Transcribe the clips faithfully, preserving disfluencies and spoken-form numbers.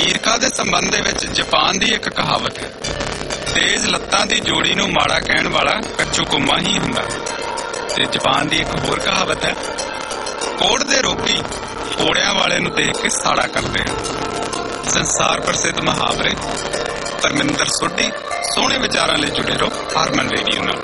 ਈਰਖਾ ਦੇ ਸੰਬੰਧ ਦੇ ਵਿੱਚ ਜਾਪਾਨ ਦੀ ਇੱਕ ਕਹਾਵਤ ਹੈ, ਤੇਜ਼ ਲੱਤਾਂ ਦੀ ਜੋੜੀ ਨੂੰ ਮਾੜਾ ਕਹਿਣ ਵਾਲਾ ਕੱਚੂ ਕੁੰਮਾ ਹੀ ਹੁੰਦਾ। ਤੇ ਜਾਪਾਨ ਦੀ ਇੱਕ ਹੋਰ ਕਹਾਵਤ ਹੈ, ਕੋੜ ਦੇ ਰੋਗੀ ਕੋੜਿਆਂ ਵਾਲੇ ਨੂੰ ਦੇਖ ਕੇ ਸਾੜਾ ਕਰਦੇ ਹਨ। ਸੰਸਾਰ ਪ੍ਰਸਿੱਧ ਮੁਹਾਵਰੇ ਪਰਮਿੰਦਰ ਸੋਢੀ। ਸੋਹਣੇ ਵਿਚਾਰਾਂ ਲਈ ਜੁੜੇ ਰਹੋ ਹਰਮਨ ਰੇਡੀਓ ਨਾਲ।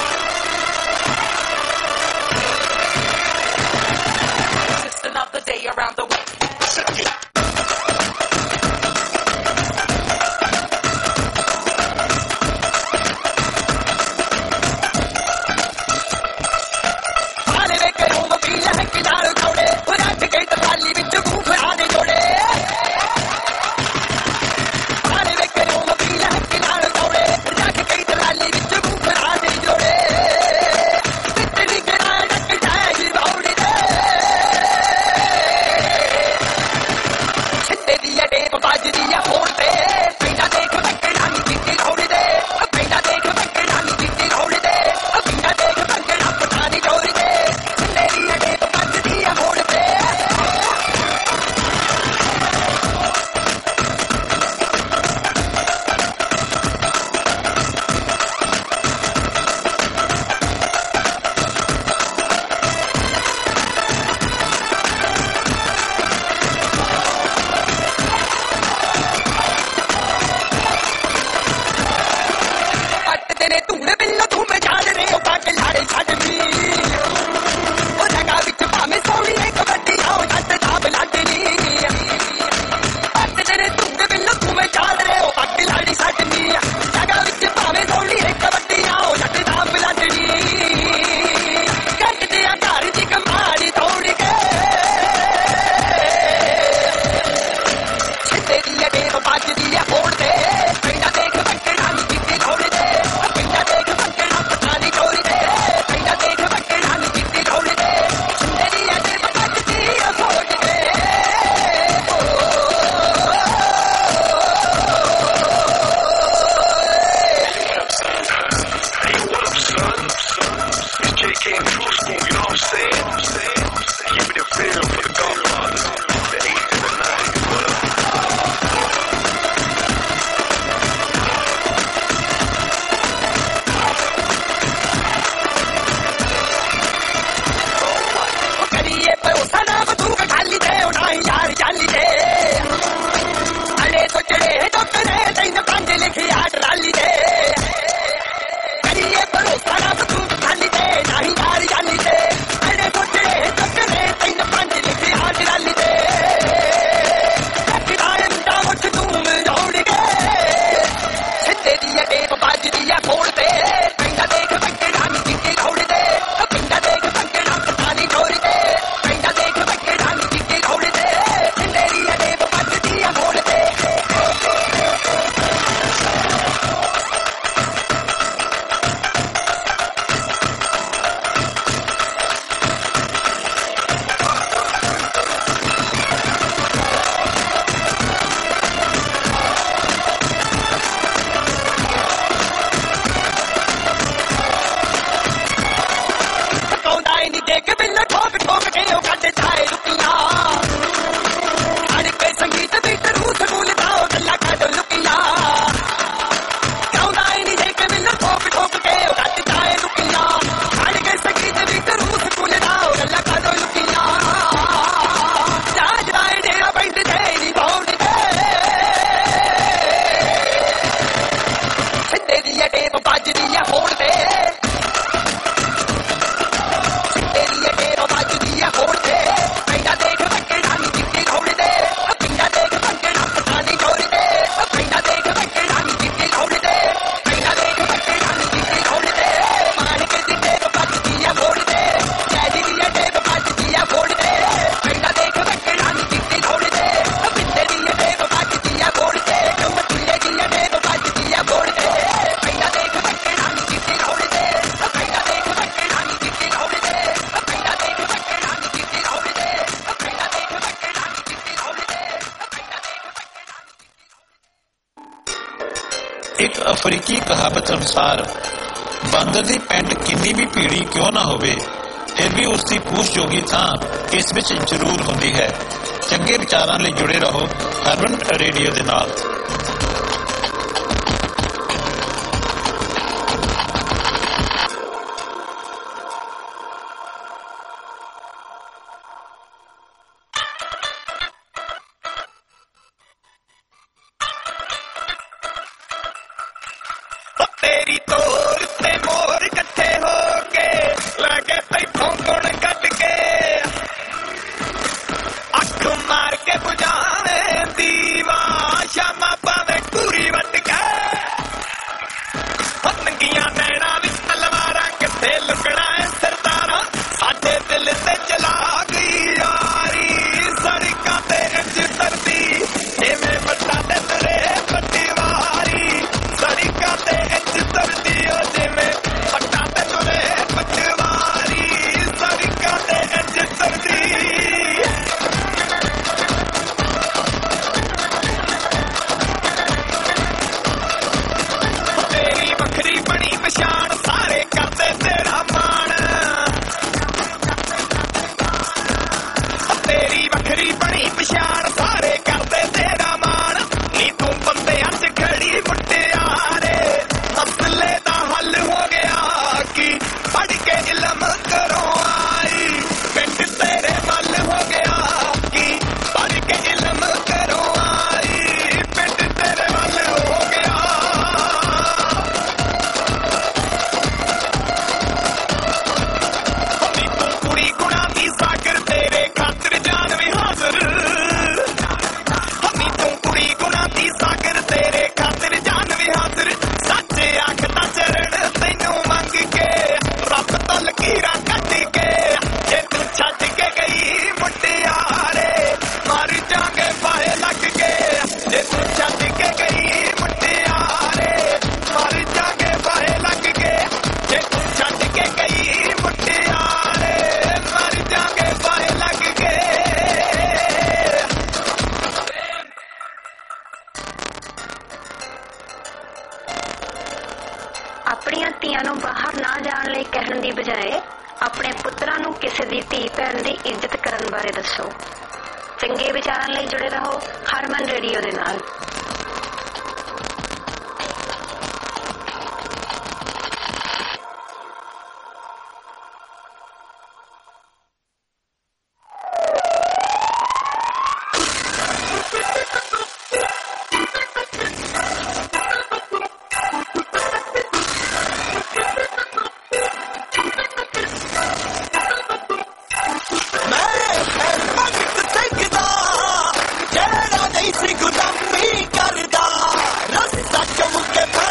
Another day ਇੱਕ ਅਫਰੀਕੀ ਕਹਾਵਤ ਅਨੁਸਾਰ ਬਾਂਦਰ ਦੀ ਪੈਂਟ ਕਿੰਨੀ ਵੀ ਭੀੜੀ ਕਿਉਂ ਨਾ ਹੋਵੇ, ਫਿਰ ਵੀ ਉਸ ਦੀ ਪੂਛ ਜੋਗੀ ਥਾਂ ਇਸ ਵਿੱਚ ਜ਼ਰੂਰ ਹੁੰਦੀ ਹੈ। ਚੰਗੇ ਵਿਚਾਰਾਂ ਲਈ ਜੁੜੇ ਰਹੋ ਹਰਮਨ ਰੇਡੀਓ ਦੇ ਨਾਲ। ਤੇਰੀ ਤੋਰ ਤੇ ਮੋਰ ਇਕੱਠੇ ਹੋ ਕੇ ਲੈ ਕੇ ਤੈਥੋਂ ਗੁਣ ਕੱਢ ਕੇ ਅੱਖ ਮਾਰ ਕੇ ਬੁਝਾਵੇ ਦੀਵਾ ਸ਼ਾਮਾਂ ਪਾਵੇ ਪੂਰੀ ਵੱਟ ਕੇ ਨੰਗੀਆਂ ਨੈਣਾਂ ਵਿੱਚ ਤਲਵਾਰਾਂ ਕਿੱਥੇ ਲੁਕਣਾ ਏ ਸਰਦਾਰਾਂ ਸਾਡੇ ਦਿਲ ਤੇ ਚਲਾ ਗਈ ਯਾਰੀ ਸੜਕਾਂ ਤੇ ਇੰਝ ਤਰਦੀ ਜਿਵੇਂ ਵੱਟਾਂ ਤੇ ਤੁਰੇ ਪਟਵਾਰੀ ਸੜਕਾਂ ਤੇ ਇੰਝ ਤਰਦੀ ਓ ਜਿਵੇਂ ਵੱਟਾਂ ਤੇ ਤੁਰੇ ਪਟਵਾਰੀ ਸੜਕਾਂ ਤੇ ਇੰਝ ਤਰਦੀ ਤੇਰੀ ਵੱਖਰੀ ਬਣੀ ਪਛਾਣ ਸਾਰੇ ਕਰਦੇ ਤੇਰਾ ਮਾਣ ਤੇਰੀ ਵੱਖਰੀ ਬਣੀ ਪਛਾਣ ਸਾਰੇ ਕਰਦੇ ਤੇਰਾ ਮਾਣ ਨੀ ਤੂੰ ਬੰਦਿਆਂ 'ਚ ਖੜੀ ਮੁਟਿਆਰੇ ਮਸਲੇ ਦਾ ਹੱਲ ਹੋ ਗਿਆ ਕਿ ਪੜ੍ਹ ਕੇ ਇਲਮ ਕਰੋ ਆਈ ਪਿੰਡ ਤੇਰੇ ਵੱਲ ਹੋ ਗਿਆ ਕਿ ਪੜ੍ਹ ਕੇ ਇਲਮ ਕਰੋ ਆਈ ਪਿੰਡ ਤੇਰੇ ਵੱਲ ਹੋ ਗਿਆ ਨੀ ਤੂੰ ਕੁੜੀ ਗੁਣਾ ਦੀ ਸਾਗਰ ਤੇਰੇ ਖਾਤਰ ਜਾਨ ਵੀ ਹਾਜ਼ਰ ਨੀ ਤੂੰ ਕੁੜੀ ਗੁਣਾ ਦੀ ਸਾਗਰ ਤੇਰੇ ਖਾਤਰ ਜਾਨ ਵੀ ਹਾਜ਼ਰ ਸੱਚੇ ਆਖਦਾ ਚਰਨ ਤੈਨੂੰ ਮੰਗ ਕੇ ਰੱਬ ਤੋਂ ਲਕੀਰਾਂ ਕੱਢ ਕੇ ਜੇ ਤੂੰ ਛੱਡ ਕੇ ਗਈ ਮੁਟਿਆਰੇ ਮਰ ਜਾਗੇ ਪਾਏ ਲੱਗ ਕੇ ਜੇ ਤੂੰ ਛੱਡ ਕੇ ਗਈ ਮੁਟਿਆਰੇ ਮਰ ਜਾਗੇ ਪਾਏ ਲੱਗ ਕੇ ਜੇ ਤੂੰ ਛੱਡ ਕੇ ਗਈ ਮੁਟਿਆਰੇ ਮਰ ਜਾਗੇ ਪਾਏ ਲੱਗ ਕੇ ਆਪਣੀਆਂ ਧੀਆਂ ਨੂੰ ਬਾਹਰ ਨਾ ਜਾਣ ਲਈ ਕਹਿਣ ਦੀ ਬਜਾਏ ਆਪਣੇ ਪੁੱਤਰਾਂ ਨੂੰ ਕਿਸੇ ਦੀ ਧੀ ਭੈਣ ਦੀ ਇੱਜ਼ਤ ਕਰਨ ਬਾਰੇ ਦੱਸੋ। ਚੰਗੇ ਵਿਚਾਰਾਂ ਲਈ ਜੁੜੇ ਰਹੋ ਹਰਮਨ ਰੇਡੀਓ ਦੇ ਨਾਲ। ਜਿਹੜਾ ਨਹੀਂ ਸੀ ਗੁਲਾਮੀ ਕਰਦਾ ਰਸਤਾ ਚੁੰਮ ਕੇ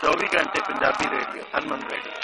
चौबी घंटे पंजाबी रेडियो, हरमन रेडियो।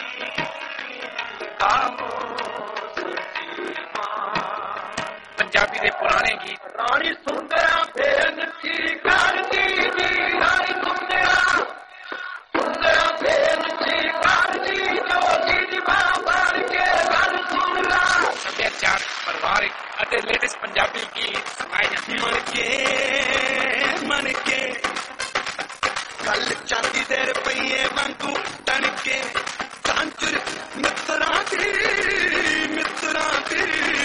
पंजाबी दे पुराने गीत रानी सुंदरा बेनती करदी जी, रानी सुंदरा सुंदरा बेनती करदी जो जी मां बार के गल सुन ला। सभ्याचार परिवारिक अते लेटेस्ट पंजाबी गीत सुनाए जाते मन के मन के गल चांदी दे रुपये वांगू तणके कांचुर मित्रा दी मित्रा दी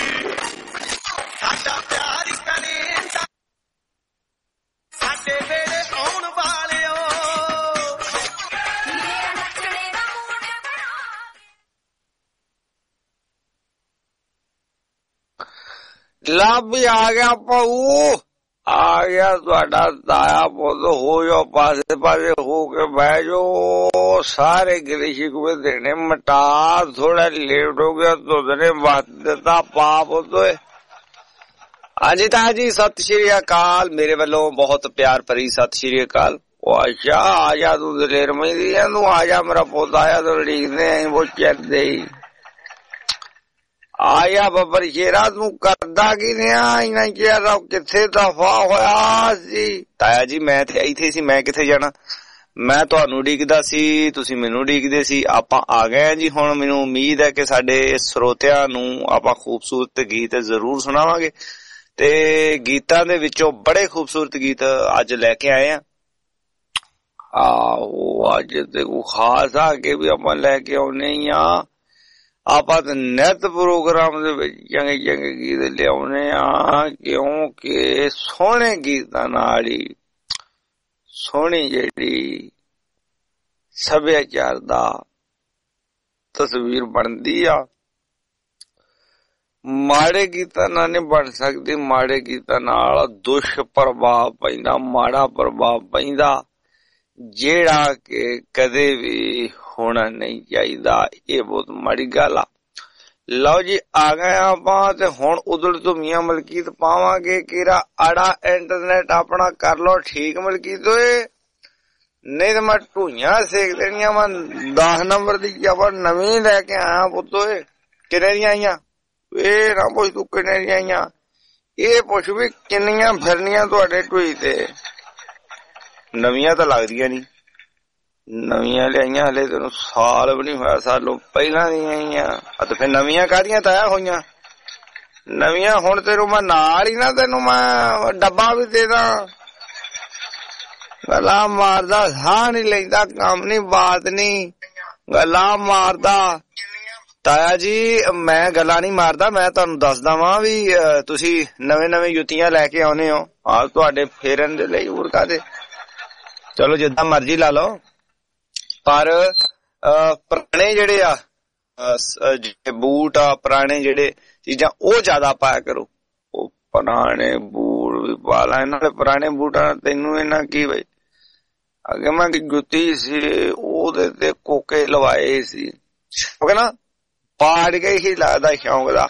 साडा प्यार करे साडे वेले आउण वालिओ लाभ भी आ गया पाऊ आ गया ਤੁਹਾਡਾ ਤਾਇਆ ਪੁੱਤ ਹੋ ਜਾਓ ਪਾਸੇ ਪਾਸੇ ਹੋ ਕੇ ਬਹਿ ਜਾਓ ਸਾਰੇ ਗਿਲੇ ਸ਼ਿਕਵੇ ਦੇਣੇ ਮਟਾ ਥੋੜਾ ਲੇਟ ਹੋ ਗਿਆ ਤੁਧ ਨੇ ਵਕਤ ਦਿੱਤਾ ਪਾਪ ਹੋਏ। ਹਾਂਜੀ ਤਾਂ ਜੀ ਸਤਿ ਸ਼੍ਰੀ ਅਕਾਲ ਮੇਰੇ ਵੱਲੋਂ ਬਹੁਤ ਪਿਆਰ ਭਰੀ ਸਤਿ ਸ਼੍ਰੀ ਅਕਾਲ। ਉਹ ਅੱਛਾ ਆ ਜਾ ਤੂੰ ਦਲੇਰ ਮਹਿੰਦੀ ਆ ਤੂੰ ਆ ਜਾ ਮੇਰਾ ਪੁੱਤ ਆਇਆ ਤੂੰ ਉਡੀਕਦੇ ਆਂ ਉਹ ਚੜਦੇ ਹੀ ਆਇਆ ਬੱਬਰ ਸ਼ੇਰਾ ਤੂੰ ਕਰਦਾ ਕੀ ਰਿਹਾ ਇੰਨਾ ਚਿਰ ਕਿੱਥੇ ਦਫਾ ਹੋਇਆ ਸੀ। ਤਾਇਆ ਜੀ ਮੈਂ ਤੇ ਇੱਥੇ ਸੀ ਮੈਂ ਕਿੱਥੇ ਜਾਣਾ ਮੈਂ ਤੁਹਾਨੂੰ ਉਡੀਕਦਾ ਸੀ ਤੁਸੀਂ ਮੈਨੂੰ ਉਡੀਕਦੇ ਸੀ ਆਪਾਂ ਆ ਗਏ ਆ ਜੀ। ਹੁਣ ਮੈਨੂੰ ਉਮੀਦ ਹੈ ਕਿ ਸਾਡੇ ਸਰੋਤਿਆਂ ਨੂੰ ਆਪਾਂ ਖੂਬਸੂਰਤ ਗੀਤ ਜ਼ਰੂਰ ਸੁਣਾਵਾਂਗੇ ਤੇ ਗੀਤਾਂ ਦੇ ਵਿੱਚੋਂ ਬੜੇ ਖੂਬਸੂਰਤ ਗੀਤ ਅੱਜ ਲੈ ਕੇ ਆਏ ਆ। ਆਹੋ ਅੱਜ ਤੇ ਕੋ ਖਾਸ ਆ ਕੇ ਵੀ ਆਪਾਂ ਲੈ ਕੇ ਆਉਣੇ ਹੀ ਆ ਆਪਾਂ ਤਾਂ ਨਿੱਤ ਪ੍ਰੋਗਰਾਮ ਦੇ ਵਿੱਚ ਚੰਗੇ ਚੰਗੇ ਗੀਤ ਲਿਆਉਣੇ ਆ ਕਿਉਂਕਿ ਸੋਹਣੇ ਗੀਤਾਂ ਨਾਲ ਹੀ ਸੋਹਣੀ ਜਿਹੜੀ ਸੱਭਿਆਚਾਰ ਦਾ ਤਸਵੀਰ ਬਣਦੀ ਆ। ਮਾੜੇ ਗੀਤਾਂ ਨਾਲ ਨਹੀਂ ਬਣ ਸਕਦੀ ਮਾੜੇ ਗੀਤਾਂ ਨਾਲ ਦੁਸ਼ਪ੍ਰਭਾਵ ਪੈਂਦਾ ਮਾੜਾ ਪ੍ਰਭਾਵ ਪੈਂਦਾ ਜਿਹੜਾ ਕਿ ਕਦੇ ਵੀ ਹੋਣਾ ਨਹੀਂ ਚਾਹੀਦਾ ਇਹ ਬਹੁਤ ਮਾੜੀ ਗੱਲ ਆ। ਲਓ ਜੀ ਆ ਗਏ ਆਪਾਂ ਤੇ ਹੁਣ ਉਧਰ ਤੋਂ ਮੀਆਂ ਮਲਕੀਤ ਪਾਵਾਂਗੇ ਕਿਰਾ ਆੜਾ ਇੰਟਰਨੈਟ ਆਪਣਾ ਕਰ ਲਓ ਠੀਕ ਮਲਕੀਤ ਓਏ ਨਹੀਂ ਤਾਂ ਮੈਂ ਢੂਈਆਂ ਸੇਕ ਦੇਣੀਆਂ ਮੈਂ ਦਸ ਨੰਬਰ ਦੀ ਆਪਾਂ ਨਵੀਂ ਲੈ ਕੇ ਆਇਆ ਪੁੱਤ ਓਏ ਕਿੰਨੇ ਦੀਆਂ ਆਈਆਂ ਇਹ ਨਾ ਪੁੱਛ ਤੂੰ ਕਿੰਨੇ ਦੀਆਂ ਆਈਆਂ ਇਹ ਪੁੱਛ ਵੀ ਕਿੰਨੀਆਂ ਫਿਰਨੀਆਂ ਤੁਹਾਡੇ ਢੂਈ ਤੇ ਨਵੀਆਂ ਤਾਂ ਲੱਗਦੀਆਂ ਨੀ ਨਵੀਆਂ ਲਿਆਈਆਂ ਹਲੇ ਤੈਨੂੰ ਸਾਲ ਵੀ ਨੀ ਹੋਇਆ ਸਾਲੋਂ ਪਹਿਲਾਂ ਦੀਆਂ ਆਈਆਂ ਆ ਤੇ ਫਿਰ ਨਵੀਆਂ ਕਾਹਦੀਆਂ ਤਾਇਆ ਹੋਈਆਂ ਨਵੀਆਂ ਹੁਣ ਤੈਨੂੰ ਮੈਂ ਨਾਲ ਹੀ ਨਾ ਤੈਨੂੰ ਮੈਂ ਡੱਬਾ ਵੀ ਦੇ ਦਾਂ ਗਲਾ ਮਾਰਦਾ ਸਾਹ ਨੀ ਲੈਂਦਾ ਕੰਮ ਨੀ ਬਾਤ ਨੀ ਗਲਾ ਮਾਰਦਾ ਤਾਇਆ ਜੀ ਮੈਂ ਗੱਲਾਂ ਨੀ ਮਾਰਦਾ ਮੈਂ ਤੁਹਾਨੂੰ ਦੱਸਦਾ ਵਾਂ ਵੀ ਤੁਸੀਂ ਨਵੇਂ ਨਵੇਂ ਜੁੱਤੀਆਂ ਲੈ ਕੇ ਆਉਨੇ ਹੋ ਆ ਤੁਹਾਡੇ ਫੇਰਨ ਦੇ ਲਈ ਹੋਰ ਕਾਹਦੇ ਚਲੋ ਜਿੱਦਾਂ ਮਰਜ਼ੀ ਲਾ ਲਓ ਪਰ ਪੁਰਾਣੇ ਜਿਹੜੇ ਆ ਬੂਟ ਆ ਪੁਰਾਣੇ ਜਿਹੜੇ ਚੀਜ਼ਾਂ ਉਹ ਜ਼ਿਆਦਾ ਪਾਇਆ ਕਰੋ ਉਹ ਪੁਰਾਣੇ ਬੂਟ ਵੀ ਪਾ ਲਾ ਇਹਨਾਂ ਦੇ ਪੁਰਾਣੇ ਬੂਟਾਂ ਤੈਨੂੰ ਇਹਨਾਂ ਕੀ ਬਈ ਅੱਗੇ ਮੈਂ ਜੁੱਤੀ ਸੀ ਉਹਦੇ ਤੇ ਕੋਕੇ ਲਵਾਏ ਸੀ ਉਹ ਕਹਿੰਦਾ ਪਾੜ ਕੇ ਹੀ ਲੱਗਦਾ ਸ਼ੌਂਕ ਦਾ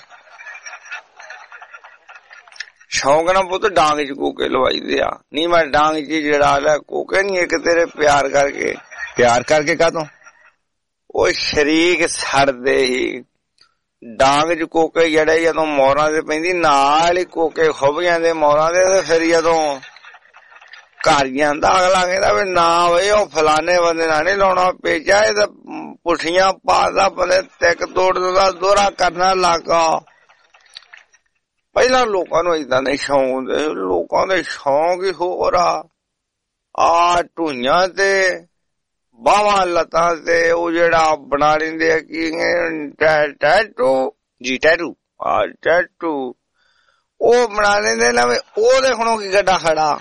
ਸ਼ੌਂਕ ਨਾਲ ਪੁੱਤ ਡਾਂਗ ਚ ਕੋਕੇ ਲਵਾਈਦੇ ਆ ਨਹੀਂ ਮੈਂ ਡਾਂਗ ਚ ਜਿਹੜਾ ਲੈ ਕੋਕੇ ਨੀ ਇੱਕ ਤੇਰੇ ਪਿਆਰ ਕਰਕੇ ਪਿਆਰ ਕਰਕੇ ਕਾਹਤੋਂ ਉਹ ਸ਼ਰੀਕ ਛੱਡਦੇ ਹੀ ਡਾਂਗ ਚ ਕੋਕੇ ਜਿਹੜੇ ਜਦੋਂ ਮੋਰਾਂ ਤੇ ਪੈਂਦੀ ਨਾਲ ਹੀ ਕੋਕੇ ਖੁੱਭ ਜਾਂਦੇ ਮੋਰਾਂ ਦੇ ਤੇ ਫਿਰ ਜਦੋਂ ਘਰ ਜਾਂਦਾ ਅਗਲਾ ਕਹਿੰਦਾ ਵੀ ਨਾ ਬਈ ਉਹ ਫਲਾਣੇ ਬੰਦੇ ਨਾਲ ਨੀ ਲਾਉਣਾ ਪੇਚਾ ਇਹ ਤਾਂ ਪੁੱਠੀਆਂ ਪਾਦਾ ਬੰਦੇ ਤਿੱਕ ਤੋੜ ਦਾ ਦੋਹਰਾ ਕਰਨਾ ਲੱਗਾ। ਪਹਿਲਾਂ ਲੋਕਾਂ ਨੂੰ ਏਦਾਂ ਦੇ ਸ਼ੌਂਕ ਹੁੰਦੇ ਲੋਕਾਂ ਦੇ ਸ਼ੌਂਕ ਹੀ ਹੋਰ ਆ ਆ ਢੂਈਆਂ ਤੇ ਬਾਹਾਂ ਲੱਤਾਂ ਤੇ ਉਹ ਜਿਹੜਾ ਬਣਾ ਲੈਂਦੇ ਆ ਕੀ ਟੈਟੂ ਜੀ ਟੈਟੂ ਆ ਟੈਟੂ ਉਹ ਬਣਾ ਲੈਂਦੇ ਨਾ ਉਹਦੇ ਹੁਣੋਂ ਕੀ ਗੱਡਾ ਖੜਾ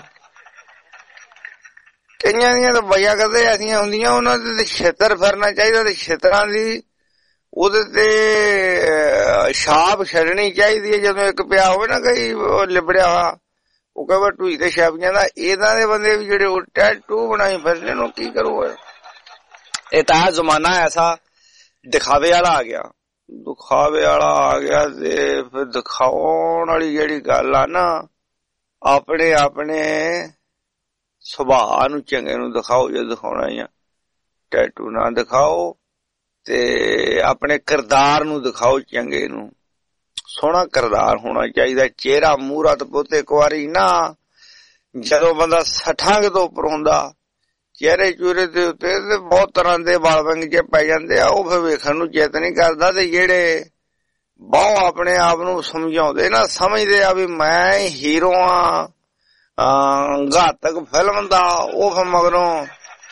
ਕਈਆਂ ਦੀਆਂ ਤਾਂ ਬਈਆ ਕਦੇ ਐਸੀਆਂ ਹੁੰਦੀਆਂ ਉਹਨਾਂ ਦੇ ਛੇਤਰ ਫਿਰਨਾ ਚਾਹੀਦਾ ਤੇ ਛੇਤਰਾਂ ਦੀ ਉਹਦੇ ਤੇ ਛਾਪ ਛੱਡਣੀ ਚਾਹੀਦੀ ਹੈ ਜਦੋਂ ਇੱਕ ਪਿਆ ਹੋਵੇ ਨਾ ਕਈ ਲਿਬੜਿਆ ਹੋਇਆ ਉਹ ਕਹਿੰਦਾ ਢੂਈ ਤੇ ਛਾਪ ਜਾਂਦਾ ਇਹਦਾਂ ਦੇ ਬੰਦੇ ਵੀ ਜਿਹੜੇ ਉਹ ਟੈਟੂ ਬਣਾਈ ਫਿਰਦੇ ਨੂੰ ਕੀ ਕਰੂਗਾ ਇਹ ਤਾਂ ਜ਼ਮਾਨਾ ਐਸਾ ਦਿਖਾਵੇ ਵਾਲਾ ਆ ਗਿਆ ਦਿਖਾਵੇ ਵਾਲਾ ਆ ਗਿਆ ਤੇ ਫਿਰ ਦਿਖਾਉਣ ਵਾਲੀ ਜਿਹੜੀ ਗੱਲ ਆ ਨਾ ਆਪਣੇ ਆਪਣੇ ਸੁਭਾਅ ਨੂੰ ਚੰਗੇ ਨੂੰ ਦਿਖਾਓ ਜੇ ਦਿਖਾਉਣਾ ਹੀ ਆ ਟੈਟੂ ਨਾ ਦਿਖਾਓ ਤੇ ਆਪਣੇ ਕਿਰਦਾਰ ਨੂੰ ਦਿਖਾਓ, ਚੰਗੇ ਨੂੰ। ਸੋਹਣਾ ਕਿਰਦਾਰ ਹੋਣਾ ਚਾਹੀਦਾ, ਚਿਹਰਾ ਮੂਰਤ ਪੁੱਤ। ਇੱਕ ਵਾਰੀ ਨਾ ਜਦੋਂ ਬੰਦਾ ਸੱਠਾਂ ਤੋਂ ਉੱਪਰ ਹੁੰਦਾ, ਚਿਹਰੇ ਚੂਰੇ ਦੇ ਉੱਤੇ ਤੇ ਬਹੁਤ ਤਰ੍ਹਾਂ ਦੇ ਵਾਲ ਵੰਗ ਜੇ ਪੈ ਜਾਂਦੇ ਆ, ਉਹ ਫਿਰ ਵੇਖਣ ਨੂੰ ਚਿੱਤ ਨਹੀਂ ਕਰਦਾ। ਤੇ ਜਿਹੜੇ ਬਹੁਤ ਆਪਣੇ ਆਪ ਨੂੰ ਸਮਝਾਉਂਦੇ ਨਾ, ਸਮਝਦੇ ਆ ਵੀ ਮੈਂ ਹੀਰੋ ਆ ਘਾਤਕ ਫਿਲਮ ਦਾ, ਉਹ ਫਿਰ ਮਗਰੋਂ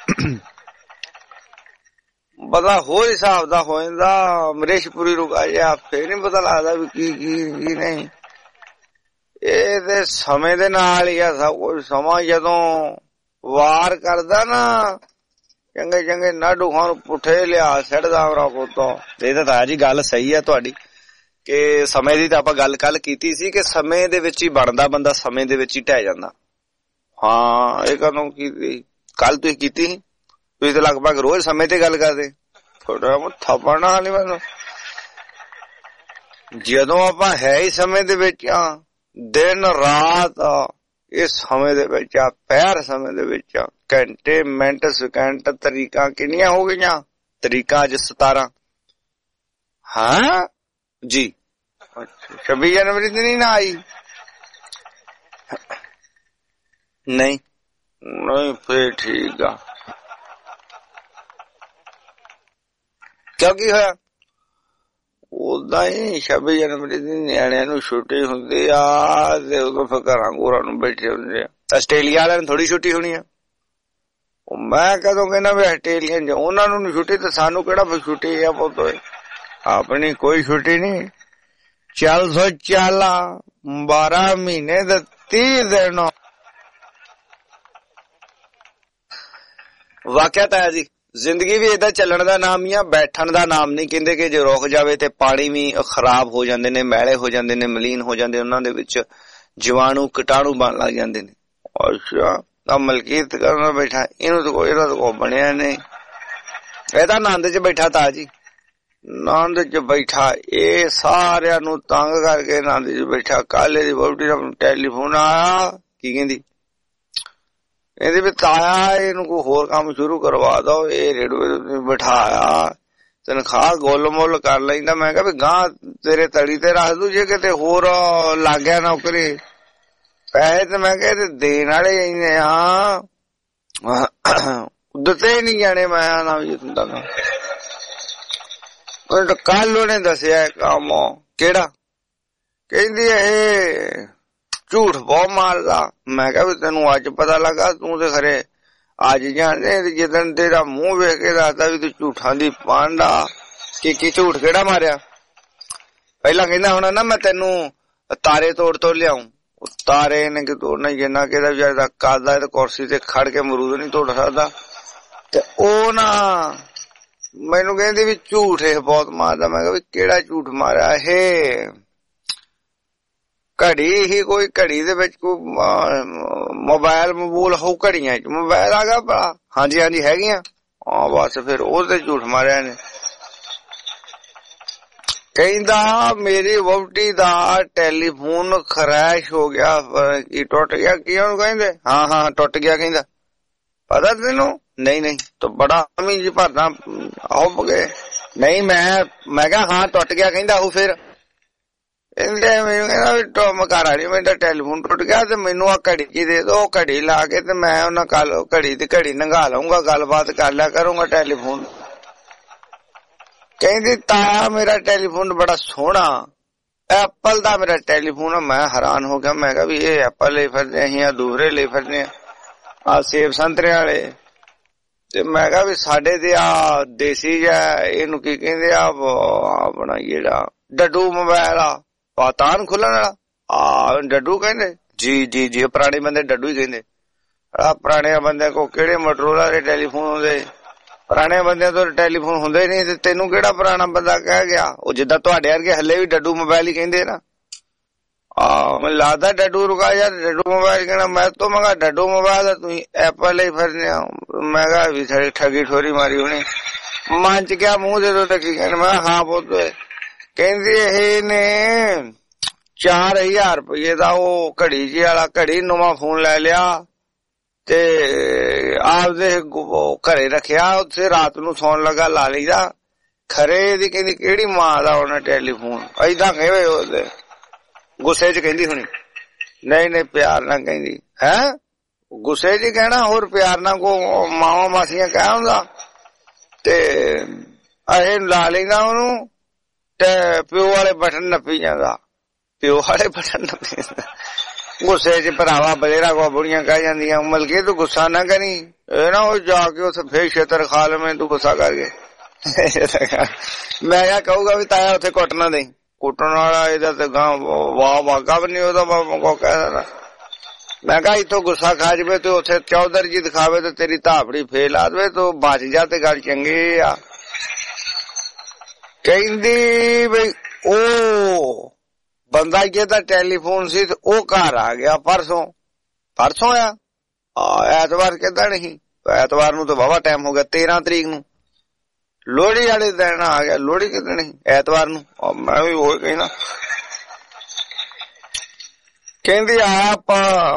ਪਤਾ ਹੋਰ ਹਿਸਾਬ ਦਾ ਹੋ ਜਾਂਦਾ। ਅਮਰੀਸ਼ਪੁਰੀ ਰੁਕਾ ਜਿਹਾ ਫੇਰ ਨੀ ਪਤਾ ਲੱਗਦਾ ਵੀ ਕੀ ਕੀ ਕੀ ਨਹੀਂ। ਇਹ ਤੇ ਸਮੇਂ ਦੇ ਨਾਲ ਹੀ ਆ ਸਭ ਕੁਝ। ਸਮਾਂ ਜਦੋਂ ਵਾਰ ਕਰਦਾ ਨਾ, ਚੰਗੇ ਚੰਗੇ ਨਾਡੂ ਖਾਨ ਪੁੱਠੇ ਲਿਆ ਛੱਡਦਾ ਮੇਰਾ ਪੁੱਤੋਂ। ਇਹ ਤਾਂ ਤਾਇਆ ਜੀ ਗੱਲ ਸਹੀ ਹੈ ਤੁਹਾਡੀ ਕਿ ਸਮੇਂ ਦੀ ਤਾਂ ਆਪਾਂ ਗੱਲ ਕੱਲ ਕੀਤੀ ਸੀ ਕਿ ਸਮੇਂ ਦੇ ਵਿੱਚ ਹੀ ਬਣਦਾ ਬੰਦਾ, ਸਮੇਂ ਦੇ ਵਿੱਚ ਹੀ ਢਹਿ ਜਾਂਦਾ। ਹਾਂ, ਇਹ ਕਦੋਂ ਕੀਤੀ? ਕੱਲ ਤੁਸੀਂ ਕੀਤੀ ਸੀ? ਤੁਸੀਂ ਤਾਂ ਲਗਭਗ ਰੋਜ਼ ਸਮੇਂ ਤੇ ਗੱਲ ਕਰਦੇ। ਥੋੜਾ ਥਾਪਣਾ ਨੀ ਮੈਨੂੰ। ਜਦੋਂ ਆਪਾਂ ਹੈ ਹੀ ਸਮੇਂ ਦੇ ਵਿੱਚ ਆ, ਦਿਨ ਰਾਤ ਇਸ ਸਮੇਂ ਦੇ ਵਿੱਚ ਆ, ਪੈਰ ਸਮੇਂ ਦੇ ਵਿੱਚ ਆ, ਘੰਟੇ ਮਿੰਟ ਸਕਿੰਟ ਤਰੀਕਾਂ ਕਿੰਨੀਆਂ ਹੋ ਗਈਆਂ? ਤਰੀਕਾਂ ਅੱਜ ਸਤਾਰਾਂ। ਹਾਂ ਜੀ। ਅੱਛਾ, ਛੱਬੀ ਜਨਵਰੀ ਦੀ ਨਹੀਂ ਨਾ ਆਈ? ਨਹੀਂ ਨਹੀਂ, ਫੇਰ ਠੀਕ ਆ। ਕਿਉਂ ਕੀ ਹੋਇਆ? ਉਦਾਂ ਹੀ ਛੱਬੀ ਜਨਵਰੀ ਦੀ ਨਿਆਣਿਆਂ ਨੂੰ ਛੁੱਟੀ ਹੁੰਦੀ ਆ ਤੇ ਉਦੋਂ ਫਿਰ ਘਰਾਂ ਘੋਰਾਂ ਨੂੰ ਬੈਠੇ ਹੁੰਦੇ ਆ। ਆਸਟ੍ਰੇਲੀਆ ਵਾਲਿਆਂ ਨੂੰ ਥੋੜੀ ਛੁੱਟੀ ਹੋਣੀ ਆ। ਮੈਂ ਕਦੋਂ ਕਹਿੰਦਾ ਵੀ ਆਸਟ੍ਰੇਲੀਆ ਚ ਉਹਨਾਂ ਨੂੰ ਨੀ ਛੁੱਟੀ, ਤੇ ਸਾਨੂੰ ਕਿਹੜਾ ਛੁੱਟੀ ਆ ਪੁੱਤ? ਆਪਣੀ ਕੋਈ ਛੁੱਟੀ ਨੀ। ਚੱਲ ਸੋ ਚਾਲਾ ਬਾਰਾਂ ਮਹੀਨੇ ਦੇ ਤੀਹ ਦਿਨ। ਵਾਕਿਆ ਤਾਂ ਹੈ ਜੀ, ਜ਼ਿੰਦਗੀ ਵੀ ਏਦਾਂ ਚੱਲਣ ਦਾ ਨਾਮ ਹੀ ਆ, ਬੈਠਣ ਦਾ ਨਾਮ ਨਹੀਂ। ਕਹਿੰਦੇ ਕਿ ਜੇ ਰੁਕ ਜਾਵੇ ਤੇ ਪਾਣੀ ਵੀ ਖਰਾਬ ਹੋ ਜਾਂਦੇ ਨੇ, ਮੈਲੇ ਹੋ ਜਾਂਦੇ ਨੇ, ਮਲੀਨ ਹੋ ਜਾਂਦੇ, ਉਹਨਾਂ ਦੇ ਵਿੱਚ ਜੀਵਾਣੂ ਕੀਟਾਣੂ ਬਣ ਲੱਗ ਜਾਂਦੇ ਨੇ। ਅੱਛਾ, ਆ ਮਲਕੀਤ ਕਰਨ ਬੈਠਾ, ਇਹਨੂੰ ਤਾਂ ਕੋਈ ਇਹਦਾ ਤਾਂ ਕੋਈ ਬਣਿਆ ਨਹੀਂ। ਇਹ ਤਾਂ ਆਨੰਦ ਚ ਬੈਠਾ ਤਾ ਜੀ, ਆਨੰਦ ਚ ਬੈਠਾ। ਇਹ ਸਾਰਿਆਂ ਨੂੰ ਤੰਗ ਕਰਕੇ ਆਨੰਦ ਚ ਬੈਠਾ। ਕੱਲ ਇਹਦੀ ਵਹੁਟੀ ਦਾ ਟੈਲੀਫੋਨ ਆਇਆ। ਕੀ ਕਹਿੰਦੀ? ਇਹਦੇ ਵੀ ਤਾਇਆ ਇਹਨੂੰ ਕੋਈ ਹੋਰ ਕੰਮ ਸ਼ੁਰੂ ਕਰਵਾ ਦੋ, ਇਹ ਰੇਡੂਏ ਬਿਠਾਇਆ, ਤਨਖਾਹ ਗੋਲ ਮੁੱਲ ਕਰ ਲੈਂਦਾ। ਮੈਂ ਕਿਹਾ ਵੀ ਗਾਂ ਤੇਰੇ ਤੜੀ ਤੇ ਰੱਖ ਦੂ, ਜੇ ਕਿਤੇ ਹੋਰ ਲੱਗ ਗਿਆ ਨੌਕਰੀ। ਪੈਸੇ ਤੇ ਮੈਂ ਕਿਹਾ ਦੇਣ ਵਾਲੇ ਇੰਨੇ ਆ, ਦਿੱਤੇ ਨੀ ਜਾਣੇ। ਮੈਂ ਨਾ ਵੀ ਹੁੰਦਾ ਕੱਲ ਉਹਨੇ ਦੱਸਿਆ ਕੰਮ। ਕਿਹੜਾ? ਕਹਿੰਦੀ ਇਹ ਝੂਠ ਬਹੁਤ ਮਾਰਦਾ। ਮੈਂ ਕਿਹਾ ਵੀ ਤੈਨੂੰ ਅੱਜ ਪਤਾ ਲੱਗਾ, ਤੂੰ ਤੇ ਖਰੇ ਅੱਜ ਜਾਣਦੇ। ਜਿੱਦਣ ਤੇਰਾ ਮੂੰਹ ਵੇਖ ਕੇ ਦੱਸਦਾ ਵੀ ਤੂੰ ਝੂਠਾਂ ਦੀ ਪਾਂਡਾ। ਕੀ ਕੀ ਝੂਠ ਕਿਹੜਾ ਮਾਰਿਆ? ਪਹਿਲਾਂ ਕਹਿੰਦਾ ਹੁਣ ਨਾ ਮੈਂ ਤੈਨੂੰ ਤਾਰੇ ਤੋੜ ਤੋਂ ਲਿਆਉਂ। ਤਾਰੇ ਨੇ ਕਿ ਤੋੜਨਾ, ਜਿੰਨਾ ਕਿਹਦਾ ਵਿਚਾਰੇ ਦਾ ਕਰਦਾ ਤੇ ਕੁਰਸੀ ਤੇ ਖੜ ਕੇ ਅਮਰੂਦ ਨਹੀਂ ਤੋੜ ਸਕਦਾ। ਤੇ ਉਹ ਨਾ ਮੈਨੂੰ ਕਹਿੰਦੀ ਵੀ ਝੂਠ ਇਹ ਬਹੁਤ ਮਾਰਦਾ। ਮੈਂ ਕਿਹਾ ਵੀ ਕਿਹੜਾ ਝੂਠ ਮਾਰਿਆ? ਇਹ ਘੜੀ ਹੀ ਕੋਈ, ਘੜੀ ਦੇ ਵਿੱਚ ਕੋਈ ਮੋਬਾਇਲ ਮਬੂਲ ਹੋ, ਘੜੀਆਂ ਚ ਮੋਬਾਇਲ ਆ ਗਿਆ ਭਲਾ? ਹਾਂਜੀ ਹਾਂਜੀ ਹੈਗੀਆਂ। ਹਾਂ ਬਸ ਫਿਰ ਉਹਦੇ ਝੂਠ ਮਾਰਿਆ ਨੇ। ਕਹਿੰਦਾ ਮੇਰੀ ਵਹੁਟੀ ਦਾ ਟੈਲੀਫੋਨ ਖਰਾਸ਼ ਹੋ ਗਿਆ। ਕੀ ਟੁੱਟ ਗਿਆ? ਕੀ ਉਹਨੂੰ ਕਹਿੰਦੇ? ਹਾਂ ਹਾਂ ਟੁੱਟ ਗਿਆ ਕਹਿੰਦਾ। ਪਤਾ ਤੈਨੂੰ? ਨਹੀਂ ਨਹੀਂ। ਤਾਂ ਬੜਾ ਅਮੀ ਜੀ ਭਰਨਾ ਆਉ ਗਏ। ਨਹੀਂ ਮੈਂ ਮੈਂ ਕਿਹਾ ਹਾਂ ਟੁੱਟ ਗਿਆ ਕਹਿੰਦਾ। ਉਹ ਫਿਰ ਕਹਿੰਦੇ ਮੈਨੂੰ ਕਹਿੰਦਾ ਵੀ ਟੋਮ ਘਰ ਵਾਲੀ ਮੇਰਾ ਟੈਲੀਫੋਨ ਟੁੱਟ ਗਿਆ ਤੇ ਮੈਨੂੰ ਆ ਘੜੀ ਜੀ ਦੇ ਦੋ। ਘੜੀ ਲਾ ਕੇ ਤੇ ਮੈਂ ਉਹਨਾਂ ਕੱਲ ਘੜੀ ਦੀ ਘੜੀ ਨੰਗਾ ਲਊਂਗਾ, ਗੱਲਬਾਤ ਕਰ ਲਿਆ ਕਰੂੰਗਾ ਟੈਲੀਫੋਨ। ਕਹਿੰਦੀ ਤਾਇਆ ਮੇਰਾ ਟੈਲੀਫੋਨ ਬੜਾ ਸੋਹਣਾ, ਐਪਲ ਦਾ ਮੇਰਾ ਟੈਲੀਫੋਨ ਆ। ਮੈਂ ਹੈਰਾਨ ਹੋ ਗਿਆ। ਮੈਂ ਕਿਹਾ ਵੀ ਇਹ ਐਪਲ ਲੈ ਫਿਰਦੇ, ਅਸੀਂ ਆ ਦੂਸਰੇ ਲੈ ਫਿਰਦੇ ਆ ਸੇਬ ਸੰਤਰੇ ਵਾਲੇ। ਤੇ ਮੈਂ ਕਿਹਾ ਵੀ ਸਾਡੇ ਤੇ ਆ ਦੇਸੀ ਜਿਹਾ, ਇਹਨੂੰ ਕੀ ਕਹਿੰਦੇ ਆ ਆਪਣਾ ਜਿਹੜਾ ਡੱਡੂ ਮੋਬਾਇਲ ਆ, ਪਾਤਾਨ ਖੁੱਲਣ ਵਾਲਾ ਆ, ਡੱਡੂ ਕਹਿੰਦੇ। ਜੀ ਜੀ ਜੀ ਪੁਰਾਣੇ ਬੰਦੇ ਡੱਡੂ ਹੀ ਕਹਿੰਦੇ। ਆ ਪੁਰਾਣੇ ਬੰਦੇ ਕੋ ਕਿਹੜੇ ਮੋਟਰੋਲਾ ਦੇ ਟੈਲੀਫੋਨ ਹੁੰਦੇ? ਪੁਰਾਣੇ ਬੰਦਿਆਂ ਤੋਂ ਟੈਲੀਫੋਨ ਹੁੰਦੇ ਨਹੀਂ। ਤੇ ਤੈਨੂੰ ਕਿਹੜਾ ਪੁਰਾਣਾ ਬੰਦਾ ਕਹਿ ਗਿਆ? ਉਹ ਜਿੱਦਾਂ ਤੁਹਾਡੇ ਵਰਗੇ ਹੱਲੇ ਵੀ ਡੱਡੂ ਮੋਬਾਇਲ ਹੀ ਕਹਿੰਦੇ ਨਾ। ਆਹ ਮੈਨੂੰ ਲੱਗਦਾ ਡੱਡੂ ਰੁਕਾ ਯਾਰ, ਡੱਡੂ ਮੋਬਾਇਲ ਕਹਿਣਾ। ਮੈਂ ਤੋਂ ਮੈਂ ਕਿਹਾ ਡੱਡੂ ਮੋਬਾਇਲ ਤੁਸੀਂ ਐਪਲ ਹੀ ਫਿਰਦੇ ਆ। ਮੈਂ ਕਿਹਾ ਵੀ ਸਾਡੀ ਠੱਗੀ ਠੋਰੀ ਮਾਰੀ ਹੋਣੀ। ਮਨ ਚ ਕਿਹਾ ਮੂੰਹ ਦੇ ਦੋ ਤਾਂ ਕੀ ਕਹਿਣਾ। ਮੈਂ ਹਾਂ ਪੁੱਤ। ਕਹਿੰਦੀ ਇਹ ਨੇ ਚਾਰ ਹਜ਼ਾਰ ਰੁਪਏ ਦਾ ਉਹ ਘੜੀ ਜੀ ਵਾਲਾ, ਘੜੀ ਨਵਾਂ ਫੋਨ ਲੈ ਲਿਆ ਤੇ ਆਪਦੇ ਘਰੇ ਰੱਖਿਆ, ਉੱਥੇ ਰਾਤ ਨੂੰ ਸੌਣ ਲੱਗਾ ਲਾ ਲਈਦਾ। ਖਰੇ ਦੀ ਕਹਿੰਦੀ ਕਿਹੜੀ ਮਾਂ ਦਾ ਉਹਨੇ ਟੈਲੀਫੋਨ, ਏਦਾਂ ਕਹੇ ਉਹਦੇ ਗੁੱਸੇ ਚ ਕਹਿੰਦੀ ਹੁਣੀ। ਨਹੀਂ ਨਹੀਂ ਪਿਆਰ ਨਾਲ ਕਹਿੰਦੀ। ਹੈ ਗੁੱਸੇ ਚ ਕਹਿਣਾ, ਹੋਰ ਪਿਆਰ ਨਾਲ ਕੋ ਮਾਵਾਂ ਮਾਸੀਆਂ ਕਹਿ ਹੁੰਦਾ। ਤੇ ਇਹ ਲਾ ਲੈਂਦਾ ਉਹਨੂੰ ਤੇ ਪਿਓ ਵਾਲੇ ਬਟਨ ਨੱਪੀ ਜਾਂਦਾ, ਪਿਓ ਵਾਲੇ ਬਟਨ ਨੱਪੀ ਜਾਂਦਾ। ਗੁੱਸੇ ਚ ਭਰਾਵਾ ਬਲੇਰਾ ਕੋ ਬੁੜੀਆਂ ਕਹਿ ਜਾਂਦੀਆਂ, ਮਲਕੇ ਤੂੰ ਗੁੱਸਾ ਨਾ ਕਰੀ, ਇਹ ਨਾ ਉਹ ਜਾ ਕੇ ਉੱਥੇ ਫੇਰ ਛੇਤਰ ਖਾ ਲਵੇਂ ਤੂੰ ਗੁੱਸਾ ਕਰਕੇ। ਮੈਂ ਕਿਹਾ ਕਹੂਗਾ ਵੀ ਤਾਇਆ ਉੱਥੇ ਕੁੱਟ ਨਾ ਦੇਈ, ਕੁੱਟਣ ਵਾਲਾ ਇਹਦਾ ਤੇ ਗਾਂ ਵਾਹ ਵਾਗਾ ਵੀ ਨੀ ਉਹਦਾ ਕੋ ਕਹਿ ਦੇਣਾ। ਮੈਂ ਕਿਹਾ ਇੱਥੋਂ ਗੁੱਸਾ ਖਾ ਜਾਵੇ ਤੇ ਉੱਥੇ ਚੌਧਰ ਜੀ ਦਿਖਾਵੇ ਤੇ ਤੇਰੀ ਧਾਪੜੀ ਫੇਲ ਆ ਦੇਵੇ ਤੂੰ ਬਚ ਜਾ ਤੇ ਗੱਲ ਚੰਗੀ ਆ। ਕਹਿੰਦੀ ਬਈ ਉਹ ਬੰਦਾ ਜਿਹਦਾ ਟੈਲੀਫੋਨ ਸੀ ਤੇ ਉਹ ਘਰ ਆ ਗਿਆ ਪਰਸੋਂ। ਪਰਸੋਂ ਆ ਐਤਵਾਰ ਕਿੱਦਾਂ ਨਹੀਂ, ਐਤਵਾਰ ਨੂੰ ਤਾਂ ਵਾਹਵਾ ਟਾਈਮ ਹੋ ਗਿਆ, ਤੇਰਾਂ ਤਰੀਕ ਨੂੰ ਲੋਹੜੀ ਵਾਲੇ ਦਿਨ ਆ ਗਿਆ। ਲੋਹੜੀ ਕਿੱਦਾਂ ਨਹੀਂ, ਐਤਵਾਰ ਨੂੰ। ਮੈਂ ਵੀ ਉਹ ਕਹਿਣਾ। ਕਹਿੰਦੀ ਆਪ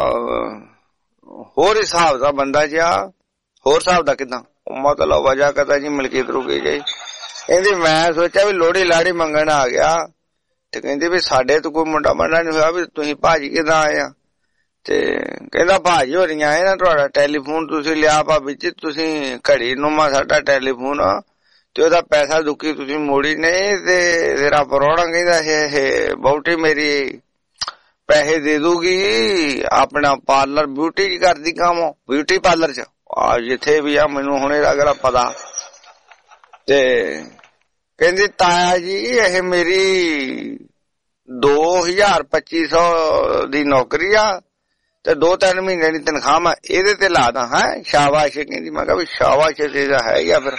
ਹੋਰ ਹਿਸਾਬ ਦਾ ਬੰਦਾ ਜਿਹਾ, ਹੋਰ ਹਿਸਾਬ ਦਾ ਕਿੱਦਾਂ, ਮਤਲਬ ਵਜ੍ਹਾ ਕਦਾ ਜੀ ਮਲਕੀਤ ਰੁਕੀ ਗਈ। ਕਹਿੰਦੀ ਮੈਂ ਸੋਚਿਆ ਵੀ ਲੋਹੜੀ ਲਾੜੀ ਮੰਗਣ ਆ ਗਿਆ ਤੇ ਕਹਿੰਦੀ ਵੀ ਸਾਡੇ ਤੋਂ ਕੋਈ ਮੁੰਡਾ ਮੰਡਾ ਨੀ ਹੋਇਆ, ਵੀ ਤੁਸੀਂ ਭਾਜੀ ਕਿੱਦਾਂ ਆਏ ਆ। ਤੇ ਕਹਿੰਦਾ ਭਾਜੀ ਹੋ ਰਹੀਆਂ ਆਏ ਨਾ, ਤੁਹਾਡਾ ਟੈਲੀਫੋਨ ਤੁਸੀਂ ਲਿਆ ਭਾਬੀ ਜੀ, ਤੁਸੀਂ ਘੜੀ ਨੂੰਮਾ ਸਾਡਾ ਟੈਲੀਫੋਨ ਤੇ ਉਹਦਾ ਪੈਸਾ ਦੁੱਕੀ ਤੁਸੀਂ ਮੋੜੀ ਨਹੀਂ। ਤੇ ਤੇਰਾ ਪਰੋਣਾ ਕਹਿੰਦਾ ਇਹ ਬਹੁਤੀ ਮੇਰੀ ਪੈਸੇ ਦੇ ਦੂਗੀ, ਆਪਣਾ ਪਾਰਲਰ ਬਿਊਟੀ ਚ ਕਰਦੀ ਕੰਮ, ਬਿਊਟੀ ਪਾਰਲਰ ਚ ਆ ਜਿੱਥੇ ਵੀ ਆ, ਮੈਨੂੰ ਹੁਣੇ ਅਗਲਾ ਪਤਾ। ਤੇ ਕਹਿੰਦੀ ਤਾਇਆ ਜੀ ਇਹ ਮੇਰੀ ਦੋ ਹਜ਼ਾਰ ਪੱਚੀ ਸੌ ਦੀ ਨੌਕਰੀ ਆ ਤੇ ਦੋ ਤਿੰਨ ਮਹੀਨੇ ਦੀ ਤਨਖਾਹ ਮੈਂ ਇਹਦੇ ਤੇ ਲਾ ਦਾਂ। ਹੈ ਸ਼ਾਬਾਸ਼। ਕਹਿੰਦੀ ਮੈਂ ਕਿਹਾ ਵੀ ਸ਼ਾਬਾਸ਼ ਇਹਦਾ ਹੈ ਜਾਂ ਫਿਰ।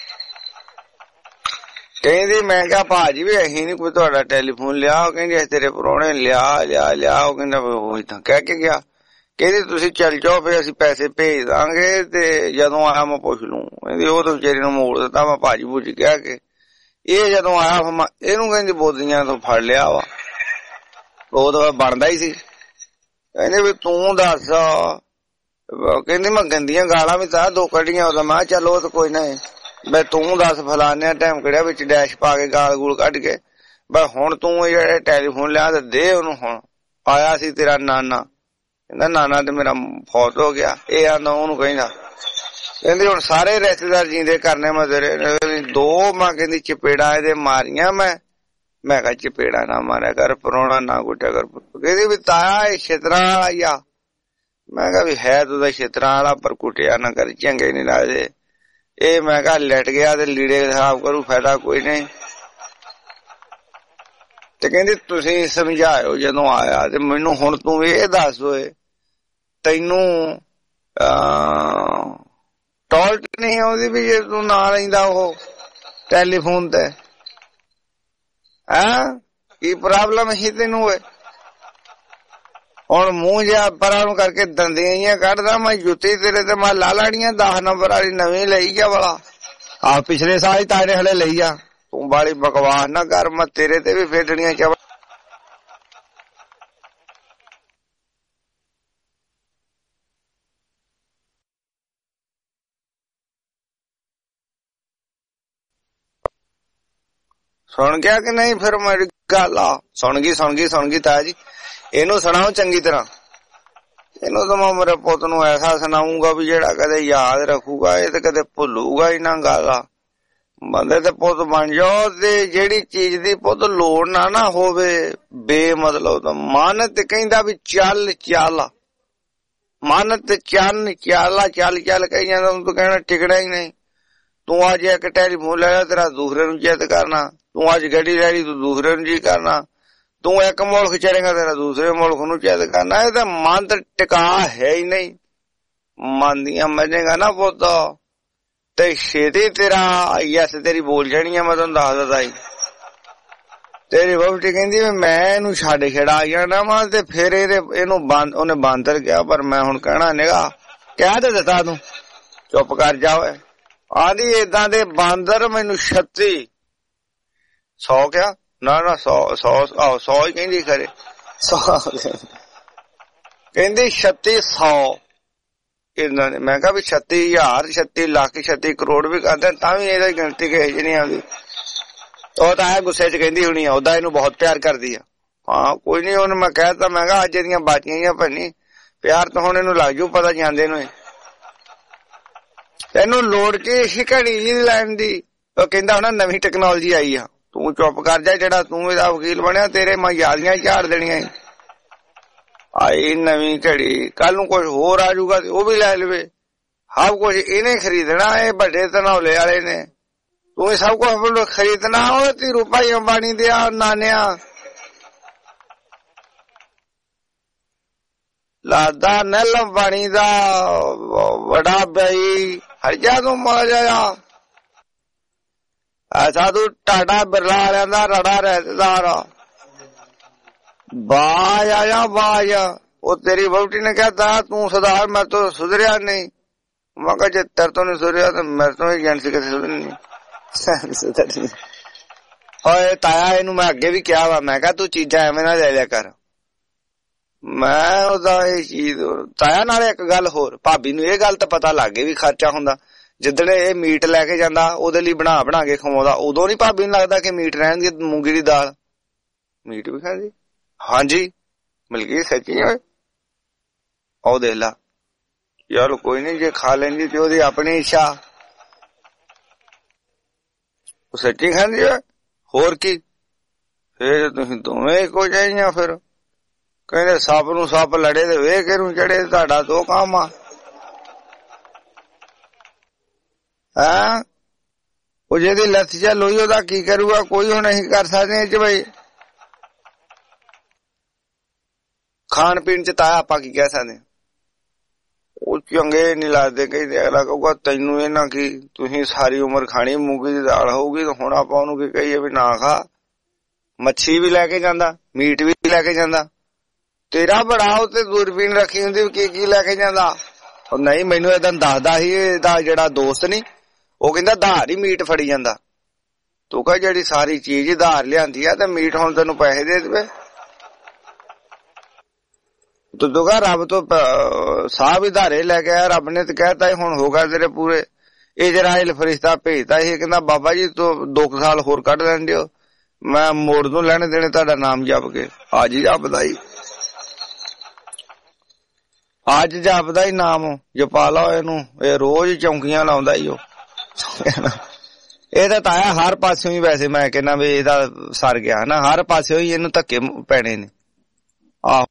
ਕਹਿੰਦੀ ਮੈਂ ਕਿਹਾ ਭਾਜੀ ਵੀ ਅਸੀਂ ਨੀ ਕੋਈ ਤੁਹਾਡਾ ਟੈਲੀਫੋਨ ਲਿਆ। ਉਹ ਕਹਿੰਦੀ ਤੇਰੇ ਪ੍ਰਾਹੁਣੇ ਲਿਆ ਲਿਆ ਲਿਆ। ਉਹ ਕਹਿੰਦਾ ਉਹ ਏਦਾਂ ਕਹਿ ਕੇ ਗਿਆ। ਕਹਿੰਦੀ ਤੁਸੀਂ ਚੱਲ ਜਾਓ ਫਿਰ ਅਸੀਂ ਪੈਸੇ ਭੇਜ ਦਾਂਗੇ ਤੇ ਜਦੋਂ ਆਇਆ ਮੈਂ ਪੁੱਛ ਲੂੰ। ਕਹਿੰਦੀ ਉਹ ਤਾਂ ਵਿਚਾਰੀ ਨੂੰ ਮੋੜ ਦਿੱਤਾ ਮੈਂ ਭਾਜੀ ਭੂਜੀ ਕਹਿ ਕੇ। ਇਹ ਜਦੋਂ ਆਇਆ ਫਿਰ ਇਹਨੂੰ ਕਹਿੰਦੀ ਬੋਦੀਆਂ ਤੋਂ ਫੜ ਲਿਆ ਵਾ, ਉਹ ਤਾਂ ਬਣਦਾ ਹੀ ਸੀ। ਕਹਿੰਦੇ ਵੀ ਤੂੰ ਦੱਸ। ਕਹਿੰਦੀ ਮੈਂ ਗੰਦੀਆਂ ਗਾਲਾਂ ਵੀ ਤਾਂ ਦੋ ਕੱਢੀਆਂ ਉਹਦਾ। ਮੈਂ ਚੱਲ ਉਹ ਤਾਂ ਕੋਈ ਨਾ, ਬਈ ਤੂੰ ਦੱਸ ਫਲਾਨਿਆ ਟਾਈਮ ਕਿਹੜਿਆ ਵਿੱਚ ਡੈਸ਼ ਪਾ ਕੇ ਗਾਲ ਗੂਲ ਕੱਢ ਕੇ ਬਈ ਹੁਣ ਤੂੰ ਜਿਹੜੇ ਟੈਲੀਫੋਨ ਲਿਆ ਤੇ ਦੇ ਉਹਨੂੰ। ਹੁਣ ਆਇਆ ਸੀ ਤੇਰਾ ਨਾਨਾ, ਕਹਿੰਦਾ ਨਾਨਾ ਤੇ ਮੇਰਾ ਫੌਤ ਹੋ ਗਿਆ। ਇਹ ਆਂਦਾ ਉਹਨੂੰ ਕਹਿੰਦਾ। ਕਹਿੰਦੀ ਹੁਣ ਸਾਰੇ ਰਿਸ਼ਤੇਦਾਰ ਜੀਂਦੇ ਕਰਨੇ ਮੈਂ ਤੇਰੇ ਦੋ। ਮੈਂ ਕਹਿੰਦੀ ਚਪੇੜਾ ਇਹਦੇ ਮਾਰੀਆਂ ਮੈਂ। ਮੈਂ ਕਿਹਾ ਚਪੇੜਾ ਨਾ ਮਾਰਿਆ ਕਰ, ਪਰੋਣਾ ਨਾ ਕੁੱਟਿਆ ਕਰ। ਕਹਿੰਦੀ ਵੀ ਤਾਇਆ ਇਹ ਛਿੱਤਰਾਂ ਵਾਲਾ ਹੀ ਆ। ਮੈਂ ਕਿਹਾ ਵੀ ਹੈ ਤੂੰ ਤਾਂ ਛਿੱਤਰਾਂ ਵਾਲਾ, ਪਰ ਕੁੱਟਿਆ ਨਾ ਕਰ, ਚੰਗੇ ਨੀ ਲੱਗਦੇ। ਇਹ ਮੈਂ ਕਿਹਾ ਲਿਟ ਗਿਆ ਤੇ ਲੀੜੇ ਹਿਸਾਬ ਕਰੂ, ਫਾਇਦਾ ਕੋਈ ਨਹੀਂ। ਤੇ ਕਹਿੰਦੀ ਤੁਸੀਂ ਸਮਝਾਇਓ ਜਦੋਂ ਆਇਆ ਤੇ ਮੈਨੂੰ। ਹੁਣ ਤੂੰ ਇਹ ਦੱਸ ਓਏ ਤੈਨੂੰ ਟੋਲਟ ਨਹੀਂ ਆਉਂਦੀ ਵੀ ਜੇ ਤੂੰ ਨਾ ਰਹਿੰਦਾ ਉਹ ਟੈਲੀਫੋਨ ਤੇ? ਹੈਂ ਕੀ ਪ੍ਰੋਬਲਮ ਸੀ ਤੈਨੂੰ ਓਏ? ਹੁਣ ਮੂੰਹ ਜਿਹਾ ਪਰਾਂ ਨੂੰ ਕਰਕੇ ਦੰਦੀਆਂ ਜਿਹੀਆਂ ਕੱਢਦਾ। ਮੈਂ ਜੁੱਤੀ ਤੇਰੇ ਤੇ ਮੈਂ ਲਾ ਲਾੜੀਆਂ ਦਸ ਨੰਬਰ ਵਾਲੀ ਨਵੀਂ ਲਈ ਆ ਵਾਲਾ। ਆ ਪਿਛਲੇ ਸਾਲ ਹੀ ਤਾਰੇ ਹਲੇ ਲਈ ਆ। ਤੂੰ ਬਾਲੀ ਬਕਵਾਸ ਨਾ ਕਰ, ਮੈਂ ਤੇਰੇ ਤੇ ਵੀ ਫੇਟਣੀਆਂ ਚਵ। ਸੁਣ ਗਿਆ ਕਿ ਨਹੀਂ? ਫਿਰ ਮੇਰੀ ਗੱਲ ਆ। ਸੁਣ ਗਈ ਸੁਣ ਗਈ ਸੁਣ ਗਈ ਤਾਇਆ ਜੀ। ਇਹਨੂੰ ਸੁਣਾਓ ਚੰਗੀ ਤਰ੍ਹਾਂ। ਇਹਨੂੰ ਤਾਂ ਮੈਂ ਮੇਰੇ ਪੁੱਤ ਨੂੰ ਐਸਾ ਸੁਣਾਉਂਗਾ ਵੀ ਜਿਹੜਾ ਕਦੇ ਯਾਦ ਰੱਖੂਗਾ, ਇਹ ਤੇ ਕਦੇ ਭੁੱਲੂਗਾ ਹੀ ਨਾ। ਗੱਲ ਆ ਬੰਦੇ ਤੇ ਪੁੱਤ ਬਣ ਜਾਓ ਤੇ ਜਿਹੜੀ ਚੀਜ਼ ਦੀ ਪੁੱਤ ਲੋੜ ਨਾ ਨਾ ਹੋਵੇ ਬੇਮਤਲਬ ਤਾਂ ਮਨ ਤੇ ਕਹਿੰਦਾ ਵੀ ਚੱਲ ਚੱਲ, ਮਨ ਤੇ ਚੰਨ ਚੱਲ ਚੱਲ ਚੱਲ ਕਹੀ ਜਾਂਦਾ। ਤੂੰ ਕਹਿਣਾ ਟਿਕਣਾ ਹੀ ਨਹੀਂ। ਤੂੰ ਅੱਜ ਇੱਕ ਟੈਲੀਫੋਨ ਲੈ ਲਿਆ, ਤੇਰਾ ਦੂਸਰੇ ਨੂੰ ਚਿੱਤ ਕਰਨਾ। ਤੂੰ ਅੱਜ ਗੱਡੀ ਲੈ ਲਈ, ਤੂੰ ਦੂਸਰੇ ਨੂੰ ਜੀ ਕਰਨਾ। ਤੂੰ ਇੱਕ ਮੁਲਕ ਚੜੇਗਾ, ਤੇਰਾ ਦੂਸਰੇ ਮੁਲਕ ਨੂੰ ਚਿੱਤ ਕਰਨਾ। ਇਹ ਤਾਂ ਮਨ ਤੇ ਟਿਕਾ ਹੈ ਹੀ ਨਹੀਂ। ਮਨ ਦੀਆਂ ਮੰਨੇਗਾ ਨਾ ਪੁੱਤ ਤੇ ਛੇਤੀ ਤੇਰਾ ਯਸ ਤੇਰੀ ਬੋਲ ਜਾਣੀ ਆ। ਮੈਂ ਤੁਹਾਨੂੰ ਦੱਸ ਦਿੱਤਾ ਸੀ। ਤੇਰੀ ਵਹੁਟੀ ਕਹਿੰਦੀ ਵੀ ਮੈਂ ਇਹਨੂੰ ਛੱਡ ਛੜਾ ਜਾਣਾ ਵਾ ਤੇ ਫਿਰ ਇਹਦੇ ਇਹਨੂੰ ਬੰਦ ਉਹਨੇ ਬਾਂਦਰ ਗਿਆ। ਪਰ ਮੈਂ ਹੁਣ ਕਹਿਣਾ ਨਿਗਾ ਕਹਿ ਤੇ ਦਿੱਤਾ, ਤੂੰ ਚੁੱਪ ਕਰ ਜਾ ਓਏ। ਆਂਦੀ ਏਦਾਂ ਦੇ ਬਾਂਦਰ ਮੈਨੂੰ ਛੱਤੀ ਸੌ ਕਿਹਾ ਨਾ ਨਾ ਸੌ ਸੌ ਆਹੋ ਸੌ ਹੀ ਕਹਿੰਦੀ ਖਰੇ। ਸੌ ਕਹਿੰਦੀ ਛੱਤੀ ਸੌ ਇਹਨਾਂ ਨੇ। ਮੈਂ ਕਿਹਾ ਵੀ ਛੱਤੀ ਹਜ਼ਾਰ ਛੱਤੀ ਲੱਖ ਛੱਤੀ ਕਰੋੜ ਵੀ ਕਰਦੇ ਤਾਂ ਵੀ ਇਹਦੀ ਗਿਣਤੀ ਕਿਸੇ ਚ ਨਹੀਂ ਆਉਂਦੀ। ਉਹ ਤਾਂ ਹੈ ਗੁੱਸੇ ਚ ਕਹਿੰਦੀ ਹੋਣੀ ਆ, ਉਹਦਾ ਇਹਨੂੰ ਬਹੁਤ ਪਿਆਰ ਕਰਦੀ ਆ। ਹਾਂ ਕੋਈ ਨੀ, ਉਹਨੂੰ ਮੈਂ ਕਹਿਤਾ, ਮੈਂ ਕਿਹਾ ਅੱਜ ਇਹਦੀਆਂ ਬਾਤੀਆਂ ਭੰਨੀ ਪਿਆਰ ਤਾਂ ਹੁਣ ਇਹਨੂੰ ਲੱਗ ਜੂ ਪਤਾ ਜਾਂਦੇ ਨੂੰ। ਤੈਨੂੰ ਲੋੜ ਕੀ ਇਸੀ ਘੜੀ ਜੀ ਲੈਣ ਦੀ? ਉਹ ਕਹਿੰਦਾ ਹੁਣ ਨਵੀਂ ਟੈਕਨੋਲੋਜੀ ਆਈ ਆ, ਤੂੰ ਚੁੱਪ ਕਰ ਜਾ, ਜਿਹੜਾ ਤੂੰ ਇਹਦਾ ਵਕੀਲ ਬਣਿਆ ਤੇਰੇ ਮੈਂ ਯਾਦੀਆਂ ਝਾੜ ਦੇਣੀਆਂ। ਆਈ ਨਵੀਂ ਘੜੀ, ਕੱਲ ਨੂੰ ਕੁਛ ਹੋਰ ਆ ਜਾਊਗਾ ਤੇ ਉਹ ਵੀ ਲੈ ਲਵੇ। ਸਭ ਕੁਛ ਇਹਨੇ ਖਰੀਦਣਾ, ਇਹ ਵੱਡੇ ਧਨੌਲੇ ਵਾਲੇ ਨੇ। ਤੂੰ ਇਹ ਸਭ ਕੁਛ ਖਰੀਦਣਾ। ਉਹ ਧੀਰੂ ਭਾਈ ਅੰਬਾਨੀ ਦੇ ਆ ਨਾਨਿਆ ਲਾਦਾ ਨੈਲ ਅੰਬਾਨੀ ਦਾ ਵੱਡਾ ਭਾਈ ਹਰਜਾ ਤੂੰ ਮਾਰ ਜਾਇਆ। ਐਸਾ ਤੂੰ ਟਾਟਾ ਬਿਰਲਾ ਵਾਲਿਆਂ ਦਾ ਰੜਾ ਰਹਿਤੇਦਾਰ ਆ। ਬਾਜ ਆਇਆ ਬਾਜ। ਉਹ ਤੇਰੀ ਵਹੁਟੀ ਨੇ ਕਹਿਤਾ ਤੂੰ ਸੁਧਾਰ, ਮੈਂ ਤੋਂ ਸੁਧਰਿਆ ਨਹੀਂ। ਮੈਂ ਕਿਹਾ ਜੇ ਤੇਰੇ ਤੋਂ ਨਹੀਂ ਸੁਧਰਿਆ ਤਾਂ ਮੇਰੇ ਤੋਂ ਹੀ ਗਿਣਤੀ ਕਿਤੇ ਸੁਧਰਨੀ। ਓਏ ਤਾਇਆ ਇਹਨੂੰ ਮੈਂ ਅੱਗੇ ਵੀ ਕਿਹਾ ਵਾ, ਮੈਂ ਕਿਹਾ ਤੂੰ ਚੀਜ਼ਾਂ ਐਵੇਂ ਨਾ ਲੈ ਲਿਆ ਕਰ। ਮੈਂ ਉਹਦਾ ਇਹ ਚੀਜ਼ ਤਾਇਆ ਨਾਲ ਇੱਕ ਗੱਲ ਹੋਰ, ਭਾਬੀ ਨੂੰ ਇਹ ਗੱਲ ਤਾਂ ਪਤਾ ਲੱਗ ਗਈ ਵੀ ਖਰਚਾ ਹੁੰਦਾ। ਜਿੱਦਣ ਇਹ ਮੀਟ ਲੈ ਕੇ ਜਾਂਦਾ ਉਹਦੇ ਲਈ ਬਣਾ ਬਣਾ ਕੇ ਖਵਾਉਂਦਾ, ਉਦੋਂ ਨੀ ਭਾਬੀ ਨੂੰ ਲੱਗਦਾ ਕਿ ਮੀਟ ਰਹਿਣਗੇ ਮੂੰਗੀ ਦੀ ਦਾਲ। ਮੀਟ ਵੀ ਖਾਂਦੀ। ਹਾਂਜੀ ਮਿਲ ਗਈ ਸੱਚੀ। ਓਏ ਉਹ ਦੇਖ ਲਾ ਯਾਰ, ਕੋਈ ਨੀ ਜੇ ਖਾ ਲੈਂਦੀ ਤੇ ਉਹਦੀ ਆਪਣੀ ਇੱਛਾ। ਉਹ ਸੱਚੀ ਖਾਂਦੀ ਆ, ਹੋਰ ਕੀ। ਫੇਰ ਤੁਸੀਂ ਦੋਵੇਂ ਇੱਕੋ ਜਾਈਆਂ। ਫਿਰ ਕਹਿੰਦੇ ਸੱਪ ਨੂੰ ਸੱਪ ਲੜੇ ਤੇ ਵੇਖ ਇਹਨੂੰ ਚੜੇ, ਤੁਹਾਡਾ ਦੋ ਕੰਮ ਆ। ਹੈਂ ਉਹ ਜਿਹਦੀ ਲੱਥ ਚੱਲ ਹੋਈ ਉਹਦਾ ਕੀ ਕਰੂਗਾ? ਕੋਈ ਹੁਣ ਅਸੀਂ ਕਰ ਸਕਦੇ ਇਹ ਚ ਬਈ। ਖਾਣ ਪੀਣ ਚ ਤਾਂ ਆਪਾਂ ਕੀ ਕਹਿ ਸਕਦੇ? ਉਹ ਚੰਗੇ ਨੀ ਲੱਗਦੇ। ਕਹਿੰਦੇ ਅਗਲਾ ਕਹੂਗਾ ਤੈਨੂੰ ਇਹਨਾਂ ਕੀ, ਤੁਸੀਂ ਸਾਰੀ ਉਮਰ ਖਾਣੀ ਮੂੰਗੀ ਦੀ ਦਾਲ ਹੋਊਗੀ ਤਾਂ ਹੁਣ ਆਪਾਂ ਉਹਨੂੰ ਕੀ ਕਹੀਏ ਵੀ ਨਾ ਖਾ। ਮੱਛੀ ਵੀ ਲੈ ਕੇ ਜਾਂਦਾ, ਮੀਟ ਵੀ ਲੈ ਕੇ ਜਾਂਦਾ। ਤੇਰਾ ਬੜਾ ਉੱਤੇ ਦੂਰਬੀਨ ਰੱਖੀ ਹੁੰਦੀ ਕੀ ਕੀ ਲੈ ਕੇ ਜਾਂਦਾ। ਉਹ ਨਹੀਂ ਮੈਨੂੰ ਏਦਾਂ ਦੱਸਦਾ ਸੀ ਇਹਦਾ ਜਿਹੜਾ ਦੋਸਤ ਨੀ, ਉਹ ਕਹਿੰਦਾ ਧਾਰ ਹੀ ਮੀਟ ਫੜੀ ਜਾਂਦਾ। ਤੂੰ ਕਹ ਜਿਹੜੀ ਸਾਰੀ ਚੀਜ਼ ਧਾਰ ਲਿਆਂਦੀ ਆ ਤੇ ਮੀਟ ਹੁਣ ਤੈਨੂੰ ਪੈਸੇ ਦੇ ਦੇਵੇ। ਤੂੰ ਕਹ ਰੱਬ ਤੋਂ ਸਾਹ ਵੀ ਧਾਰੇ ਲੈ ਕੇ ਆਇਆ, ਰੱਬ ਨੇ ਤੇ ਕਹਿਤਾ ਹੁਣ ਹੋ ਗਿਆ ਤੇਰੇ ਪੂਰੇ। ਇਹ ਜਰਾਇਲ ਫਰਿਸ਼ਤਾ ਭੇਜਦਾ ਇਹ ਕਹਿੰਦਾ ਬਾਬਾ ਜੀ ਤੂੰ ਦੋ ਕੁ ਸਾਲ ਹੋਰ ਕੱਢ ਲੈਣ ਦਿਓ, ਮੈਂ ਮੋੜ ਨੂੰ ਲੈਣੇ ਦੇਣੇ ਤੁਹਾਡਾ ਨਾਮ ਜਪ ਕੇ। ਅੱਜ ਹੀ ਜਪਦਾ ਹੀ, ਅੱਜ ਜਪਦਾ ਹੀ ਨਾਮ ਜਪਾ ਲਾ ਇਹਨੂੰ। ਇਹ ਰੋਜ਼ ਚੌਂਕੀਆਂ ਲਾਉਂਦਾ ਹੀ ਉਹ। ਇਹ ਤਾਂ ਤਾਇਆ ਹਰ ਪਾਸਿਓਂ ਹੀ, ਵੈਸੇ ਮੈਂ ਕਹਿੰਦਾ ਵੀ ਇਹਦਾ ਸਰ ਗਿਆ ਨਾ, ਹਰ ਪਾਸਿਓਂ ਹੀ ਇਹਨੂੰ ਧੱਕੇ ਪੈਣੇ ਨੇ। ਆਹੋ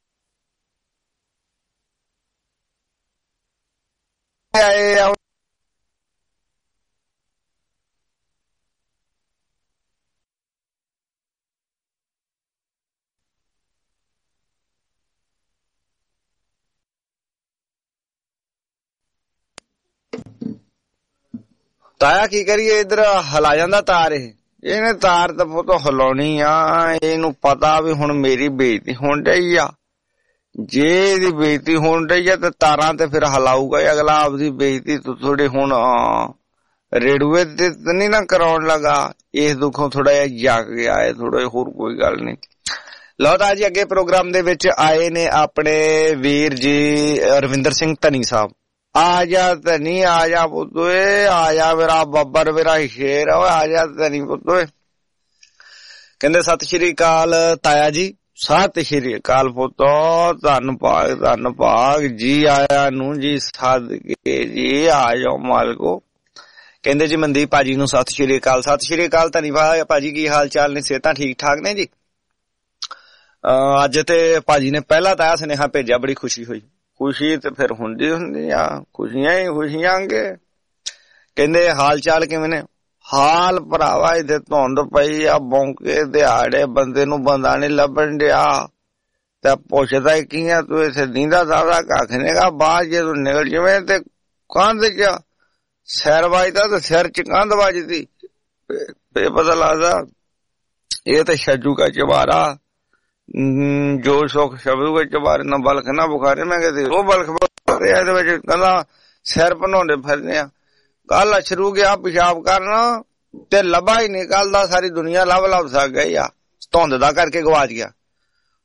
ਤਾਇਆ ਕੀ ਕਰੀਏ, ਇੱਧਰ ਹਿਲਾ ਜਾਂਦਾ ਤਾਰ। ਇਹ ਇਹਨੇ ਤਾਰ ਤਾਂ ਪੁੱਤ ਹਿਲਾਉਣੀ ਆ। ਇਹਨੂੰ ਪਤਾ ਵੀ ਹੁਣ ਮੇਰੀ ਬੇਇੱਜ਼ਤੀ ਹੋਣ ਡਈ ਆ। ਜੇ ਇਹਦੀ ਬੇਇੱਜ਼ਤੀ ਹੋਣ ਡਈ ਆ ਤੇ ਤਾਰਾਂ ਤੇ ਫਿਰ ਹਿਲਾਊਗਾ ਅਗਲਾ ਆਪਦੀ ਬੇਇੱਜ਼ਤੀ ਥੋੜੀ ਹੁਣ ਰੇਡੂਏ ਤੇ ਨਹੀਂ ਨਾ ਕਰਾਉਣ ਲੱਗਾ। ਇਸ ਦੁੱਖੋਂ ਥੋੜਾ ਜਿਹਾ ਜਾਗ ਗਿਆ ਹੈ ਥੋੜਾ, ਹੋਰ ਕੋਈ ਗੱਲ ਨਹੀਂ। ਲਓ ਤਾਂ ਜੀ ਅੱਗੇ ਪ੍ਰੋਗਰਾਮ ਦੇ ਵਿੱਚ ਆਏ ਨੇ ਆਪਣੇ ਵੀਰ ਜੀ ਰਵਿੰਦਰ ਸਿੰਘ ਧਨੀ ਸਾਹਿਬ। ਆ ਜਾ ਧਨੀ, ਆ ਜਾ ਪੁੱਤੋਏ, ਆ ਜਾ ਮੇਰਾ ਬੱਬਰ, ਮੇਰਾ ਸ਼ੇਰ, ਆ ਜਾ ਧਨੀ ਪੁੱਤੋਏ। ਕਹਿੰਦੇ ਸਤਿ ਸ਼੍ਰੀ ਅਕਾਲ ਤਾਇਆ ਜੀ। ਸਤਿ ਸ਼੍ਰੀ ਅਕਾਲ ਪੁੱਤੋ, ਧੰਨ ਭਾਗ ਧੰਨ ਭਾਗ, ਜੀ ਆਇਆ ਨੂੰ ਜੀ ਸਦਕੇ ਜੀ, ਆ ਜਾਓ ਮਾਲਕੋ। ਕਹਿੰਦੇ ਜੀ ਮਨਦੀਪ ਭਾਜੀ ਨੂੰ ਸਤਿ ਸ਼੍ਰੀ ਅਕਾਲ। ਸਤਿ ਸ਼੍ਰੀ ਅਕਾਲ ਧੰਨਵਾਦ ਭਾਜੀ, ਕੀ ਹਾਲ ਚਾਲ ਨੇ? ਸਿਹਤਾਂ ਠੀਕ ਠਾਕ ਨੇ ਜੀ? ਅੱਜ ਤੇ ਭਾਜੀ ਨੇ ਪਹਿਲਾ ਤਾਇਆ ਸੁਨੇਹਾ ਭੇਜਿਆ, ਬੜੀ ਖੁਸ਼ੀ ਹੋਈ। ਖੁਸ਼ੀ ਤੇ ਫਿਰ ਹੁੰਦੀ ਹੁੰਦੀ ਆ, ਖੁਸ਼ੀਆਂ ਹੀ ਖੁਸ਼ੀਆਂ ਗੇ। ਕਹਿੰਦੇ ਹਾਲ ਚਾਲ ਕਿਵੇਂ ਨੇ? ਹਾਲ ਭਰਾਵਾ ਇੱਥੇ ਧੁੰਦ ਪਈ ਆ, ਬੌਂਕੇ ਦਿਹਾੜੇ, ਬੰਦੇ ਨੂੰ ਬੰਦਾ ਨੀ ਲੱਭਣ ਡਿਆ। ਤੇ ਪੁੱਛਦਾ ਕੀ ਆ ਤੂੰ ਇੱਥੇ ਨੀਂਦਾ ਦਾਦਾ ਕੱਖ ਨੇਗਾ। ਬਾਹਰ ਜੇ ਤੂੰ ਨਿਕਲ ਜਿਵੇਂ ਤੇ ਕੰਧ ਚ ਸਿਰ ਵੱਜਦਾ ਤੇ ਸਿਰ ਚ ਕੰਧ ਵੱਜਦੀ, ਇਹ ਪਤਾ ਲੱਗਦਾ ਇਹ ਤੇ ਛੱਜੂ ਕਾ ਚਵਾਰਾ, ਜੋ ਸੁੱਖ ਸ਼ਬੂ ਕੇ ਚਵਾਰੇ ਨਾ ਬਲਖ ਨਾ ਬੁਖਾਰੇ। ਮੈਂ ਕਹਿੰਦੇ ਉਹ ਬਲਖ ਰਿਹਾ ਇਹਦੇ ਵਿੱਚ, ਕਹਿੰਦਾ ਸਿਰ ਭਨਾਉਂਦੇ ਫਿਰਦੇ ਆ। ਕੱਲ ਅਸ਼ਰੂ ਗਿਆ ਪਿਸ਼ਾਬ ਕਰਨ ਤੇ ਲੱਭਾ ਹੀ ਨਿਕਲਦਾ, ਸਾਰੀ ਦੁਨੀਆ ਲੱਭ ਲੱਭ ਸਕ ਗਈ ਆ, ਧੁੰਦ ਦਾ ਕਰਕੇ ਗਵਾਚ ਗਿਆ।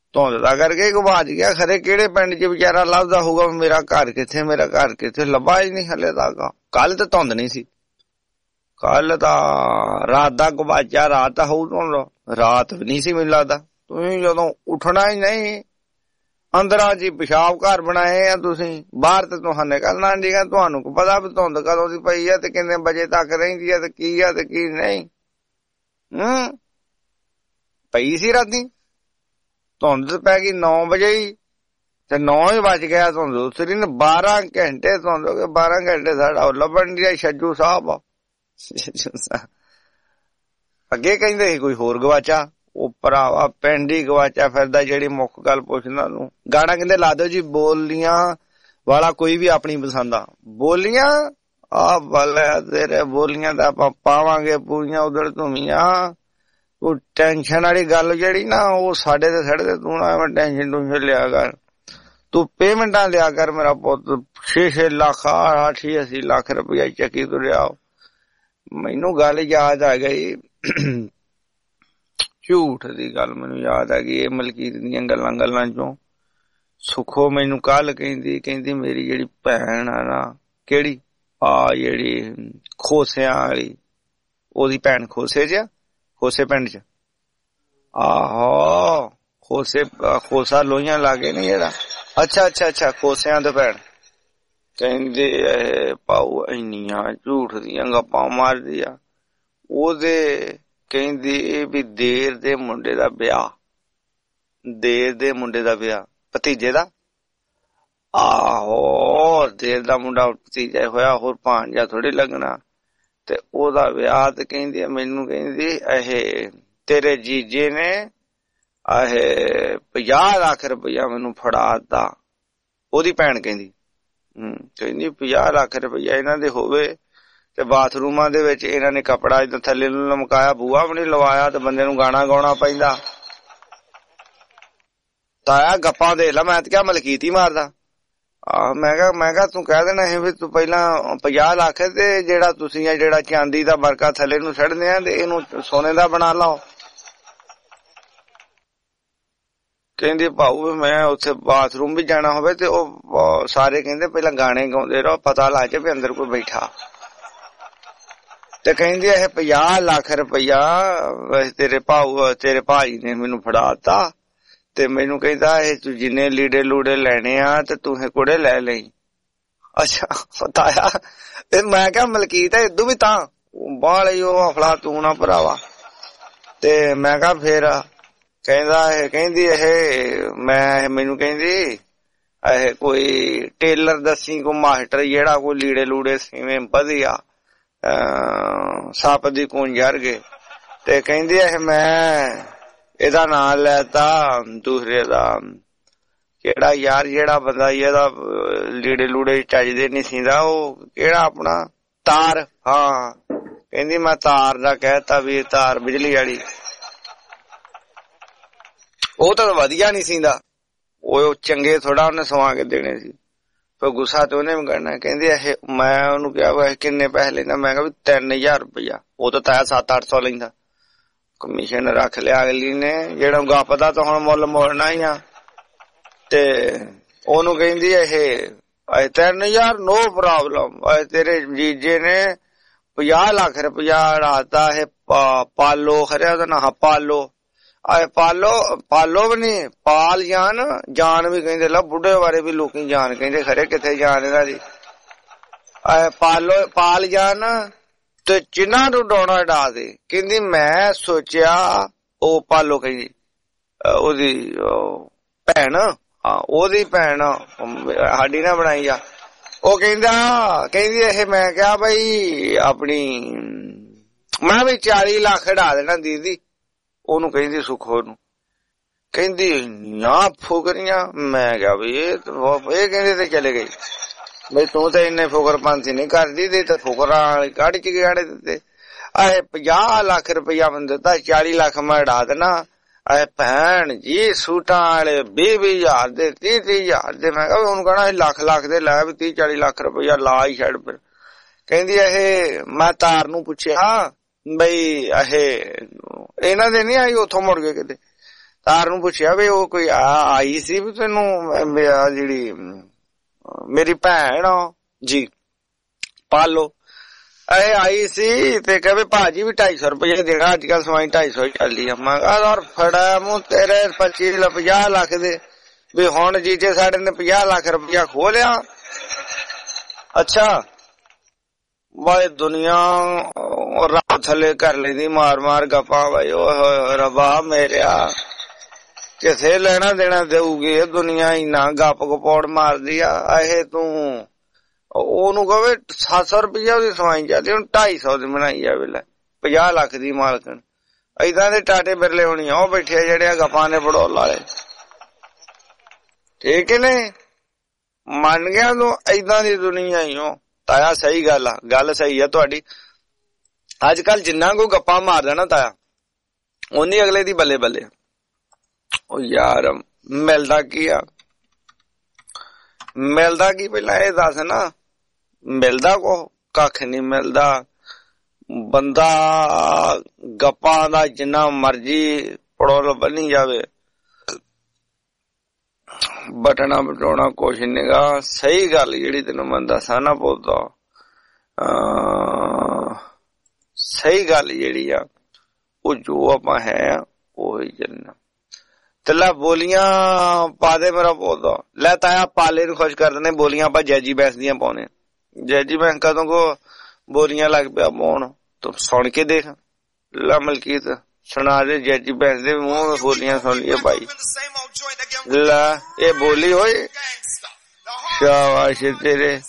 ਧੁੰਦ ਦਾ ਕਰਕੇ ਗਵਾਚ ਗਿਆ। ਖਰੇ ਕਿਹੜੇ ਪਿੰਡ 'ਚ ਵਿਚਾਰਾ ਲੱਭਦਾ ਹੋਊਗਾ ਮੇਰਾ ਘਰ ਕਿੱਥੇ, ਮੇਰਾ ਘਰ ਕਿੱਥੇ, ਲੱਭਾ ਹੀ ਨਹੀਂ ਹਲੇ ਤੱਕ। ਕੱਲ ਤੇ ਧੁੰਦ ਨਹੀਂ ਸੀ, ਕੱਲ ਤਾਂ ਰਾਤ ਦਾ ਗਵਾਚਿਆ। ਰਾਤ ਤਾਂ ਹੋਊ ਧੁੰਦ, ਰਾਤ ਵੀ ਨਹੀਂ ਸੀ ਮੈਨੂੰ ਲੱਗਦਾ। ਤੁਸੀਂ ਜਦੋਂ ਉੱਠਣਾ ਹੀ ਨਹੀਂ, ਅੰਦਰਾਂ ਜੀ ਪਿਸ਼ਾਬ ਘਰ ਬਣਾਏ ਆ ਤੁਸੀਂ, ਬਾਹਰ ਤੇ ਤੁਹਾਨੂੰ ਨਿਕਲਣਾ ਨਹੀਂ ਗਾ। ਤੁਹਾਨੂੰ ਕੋ ਪਤਾ ਵੀ ਧੁੰਦ ਕਦੋਂ ਦੀ ਪਈ ਆ ਤੇ ਕਿੰਨੇ ਵਜੇ ਤੱਕ ਰਹਿੰਦੀ ਆ ਤੇ ਕੀ ਆ ਤੇ ਕੀ ਨਹੀਂ। ਹੂੰ ਪਈ ਸੀ ਰਾਤੀ ਧੁੰਦ, ਪੈ ਗਈ ਨੌ ਵਜੇ ਹੀ ਤੇ ਨੌ ਹੀ ਵੱਜ ਗਿਆ ਧੁੰਦ ਉਤਰੀ ਨੇ। ਬਾਰਾਂ ਘੰਟੇ ਧੁੰਦ ਹੋ ਗਏ, ਬਾਰਾਂ ਘੰਟੇ ਸਾਡਾ ਲੱਭਣ ਦੀ ਛੱਜੂ ਸਾਹਿਬ। ਅੱਗੇ ਕਹਿੰਦੇ ਸੀ ਕੋਈ ਹੋਰ ਗਵਾਚਾ, ਉਹ ਭਰਾਵਾ ਪਿੰਡ ਹੀ ਗਵਾਚਾ ਫਿਰਦਾ। ਜਿਹੜੀ ਮੁੱਖ ਗੱਲ ਪੁੱਛਣਾ ਨੂੰ ਗਾਣਾ ਕਹਿੰਦੇ ਲਾ ਦਿਓ ਜੀ, ਬੋਲੀਆਂ ਵਾਲਾ ਕੋਈ ਵੀ ਆਪਣੀ ਪਸੰਦ ਆ। ਬੋਲੀਆਂ ਆ ਬੱਲੇ ਤੇਰੇ, ਬੋਲੀਆਂ ਤਾਂ ਆਪਾਂ ਪਾਵਾਂਗੇ ਪੂਰੀਆਂ ਉਧਰ ਧੂਮੀਆਂ। ਉਹ ਟੈਨਸ਼ਨ ਵਾਲੀ ਗੱਲ ਜਿਹੜੀ ਨਾ ਉਹ ਸਾਡੇ ਤੇ ਸਾਡੇ ਤੇ ਤੂੰ ਨਾ ਐਵੇਂ ਟੈਨਸ਼ਨ ਟੂਸ਼ਨ ਲਿਆ ਕਰ। ਤੂੰ ਪੇਮੈਂਟਾਂ ਲਿਆ ਕਰ ਮੇਰਾ ਪੁੱਤ, ਛੇ ਛੇ ਲੱਖ ਅੱਠੀ ਅੱਸੀ ਲੱਖ ਰੁਪਇਆ ਚੱਕੀ ਤੁਰਿਆ। ਮੈਨੂੰ ਗੱਲ ਯਾਦ ਆ ਗਈ, ਝੂਠ ਦੀ ਗੱਲ ਮੈਨੂੰ ਯਾਦ ਆ ਗਈ। ਇਹ ਮਲਕੀਤ ਦੀਆਂ ਗੱਲਾਂ ਗੱਲਾਂ ਚੋਂ ਸੁਖੋ ਮੈਨੂੰ ਕੱਲ ਕਹਿੰਦੀ ਕਹਿੰਦੀ ਮੇਰੀ ਜਿਹੜੀ ਭੈਣ ਆ ਨਾ, ਕਿਹੜੀ ਆ ਜਿਹੜੀ ਖੋਸਿਆਂ ਵਾਲੀ, ਉਹਦੀ ਭੈਣ ਖੋਸੇ ਚ, ਖੋਸੇ ਪਿੰਡ ਚ। ਆਹੋ ਖੋਸੇ, ਖੋਸਾ ਲੋਹੀਆਂ ਲਾਗੇ ਨੀ ਜਿਹੜਾ। ਅੱਛਾ ਅੱਛਾ ਅੱਛਾ ਖੋਸਿਆਂ ਦੇ ਭੈਣ। ਕਹਿੰਦੇ ਪਾਉ ਇੰਨੀਆਂ ਝੂਠ ਦੀਆਂ ਗੱਪਾਂ ਮਾਰਦੀ ਆ। ਉਹਦੇ ਕਹਿੰਦੀ ਵੀ ਦੇਰ ਦੇ ਮੁੰਡੇ ਦਾ ਵਿਆਹ, ਦੇਰ ਦੇ ਮੁੰਡੇ ਦਾ ਵਿਆਹ ਭਤੀਜੇ ਦਾ। ਆਹੋ ਦੇਰ ਦਾ ਮੁੰਡਾ ਭਤੀਜਾ ਹੋਇਆ, ਹੋਰ ਭਾਂਜਾ ਥੋੜੀ ਲੱਗਣਾ। ਤੇ ਉਹਦਾ ਵਿਆਹ ਤੇ ਕਹਿੰਦੀ ਮੈਨੂੰ ਕਹਿੰਦੀ ਇਹ ਤੇਰੇ ਜੀਜੇ ਨੇ ਇਹ ਪੰਜਾਹ ਲੱਖ ਰੁਪਇਆ ਮੈਨੂੰ ਫੜਾ ਤਾ। ਉਹਦੀ ਭੈਣ ਕਹਿੰਦੀ ਹਮ ਕਹਿੰਦੀ ਪੰਜਾਹ ਲੱਖ ਰੁਪਇਆ ਇਹਨਾਂ ਦੇ ਹੋਵੇ ਤੇ ਬਾਥਰੂਮਾਂ ਦੇ ਵਿੱਚ ਇਹਨਾਂ ਨੇ ਕੱਪੜਾ ਏਦਾਂ ਥੱਲੇ ਨੂੰ ਲਮਕਾਇਆ, ਬੂਹਾ ਵੀ ਨੀ ਲਵਾਇਆ ਤੇ ਬੰਦੇ ਨੂੰ ਗਾਣਾ ਗਾਉਣਾ ਪੈਂਦਾ। ਤਾਇਆ ਗੱਪਾਂ ਦੇ ਲਾ, ਮੈਂ ਤੇ ਕਿਹਾ ਮਲਕੀਤ ਹੀ ਮਾਰਦਾ। ਆਹ ਮੈਂ ਕਿਹਾ ਮੈਂ ਕਿਹਾ ਤੂੰ ਕਹਿ ਦੇਣਾ ਸੀ ਵੀ ਤੂੰ ਪਹਿਲਾਂ ਪੰਜਾਹ ਲੱਖ ਤੇ ਜਿਹੜਾ ਤੁਸੀਂ ਆ ਜਿਹੜਾ ਚਾਂਦੀ ਦਾ ਵਰਕਾ ਥੱਲੇ ਨੂੰ ਛੱਡਦੇ ਆ ਤੇ ਇਹਨੂੰ ਸੋਨੇ ਦਾ ਬਣਾ ਲਓ। ਕਹਿੰਦੀ ਭਾਊ ਮੈਂ ਉੱਥੇ ਬਾਥਰੂਮ ਵੀ ਜਾਣਾ ਹੋਵੇ ਤੇ ਉਹ ਸਾਰੇ ਕਹਿੰਦੇ ਪਹਿਲਾਂ ਗਾਣੇ ਗਾਉਂਦੇ ਰਹੋ, ਪਤਾ ਲੱਗ ਜਾਏ ਵੀ ਅੰਦਰ ਕੋਈ ਬੈਠਾ। ਤੇ ਕਹਿੰਦੀ ਇਹ ਪੰਜਾਹ ਲੱਖ ਰੁਪਇਆ ਤੇਰੇ ਭਾਊ ਤੇਰੇ ਭਾਈ ਨੇ ਮੈਨੂੰ ਫੜਾਤਾ ਤੇ ਮੈਨੂੰ ਕਹਿੰਦਾ ਇਹ ਤੂੰ ਜਿੰਨੇ ਲੀੜੇ ਲੂੜੇ ਲੈਣੇ ਆ ਤੇ ਤੂੰ ਇਹ ਕੁੜੇ ਲੈ ਲਈ। ਅੱਛਾ ਪਤਾਇਆ ਤੇ ਮੈਂ ਕਿਹਾ ਮਲਕੀਤ ਇਦੋਂ ਵੀ ਤਾਂ ਬਾਹਲੀ ਉਹ ਅਫਲਾ ਤੂੰ ਨਾ ਭਰਾਵਾ। ਤੇ ਮੈਂ ਕਿਹਾ ਫੇਰ ਕਹਿੰਦਾ ਇਹ ਕਹਿੰਦੀ ਇਹ ਮੈਂ ਮੈਨੂੰ ਕਹਿੰਦੀ ਇਹ ਕੋਈ ਟੇਲਰ ਦੱਸੀ ਕੋ ਮਾਸਟਰ ਜਿਹੜਾ ਕੋਈ ਲੀੜੇ ਲੂੜੇ ਸੀਵੇਂ ਵਧੀਆ ਸੱਪ ਦੀ ਕੂੰਜ ਵਰਗੇ। ਤੇ ਕਹਿੰਦੀ ਇਹ ਮੈਂ ਇਹਦਾ ਨਾਂ ਲੈਤਾ ਦੂਸਰੇ ਦਾ, ਕਿਹੜਾ ਯਾਰ ਜਿਹੜਾ ਬੰਦਾ ਇਹਦਾ ਲੀੜੇ ਲੂੜੇ ਚੱਜਦੇ ਨੀ ਸੀਂਦਾ, ਉਹ ਕਿਹੜਾ ਆਪਣਾ ਤਾਰ। ਹਾਂ ਕਹਿੰਦੀ ਮੈਂ ਤਾਰ ਦਾ ਕਹਿਤਾ ਵੀ ਤਾਰ ਬਿਜਲੀ ਵਾਲੀ, ਉਹ ਤਾਂ ਵਧੀਆ ਨੀ ਸੀਂਦਾ, ਉਹ ਚੰਗੇ ਥੋੜਾ ਉਹਨੇ ਸਵਾ ਕੇ ਦੇਣੇ ਸੀ। ਪਰ ਗੁੱਸਾ ਤੇ ਉਹਨੇ ਵੀ ਕਰਨਾ। ਕਹਿੰਦੀ ਇਹ ਮੈਂ ਉਹਨੂੰ ਕਿਹਾ ਵਾ ਕਿੰਨੇ ਪੈਸੇ ਲੈਂਦਾ, ਮੈਂ ਕਿਹਾ ਵੀ ਤਿੰਨ ਹਜ਼ਾਰ ਰੁਪਇਆ। ਉਹ ਤਾਂ ਤਾਇਆ ਸੱਤ ਅੱਠ ਸੌ ਲੈਂਦਾ। ਕਮਿਸ਼ਨ ਰੱਖ ਲਿਆ ਅਗਲੀ ਨੇ, ਜਿਹੜਾ ਗੱਪਦਾ ਤਾਂ ਹੁਣ ਮੁੱਲ ਮੋੜਨਾ ਹੀ ਆ। ਤੇ ਉਹਨੂੰ ਕਹਿੰਦੀ ਇਹ ਤਿੰਨ ਹਜ਼ਾਰ ਨੋ ਪ੍ਰੋਬਲਮ, ਤੇਰੇ ਜੀਜੇ ਨੇ ਪੰਜਾਹ ਲੱਖ ਰੁਪਇਆ ਰਾਤਾ। ਇਹ ਪਾਲੋ ਖਰਿਆ ਉਹਦਾ ਨਾਂ ਪਾਲੋ, ਆਏ ਪਾਲੋ ਪਾਲੋ ਵੀ ਨੀ ਪਾਲ ਜਾਨ, ਜਾਨ ਵੀ ਕਹਿੰਦੇ ਲਾ ਬੁੱਢੇ ਬਾਰੇ ਵੀ ਲੋਕੀ ਜਾਨ ਕਹਿੰਦੇ, ਖਰੇ ਕਿੱਥੇ ਜਾਨ ਇਹਨਾਂ ਦੀ। ਆਏ ਪਾਲੋ ਪਾਲ ਜਾਨ ਤੇ ਜਿੰਨਾ ਨੂੰ ਡੋਣਾ ਡਾ ਦੇ। ਕਹਿੰਦੀ ਮੈਂ ਸੋਚਿਆ ਉਹ ਪਾਲੋ ਕਹਿੰਦੀ ਉਹਦੀ ਭੈਣ, ਹਾਂ ਉਹਦੀ ਭੈਣ ਸਾਡੀ ਨਾ ਬਣਾਈ ਆ। ਉਹ ਕਹਿੰਦਾ ਕਹਿੰਦੀ ਇਹ ਮੈਂ ਕਿਹਾ ਬਈ ਆਪਣੀ ਮੈਂ ਵੀ ਚਾਲੀ ਲੱਖ ਡਾ ਦੇਣਾ ਦੀਦੀ। ਉਹਨੂੰ ਕਹਿੰਦੀ ਸੁਖੋ ਨੂੰ, ਕਹਿੰਦੀ ਨਾ ਫੁਕਰੀਆਂ। ਮੈਂ ਕਿਹਾ ਵੀ ਇਹ ਇਹ ਕਹਿੰਦੇ ਤੇ ਚਲੇ ਗਈ ਬਈ ਤੂੰ ਤਾਂ ਇੰਨੇ ਫੁਕਰ ਪੰਥੀ ਨਹੀਂ ਕਰਦੀ ਤੇ ਫੁਕਰਾਂ ਵਾਲੀ ਕੱਢ ਚ ਗਾੜੇ ਦਿੱਤੇ। ਆਏ ਪੰਜਾਹ ਲੱਖ ਰੁਪਇਆ ਮੈਨੂੰ ਦਿੱਤਾ, ਚਾਲੀ ਲੱਖ ਮੈਂ ਡਾ ਦੇਣਾ। ਆਏ ਭੈਣ ਜੀ ਸੂਟਾਂ ਵਾਲੇ ਵੀਹ ਵੀਹ ਹਜ਼ਾਰ ਦੇ ਤੀਹ ਤੀਹ ਹਜ਼ਾਰ ਦੇ। ਮੈਂ ਕਿਹਾ ਉਹਨੂੰ ਕਹਿਣਾ ਲੱਖ ਲੱਖ ਦੇ ਲੈ ਵੀ ਤੀਹ ਚਾਲੀ ਲੱਖ ਰੁਪਇਆ ਲਾ ਹੀ ਛੱਡ। ਫਿਰ ਕਹਿੰਦੀ ਇਹ ਮੈਂ ਤਾਰ ਨੂੰ ਪੁੱਛਿਆ ਬਈ ਇਹ ਇਹਨਾਂ ਦੇ ਨੀ ਆਈ ਉੱਥੋਂ ਮੁੜ ਕੇ ਕਿਤੇ। ਤਾਰ ਨੂੰ ਪੁੱਛਿਆ ਵੀ ਉਹ ਕੋਈ ਆਈ ਸੀ ਵੀ ਤੈਨੂੰ ਜਿਹੜੀ ਮੇਰੀ ਭੈਣ ਜੀ ਪਾਲੋ ਇਹ ਆਈ ਸੀ ਤੇ ਕਹੇ ਭਾਜੀ ਵੀ ਢਾਈ ਸੌ ਰੁਪਏ ਦੇਣਾ, ਅੱਜ ਕੱਲ ਸਵਾਈ ਢਾਈ ਸੌ ਹੀ ਚੱਲੀ ਆ। ਮੈਂ ਕਿਹਾ ਫੜਾ ਮੂੰਹ ਤੇਰੇ ਪੱਚੀ ਪੰਜਾਹ ਲੱਖ ਦੇ ਵੀ ਹੁਣ ਜੀਜੇ ਸਾਡੇ ਨੇ ਪੰਜਾਹ ਲੱਖ ਰੁਪਇਆ ਖੋ ਲਿਆ। ਅੱਛਾ ਬਾਈ ਦੁਨੀਆ ਰੱਬ ਥੱਲੇ ਕਰ ਲੈਂਦੀ ਮਾਰ ਮਾਰ ਗੱਪਾਂ ਬਾਈ। ਓਏ ਰੱਬਾ ਮੇਰਿਆ ਕਿਸੇ ਲੈਣਾ ਦੇਣਾ ਦੇਊਗੀ ਇਹ ਦੁਨੀਆ, ਇੰਨਾ ਗੱਪ ਗਪੌੜ ਮਾਰਦੀ ਆ। ਇਹ ਤੂੰ ਉਹਨੂੰ ਕਹੇ ਸੱਤ ਸੌ ਰੁਪਇਆ ਉਹਦੀ ਸਵਾਈ ਜਾਂਦੀ, ਹੁਣ ਢਾਈ ਸੌ ਦੀ ਬਣਾਈ ਜਾਵੇ ਲੈ, ਪੰਜਾਹ ਲੱਖ ਦੀ ਮਾਲਕਣ। ਏਦਾਂ ਦੇ ਟਾਟੇ ਬਿਰਲੇ ਹੋਣੀ ਉਹ ਬੈਠੇ ਜਿਹੜੇ ਗੱਪਾਂ ਨੇ ਬੜੋਲ ਵਾਲੇ, ਠੀਕ ਹੈ ਨੇ ਮੰਨ ਗਿਆ ਤੂੰ। ਏਦਾਂ ਦੀ ਦੁਨੀਆ ਹੀ ਹੋ ਤਾਇਆ। ਸਹੀ ਗੱਲ ਆ, ਗੱਲ ਸਹੀ ਆ ਤੁਹਾਡੀ। ਅੱਜ ਕੱਲ ਜਿੰਨਾ ਕੋਈ ਗੱਪਾਂ ਮਾਰਦਾ ਨਾ ਤਾਇਆ ਓਨੀ ਅਗਲੇ ਦੀ ਬੱਲੇ ਬੱਲੇ। ਉਹ ਯਾਰ ਮਿਲਦਾ ਕੀ ਆ, ਮਿਲਦਾ ਕੀ ਪਹਿਲਾਂ ਇਹ ਦੱਸ ਨਾ। ਮਿਲਦਾ ਕੋ ਕੱਖ ਨੀ ਮਿਲਦਾ। ਬੰਦਾ ਗੱਪਾਂ ਦਾ ਜਿੰਨਾ ਮਰਜੀ ਪੜੋਲ ਬਣੀ ਜਾਵੇ, ਬਟਣਾ ਬਟਾਉਣਾ ਕੁਛ ਨੀਗਾ। ਸਹੀ ਗੱਲ ਜਿਹੜੀ ਤੈਨੂੰ ਮੈਂ ਦੱਸਾਂ ਨਾ ਪੁੱਤਾ, ਸਹੀ ਗੱਲ ਜਿਹੜੀ ਆ ਉਹ ਜੋ ਆਪਾਂ ਹੈ ਉਹੀ ਚੱਲਣਾ। ਤੇ ਲੈ ਬੋਲੀਆਂ ਪਾ ਦੇ ਮੇਰਾ ਪੌਦਾ। ਲੈ ਤਾਇਆ ਪਾਲੇ ਨੂੰ ਖੁਸ਼ ਕਰ ਦਿੰਦੇ, ਬੋਲੀਆਂ ਆਪਾਂ ਜੈਜੀ ਬੈਂਸ ਦੀਆਂ ਪਾਉਣੇ। ਜੈਜੀ ਬੈਂਸ ਕਦੋਂ ਕੋ ਬੋਲੀਆਂ ਲੱਗ ਪਿਆ ਪਾਉਣ, ਤੂੰ ਸੁਣ ਕੇ ਦੇਖ। ਲੈ ਮਲਕੀਤ ਸੁਣਾ ਦੇ ਜੈਜੀ ਬੈਂਸ ਦੇ ਮੂੰਹ ਬੋਲੀਆਂ ਸੁਣ ਲਈਏ ਭਾਈ। ਲੈ ਇਹ ਬੋਲੀ ਹੋਏ, ਸ਼ਾਬਾਸ਼ ਤੇਰੇ।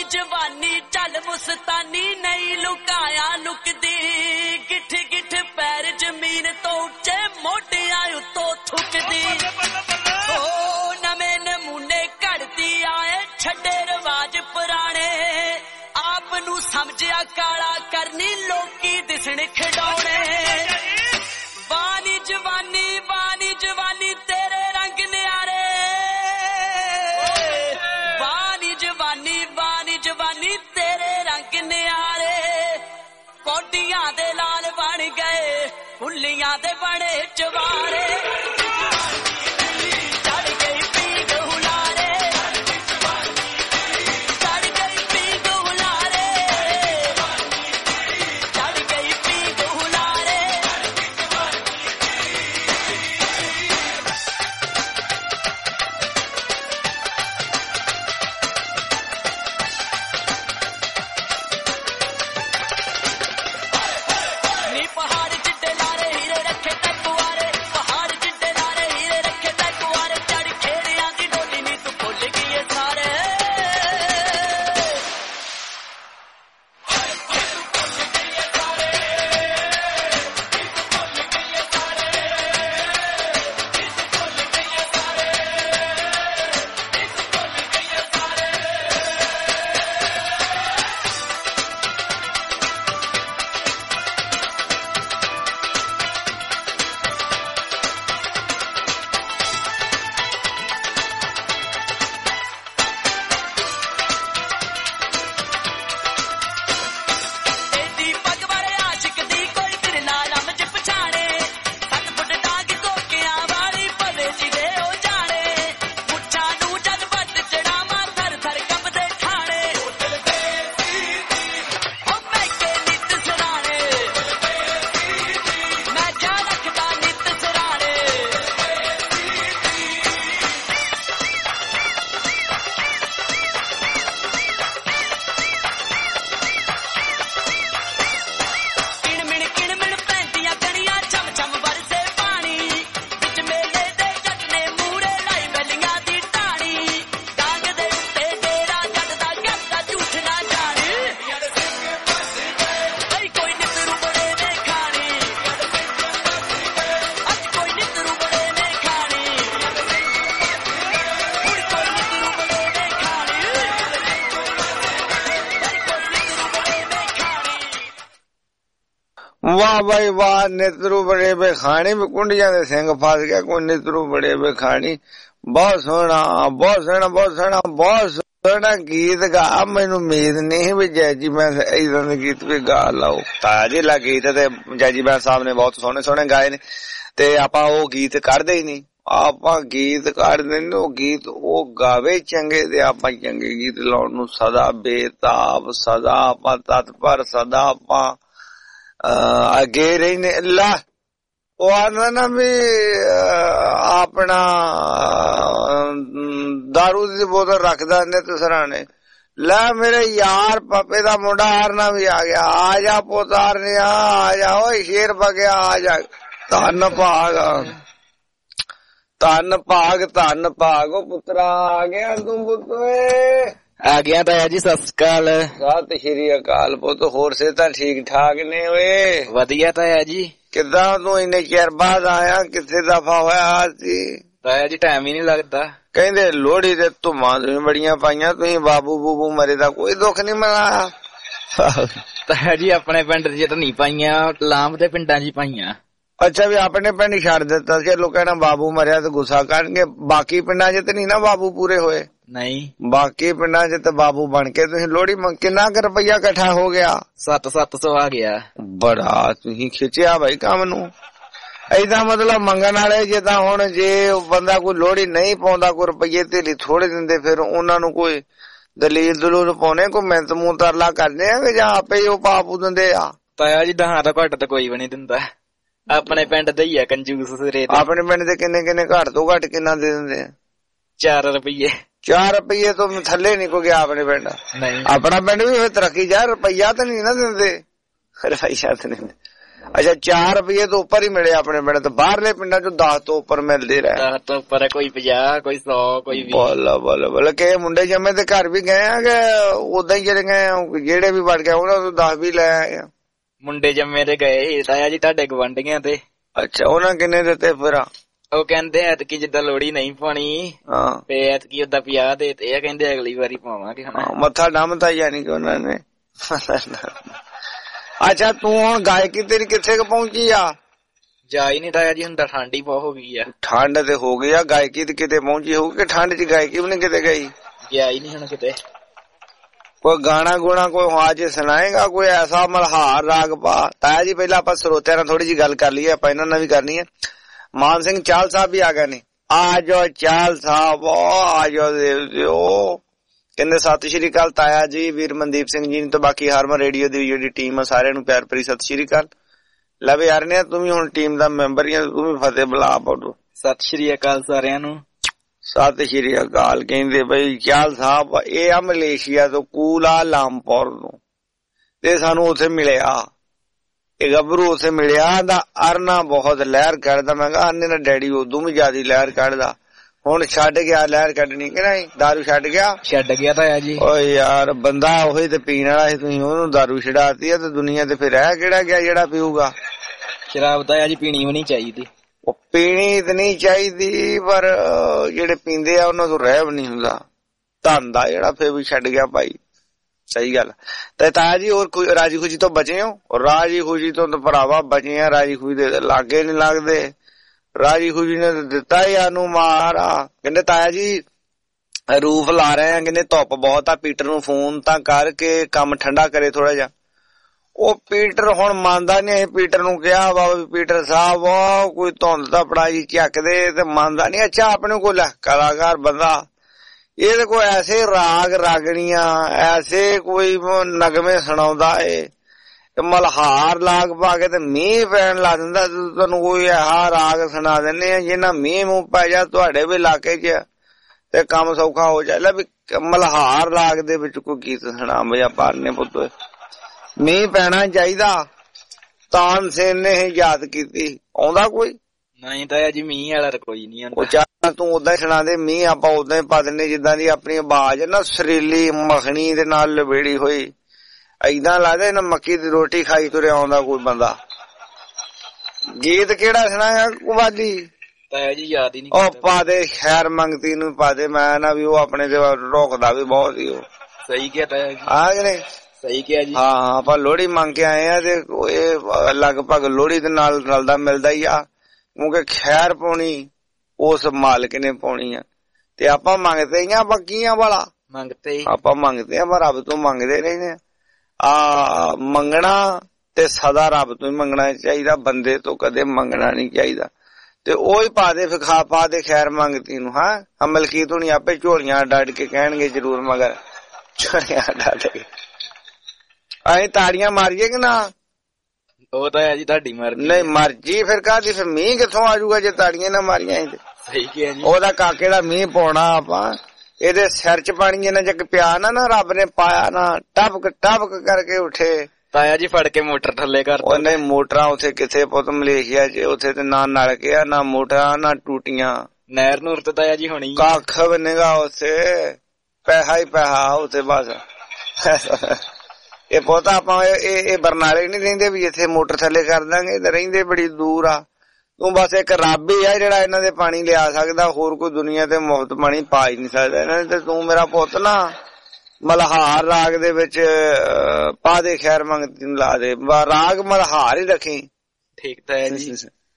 जवानी चल मुस्तानी नहीं लुकाया लुकदी गिठ गिठ पैर जमीन तो उच्चे मोटिया उतो थुकदी ओ नवे नमूने घड़ती आए छड़े रिवाज पुराने आप नू समझिया काला करनी लोकी दिसण खिडौने बानी जवानी बानी जवानी तेरे रंग न्यारे बानी जवानी बानी जवानी तेरे रंग न्यारे कोटियां दे लाल बन गए फुल्लियां दे बड़े चवारे चढ़ गई पीग हुलारे चढ़ गई पीग हुलारे चढ़ गई पीग हुलारे नी पहाड़ चिट्टे लारे हीरे रखे तकुआरे पहाड़ चिट्टे लारे हीरे रखे तकुआरे चढ़ खेड़ियां दी डोली नी तू भुल गई सारे एदी पग वाले आशिक दी कोई तेरे नाल अमज पछाणे सत फुट डांग कोकियां वाली पवे जिदे ओ जाने मुੱਛਾਂ ਨੂੰ ਜਦ ਵੱਟ ਚੜਾਵਾਂ ਥਰ ਥਰ ਕੰਬਦੇ ਠਾਣੇ ਹੋ ਮੈਂ ਕੇ ਨਿੱਤ ਸਰਾਣੇ ਮੈਂ ਕਿਆ ਰੱਖਦਾ ਨਿੱਤ ਸਰਾਣੇ ਕਿਣਮਿਣ ਕਿਣਮਿਣ ਪੈਂਦੀਆਂ ਕਣੀਆਂ ਛਮ ਛਮ ਵਰਸੇ ਪਾਣੀ ਵਿੱਚ ਮੇਲੇ ਦੇ ਜੱਟ ਨੇ ਮੂਰੇ ਲਾਈ ਬਲੀਆਂ ਦੀ ਢਾਣੀ ਡਾਂਗ ਦੇ ਉੱਤੇ ਡੇਰਾ ਜੱਟ ਦਾ ਗੱਦਾ ਝੂਠ ਨਾ ਜਾਣੀ ਬਈ ਕੋਈ ਨਿੱਤਰੂ ਬੜੇ ਨੇ ਖਾਣੀ ਅੱਜ ਕੋਈ ਨਿੱਤਰੂ ਬੜੇ ਨੇ ਖਾਣੀ ਹੁਣ ਕੋਈ ਨਿੱਤਰੂ ਬੜੇ ਨੇ ਖਾਣੀ ਬਈ ਕੋਈ ਨਿੱਤਰੂ ਬੜੇ ਨੇ ਖਾਣੀ ਵਾਹ ਬਾਈ ਵਾਹ ਨਿਤਰੂ ਬੜੇ ਬੇਖਾਣੀ ਵੀ ਕੁੰਡੀਆਂ ਦੇ ਸਿੰਘ ਫਸ ਗਿਆ ਕੋਈ ਨਿਤਰੂ ਬੜੇ ਬੇਖਾਣੀ ਬਹੁਤ ਸੋਹਣਾ ਬਹੁਤ ਸੋਹਣਾ ਬਹੁਤ ਸੋਹਣਾ ਬਹੁਤ ਸੋਹਣਾ ਗੀਤ ਗਾ ਮੈਨੂੰ ਉਮੀਦ ਨਹੀਂ ਵੀ ਜੈ ਜੀ ਮੈਂ ਇਦਾਂ ਦੇ ਗੀਤ ਵੀ ਗਾ ਲਾਓ ਤਾਜੇ ਲਾ ਗੀਤ ਤੇ ਜੈ ਜੀ ਮੈਂ ਸਾਹਿਬ ਨੇ ਬਹੁਤ ਸੋਹਣੇ ਸੋਹਣੇ ਗਾਏ ਨੇ ਤੇ ਆਪਾਂ ਉਹ ਗੀਤ ਕੱਢਦੇ ਹੀ ਨਹੀਂ ਆਪਾਂ ਗੀਤ ਕੱਢਦੇ ਨੇ ਉਹ ਗੀਤ ਉਹ ਗਾਵੇ ਚੰਗੇ ਤੇ ਆਪਾਂ ਚੰਗੇ ਗੀਤ ਲਾਉਣ ਨੂੰ ਸਦਾ ਬੇਤਾਬ ਸਦਾ ਆਪਾਂ ਤਤਪਰ ਸਦਾ ਆਪਾਂ ਅੱਗੇ ਰਹਿੰਦੇ ਲਾ ਉਹ ਆਂਦਾ ਨਾ ਵੀ ਆਪਣਾ ਦਾਰੂ ਦੀ ਬੋਤਲ ਰੱਖਦਾ ਨਿੱਤ ਸਰਾਣੇ ਲੈ ਮੇਰੇ ਯਾਰ ਪਾਪੇ ਦਾ ਮੁੰਡਾ ਹਾਰਨਾ ਵੀ ਆ ਗਿਆ ਆ ਜਾ ਪੋਤਾਰਨੇ ਆ ਜਾ ਓਏ ਸ਼ੇਰ ਬਗਿਆ ਆ ਜਾ ਧੰਨ ਭਾਗ ਧੰਨ ਭਾਗ ਧੰਨ ਭਾਗ ਉਹ ਪੁੱਤਰਾ ਆ ਗਿਆ ਤੂੰ ਪੁੱਤੋਏ ਆ ਗਿਆ ਤਾਇਆ ਜੀ ਸਤਿ ਸ਼੍ਰੀ ਅਕਾਲ ਸਤਿ ਸ਼੍ਰੀ ਅਕਾਲ ਪੁੱਤ ਹੋਰ ਸੇ ਤਾਂ ਠੀਕ ਠਾਕ ਨੇ ਓਏ ਵਧੀਆ ਤਾਇਆ ਜੀ ਕਿੱਦਾਂ ਤੂੰ ਇੰਨੇ ਚਿਰ ਬਾਅਦ ਆਇਆ ਕਿੱਥੇ ਦਫਾ ਹੋਇਆ ਸੀ ਤਾਇਆ ਜੀ ਟਾਈਮ ਹੀ ਨਹੀਂ ਲੱਗਦਾ ਕਹਿੰਦੇ ਲੋਹੜੀ ਦੇ ਧੁੰਮਾਂ ਤੁਸੀਂ ਬੜੀਆਂ ਪਾਈਆਂ ਤੁਸੀਂ ਬਾਬੂ ਬੂਬੂ ਮਰੇ ਦਾ ਕੋਈ ਦੁੱਖ ਨਹੀਂ ਮਨਾਇਆ ਤਾਇਆ ਜੀ ਆਪਣੇ ਪਿੰਡ ਚ ਤਾਂ ਨਹੀਂ ਪਾਈਆਂ ਲਾਂਭ ਦੇ ਪਿੰਡਾਂ 'ਚ ਪਾਈਆਂ ਅੱਛਾ ਵੀ ਆਪਣੇ ਪਿੰਡ ਹੀ ਛੱਡ ਦਿੱਤਾ ਸੀ ਲੋਕਾਂ ਨੇ ਬਾਬੂ ਮਰਿਆ ਤੇ ਗੁੱਸਾ ਕਰਨਗੇ ਬਾਕੀ ਪਿੰਡਾਂ 'ਚ ਤੇ ਨਹੀਂ ਨਾ ਬਾਬੂ ਪੂਰੇ ਹੋਏ ਨਹੀਂ ਬਾਕੀ ਪਿੰਡਾਂ 'ਚ ਤਾਂ ਬਾਬੂ ਬਣ ਕੇ ਤੁਸੀਂ ਲੋਹੜੀ ਕਿੰਨਾ ਕੁ ਰੁਪਈਆ ਇਕੱਠਾ ਹੋ ਗਿਆ ਸੱਤ ਸੱਤ ਸੌ ਆ ਗਿਆ ਬੜਾ ਤੁਸੀਂ ਖਿੱਚਿਆ ਬਾਈ ਕੰਮ ਨੂੰ ਏਦਾਂ ਮਤਲਬ ਮੰਗਣ ਵਾਲੇ ਜੇ ਤਾਂ ਹੁਣ ਜੇ ਬੰਦਾ ਕੋਈ ਲੋਹੜੀ ਨਹੀਂ ਪਾਉਂਦਾ ਕੋਈ ਰੁਪਈਏ ਧੇਲੀ ਥੋੜੇ ਦਿੰਦੇ ਫਿਰ ਉਹਨਾਂ ਨੂੰ ਕੋਈ ਦਲੀਲ ਦਲੂਲ ਪਾਉਣੇ ਕੋਈ ਮਿਹਨਤ ਮੂੰਹ ਤਰਲਾ ਕਰਦੇ ਆ ਕਿ ਜਾਂ ਆਪੇ ਉਹ ਪਾਪੂ ਦਿੰਦੇ ਆ ਤਾਇਆ ਜੀ ਦਹਾਂ ਤਾਂ ਘੱਟ ਤਾਂ ਕੋਈ ਵੀ ਨਹੀਂ ਦਿੰਦਾ ਆਪਣੇ ਪਿੰਡ ਦੇ ਹੀ ਆ ਕੰਜੂਸ ਸਿਰੇ ਤੇ ਆਪਣੇ ਪਿੰਡ ਦੇ ਕਿੰਨੇ ਕਿੰਨੇ ਘੱਟ ਤੋਂ ਘੱਟ ਕਿੰਨਾ ਦੇ ਦਿੰਦੇ ਆ ਚਾਰ ਰੁਪਈਏ ਚਾਰ ਰੁਪਈਏ ਤੋਂ ਥੱਲੇ ਨਹੀਂ ਕੋ ਗਿਆ ਆਪਣੇ ਪਿੰਡ ਨਹੀਂ ਆਪਣਾ ਪਿੰਡ ਵੀ ਫਿਰ ਤਰੱਕੀ ਜਾ ਰੁਪਈਆ ਤਾਂ ਨਹੀਂ ਨਾ ਦਿੰਦੇ ਰੁਪਈਆ ਤਾਂ ਨਹੀਂ ਅੱਛਾ ਚਾਰ ਰੁਪਏ ਤੋਂ ਉੱਪਰ ਹੀ ਮਿਲੇ ਆਪਣੇ ਪਿੰਡ ਤੇ ਬਾਹਰਲੇ ਪਿੰਡਾਂ ਚੋਂ ਦਸ ਤੋਂ ਉੱਪਰ ਮਿਲਦੇ ਰਹੇ। ਦਸ ਤੋਂ ਉੱਪਰ ਕੋਈ ਪੰਜਾਹ ਕੋਈ ਸੌ ਕੋਈ ਵੀਹ। ਬੋਲਾ ਬੋਲਾ ਬੋਲਾ ਕਿ ਮੁੰਡੇ ਜੰਮੇ ਤੇ ਘਰ ਵੀ ਗਏ ਆ ਕਿ ਉਦਾਂ ਹੀ ਜਿਹੜੇ ਗਏ ਆ ਜਿਹੜੇ ਵੀ ਵੜ ਗਏ ਉਹਨਾਂ ਤੋਂ ਦਸ ਵੀ ਲੈ ਆਏ ਆ? ਮੁੰਡੇ ਜੰਮੇ ਤੇ ਗਏ ਤਾਇਆ ਜੀ ਤੁਹਾਡੇ ਗਵਾਂਢੀਆਂ ਤੇ। ਅੱਛਾ ਉਹਨਾਂ ਕਿੰਨੇ ਦਿੱਤੇ ਫਿਰ? ਉਹ ਕਹਿੰਦੇ ਐਤਕੀ ਜਿੱਦਾਂ ਲੋੜੀ ਨਹੀਂ ਪਾਣੀ ਹਾਂ ਤੇ ਐਤਕੀ ਓਦਾਂ ਪੰਜਾਹ ਦੇ ਤੇ ਇਹ ਕਹਿੰਦੇ ਅਗਲੀ ਵਾਰੀ ਪਾਵਾਂਗੇ ਹਨਾ। ਮੱਥਾ ਡੰਮਤਾ ਯਾਨੀ ਕਿ ਉਹਨਾਂ ਨੇ। ਅੱਛਾ ਤੂੰ ਹੁਣ ਗਾਇਕੀ ਤੇਰੀ ਕਿੱਥੇ ਕ ਪਹੁੰਚੀ ਆ? ਜਾ ਹੀ ਨਹੀਂ ਤਾਇਆ ਜੀ ਹੁਣ ਤਾਂ ਠੰਡ ਹੀ ਬਹੁਤ ਹੋ ਗਈ ਆ। ਠੰਡ ਤੇ ਹੋ ਗਈ ਆ ਗਾਇਕੀ ਤੇ ਕਿਤੇ ਪਹੁੰਚੀ ਹੋਊਗੀ ਕਿ ਠੰਡ ਚ ਗਾਇਕੀ ਵੀ ਨੀ ਕਿਤੇ ਗਈ? ਗਿਆ ਹੀ ਨਹੀਂ ਹੁਣ ਕਿਤੇ। ਕੋਈ ਗਾਣਾ ਗੁਣਾ ਕੋਈ ਅੱਜ ਸੁਣਾਏਗਾ ਕੋਈ ਐਸਾ ਮਲਹਾਰ ਰਾਗ ਪਾ? ਤਾਇਆ ਜੀ ਪਹਿਲਾਂ ਆਪਾਂ ਸਰੋਤਿਆਂ ਨਾਲ ਥੋੜੀ ਜਿਹੀ ਗੱਲ ਕਰ ਲਈਏ, ਆਪਾਂ ਇਹਨਾਂ ਨਾਲ ਵੀ ਕਰਨੀ ਹੈ। ਮਾਨ ਸਿੰਘ ਚਾਲ ਸਾਹਿਬ ਵੀ ਆ ਗਏ ਨੇ। ਆ ਜਾਓ ਚਾਲ ਸਾਹਿਬ ਆ ਜਾਓ ਦੇਵ ਦਿਓ। ਕਹਿੰਦੇ ਸਤਿ ਸ਼੍ਰੀ ਅਕਾਲ ਤਾਇਆ ਜੀ, ਵੀਰ ਮਨਦੀਪ ਸਿੰਘ ਜੀ ਤੇ ਬਾਕੀ ਹਰਮਨ ਰੇਡੀਓ ਦੀ ਜਿਹੜੀ ਟੀਮ ਆ ਸਾਰਿਆਂ ਨੂੰ ਪਿਆਰ ਭਰੀ ਸਤਿ ਸ਼੍ਰੀ ਅਕਾਲ। ਲੈ ਵੀ ਯਾਰ ਨੇ ਤੂੰ ਵੀ ਹੁਣ ਟੀਮ ਦਾ ਮੈਂਬਰ ਹੀ ਆ, ਤੂੰ ਵੀ ਫਤਿਹ ਬੁਲਾ ਪਾਉ। ਸਤਿ ਸ਼੍ਰੀ ਅਕਾਲ ਸਾਰਿਆਂ ਨੂੰ। ਸਤਿ ਸ਼੍ਰੀ ਅਕਾਲ। ਕਹਿੰਦੇ ਬਈ ਚਾਲ ਸਾਹਿਬ ਇਹ ਆ ਮਲੇਸ਼ੀਆ ਤੋਂ ਕੂਲਾ ਲਾਮਪੁਰ ਤੋਂ ਤੇ ਸਾਨੂੰ ਉੱਥੇ ਮਿਲਿਆ ਇਹ ਗੱਭਰੂ ਉੱਥੇ ਮਿਲਿਆ ਦਾ ਅਰਨਾ ਬਹੁਤ ਲਹਿਰ ਕੱਢਦਾ। ਮੈਂ ਕਿਹਾ ਅਰਨੇ ਦਾ ਡੈਡੀ ਉਦੋਂ ਵੀ ਜ਼ਿਆਦਾ ਲਹਿਰ ਕੱਢਦਾ, ਹੁਣ ਛੱਡ ਗਿਆ ਲਹਿਰ ਕੱਢਣੀ ਕਿ ਨਹੀਂ? ਦਾਰੂ ਛੱਡ ਗਿਆ? ਛੱਡ ਗਿਆ ਤਾਇਆ ਜੀ। ਓਏ ਯਾਰ ਬੰਦਾ ਉਹੀ ਤੇ ਪੀਣ ਵਾਲਾ ਸੀ, ਤੁਸੀਂ ਉਹਨੂੰ ਦਾਰੂ ਛਡਾਤੀ ਆ ਤੇ ਦੁਨੀਆ ਤੇ ਫਿਰ ਰਹਿ ਕਿਹੜਾ ਗਿਆ ਜਿਹੜਾ ਪੀਊਗਾ? ਸ਼ਰਾਬ ਤਾਇਆ ਜੀ ਪੀਣੀ ਵੀ ਨਹੀਂ ਚਾਹੀਦੀ। ਉਹ ਪੀਣੀ ਤੇ ਨਹੀਂ ਚਾਹੀਦੀ ਪਰ ਜਿਹੜੇ ਪੀਂਦੇ ਆ ਉਹਨਾਂ ਤੋਂ ਰਹਿ ਵੀ ਨਹੀਂ ਹੁੰਦਾ। ਧਨ ਦਾ ਜਿਹੜਾ ਫਿਰ ਵੀ ਛੱਡ ਗਿਆ ਭਾਈ। ਸਹੀ ਗੱਲ। ਤੇ ਤਾਇਆ ਜੀ ਹੋਰ ਕੋਈ ਰਾਜੀ ਖੁਸ਼ੀ ਤੋਂ ਬਚੇ ਹੋ? ਰਾਜੀ ਖੁਸ਼ੀ ਤੋਂ ਤਾਂ ਭਰਾਵਾ ਬਚੇ ਆ, ਰਾਜੀ ਖੁਸ਼ੀ ਦੇ ਲਾਗੇ ਨੀ ਲੱਗਦੇ। ਰਾਜੀ ਖੁਸ਼ੀ ਨੇ ਦਿੱਤਾ ਹੀ ਸਾਨੂੰ ਮਾਰਾ। ਕਹਿੰਦੇ ਤਾਇਆ ਜੀ ਰੂਫ ਲਾ ਰਹੇ ਆ, ਕਹਿੰਦੇ ਧੁੱਪ ਬਹੁਤ ਆ, ਪੀਟਰ ਨੂੰ ਫੋਨ ਤਾਂ ਕਰਕੇ ਕੰਮ ਠੰਡਾ ਕਰੇ ਥੋੜਾ ਜਿਹਾ। ਉਹ ਪੀਟਰ ਹੁਣ ਮੰਨਦਾ ਨੀ। ਪੀਟਰ ਨੂੰ ਕਿਹਾ ਵਾ ਪੀਟਰ ਸਾਹਿਬ ਕੋਈ ਧੁੰਦ ਦਾ ਬੜਾ ਜੀ ਚੱਕਦੇ ਤੇ ਮੰਨਦਾ ਨੀ। ਅੱਛਾ ਆਪਣੇ ਕੋਲ ਕਲਾਕਾਰ ਬੰਦਾ ਇਹਦੇ ਕੋਲ ਐਸੇ ਰਾਗ ਰਾਗਣੀਆਂ ਐਸੇ ਕੋਈ ਨਗਮੇ ਸੁਣਾਉਂਦਾ ਏ ਮਲਹਾਰ ਲਾਗ ਪਾ ਕੇ ਤੇ ਮੀਂਹ ਪੈਣ ਲਾ ਦਿੰਦਾ। ਤੁਹਾਨੂੰ ਕੋਈ ਆਹ ਰਾਗ ਸੁਣਾ ਦਿੰਦੇ ਆ ਜਿਹਨਾਂ ਮੀਂਹ ਮੂੰਹ ਪੈ ਜਾ ਤੁਹਾਡੇ ਵੀ ਇਲਾਕੇ ਚ ਤੇ ਕੰਮ ਸੌਖਾ ਹੋ ਜਾਏ। ਵੀ ਮਲਹਾਰ ਰਾਗ ਦੇ ਵਿੱਚ ਕੋਈ ਗੀਤ ਸੁਣਾ ਬਈ ਆਪਾਂ ਨੇ ਪੁੱਤ ਮੀਂਹ ਪੈਣਾ ਚਾਹੀਦਾ। ਤਾਨਸੇਨ ਨੇ ਯਾਦ ਕੀਤੀ ਆਉਂਦਾ ਕੋਈ ਨਹੀਂ ਤਾਇਆ ਜੀ ਮੀਂਹ ਵਾਲਾ ਕੋਈ ਨੀ ਆਉਂਦਾ। ਉਹ ਚਾਹ ਤੂੰ ਓਦਾਂ ਹੀ ਸੁਣਾ ਦੇ, ਮੀਂਹ ਆਪਾਂ ਓਦਾਂ ਹੀ ਪਾ ਦਿੰਦੇ ਜਿੱਦਾਂ ਦੀ ਆਪਣੀ ਆਵਾਜ਼ ਨਾ ਸੁਰੀਲੀ ਮੱਖਣੀ ਦੇ ਨਾਲ ਲਵੇੜੀ ਹੋਈ। ਏਦਾਂ ਲੱਗਦਾ ਇਹਨਾਂ ਮੱਕੀ ਦੀ ਰੋਟੀ ਖਾਈ ਤੁਰਿਆ ਆਉਂਦਾ ਕੋਈ ਬੰਦਾ। ਗੀਤ ਕਿਹੜਾ ਸੁਣਾਇਆ ਕੁਵਾਲੀ? ਤਾਇਆ ਜੀ ਯਾਦ ਹੀ ਨਹੀਂ। ਉਹ ਪਾ ਦੇ ਖੈਰ ਮੰਗਤੀ ਨੂੰ ਪਾ ਦੇ। ਮੈਂ ਨਾ ਵੀ ਉਹ ਆਪਣੇ ਤੇ ਰੋਕਦਾ ਵੀ ਬਹੁਤ ਹੀ। ਉਹ ਸਹੀ ਕਿਹਾ ਤਾਇਆ ਜੀ। ਆ ਕਿ ਨਹੀਂ? ਸਹੀ ਕਿਹਾ ਜੀ। ਹਾਂ ਆਪਾਂ ਲੋਹੜੀ ਮੰਗ ਕੇ ਆਏ ਆ ਤੇ ਇਹ ਲਗਭਗ ਲੋਹੜੀ ਦੇ ਨਾਲ ਰਲਦਾ ਮਿਲਦਾ ਹੀ ਆ ਕਿਉਂਕਿ ਖੈਰ ਪਾਉਣੀ ਉਸ ਮਾਲਕ ਨੇ ਪਾਉਣੀ ਆ ਤੇ ਆਪਾਂ ਮੰਗਦੇ ਹੀ ਆ ਬੱਕੀਆਂ ਵਾਲਾ ਮੰਗਤੇ ਆਪਾਂ ਮੰਗਦੇ ਆ ਪਰ ਰੱਬ ਤੋਂ ਮੰਗਦੇ ਰਹਿੰਦੇ ਆ। ਆ ਮੰਗਣਾ ਤੇ ਸਦਾ ਰੱਬ ਤੋਂ ਹੀ ਮੰਗਣਾ ਚਾਹੀਦਾ, ਬੰਦੇ ਤੋਂ ਕਦੇ ਮੰਗਣਾ ਨਹੀਂ ਚਾਹੀਦਾ। ਤੇ ਉਹੀ ਪਾ ਦੇ ਫਿਖਾ ਪਾ ਦੇ ਖੈਰ ਮੰਗਤੀ ਨੂੰ। ਹਾਂ ਅਮਲ ਕੀ ਤੂੰ ਨਹੀਂ ਆਪੇ ਝੋਲੀਆਂ ਡੱਡ ਕੇ ਕਹਿਣਗੇ ਜਰੂਰ ਮਗਰ ਝੋਲੀਆਂ ਡੱਡ ਕੇ ਅਸੀਂ ਤਾੜੀਆਂ ਮਾਰੀਏ ਕਿ ਨਾ? ਉਹ ਤਾਂ ਹੈ ਜੀ ਤੁਹਾਡੀ ਮਰਜ਼ੀ। ਨਹੀਂ ਮਰਜ਼ੀ ਫਿਰ ਕਾਹਦੀ? ਫਿਰ ਮੀਂਹ ਕਿੱਥੋਂ ਆਜੂਗਾ ਜੇ ਤਾੜੀਆਂ ਨਾ ਮਾਰੀਆਂ? ਸਹੀ ਕਿਹਾ ਜੀ। ਉਹਦਾ ਕਾਕੇ ਦਾ ਮੀਂਹ ਪਾਉਣਾ ਆਪਾਂ ਇਹਦੇ ਸਿਰ ਚ ਪਾਣੀ ਇਹਨਾਂ ਜੱਗ ਪਿਆ ਨਾ ਨਾ ਰੱਬ ਨੇ ਪਾਇਆ ਨਾ ਟਪਕ ਟਪਕ ਕਰਕੇ ਉੱਠੇ। ਤਾਇਆ ਜੀ ਫੜ ਕੇ ਮੋਟਰ ਥੱਲੇ ਕਰ। ਉਹ ਨਹੀਂ ਮੋਟਰਾਂ ਉੱਥੇ ਕਿੱਥੇ ਪੁੱਤ ਮਲੇਸ਼ੀਆ ਚ ਉੱਥੇ ਤੇ ਨਾ ਨਲਕੇ ਆ ਨਾ ਮੋਟਰਾਂ ਨਾ ਟੂਟੀਆਂ। ਨਹਿਰ ਨੂਰ ਤੇ ਤਾਇਆ ਜੀ ਹੋਣੀ ਕੱਖ ਬਣੇਗਾ ਉੱਥੇ, ਪੈਸਾ ਹੀ ਪੈਸਾ ਉੱਥੇ ਬਸ। ਇਹ ਬਹੁਤਾ ਆਪਾਂ ਇਹ ਬਰਨਾਲੇ ਨੀ ਰਹਿੰਦੇ ਵੀ ਇੱਥੇ ਮੋਟਰ ਥੱਲੇ ਕਰ ਦਾਂਗੇ, ਤੇ ਰਹਿੰਦੇ ਬੜੀ ਦੂਰ ਆ। ਤੂੰ ਬਸ ਇੱਕ ਰੱਬ ਹੀ ਆ ਜਿਹੜਾ ਇਹਨਾਂ ਦੇ ਪਾਣੀ ਲਿਆ ਸਕਦਾ, ਹੋਰ ਕੋਈ ਦੁਨੀਆ ਤੇ ਮੁਫਤ ਪਾਣੀ ਪਾ ਹੀ ਨਹੀਂ ਸਕਦਾ ਇਹਨਾਂ ਨੇ। ਤੇ ਤੂੰ ਮੇਰਾ ਪੁੱਤ ਨਾ ਮਲਹਾਰ ਰਾਗ ਦੇ ਵਿੱਚ ਪਾ ਦੇ ਖੈਰ ਮੰਗਤੀ ਨੂੰ ਲਾ ਦੇ, ਰਾਗ ਮਲਹਾਰ ਹੀ ਰੱਖੀ। ਠੀਕ ਤਾਂ ਹੈ ਜੀ।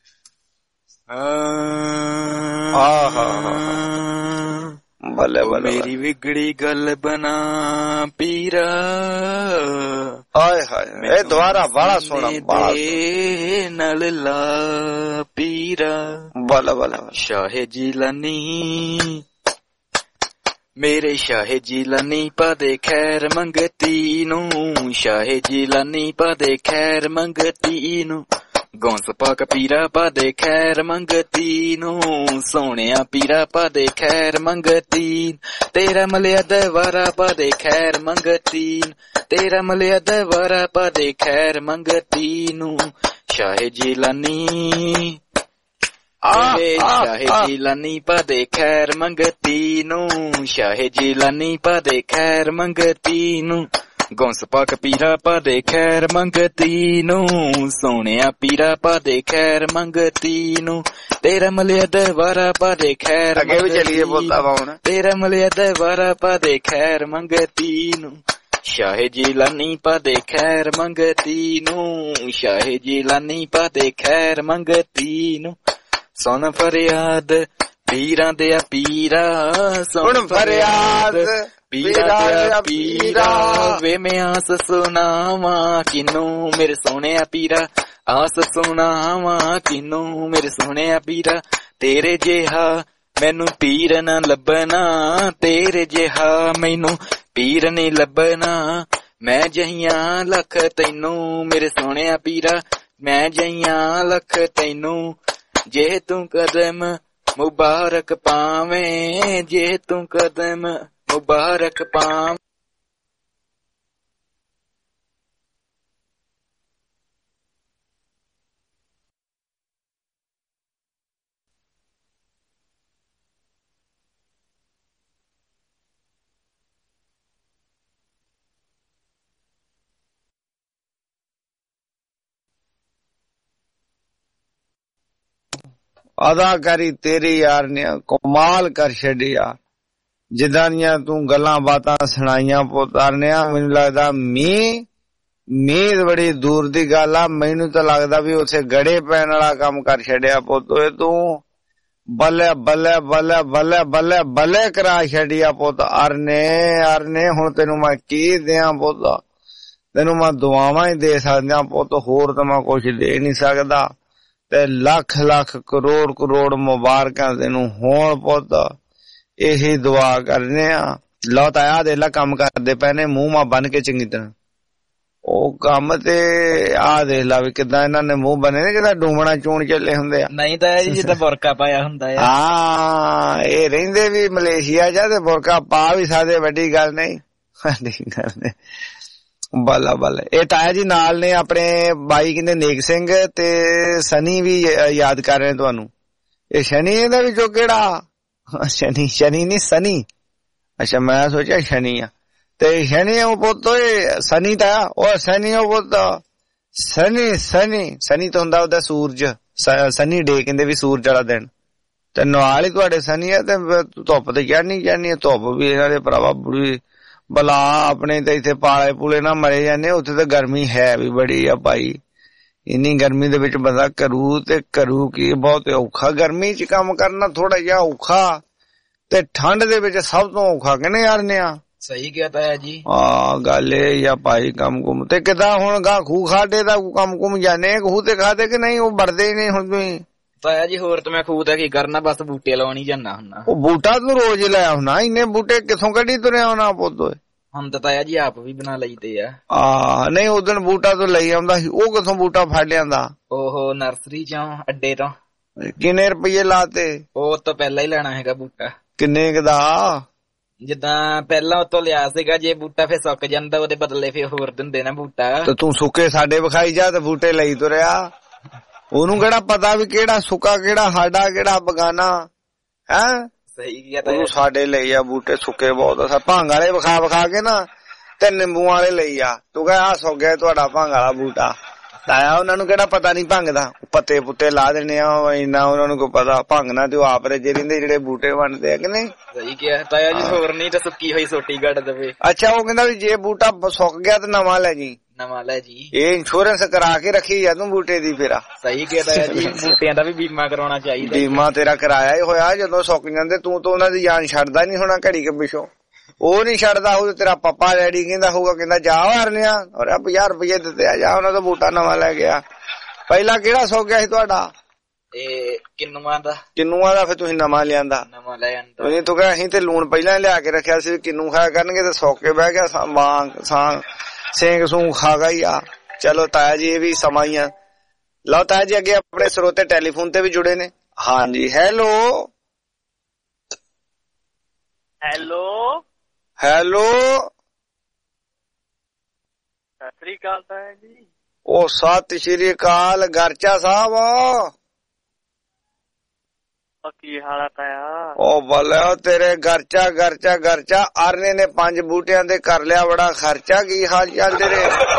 ਬੱਲੇ ਬੱਲੇ ਮੇਰੀ ਵਿਗੜੀ ਗੱਲ ਬਣਾ ਪੀਰਾ। ਹਾਏ ਹਾਏ ਇਹ ਦੁਆਰਾ ਬੜਾ ਸੋਹਣਾ ਨਾਲ ਲਾ ਪੀਰਾ। ਬੱਲੇ ਬੱਲੇ ਸ਼ਾਹੇ ਜੀਲਾਨੀ ਮੇਰੇ ਸ਼ਾਹੇ ਜੀਲਾਨੀ ਪਾ ਦੇ ਖੈਰ ਮੰਗਤੀ ਨੂੰ। ਸ਼ਾਹੇ ਜੀਲਾਨੀ ਪਾ ਦੇ ਖੈਰ ਮੰਗਤੀ ਨੂੰ। ਗੌਂਸ ਪਾਕ ਪੀਰਾ ਪਾ ਦੇ ਖੈਰ ਮੰਗਤੀ ਨੂੰ। ਸੋਹਣਿਆ ਪੀਰਾ ਪਾ ਦੇ ਖੈਰ ਮੰਗਤੀ। ਤੇਰਾ ਮਲਿਆ ਦਵਾਰਾ ਪਾ ਦੇ ਖੈਰ ਮੰਗਤੀ। ਤੇਰਾ ਮਲਿਆ ਦਵਾਰਾ ਪਾ ਦੇ ਖੈਰ ਮੰਗਤੀ ਨੂੰ। ਸ਼ਾਹੇ ਜੀਲਾਨੀ ਆ ਵੇ ਸ਼ਾਹੇ ਜੀਲਾਨੀ ਪਾਦੇ ਖੈਰ ਮੰਗਤੀ ਨੂੰ ਸ਼ਾਹੇ ਜੀਲਾਨੀ ਪਾਦੇ ਖੈਰ ਮੰਗਤੀ ਨੂੰ ਗੌਂਸ ਪਾਕ ਪੀਰਾ ਪਾਦੇ ਖੈਰ ਮੰਗਤੀ ਨੂੰ ਸੋਹਣਿਆ ਪੀਰਾ ਪਾਦੇ ਖੈਰ ਮੰਗਤੀ ਨੂੰ ਤੇਰਾ ਮਲਿਆ ਦਵਾਰਾ ਪਾਦੇ ਖੈਰ ਅੱਗੇ ਵੀ ਚੱਲੀਏ ਬੋਲਦਾ ਵਾ ਹੁਣ ਤੇਰਾ ਮਲਿਆ ਦਵਾਰਾ ਪਾਦੇ ਖੈਰ ਮੰਗਤੀ ਨੂੰ ਸ਼ਾਹੇ ਜੀਲਾਨੀ ਪਾਦੇ ਖੈਰ ਮੰਗਤੀ ਨੂੰ ਸ਼ਾਹੇ ਜੀਲਾਨੀ ਪਾਦੇ ਖੈਰ ਮੰਗਤੀ ਨੂੰ ਸੁਣ ਫਰਿਆਦ ਪੀਰਾਂ ਦੇ ਆ ਪੀਰਾ ਸੁਣ ਫਰਿਆਦ ਪੀਰਾਂ ਦੇ ਆ ਪੀਰਾ ਵੇ ਮੈਂ ਆਸ ਸੁਣਾਵਾਂ ਕਿਨੂੰ ਮੇਰੇ ਸੋਹਣਿਆ ਪੀਰਾ ਆਸ ਸੁਣਾਵਾਂ ਕਿਨੂੰ ਮੇਰੇ ਸੋਹਣਿਆ ਪੀਰਾ ਤੇਰੇ ਜਿਹਾ ਮੈਨੂੰ ਪੀਰ ਨਾ ਲੱਭਣਾ ਤੇਰੇ ਜਿਹਾ ਮੈਨੂੰ ਪੀਰ ਨੀ ਲੱਭਣਾ ਮੈਂ ਜਹੀਆਂ ਲੱਖ ਤੈਨੂੰ ਮੇਰੇ ਸੋਹਣਿਆ ਪੀਰਾ ਮੈਂ ਜਹੀਆਂ ਲੱਖ ਤੈਨੂੰ ਜੇ ਤੂੰ ਕਦਮ ਮੁਬਾਰਕ ਪਾਵੇਂ ਜੇ ਤੂੰ ਕਦਮ ਮੁਬਾਰਕ ਪਾਵੇਂ ਅਦਾਕਾਰੀ ਤੇਰੀ ਯਾਰ ਨੇ ਕਮਾਲ ਕਰ ਛੱਡਿਆ ਜਿੱਦਾਂ ਦੀਆਂ ਤੂੰ ਗੱਲਾਂ ਬਾਤਾਂ ਸੁਣਾਈਆਂ ਪੁੱਤਰਨਿਆ ਮੈਨੂੰ ਲੱਗਦਾ ਮੀਂਹ ਮੀਂਹ ਬੜੀ ਦੂਰ ਦੀ ਗੱਲ ਆ ਮੈਨੂੰ ਤਾਂ ਲੱਗਦਾ ਵੀ ਉੱਥੇ ਗੜੇ ਪੈਣ ਵਾਲਾ ਕੰਮ ਕਰ ਛੱਡਿਆ ਪੁੱਤ ਓਏ ਤੂੰ ਬੱਲੇ ਬੱਲੇ ਬੱਲੇ ਬੱਲੇ ਬੱਲੇ ਬੱਲੇ ਕਰਾ ਛੱਡਿਆ ਪੁੱਤ ਅਰਨੇ ਅਰਨੇ ਹੁਣ ਤੈਨੂੰ ਮੈਂ ਕੀ ਦਿਆਂ ਪੁੱਤ ਤੈਨੂੰ ਮੈਂ ਦੁਆਵਾਂ ਹੀ ਦੇ ਸਕਦਾ ਪੁੱਤ ਹੋਰ ਤਾਂ ਮੈਂ ਕੁਛ ਦੇ ਨਹੀਂ ਸਕਦਾ ਤੇ ਲੱਖ ਲੱਖ ਕਰੋੜ ਕਰੋੜ ਮੁਬਾਰਕਾਂ ਤੈਨੂੰ ਹੋਣ ਪੁੱਤ ਇਹੀ ਦੁਆ ਕਰਨੇ ਆ ਲਓ ਤਾਇਆ ਦੇ ਲਾ ਕੰਮ ਕਰਦੇ ਪਏ ਨੇ ਮੂੰਹ ਮਾ ਬੰਨ ਕੇ ਚੰਗੀ ਤਰ੍ਹਾਂ ਉਹ ਕੰਮ ਤੇ ਆ ਦੇਖ ਲਾ ਵੀ ਕਿੱਦਾਂ ਇਹਨਾਂ ਨੇ ਮੂੰਹ ਬਣੇ ਨੇ ਜਿੱਦਾਂ ਡੂਮਣਾ ਚੂਣ ਚੱਲੇ ਹੁੰਦੇ ਆ ਨਹੀਂ ਤਾਂ ਜੀ ਜਿੱਦਾਂ ਬੁਰਕਾ ਪਾਇਆ ਹੁੰਦਾ ਆ ਹਾਂ ਇਹ ਰਹਿੰਦੇ ਵੀ ਮਲੇਸ਼ੀਆ ਜਾ ਤੇ ਬੁਰਕਾ ਪਾ ਵੀ ਸਕਦੇ ਵੱਡੀ ਗੱਲ ਨਹੀਂ ਵੱਡੀ ਗੱਲ ਨਹੀਂ ਬੱਲਾ ਬੱਲਾ ਇਹ ਤਾਇਆ ਜੀ ਨਾਲ ਨੇ ਆਪਣੇ ਬਾਈ ਕਹਿੰਦੇ ਨੇਕ ਸਿੰਘ ਤੇ ਸਨੀ ਵੀ ਯਾਦ ਕਰ ਰਹੇ ਤੁਹਾਨੂੰ ਇਹ ਸ਼ਨੀ ਇਹਦਾ ਵਿੱਚੋਂ ਕਿਹੜਾ ਸ਼ਨੀ ਸ਼ਨੀ ਨਹੀਂ ਸਨੀ ਅੱਛਾ ਮੈਂ ਸੋਚਿਆ ਸ਼ਨੀ ਆ ਤੇ ਸ਼ਨੀ ਉਹ ਪੁੱਤ ਸਨੀ ਤਾਂ ਉਹ ਸਨੀ ਉਹ ਪੁੱਤ ਸਨੀ ਸਨੀ ਸਨੀ ਤਾਂ ਹੁੰਦਾ ਉਹਦਾ ਸੂਰਜ ਸਨੀ ਡੇ ਕਹਿੰਦੇ ਵੀ ਸੂਰਜ ਵਾਲਾ ਦਿਨ ਤੇ ਨਾਲ ਹੀ ਤੁਹਾਡੇ ਸਨੀ ਆ ਤੇ ਧੁੱਪ ਤੇ ਚੜ੍ਹਨੀ ਚੜ੍ਹਨੀ ਧੁੱਪ ਵੀ ਇਹਨਾਂ ਦੇ ਭਰਾਵਾ ਬੁੜੀ ਬਲਾ ਆਪਣੇ ਤਾਂ ਇੱਥੇ ਪਾਲੇ ਪੂਲੇ ਨਾ ਮਰੇ ਜਾਂਦੇ ਉੱਥੇ ਤਾਂ ਗਰਮੀ ਹੈ ਵੀ ਬੜੀ ਆ ਭਾਈ ਇੰਨੀ ਗਰਮੀ ਦੇ ਵਿੱਚ ਬੰਦਾ ਕਰੂ ਤੇ ਕਰੂ ਕੀ ਬਹੁਤ ਔਖਾ ਗਰਮੀ ਚ ਕੰਮ ਕਰਨਾ ਥੋੜਾ ਜਿਹਾ ਔਖਾ ਤੇ ਠੰਡ ਦੇ ਵਿੱਚ ਸਭ ਤੋਂ ਔਖਾ ਕਹਿੰਦੇ ਯਾਰ ਨੇ ਆ ਸਹੀ ਕਿਹਾ ਤਾਇਆ ਜੀ ਹਾਂ ਗੱਲ ਇਹ ਜਾਂ ਭਾਈ ਕੰਮ ਕੁਮ ਤੇ ਕਿੱਦਾਂ ਹੁਣ ਗਾ ਖੂ ਖਾਡੇ ਦਾ ਕੰਮ ਕੁਮ ਜਾਣੇ ਖੂ ਤੇ ਖਾਦੇ ਕਿ ਨਹੀਂ ਉਹ ਵੜਦੇ ਹੀ ਨਹੀਂ ਹੁਣ ਤੁਸੀਂ ਤਾਇਆ ਜੀ ਹੋਰ ਤਾਂ ਮੈਂ ਖੂਹ ਦਾ ਕੀ ਕਰਨਾ ਬਸ ਬੂਟੇ ਲਾਉਣ ਹੀ ਜਾਨਾ ਹੁੰਨਾ ਉਹ ਬੂਟਾ ਤੂੰ ਰੋਜ਼ ਲੈ ਆਉਣਾ ਇੰਨੇ ਬੂਟੇ ਕਿੱਥੋਂ ਕੱਢੀ ਤੁਰਿਆ ਆਉਣਾ ਪੁੱਤ ਓਏ ਹੁਣ ਤਾਂ ਤਾਇਆ ਜੀ ਆਪ ਵੀ ਬਣਾ ਲਈਦੇ ਆ ਆ ਨਹੀਂ ਉਦੋਂ ਬੂਟਾ ਤੋਂ ਲਈ ਆਉਂਦਾ ਸੀ ਉਹ ਕਿੱਥੋਂ ਬੂਟਾ ਫੜ ਲਿਆਂਦਾ ਉਹ ਨਰਸਰੀ ਚੋਂ ਅੱਡੇ ਤੋਂ ਕਿੰਨੇ ਰੁਪਏ ਲਾਤੇ ਉਹ ਤੋਂ ਪਹਿਲਾਂ ਹੀ ਲੈਣਾ ਹੈਗਾ ਬੂਟਾ ਕਿੰਨੇ ਕ ਦਾ ਜਿੱਦਾਂ ਪਹਿਲਾਂ ਉਤੋਂ ਲਿਆ ਸੀਗਾ ਜੇ ਬੂਟਾ ਫੇਰ ਸੁੱਕ ਜਾਂਦਾ ਉਹਦੇ ਬਦਲੇ ਫੇਰ ਹੋਰ ਦਿੰਦੇ ਨਾ ਬੂਟਾ ਤੇ ਤੂੰ ਸੁੱਕੇ ਸਾਡੇ ਵਿਖਾਈ ਜਾ ਤੇ ਬੂਟੇ ਲਈ ਤੁਰਿਆ ਉਹਨੂੰ ਕਿਹੜਾ ਪਤਾ ਵੀ ਕਿਹੜਾ ਸੁੱਕਾ ਕਿਹੜਾ ਸਾਡਾ ਕਿਹੜਾ ਬਗਾਨਾ ਹੈ ਸਹੀ ਗਿਆ ਉਹਨੂੰ ਸਾਡੇ ਲਈ ਆ ਬੂਟੇ ਸੁੱਕੇ ਬਹੁਤ ਆ ਭੰਗ ਵਾਲੇ ਵਿਖਾ ਵਿਖਾ ਕੇ ਨਾ ਤੇ ਨਿੰਬੂ ਵਾਲੇ ਲਈ ਆ ਤੂੰ ਕਹ ਆ ਸੁੱਕ ਗਿਆ ਤੁਹਾਡਾ ਭੰਗ ਵਾਲਾ ਬੂਟਾ ਤਾਇਆ ਉਹਨਾਂ ਨੂੰ ਕਿਹੜਾ ਪਤਾ ਨਹੀਂ ਭੰਗ ਦਾ ਪੱਤੇ ਪੁੱਤੇ ਲਾ ਦੇਣੇ ਆ ਇੰਨਾ ਉਹਨਾਂ ਨੂੰ ਕੋਈ ਪਤਾ ਭੰਗ ਨਾ ਤੇ ਉਹ ਆਪ ਰਜੇ ਰਹਿੰਦੇ ਜਿਹੜੇ ਬੂਟੇ ਬਣਦੇ ਆ ਕਿ ਨਹੀਂ ਸਹੀ ਕਿਹਾ ਤਾਇਆ ਜੀ ਹੋਰ ਨਹੀਂ ਤਾਂ ਸੁੱਕੀ ਹੋਈ ਸੋਟੀ ਕੱਢ ਦੇਵੇ ਅੱਛਾ ਉਹ ਕਹਿੰਦਾ ਵੀ ਜੇ ਬੂਟਾ ਸੁੱਕ ਗਿਆ ਤੇ ਨਵਾਂ ਲੈ ਜੀ ਨਵਾਂ ਲੈ ਜੀ ਇਹ ਇੰਸ਼ੋਰੈਂਸ ਕਰਾ ਕੇ ਰੱਖੀ ਆ ਤੂੰ ਬੂਟੇ ਦੀ ਫੇਰਾ ਸਹੀ ਕਿਹਾ ਤਾਇਆ ਜੀ ਬੂਟਿਆਂ ਦਾ ਵੀ ਬੀਮਾ ਕਰਾਉਣਾ ਚਾਹੀਦਾ ਬੀਮਾ ਤੇਰਾ ਕਰਾਇਆ ਹੀ ਹੋਇਆ ਜਦੋਂ ਸੁੱਕ ਜਾਂਦੇ ਤੂੰ ਤਾਂ ਉਹਨਾਂ ਦੀ ਜਾਨ ਛੱਡਦਾ ਨਹੀਂ ਹੋਣਾ ਘੜੀ ਕੇ ਪਿਛੋਂ ਉਹ ਨਹੀਂ ਛੱਡਦਾ ਉਹ ਤੇਰਾ ਪਾਪਾ ਡੈਡੀ ਕਹਿੰਦਾ ਹੋਊਗਾ ਕਹਿੰਦਾ ਜਾ ਹਰਨਿਆ ਔਰ ਪੰਜਾਹ ਰੁਪਏ ਦਿੱਤੇ ਆ ਜਾ ਉਹਨਾਂ ਦਾ ਬੂਟਾ ਨਵਾਂ ਲੈ ਗਿਆ ਪਹਿਲਾਂ ਕਿਹੜਾ ਸੁੱਕ ਗਿਆ ਸੀ ਤੁਹਾਡਾ ਇਹ ਕਿੰਨੂਆਂ ਦਾ ਕਿੰਨੂਆਂ ਦਾ ਫਿਰ ਤੁਸੀਂ ਨਵਾਂ ਲਿਆਂਦਾ ਨਵਾਂ ਲੈ ਆਂਦਾ ਤੁਸੀਂ ਤੂੰ ਕਹੇ ਅਸੀਂ ਤੇ ਲੂਣ ਪਹਿਲਾਂ ਲਿਆ ਕੇ ਰੱਖਿਆ ਸੀ ਕਿੰਨੂ ਖਾਇਆ ਕਰਨਗੇ ਤੇ ਸੁੱਕ ਕੇ ਬਹਿ ਗਿਆ ਮਾਂ ਸਾਂ ਸਿੰਘ ਸੂੰ ਖਾ ਗਈ ਆ ਚਲੋ ਤਾਇਆ ਜੀ ਇਹ ਵੀ ਸਮਾਂ ਹੀ ਆ ਲਓ ਤਾਇਆ ਜੀ ਅੱਗੇ ਆਪਣੇ ਸਰੋਤੇ ਟੈਲੀਫੋਨ ਤੇ ਵੀ ਜੁੜੇ ਨੇ ਹਾਂਜੀ hello hello hello Sat Sri ਅਕਾਲ ਤਾਇਆ ਜੀ ਉਹ ਸਤਿ ਸ਼੍ਰੀ ਅਕਾਲ ਗਰਚਾ ਸਾਹਿਬ। ਕੀ ਹਾਲ ਆ ਤਾਇਆ? ਉਹ ਬੱਲੇ ਤੇਰੇ ਗਰਚਾ ਗਰਚਾ ਗਰਚਾ ਆਰਨੇ ਨੇ ਪੰਜ ਬੂਟਿਆਂ ਦੇ ਕਰ ਲਿਆ ਬੜਾ ਖਰਚਾ। ਕੀ ਹਾਲ ਚਾਲ ਤੇਰੇ?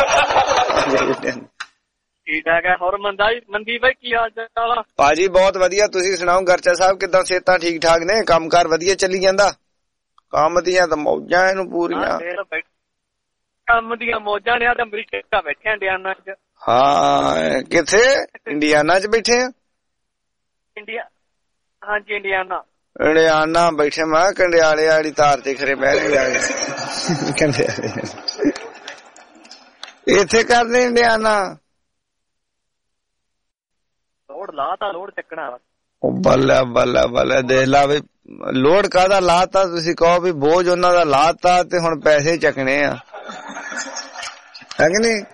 ਠੀਕ ਠਾਕ ਹੈ। ਹੋਰ ਮੰਦਾ ਮੰਦੀ ਬਾਈ ਕੀ ਹਾਲ ਚਾਲ? ਭਾਜੀ ਬਹੁਤ ਵਧੀਆ, ਤੁਸੀਂ ਸੁਣਾਓ ਗਰਚਾ ਸਾਹਿਬ ਕਿੱਦਾਂ? ਸਿਹਤਾਂ ਠੀਕ ਠਾਕ ਨੇ? ਕੰਮਕਾਰ ਵਧੀਆ ਚੱਲੀ ਜਾਂਦਾ? ਕੰਮ ਦੀਆਂ ਤਾਂ ਮੌਜਾਂ ਇਹਨੂੰ ਪੂਰੀਆਂ। ਕੰਮ ਦੀਆਂ ਮੌਜਾਂ ਨੇ। ਆ ਤਾਂ ਅਮਰੀਕਾ ਬੈਠੇ ਇੰਡੀਆਨਾ ਚ। ਹਾਂ ਕਿੱਥੇ? ਇੰਡੀਆਨਾ ਚ ਬੈਠੇ ਆ? ਇੰਡੀਆ ਹਾਂਜੀ ਇੰਡੀਆਨਾ। ਇੰਡੀਆਨਾ ਬੈਠੇ। ਮੈਂ ਕੰਡਿਆਲੇ ਵਾਲੀ ਤਾਰ ਤੇ ਖਰੇ ਬਹਿ ਗਏ। ਕੰਡਿਆਲੇ ਇੱਥੇ ਕਰਦੇ ਇੰਡੀਆਨਾ। ਲੋੜ ਲਾਤਾ ਲੋੜ ਚੱਕਣਾ। ਉਹ ਬੱਲੇ ਬੱਲੇ ਬੱਲੇ ਦੇਖ ਲਾ ਵੀ ਲੋਡ ਕਾਹਦਾ ਲਾਤਾ। ਤੁਸੀਂ ਕਹੋ ਵੀ ਬੋਝ ਉਹਨਾਂ ਦਾ ਲਾਤਾ ਤੇ ਹੁਣ ਪੈਸੇ ਚੱਕਣੇ ਆ, ਹੈ ਕਿ ਨਹੀਂ?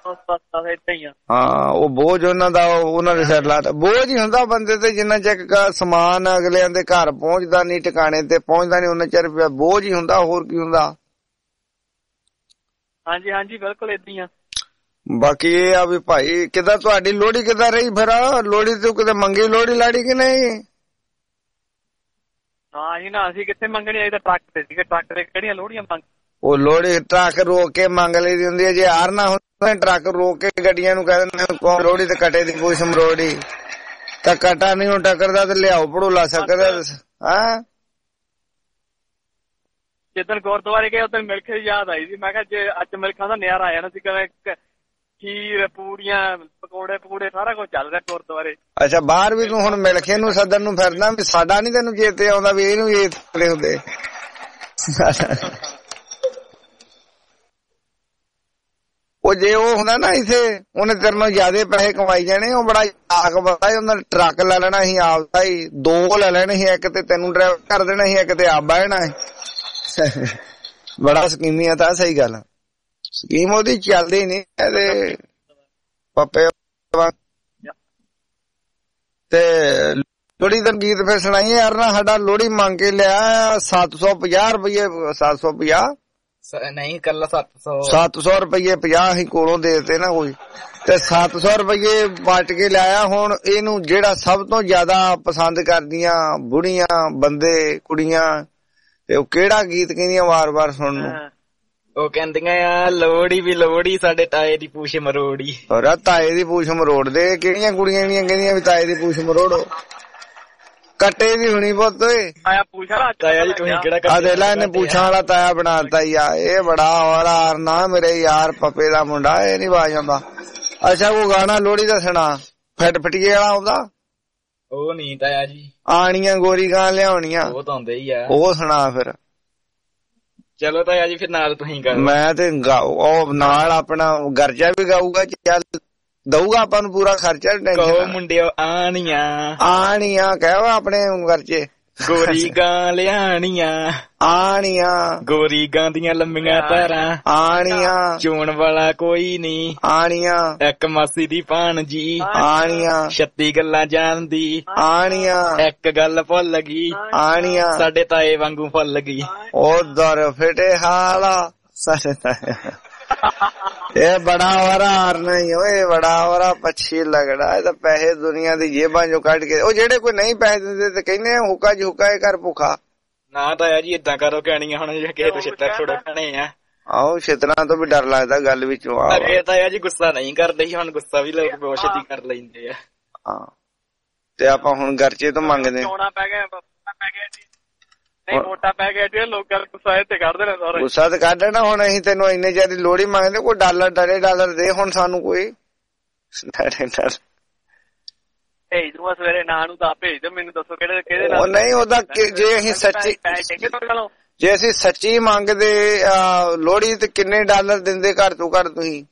ਹਾਂ ਉਹ ਬੋਝ ਉਹਨਾਂ ਦਾ ਉਹਨਾਂ ਦੇ ਸਿਰ ਲਾਤਾ। ਬੋਝ ਹੀ ਹੁੰਦਾ ਬੰਦੇ ਤੇ ਜਿੰਨਾ ਚਿਰ ਸਮਾਨ ਅਗਲਿਆਂ ਦੇ ਘਰ ਪਹੁੰਚਦਾ ਨੀ, ਟਿਕਾਣੇ ਤੇ ਪਹੁੰਚਦਾ ਨੀ, ਉਹਨਾਂ ਚਿਰ ਬੋਝ ਹੀ ਹੁੰਦਾ। ਹੋਰ ਕੀ ਹੁੰਦਾ? ਹਾਂਜੀ ਹਾਂਜੀ ਬਿਲਕੁਲ ਏਦਾਂ ਹੀ ਆ। ਬਾਕੀ ਇਹ ਆ ਵੀ ਭਾਈ ਕਿੱਦਾਂ ਤੁਹਾਡੀ ਲੋਹੜੀ ਕਿੱਦਾਂ ਰਹੀ ਫਿਰ? ਲੋਹੜੀ ਤੂੰ ਕਿਤੇ ਮੰਗੀ ਲੋਹੜੀ ਲਾੜੀ ਕਿ ਨਹੀਂ? ਨਾ ਜੀ ਨਾ, ਅਸੀਂ ਕਿੱਥੇ ਮੰਗਣੀ? ਆਈ ਤਾਂ ਟਰੱਕ ਤੇ ਸੀਗੇ। ਟਰੱਕ ਤੇ ਕਿਹੜੀਆਂ ਲੋਹੜੀਆਂ ਮੰਗ? ਉਹ ਲੋਹੜੀ ਟਰੱਕ ਰੋਕ ਕੇ ਮੰਗ ਲਈ ਦੀ ਹੁੰਦੀ ਹੈ। ਜੇ ਹਾਰ ਨਾ ਹੁੰਦਾ ਟਰੱਕ ਰੋਕ ਕੇ ਗੱਡੀਆਂ ਨੂੰ ਕਹਿ ਦਿੰਦੇ ਲੋਹੜੀ ਤੇ ਕਟੇ ਦੀ ਪੂਛ ਮਰੋੜੀ, ਤਾਂ ਕਟਾ ਨਹੀਂ ਹੁਣ ਟੱਕਰਦਾ ਤੇ ਲਿਆਓ ਪੜੋਲਾ ਸਕਦਾ। ਹਾਂ ਜਿੱਦਣ ਗੁਰਦੁਆਰੇ ਗਏ ਉਦੋਂ ਮਿਲਖੇ ਦੀ ਯਾਦ ਆਈ ਸੀ। ਮੈਂ ਕਿਹਾ ਜੇ ਅੱਜ ਮਿਲਖਾਂ ਦਾ ਨਿਆਰਾ ਆ ਜਾਣਾ ਸੀ। ਕਿਵੇਂ ਖੀਰ ਪੂੜੀਆਂ ਪਕੌੜੇ ਪਕੌੜੇ ਸਾਰਾ ਕੁਝ ਚੱਲ ਰਿਹਾ ਗੁਰਦੁਆਰੇ। ਅੱਛਾ ਬਾਹਰ ਵੀ ਤੂੰ ਹੁਣ ਮਿਲਖੇ ਨੂੰ ਸੱਦਣ ਨੂੰ ਫਿਰਦਾ ਵੀ ਸਾਡਾ ਨੀ ਤੈਨੂੰ ਚੇਤੇ ਆਉਂਦਾ ਵੀ ਇਹਨੂੰ ਇਹ ਥਲੇ ਹੁੰਦੇ। ਉਹ ਜੇ ਉਹ ਹੁੰਦਾ ਨਾ ਇੱਥੇ ਉਹਨੇ ਤੇਰੇ ਨਾਲ ਜ਼ਿਆਦਾ ਪੈਸੇ ਕਮਾਈ ਜਾਣੇ। ਉਹ ਬੜਾ ਆਖ ਪਤਾ ਉਹਨਾਂ ਟਰੱਕ ਲੈ ਲੈਣਾ ਸੀ ਆਪਦਾ ਹੀ, ਦੋ ਲੈ ਲੈਣੇ ਸੀ। ਇੱਕ ਤੇ ਤੈਨੂੰ ਡਰਾਈਵ ਕਰ ਦੇਣਾ ਸੀ, ਇੱਕ ਤੇ ਆਪ ਬਹਿਣਾ ਸੀ। ਬੜਾ ਸਕੀਮੀ ਆ। ਤਾਂ ਸਹੀ ਗੱਲ ਸਕੀਮ ਉਹਦੀ ਚੱਲਦੀ ਨੀ ਇਹਦੇ ਪੱਪੇ। ਤੇ ਲੋਹੜੀ ਦਾ ਗੀਤ ਫਿਰ ਸੁਣਾਈਏ ਯਾਰ ਨਾ। ਸਾਡਾ ਲੋਹੜੀ ਮੰਗ ਕੇ ਲਿਆ ਸੱਤ ਸੌ ਪੰਜਾਹ ਰੁਪਈਏ। ਸੱਤ ਸੌ ਪੰਜਾਹ ਨਹੀਂ ਕੱਲਾ ਸੱਤ ਸੌ ਸੱਤ ਸੌ ਰੁਪਈਏ ਪੰਜਾਹ ਅਸੀਂ ਕੋਲੋਂ ਦੇ ਦਿੱਤੇ ਨਾ ਕੋਈ, ਤੇ ਸੱਤ ਸੌ ਰੁਪਈਏ ਬਚ ਕੇ ਲਿਆਇਆ। ਹੁਣ ਇਹਨੂੰ ਜਿਹੜਾ ਸਭ ਤੋਂ ਜ਼ਿਆਦਾ ਪਸੰਦ ਕਰਦੀਆਂ ਬੁੜੀਆਂ ਬੰਦੇ ਕੁੜੀਆਂ, ਤੇ ਉਹ ਕਿਹੜਾ ਗੀਤ ਕਹਿੰਦੀਆਂ ਵਾਰ ਵਾਰ ਸੁਣਨ ਨੂੰ? ਉਹ ਕਹਿੰਦੀਆਂ ਆ ਲੋਹੜੀ ਵੀ ਲੋਹੜੀ ਸਾਡੇ ਤਾਏ ਦੀ ਪੂਛ ਮਰੋੜੀ। ਹੋਰ ਤਾਏ ਦੀ ਪੂਛ ਮਰੋੜ ਦੇ। ਕਿਹੜੀਆਂ ਕੁੜੀਆਂ ਜਿਹੜੀਆਂ ਕਹਿੰਦੀਆਂ ਵੀ ਤਾਏ ਦੀ ਪੂਛ ਮਰੋੜੋ? ਕੱਟੇ ਦੀ ਹੁਣੀ ਪੁੱਤ ਓਏ। ਤਾਇਆ ਜੀ ਤੁਸੀਂ ਕਿਹੜਾ ਆ ਦੇ ਲੈ ਇਹਨੇ ਪੂਛਾਂ ਵਾਲਾ ਤਾਇਆ ਬਣਾਤਾ ਹੀ ਆ। ਇਹ ਬੜਾ ਹੋਰ ਨਾ ਮੇਰੇ ਯਾਰ ਪੱਪੇ ਦਾ ਮੁੰਡਾ, ਇਹ ਨੀ ਆਵਾਜ਼ ਆਉਂਦਾ। ਅੱਛਾ ਉਹ ਗਾਣਾ ਲੋਹੜੀ ਦਾ ਸੁਣਾ ਫਿੱਟ ਫਟੀਏ ਵਾਲਾ ਆਉਂਦਾ? ਉਹ ਨਹੀਂ ਤਾਇਆ ਜੀ। ਆਣੀਆਂ ਗੋਰੀ ਗਾਂ ਲਿਆਉਣੀਆਂ ਉਹ ਤਾਂ ਆਉਂਦੇ ਹੀ ਆ। ਉਹ ਸੁਣਾ ਫਿਰ। ਚਲੋ ਤਾਇਆ ਜੀ ਫਿਰ ਨਾਲ ਤੁਸੀਂ ਗਾਓ। ਮੈਂ ਤੇ ਉਹ ਨਾਲ ਆਪਣਾ ਗਰਜਾ ਵੀ ਗਾਊਗਾ। ਚੱਲ ਦਊਗਾ ਆਪਾਂ ਨੂੰ ਪੂਰਾ ਖਰਚਾ। ਕਹੋ ਮੁੰਡਿਓ ਆਣੀਆਂ ਆਣੀਆਂ ਕਹਿਓ ਆਪਣੇ ਖਰਚੇ। ਗੋਰੀ ਗਾਂ ਲਿਆਣੀਆਂ ਆਣੀਆਂ, ਗੋਰੀ ਗਾਂ ਦੀਆਂ ਲੰਮੀਆਂ ਧਾਰਾਂ ਆਣੀਆਂ, ਚੋਣ ਵਾਲਾ ਕੋਈ ਨੀ ਆਣੀਆਂ, ਇੱਕ ਮਾਸੀ ਦੀ ਭਾਣਜੀ ਆਣੀਆਂ, ਛੱਤੀ ਗੱਲਾਂ ਜਾਣਦੀ ਆਣੀਆਂ, ਇੱਕ ਗੱਲ ਭੁੱਲ ਗਈ ਆਣੀਆਂ, ਸਾਡੇ ਤਾਏ ਵਾਂਗੂ ਫੁੱਲ ਗਈ। ਉਹ ਦਰ ਫਿਟੇ ਹਾਲਾ ਸਾਡੇ ਤਾਏ। ਇਹ ਬੜਾ ਵਰਾ ਹਾਰਨਾ ਹੀ ਓਏ, ਬੜਾ ਵਰਾ ਪੱਛੀ ਲੱਗਦਾ। ਇਹ ਤਾਂ ਪੈਸੇ ਦੁਨੀਆ ਦੀ ਜੇਬਾਂ ਚੋਂ ਕੱਢ ਕੇ। ਉਹ ਜਿਹੜੇ ਕੋਈ ਨਹੀਂ ਪੈਸੇ ਦਿੰਦੇ ਤੇ ਕਹਿੰਦੇ ਹੁੱਕਾ ਜੀ ਹੁੱਕਾ ਇਹ ਕਰ ਭੁੱਖਾ ਨਾ ਤਾਇਆ ਜੀ ਏਦਾਂ ਕਰੋ ਕਹਿਣੀਆਂ ਹੁਣ ਕਿਸੇ ਤੋਂ ਛਿੱਤਰ ਥੋੜਾ ਖਾਣੇ ਆ। ਆਹੋ ਛਿੱਤਰਾਂ ਤੋਂ ਵੀ ਡਰ ਲੱਗਦਾ ਗੱਲ ਵਿੱਚੋਂ। ਅੱਗੇ ਤਾਇਆ ਜੀ ਗੁੱਸਾ ਨਹੀਂ ਕਰਦੇ ਸੀ, ਹੁਣ ਗੁੱਸਾ ਵੀ ਲੋਕ ਬਹੁਤ ਛੇਤੀ ਕਰ ਲੈਂਦੇ ਆ। ਹਾਂ ਤੇ ਆਪਾਂ ਹੁਣ ਗਰਚੇ ਤੋਂ ਮੰਗਦੇ ਨਹੀਂ ਮੋਟਾ ਪੈ ਗਿਆ ਜੀ, ਲੋਕਾਂ ਨੂੰ ਗੁੱਸਾ ਤੇ ਕੱਢਦੇ ਨੇ ਸਾਰੇ। ਗੁੱਸਾ ਤੇ ਕੱਢ ਨਾ। ਹੁਣ ਅਸੀਂ ਤੈਨੂੰ ਇੰਨੇ ਚਿਰ ਲੋਹੜੀ ਮੰਗਦੇ, ਕੋਈ ਡਾਲਰ ਡਰੇ ਡਾਲਰ ਦੇ ਹੁਣ ਸਾਨੂੰ ਕੋਈ ਭੇਜ ਦੂੰਗਾ ਸਵੇਰੇ। ਨਾਂ ਨੂੰ ਤਾਂ ਭੇਜ ਦਿਓ ਮੈਨੂੰ, ਦੱਸੋ ਕਿਹੜੇ ਕਿਹਦੇ ਨਾਲ। ਉਹ ਨਹੀਂ ਉਹਦਾ ਜੇ ਅਸੀਂ ਸੱਚੀ ਜੇ ਅਸੀਂ ਸੱਚੀ ਮੰਗਦੇ ਲੋਹੜੀ ਤੇ ਕਿੰਨੇ ਡਾਲਰ ਦਿੰਦੇ ਘੱਟ ਤੋਂ ਘੱਟ ਤੁਸੀਂ?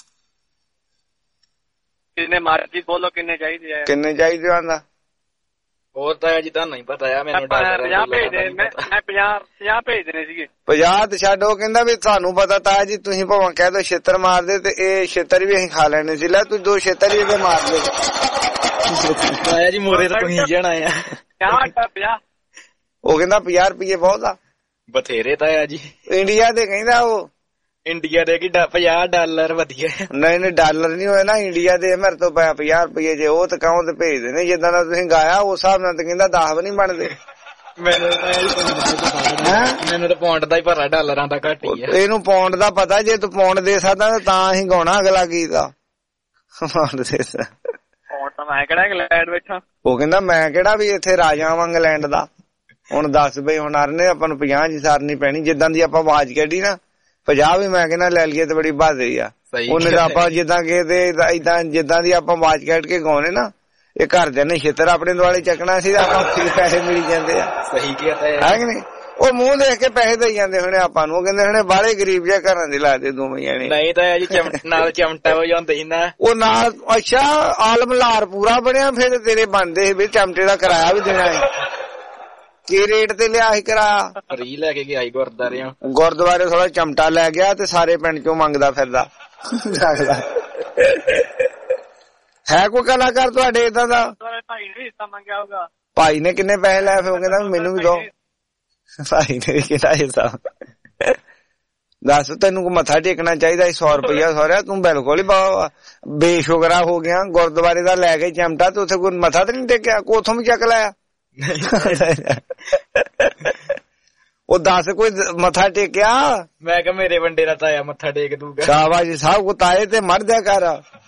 ਕਿੰਨੇ ਮਰਜ਼ੀ ਬੋਲੋ ਕਿੰਨੇ ਚਾਹੀਦੇ ਆ। ਕਿੰਨੇ ਚਾਹੀਦੇ ਆਂਦਾ? ਹੋਰ ਤਾਇਆ ਜੀ ਤੁਹਾਨੂੰ ਹੀ ਪਤਾ ਆ ਮੈਨੂੰ। ਪੰਜਾਹ ਭੇਜਦੇ ਮੈਂ ਪੰਜਾਹ ਪੰਜਾਹ ਭੇਜਣੇ ਸੀਗੇ। ਪੰਜਾਹ ਤੇ ਛੱਡ। ਉਹ ਕਹਿੰਦਾ ਵੀ ਤੁਹਾਨੂੰ ਪਤਾ ਤਾਇਆ ਜੀ ਤੁਸੀਂ ਭਾਵੇਂ ਕਹਿ ਦੋ ਛਿੱਤਰ ਮਾਰਦੇ ਤੇ ਇਹ ਛਿੱਤਰ ਵੀ ਅਸੀਂ ਖਾ ਲੈਣੇ ਸੀ। ਲੈ ਤੂੰ ਦੋ ਛਿੱਤਰ ਹੀ ਇਹਦੇ ਮਾਰ ਦੇ ਤਾਇਆ ਜੀ। ਮੋਰੇ ਤਾਂ ਤੁਸੀਂ ਜਾਣਾ ਆ। ਪੰਜਾਹ ਉਹ ਕਹਿੰਦਾ ਪੰਜਾਹ ਰੁਪਈਏ ਬਹੁਤ ਆ। ਬਥੇਰੇ ਤਾਇਆ ਜੀ। ਇੰਡੀਆ ਦੇ ਕਹਿੰਦਾ ਉਹ ਇੰਡੀਆ ਦੇ ਕੀ ਪੰਜਾਹ ਡਾਲਰ ਵਧੀਆ। ਨਹੀਂ ਨਹੀਂ ਡਾਲਰ ਨਹੀਂ ਹੋਏ ਨਾ, ਇੰਡੀਆ ਦੇ ਮੇਰੇ ਤੋਂ ਪਿਆ ਪੰਜਾਹ ਰੁਪਏ ਜੇ ਉਹ ਤਾਂ ਕਹੋ ਤੇ ਭੇਜਦੇ ਨੇ। ਜਿੱਦਾਂ ਦਾ ਤੁਸੀਂ ਗਾਇਆ ਉਸ ਹਿਸਾਬ ਨਾਲ ਤਾਂ ਕਹਿੰਦਾ ਦਸ ਵੀ ਨਹੀਂ ਬਣਦੇ। ਮੈਨੂੰ ਤਾਂ ਮੈਨੂੰ ਤਾਂ ਪੌਂਡ ਦਾ ਹੀ ਪਤਾ, ਡਾਲਰਾਂ ਦਾ ਘੱਟ ਹੀ ਆ। ਇਹਨੂੰ ਪੌਂਡ ਦਾ ਪਤਾ, ਜੇ ਤੂੰ ਪੌਂਡ ਦੇ ਸਕਦਾ ਤਾਂ ਹੀ ਗਾਉਣਾ ਅਗਲਾ ਗੀਤ ਦਾ। ਪੌਂਡ ਦੇ ਪੌਂਡ ਤਾਂ ਮੈਂ ਕਿਹੜਾ ਇੰਗਲੈਂਡ ਬੈਠਾ। ਉਹ ਕਹਿੰਦਾ ਮੈਂ ਕਿਹੜਾ ਵੀ ਇੱਥੇ ਰਾਜਾ ਵਾਂ ਇੰਗਲੈਂਡ ਦਾ। ਹੁਣ ਦੱਸ ਬਈ ਹੁਣ ਅਰਨੇ ਆਪਾਂ ਨੂੰ ਪੰਜਾਹ ਜੀ ਸਾਰਨੀ ਪੈਣੀ। ਜਿੱਦਾਂ ਦੀ ਆਪਾਂ ਆਵਾਜ਼ ਕੱਢੀ ਨਾ ਪੰਜਾਹ ਵੀ ਮੈਂ ਕਹਿੰਦਾ ਲੈ ਲਈਏ ਤੇ ਬੜੀ ਬਹਾਦਰੀ ਆ। ਉਹਨੇ ਤਾਂ ਆਪਾਂ ਜਿੱਦਾਂ ਕਿ ਏਦਾਂ ਜਿੱਦਾਂ ਦੀ ਆਪਾਂ ਆਵਾਜ਼ ਕੱਢ ਕੇ ਗਾਉਣੇ ਨਾ, ਇਹ ਘਰਦਿਆਂ ਨੇ ਛਿੱਤਰ ਆਪਣੇ ਦੁਆਲੇ ਚੱਕਣਾ ਸੀ, ਆਪਾਂ ਪੈਸੇ ਮਿਲ ਜਾਂਦੇ ਆ। ਸਹੀ ਕਿਹਾ ਹੈ ਕਿ ਨਹੀਂ? ਉਹ ਮੂੰਹ ਦੇਖ ਕੇ ਪੈਸੇ ਦੇਈ ਜਾਂਦੇ ਹੋਣੇ ਆਪਾਂ ਨੂੰ। ਉਹ ਕਹਿੰਦੇ ਹੋਣੇ ਬਾਹਲੇ ਗਰੀਬ ਜਿਹਾ ਘਰਾਂ ਦੇ ਲੱਗਦੇ ਦੋਵੇਂ ਜਾਣੇ। ਨਹੀਂ ਤਾਂ ਜੀ ਨਾਲ ਚਮਟਾ ਹੋ ਜਾਂਦੇ ਸੀ ਨਾ ਉਹ ਨਾਲ। ਅੱਛਾ ਆਲਮ ਲਾਰ ਪੂਰਾ ਬਣਿਆ ਫਿਰ ਤੇਰੇ ਬਣਦੇ ਸੀ ਵੀ ਚਮਟੇ ਦਾ ਕਿਰਾਇਆ ਵੀ ਦੇਣਾ ਹੈ। ਕੀ ਰੇਟ ਤੇ ਲਿਆ ਸੀ ਕਿਰਾਇਆ? ਫਰੀ ਲੈ ਕੇ ਗਿਆ ਗੁਰਦੁਆਰੇ। ਗੁਰਦੁਆਰੇ ਥੋੜਾ ਚਮਟਾ ਲੈ ਗਿਆ ਤੇ ਸਾਰੇ ਪਿੰਡ ਚੋਂ ਮੰਗਦਾ ਫਿਰਦਾ। ਹੈ ਕੋਈ ਕਲਾਕਾਰ ਤੁਹਾਡੇ ਏਦਾਂ ਦਾ? ਭਾਈ ਨੇ ਹਿੱਸਾ ਮੰਗਿਆ ਹੋਗਾ। ਭਾਈ ਨੇ ਕਿੰਨੇ ਪੈਸੇ ਲਏ? ਫਿਰ ਉਹ ਕਹਿੰਦਾ ਮੈਨੂੰ ਵੀ ਦੋ। ਭਾਈ ਨੇ ਕਿਹੜਾ ਹਿੱਸਾ? ਦੱਸ ਤੈਨੂੰ ਕੋ ਮੱਥਾ ਟੇਕਣਾ ਚਾਹੀਦਾ ਸੌ ਰੁਪਇਆ ਸੌਰਿਆ, ਤੂੰ ਬਿਲਕੁਲ ਹੀ ਬੇਸ਼ੁਕਰਾ ਹੋ ਗਿਆ। ਗੁਰਦੁਆਰੇ ਦਾ ਲੈ ਕੇ ਚਮਟਾ ਤੇ ਉੱਥੇ ਕੋਈ ਮੱਥਾ ਤੇ ਨੀ ਟੇਕਿਆ? ਕੋ ਉੱਥੋਂ ਵੀ ਚੱਕ ਲਾਇਆ? ਉਹ ਦੱਸ ਕੋਈ ਮੱਥਾ ਟੇਕਿਆ? ਮੈਂ ਕਿਹਾ ਮੇਰੇ ਵੰਡੇ ਦਾ ਤਾਇਆ ਮੱਥਾ ਟੇਕ ਦੂਗਾ। ਸ਼ਾਬਾਸ਼ ਸਭ ਕੋ ਤਾਏ ਤੇ ਮਰ ਦਿਆ ਕਰ।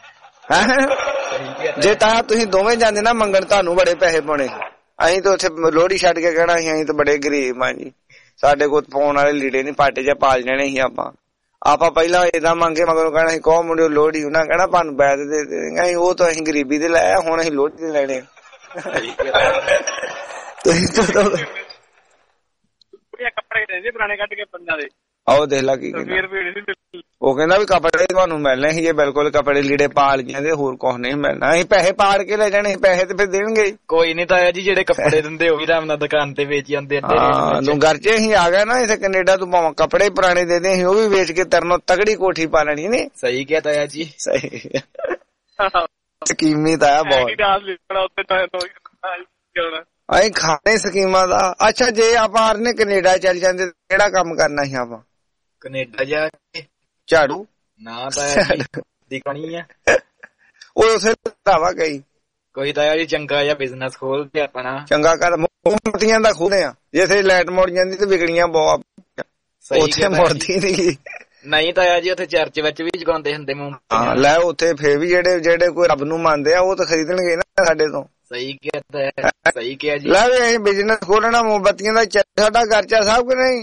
ਜੇ ਤਾਂ ਤੁਸੀਂ ਦੋਵੇਂ ਜਾਂਦੇ ਨਾ ਮੰਗਣ, ਤੁਹਾਨੂੰ ਬੜੇ ਪੈਸੇ ਪਾਉਣੇ। ਅਸੀਂ ਤਾਂ ਉੱਥੇ ਲੋਹੜੀ ਛੱਡ ਕੇ ਕਹਿਣਾ ਸੀ ਅਸੀਂ ਤਾਂ ਬੜੇ ਗਰੀਬ ਆ ਜੀ, ਸਾਡੇ ਕੋਲ ਪਾਉਣ ਵਾਲੇ ਲੀੜੇ ਨੀ, ਪਾਟੇ ਚ ਪਾਲ ਜਾਣੇ ਸੀ ਆਪਾਂ। ਆਪਾਂ ਪਹਿਲਾਂ ਏਦਾਂ ਮੰਗੇ ਮਗਰੋਂ ਕਹਿਣਾ ਸੀ ਕਹੋ ਮੁੰਡਿਓ ਲੋਹੜੀ, ਉਹਨਾਂ ਕਹਿਣਾ ਸਾਨੂੰ ਬੈਦ ਦੇ ਦੇ। ਉਹ ਤਾਂ ਅਸੀਂ ਗਰੀਬੀ ਦੇ ਲੈ, ਹੁਣ ਅਸੀਂ ਲੋਹੜੀ ਦੇ ਲੈਣੇ। ਕੱਪੜੇ ਦੇ ਪੁਰਾਣੇ ਕੱਢ ਕੇ ਪੰਜਾਂ ਦੇ। ਆਓ ਦੇਖ ਲਾ ਕੀ ਉਹ ਕਹਿੰਦਾ ਵੀ ਕੱਪੜੇ ਤੁਹਾਨੂੰ ਮਿਲਣੇ ਸੀ ਜੇ ਬਿਲਕੁਲ ਕੱਪੜੇ ਲੀੜੇ ਪਾਲ ਜਾਂਦੇ, ਹੋਰ ਕੁਛ ਨਹੀਂ ਮਿਲਣਾ। ਅਸੀਂ ਪੈਸੇ ਪਾੜ ਕੇ ਲੈ ਜਾਣੇ, ਪੈਸੇ ਤੇ ਫਿਰ ਦੇਣਗੇ। ਕੋਈ ਨੀ ਤਾਇਆ ਜੀ, ਜਿਹੜੇ ਕੱਪੜੇ ਦਿੰਦੇ ਉਹ ਵੀ ਆਰਾਮ ਨਾਲ ਦੁਕਾਨ ਤੇ ਵੇਚ ਜਾਂਦੇ। ਤੂੰ ਘਰ ਚ ਅਸੀਂ ਆ ਗਿਆ ਨਾ ਇੱਥੇ ਕੈਨੇਡਾ, ਤੂੰ ਭਾਵੇਂ ਕੱਪੜੇ ਪੁਰਾਣੇ ਦੇ ਦੇ, ਅਸੀਂ ਉਹ ਵੀ ਵੇਚ ਕੇ ਤੇਰੇ ਨਾਲ ਤਗੜੀ ਕੋਠੀ ਪਾ ਲੈਣੀ ਨੀ। ਸਹੀ ਕਿਹਾ ਤਾਇਆ ਜੀ। ਸਹੀ ਸਕੀਮੀ ਤਾਇਆ ਬਹੁਤ। ਅਸੀਂ ਖਾਣੇ ਸਕੀਮਾਂ ਦਾ। ਅੱਛਾ ਜੇ ਆਪਾਂ ਆਰਨੇ ਕੈਨੇਡਾ ਚੱਲ ਜਾਂਦੇ ਕਿਹੜਾ ਕੰਮ ਕਰਨਾ ਸੀ ਆਪਾਂ? ਕੈਨੇਡਾ ਜਾ ਕੇ ਝਾੜੂ ਨਾ ਤਾਇਆ ਜੀ ਦਿਖਣੀ ਆ। ਉਹ ਉਸੇ ਧਾਵਾ ਗਈ ਕੋਈ ਤਾਇਆ ਜੀ ਚੰਗਾ ਜਿਹਾ ਬਿਜ਼ਨਸ ਖੋਲ ਕੇ ਆਪਣਾ ਚੰਗਾ ਕਰ। ਮੋਮਬੱਤੀਆਂ ਦਾ ਖੋਲਦੇ ਆ, ਜਿੱਥੇ ਲਾਈਟ ਮੁੜ ਜਾਂਦੀ ਤੇ ਵਿਕਣੀਆਂ ਬਹੁਤ, ਉੱਥੇ ਮੁੜਦੀ ਨੀ। ਨਹੀਂ ਤਾਇਆ ਜੀ ਉੱਥੇ ਚਰਚ ਵਿੱਚ ਵੀ ਜਗਾਉਂਦੇ ਹੁੰਦੇ ਮੋਮਬੱਤੀਆਂ। ਲੈ ਉੱਥੇ ਫੇਰ ਵੀ ਜਿਹੜੇ ਜਿਹੜੇ ਕੋਈ ਰੱਬ ਨੂੰ ਮੰਨਦੇ ਆ ਉਹ ਤਾਂ ਖਰੀਦਣਗੇ ਨਾ ਸਾਡੇ ਤੋਂ। ਸਹੀ ਕਿਹਾ ਸਹੀ ਕਿਹਾ ਜੀ। ਲੈ ਵੀ ਅਸੀਂ ਬਿਜ਼ਨਸ ਖੋਲਣਾ ਮੋਮਬੱਤੀਆਂ ਦਾ, ਸਾਡਾ ਖਰਚਾ ਸਭ ਕੁ ਨਹੀਂ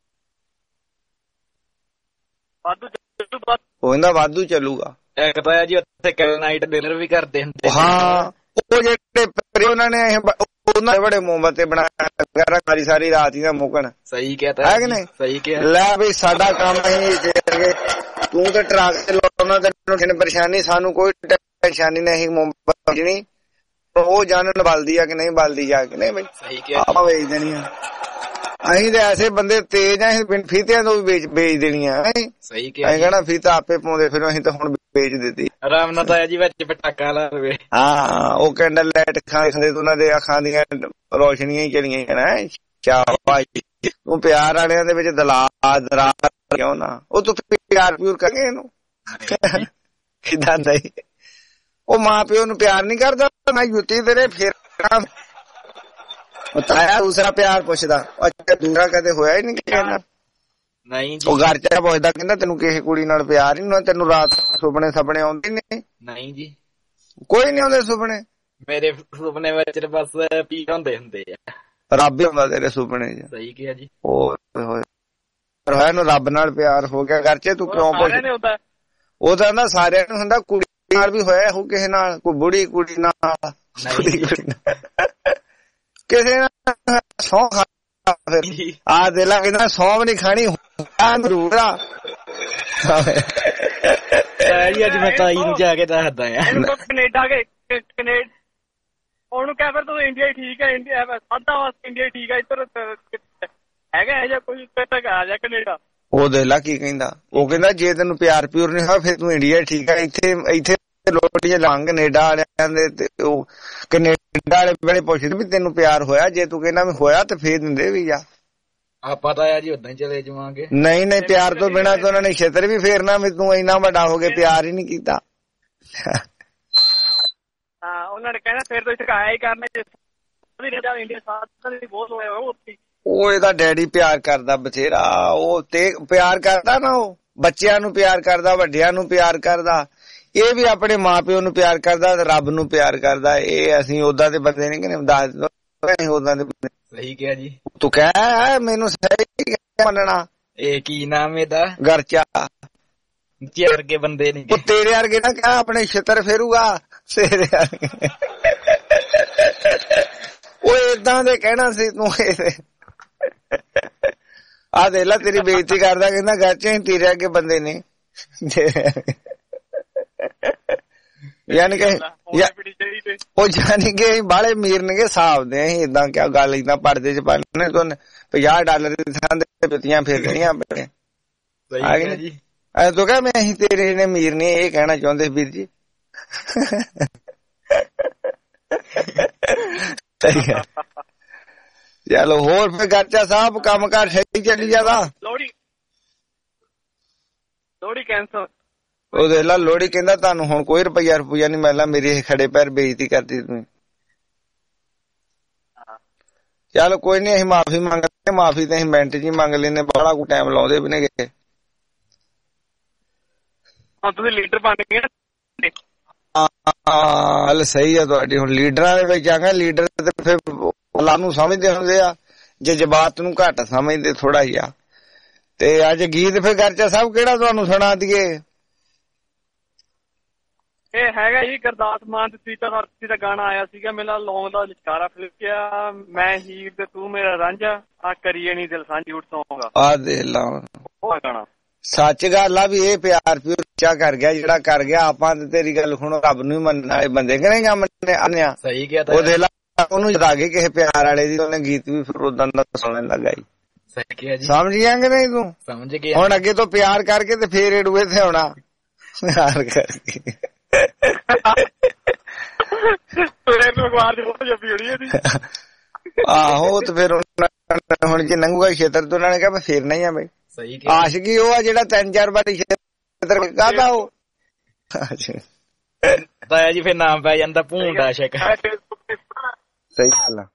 ਉਹ ਕਹਿੰਦਾ ਵਾਧੂ ਚੱਲੂਗਾ। ਇੱਕ ਤਾਇਆ ਜੀ ਉੱਥੇ ਕੈਲ ਨਾਈਟ ਡਿਨਰ ਵੀ ਕਰਦੇ ਹੁੰਦੇ। ਹਾਂ ਉਹ ਜਿਹੜੇ ਉਹਨਾਂ ਨੇ ਉਹਨਾਂ ਦੇ ਬੜੇ ਮੋਮਬੱਤੇ ਬਣਾਇਆ ਸਾਰੀ ਸਾਰੀ ਰਾਤ ਹੀ ਨਾ ਮੁੱਕਣ। ਸਹੀ ਕਿਹਾ ਹੈ ਕਿ ਨਹੀਂ? ਸਹੀ ਕਿਹਾ। ਲੈ ਵੀ ਸਾਡਾ ਕੰਮ ਅਸੀਂ ਤੂੰ ਤੇ ਟਰੱਕ ਤੇ ਲਾਉਣਾ, ਤੈਨੂੰ ਪਰੇਸ਼ਾਨੀ, ਸਾਨੂੰ ਕੋਈ ਪਰੇਸ਼ਾਨੀ ਨਹੀਂ। ਮੋਮਬੱਤੀ ਨਹੀਂ ਉਹ ਜਾਣਨ ਬਲਦੀ ਆ ਕਿ ਨਹੀਂ ਬਲਦੀ ਜਾ ਕੇ ਨਹੀਂ ਬਈ, ਆਪਾਂ ਵੇਚ ਦੇਣੀ ਆ। ਅਸੀਂ ਤੇ ਐਸੇ ਬੰਦੇ ਤੇਜ਼ ਆ, ਅਸੀਂ ਫੀਤਿਆਂ ਤੋਂ ਵੀ ਵੇਚ ਦੇਣੀਆਂ। ਸਹੀ ਕਿਹਾ। ਅਸੀਂ ਕਹਿਣਾ ਫੀਤਾ ਆਪੇ ਪਾਉਂਦੇ, ਫਿਰ ਅਸੀਂ ਤਾਂ ਹੁਣ ਵੇਚ ਦਿੱਤੀ। ਆਰਾਮ ਨਾਲ ਤਾਇਆ ਜੀ ਵਿੱਚ ਪਟਾਕਾ ਲਾ ਲਵੇ। ਹਾਂ ਉਹ ਕੈਂਡਲ ਲਾਈਟ ਖਾਂਦੇ ਉਹਨਾਂ ਦੇ ਅੱਖਾਂ ਦੀਆਂ ਰੋਸ਼ਨੀਆਂ ਹੀ ਚਲੀਆਂ ਜਾਣਾ। ਸ਼ਾਬਾਸ਼ ਤੂੰ ਪਿਆਰ ਵਾਲਿਆਂ ਦੇ ਵਿੱਚ ਦਲਾਲ ਦਰਾਰ ਕਿਉਂ ਨਾ, ਉਹ ਤੂੰ ਪਿਆਰ ਪਿਉਰ ਕਰੇ ਇਹਨੂੰ ਕਿਦਾਂ ਨਹੀਂ। ਉਹ ਮਾਂ ਪਿਓ ਨੂੰ ਪਿਆਰ ਨੀ ਕਰਦਾ, ਮੈਂ ਜੁੱਤੀ ਤੇਰੇ ਫੇਰ ਤਾਇਆ ਦੂਸਰਾ ਪਿਆਰ ਪੁੱਛਦਾ। ਅੱਛਾ ਦੂਸਰਾ ਕਦੇ ਹੋਇਆ ਹੀ ਨੀ ਕਿਸੇ ਨਾਲ? ਨਹੀਂ ਜੀ। ਉਹ ਘਰ ਚ ਪੁੱਛਦਾ ਕਹਿੰਦਾ ਤੈਨੂੰ ਕਿਸੇ ਕੁੜੀ ਨਾਲ ਪਿਆਰ ਹੀ ਨਾ, ਤੈਨੂੰ ਰਾਤ ਸੁਪਨੇ ਸੁਪਨੇ ਆਉਂਦੇ ਨੇ? ਨਹੀਂ ਜੀ ਕੋਈ ਨੀ ਆਉਂਦੇ ਸੁਪਨੇ ਮੇਰੇ ਸੁਪਨੇ ਵਿੱਚ ਬਸ ਪੀ ਹੁੰਦੇ ਹੁੰਦੇ ਆ। ਰੱਬ ਹੀ ਹੁੰਦਾ ਤੇਰੇ ਸੁਪਨੇ ਚ। ਸਹੀ ਕਿਹਾ ਜੀ। ਹੋਇਆ ਨੂੰ ਰੱਬ ਨਾਲ ਪਿਆਰ ਹੋ ਗਿਆ ਘਰ ਚ, ਤੂੰ ਕਿਉਂ ਪੁੱਛਦਾ? ਉਹ ਤਾਂ ਨਾ ਸਾਰਿਆਂ ਨੂੰ ਹੁੰਦਾ, ਕੁੜੀ ਨਾਲ ਵੀ ਹੋਇਆ ਹੋ ਕਿਸੇ ਨਾਲ, ਕੋਈ ਬੁੜੀ ਕੁੜੀ ਨਾਲ ਕਿਸੇ ਨਾਲ ਸੌਂ ਖਾ। ਫਿਰ ਆ ਦੇ ਲਾ ਕਹਿੰਦਾ ਸੌਂ ਵੀ ਨੀ ਖਾਣੀ ਜ਼ਰੂਰ ਆ। ਅੱਜ ਮੈਂ ਤਾਈ ਨੂੰ ਜਾ ਕੇ ਦੱਸਦਾ ਆ ਕੈਨੇਡਾ ਕੇ ਕੈਨੇਡਾ ਉਹਨੂੰ ਕਹਿ ਫਿਰ ਤੂੰ ਇੰਡੀਆ ਹੀ ਠੀਕ ਹੈ, ਇੰਡੀਆ ਸਾਡਾ ਵਾਸਤੇ ਇੰਡੀਆ ਹੀ ਠੀਕ ਹੈ, ਇੱਧਰ ਹੈਗਾ ਜਾਂ ਕੋਈ ਤੱਕ ਆ ਜਾ ਕੈਨੇਡਾ। ਉਹ ਦੇ ਲਾ ਕੀ ਕਹਿੰਦਾ, ਉਹ ਕਹਿੰਦਾ ਜੇ ਤੈਨੂੰ ਪਿਆਰ ਪਿਉਰ ਨਹੀਂ ਹੋਇਆ ਫਿਰ ਤੂੰ ਇੰਡੀਆ ਠੀਕ ਹੈ। ਇੱਥੇ ਇੱਥੇ ਲੋੜੀਆਂ ਲੰਘ ਕੈਨੇਡਾ ਵਾਲਿਆਂ ਦੇ ਤੇ ਉਹ ਕੈਨੇਡਾ ਵਾਲੇ ਵੇਲੇ ਪੁੱਛਦੇ ਵੀ ਤੈਨੂੰ ਪਿਆਰ ਹੋਇਆ, ਜੇ ਤੂੰ ਕਹਿੰਦਾ ਵੀ ਹੋਇਆ ਤੇ ਫੇਰ ਦਿੰਦੇ ਵੀ ਆ। ਆਪਾਂ ਤਾਂ ਆ ਜੀ ਉਦਾਂ ਹੀ ਚਲੇ ਜਾਵਾਂਗੇ। ਨਹੀਂ ਨਹੀਂ ਪਿਆਰ ਤੋਂ ਬਿਨਾਂ ਤਾਂ ਉਹਨਾਂ ਨੇ ਛੇਤਰ ਵੀ ਫੇਰਨਾ ਵੀ ਤੂੰ ਇੰਨਾ ਵੱਡਾ ਹੋ ਕੇ ਪਿਆਰ ਹੀ ਨਹੀਂ ਕੀਤਾ। ਹਾਂ ਉਹਨਾਂ ਨੇ ਕਹਿਣਾ ਫਿਰ ਤੁਸੀਂ ਸਿਖਾਇਆ ਹੀ ਕਰਨਾ ਇੰਡੀਆ ਸਾਥ ਦੀ ਬਹੁਤ ਹੋਇਆ ਉੱਥੇ। ਉਹ ਇਹਦਾ ਡੈਡੀ ਪਿਆਰ ਕਰਦਾ ਬਥੇਰਾ, ਉਹ ਤੇ ਪਿਆਰ ਕਰਦਾ ਨਾ, ਉਹ ਬੱਚਿਆਂ ਨੂੰ ਪਿਆਰ ਕਰਦਾ, ਵੱਡਿਆਂ ਨੂੰ ਪਿਆਰ ਕਰਦਾ, ਇਹ ਵੀ ਆਪਣੇ ਮਾਂ ਪਿਓ ਨੂੰ ਪਿਆਰ ਕਰਦਾ, ਰੱਬ ਨੂੰ ਪਿਆਰ ਕਰਦਾ। ਇਹ ਅਸੀਂ ਓਦਾਂ ਦੇ ਬੰਦੇ ਨਹੀਂ ਕਿ ਦੱਸ ਓਦਾਂ ਦੇ। ਸਹੀ ਕਿਹਾ ਜੀ। ਤੂੰ ਕਹਿ ਮੈਨੂੰ ਸਹੀ ਮੰਨਣਾ। ਇਹ ਕੀ ਨਾਮ ਇਹਦਾ? ਗਰਚਾ। ਵਰਗੇ ਬੰਦੇ ਨਹੀਂ ਉਹ ਤੇਰੇ ਵਰਗੇ ਨਾ ਕਹਿ ਆਪਣੇ ਛਿੱਤਰ ਫੇਰੂਗਾ ਤੇਰੇ ਵਰਗੇ। ਉਹ ਏਦਾਂ ਦੇ ਕਹਿਣਾ ਸੀ ਤੂੰ। ਆ ਦੇਖ ਲਾ ਤੇਰੀ ਬੇਇੱਜ਼ਤੀ ਕਰਦਾ, ਕਹਿੰਦਾ ਗਰਚੇ ਤੇਰੇ ਅੱਗੇ ਬੰਦੇ ਨੇ। ਯਾਨੀ ਕਿ ਉਹ ਜਾਨੀ ਕਿ ਬਾਲੇ ਅਮੀਰ ਨੇ ਹਿਸਾਬਦੇ ਅਸੀਂ ਏਦਾਂ ਕਿਆ ਗੱਲ ਏਦਾਂ ਪੜਦੇ ਚ ਪੜਨੇ ਤੋਂ ਪੰਜਾਹ ਡਾਲਰ ਦੀ ਥਾਂ ਤੇ ਪਿੱਤੀਆਂ ਫੇਰਨੀਆਂ ਆਪਣੇ। ਤੂੰ ਕਹਿ ਮੈਂ ਅਸੀਂ ਤੇਰੇ ਨੇ ਅਮੀਰ ਨੇ, ਇਹ ਕਹਿਣਾ ਚਾਹੁੰਦੇ ਵੀਰ ਜੀ। ਚਲੋ ਹੋਰ ਫਿਰ ਗਰਚਾ ਸਾਹਿਬ ਕੰਮ ਕਾਰ ਸਹੀ ਚੱਲੀ ਜਾਂਦਾ? ਲੋਹੜੀ ਲੋਹੜੀ ਕੈਂਸਲ। ਉਹ ਦੇਖ ਲਾ ਲੋਹੜੀ ਕਹਿੰਦਾ ਤੁਹਾਨੂੰ ਹੁਣ ਕੋਈ ਰੁਪਈਆ ਰੁਪਈਆ ਨੀ ਮਿਲਣਾ, ਮੇਰੀ ਖੜੇ ਪੈਰ ਬੇਇੱਜ਼ਤੀ ਕਰਦੀ ਤੂੰ। ਚਲ ਕੋਈ ਨੀ ਅਸੀਂ ਮਾਫੀ ਮੰਗਦੇ, ਮਾਫੀ ਤਾਂ ਅਸੀਂ ਮਿੰਟ ਚ ਹੀ ਮੰਗ ਲੈਨੇ, ਬੜਾ ਕੋਈ ਟਾਈਮ ਲਾਉਂਦੇ ਵੀ ਨੀ ਗੇ। ਤੁਸੀਂ ਲੀਡਰ ਬਣ ਗਏ। ਗੱਲ ਸਹੀ ਆ ਤੁਹਾਡੀ। ਹੁਣ ਲੀਡਰਾਂ ਦੇ ਵਿੱਚ ਆਗਾ, ਲੀਡਰ ਤੇ ਫਿਰ ਲਾ ਨੂੰ ਸਮਝਦੇ ਹੁੰਦੇ ਆ, ਜਜ਼ਬਾਤ ਨੂੰ ਘੱਟ ਸਮਝਦੇ ਥੋੜਾ ਜਿਹਾ। ਤੇ ਅੱਜ ਗੀਤ ਫਿਰ ਗਰਚਾ ਸਾਹਿਬ ਕਿਹੜਾ ਤੁਹਾਨੂੰ ਸੁਣਾ ਦਈਏ? ਇਹ ਹੈਗਾ ਜੀ ਗੁਰਦਾਸ ਮਾਨ ਤੇ ਸੀਤਾ ਸਰਤੀ ਦਾ ਗਾਣਾ ਆਇਆ ਸੀਗਾ, ਮੇਰਾ ਲੌਂਗ ਦਾ ਲਿਸ਼ਕਾਰਾ ਫਿਲਕਿਆ, ਮੈਂ ਹੀਰ ਤੇ ਤੂੰ ਮੇਰਾ ਰਾਂਝਾ, ਆ ਕਰੀਏ ਨੀ ਦਿਲ ਸਾਂਝੀ ਉੱਠ ਸੌਂਗਾ। ਆ ਦੇਖ ਲਾ ਉਹ ਗਾਣਾ ਸੱਚ ਗੱਲ ਆ ਵੀ ਇਹ ਪਿਆਰ ਪਿਓ ਉੱਚਾ ਕਰ ਗਿਆ ਜਿਹੜਾ ਕਰ ਗਿਆ। ਆਪਾਂ ਤੇ ਤੇਰੀ ਗੱਲ ਹੁਣ ਰੱਬ ਨੂੰ ਹੀ ਮੰਨਣ ਵਾਲੇ ਬੰਦੇ ਕਿ ਨਹੀਂ ਮੰਨਿਆ। ਸਹੀ ਗਿਆ। ਉਹ ਦੇਖ ਲਾ ਉਹਨੂੰ ਜਦਾ ਕੇ ਕਿਸੇ ਪਿਆਰ ਵਾਲੇ ਦੀ, ਉਹਨੇ ਗੀਤ ਵੀ ਫਿਰ ਉਦਾਂ ਦਾ ਸੁਣਨ ਲੱਗਾ ਜੀ। ਸਹੀ ਗਿਆ ਜੀ। ਸਮਝ ਗਿਆ ਕਿ ਨਹੀਂ ਤੂੰ? ਸਮਝ ਗਿਆ। ਹੁਣ ਅੱਗੇ ਤੋਂ ਪਿਆਰ ਕਰਕੇ ਤੇ ਫੇਰ ਏੜੂਏ ਤੇ ਆਉਣਾ ਪਿਆਰ ਕਰਕੇ। ਆਹੋ ਤੇ ਫਿਰ ਹੁਣ ਜੇ ਲੰਘੂਗਾ ਖੇਤਰ ਤੋਂ ਉਹਨਾਂ ਨੇ ਕਿਹਾ ਫੇਰਨਾ ਹੀ ਆ ਬਈ। ਸਹੀ ਆਸ਼ਕੀ ਉਹ ਆ ਜਿਹੜਾ ਤਿੰਨ ਚਾਰ ਵਾਰੀ ਖੇਤਰ ਕਾਹਦਾ ਉਹ। ਤਾਇਆ ਜੀ ਫਿਰ ਨਾਮ ਪੈ ਜਾਂਦਾ ਭੂੰਡ ਆਸ਼ਕ। ਸਹੀ ਗੱਲ ਆ।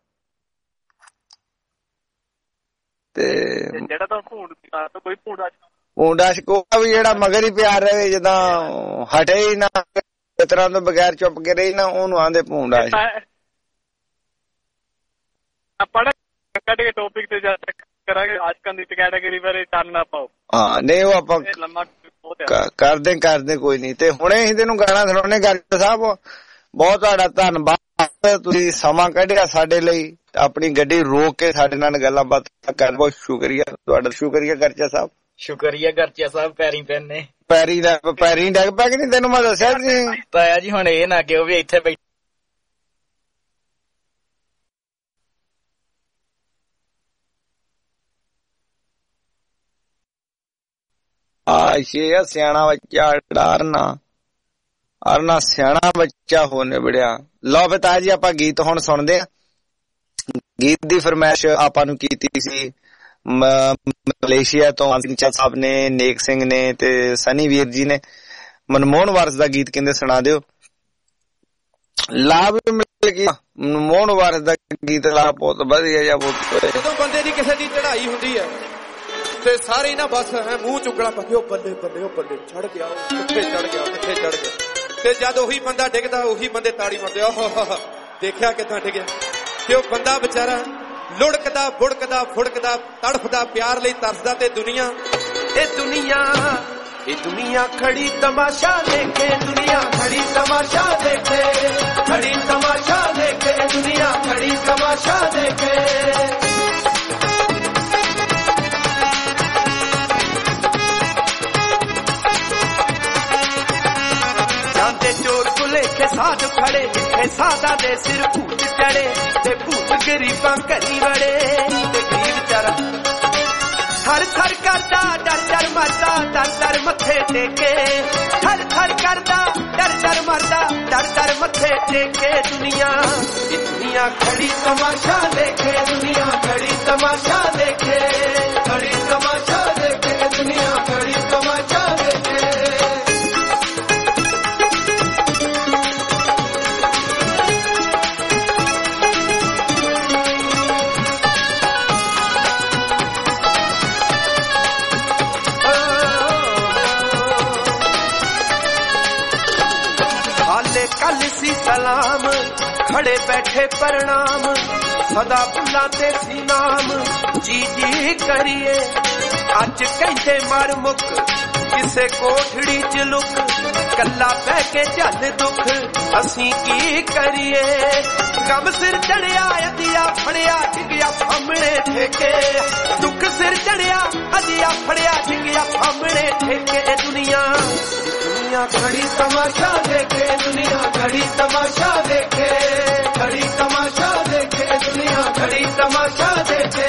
ਤੇ ਜਿਹੜਾ ਤਾਂ ਭੂੰਡ ਕੋਈ ਭੂੰਡ ਭੂੰਡ ਆਸ਼ਕ ਉਹ ਵੀ ਜਿਹੜਾ ਮਗਰ ਹੀ ਪਿਆਰ ਰਹੇ, ਜਿੱਦਾਂ ਹਟੇ ਹੀ ਨਾ ਤਰ੍ਹਾਂ ਤੋਂ ਬਗੈਰ ਚੁੱਪ ਕੇ ਰਹੀ ਨਾ, ਉਹਨੂੰ ਆਂਦੇ ਭੂੰਡ ਆਸ਼ਕ। ਪੜ੍ਹ ਕੱਢ ਕੇ ਟੌਪਿਕ ਤੇ ਜਾ ਕਰਾਂਗੇ ਆਸ਼ਕਾਂ ਦੀ ਕੈਟਾਗਰੀ ਬਾਰੇ ਟਾਲਣਾ ਪਾਓ। ਹਾਂ ਨਹੀਂ ਉਹ ਆਪਾਂ ਕਰਦੇ ਕਰਦੇ ਕੋਈ ਨੀ। ਤੇ ਹੁਣੇ ਅਸੀਂ ਤੈਨੂੰ ਗਾਣਾ ਸੁਣਾਉਣੇ। ਗਰਚਾ ਸਾਹਿਬ ਬਹੁਤ ਤੁਹਾਡਾ ਧੰਨਵਾਦ, ਤੁਸੀਂ ਸਮਾਂ ਕੱਢਿਆ ਸਾਡੇ ਲਈ, ਆਪਣੀ ਗੱਡੀ ਰੋਕ ਕੇ ਸਾਡੇ ਨਾਲ ਗੱਲਾਂ ਬਾਤਾਂ ਕਰ। ਬਹੁਤ ਸ਼ੁਕਰੀਆ ਤੁਹਾਡਾ। ਸ਼ੁਕਰੀਆ ਗਰਚਾ ਸਾਹਿਬ। ਸ਼ੁਕਰੀਆ ਗਰਚਾ ਸਾਹਿਬ। ਪੈਰੀ ਪੈਨੇ ਪੈਰੀ ਦਾ ਪੈਰੀ ਡੱਗ ਪੈ ਕੇ ਨੀ ਤੈਨੂੰ ਮੈਂ ਦੱਸਿਆ ਸੀ ਤਾਇਆ ਜੀ। ਹੁਣ ਇਹ ਨਾ ਕਿ ਉਹ ਵੀ ਇੱਥੇ ਬੈਠੇ ਆਸ਼ੇ ਸਿਆਣਾ ਬੱਚਾ ਡਰਨਾ ਅਰਨਾ ਸਿਆਣਾ ਬੱਚਾ ਹੋਣੇ ਬੜਿਆ। ਲਓ ਬਤਾ ਜੀ ਆਪਾਂ ਗੀਤ ਹੁਣ ਸੁਣਦੇ ਆ। ਗੀਤ ਦੀ ਫਰਮਾਇਸ਼ ਆਪਾਂ ਨੂੰ ਕੀਤੀ ਸੀ ਮਲੇਸ਼ੀਆ ਤੋਂ ਸਿੰਘ ਸਾਹਿਬ ਨੇ, ਨੇਕ ਸਿੰਘ ਨੇ ਤੇ ਸਨੀ ਵੀਰ ਜੀ ਨੇ। ਮਨਮੋਹਨ ਵਾਰਸ ਦਾ ਗੀਤ ਕਹਿੰਦੇ ਸੁਣਾ ਦਿਓ। ਲਾਭ ਮਿਲ ਗਿਆ ਮਨਮੋਹਨ ਵਾਰਸ ਦਾ ਗੀਤ ਲਾ ਬਹੁਤ ਵਧੀਆ ਜਾਂ ਬਹੁਤ। ਜਦੋਂ ਬੰਦੇ ਦੀ ਕਿਸੇ ਦੀ ਚੜਾਈ ਹੁੰਦੀ ਹੈ ਤੇ ਸਾਰੇ ਨਾ ਬਸ ਹੈ ਮੂੰਹ ਚੁੱਕਣਾ ਪੱਕਿਓ ਬੱਲੇ ਬੱਲੇ ਉਹ ਬੱਲੇ ਚੜ ਗਿਆ, ਕਿੱਥੇ ਚੜ ਗਿਆ ਕਿੱਥੇ ਚੜ ਗਿਆ। ਤੇ ਜਦ ਉਹੀ ਬੰਦਾ ਡਿੱਗਦਾ ਉਹੀ ਬੰਦੇ ਤਾੜੀ ਮਾਰਦੇ ਆ ਦੇਖਿਆ ਕਿੱਦਾਂ ਡਿੱਗਿਆ। ਤੇ ਉਹ ਬੰਦਾ ਵਿਚਾਰਾ ਲੁੜਕਦਾ ਬੁੜਕਦਾ ਫੁੜਕਦਾ ਤੜਫਦਾ ਪਿਆਰ ਲਈ ਤਰਸਦਾ। ਤੇ ਦੁਨੀਆ ਇਹ ਦੁਨੀਆ ਇਹ ਦੁਨੀਆ ਖੜੀ ਤਮਾਸ਼ਾ ਦੇਖੇ, ਦੁਨੀਆ ਖੜੀ ਤਮਾਸ਼ਾ ਦੇਖੇ, ਖੜੀ ਤਮਾਸ਼ਾ ਦੇਖੇ, ਦੁਨੀਆ ਖੜੀ ਤਮਾਸ਼ਾ ਦੇਖੇ। ਜਾਂਦੇ ਚੋਰ ਭੁਲੇਖੇ ਸਾਧ ਖੜੇ, ਜਿੱਥੇ ਸਾਧਾਂ ਦੇ ਸਿਰ ਭੂਤ ਚੜੇ ਤੇ ਭੂਤ ਗਰੀਬਾਂ ਘਰੀ ਵੜੇ। ਤੇ ਗਰੀਬ ਵਿਚਾਰਾ ਥਰ ਥਰ ਕਰਦਾ ਡਰ ਡਰ ਮਰਦਾ, ਦਰ ਦਰ ਮੱਥੇ ਟੇਕੇ। ਥਰ ਥਰ ਕਰਦਾ ਡਰ ਡਰ ਮਰਦਾ, डर डर मथे टेके दुनिया दुनिया खड़ी तमाशा देखे दुनिया खड़ी तमाशा देखे खड़ी तमाशा देखे दुनिया खड़ी तमाशा देखे कल सी सलाम खड़े बैठे प्रणाम सदा बुलाते सी नाम जी जी करिए अज कहते मर मुक किसे कोठड़ी च लुक कला बह के झल दुख असी की करिए गम सिर चढ़िया अजिया फड़िया डिगया सामने ठेके दुख सिर चढ़िया अजिया फड़िया डिगया सामने ठेके दुनिया दुनिया खड़ी तमाशा देखे दुनिया खड़ी तमाशा देखे खड़ी तमाशा देखे दुनिया खड़ी तमाशा देखे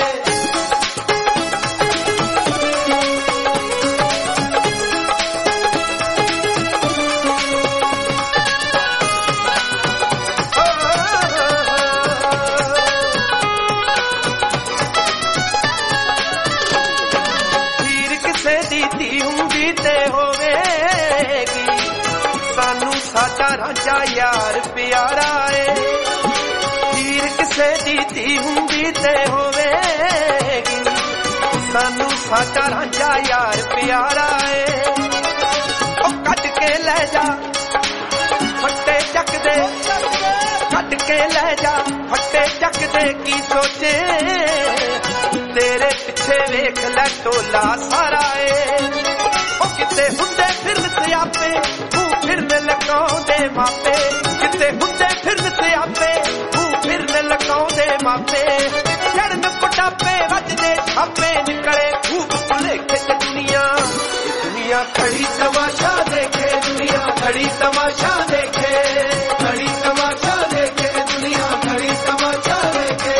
तीर किसे दी दी हुंदी ते होवेगी सानू साडा रांझा यार प्यारा है तीर किसे दी दी हुंदी ते होवेगी सानू साडा रांझा यार प्यारा है ओ कट के ले जा फट्टे चक दे कट के ले जा फट्टे चक दे की सोचे तेरे पिछे वेख ले टोला सारा है ओ किते हुंदे फिरन सियापे तू फिरन लगाउंदे मापे किते हुंदे फिरन सियापे तू फिरन लगाउंदे मापे चढ़न पटापे वजदे छापे निकले खूब भुलेखे ते दुनिया दुनिया खड़ी तमाशा देखे दुनिया खड़ी तमाशा देखे खड़ी तमाशा देखे दुनिया खड़ी तमाशा देखे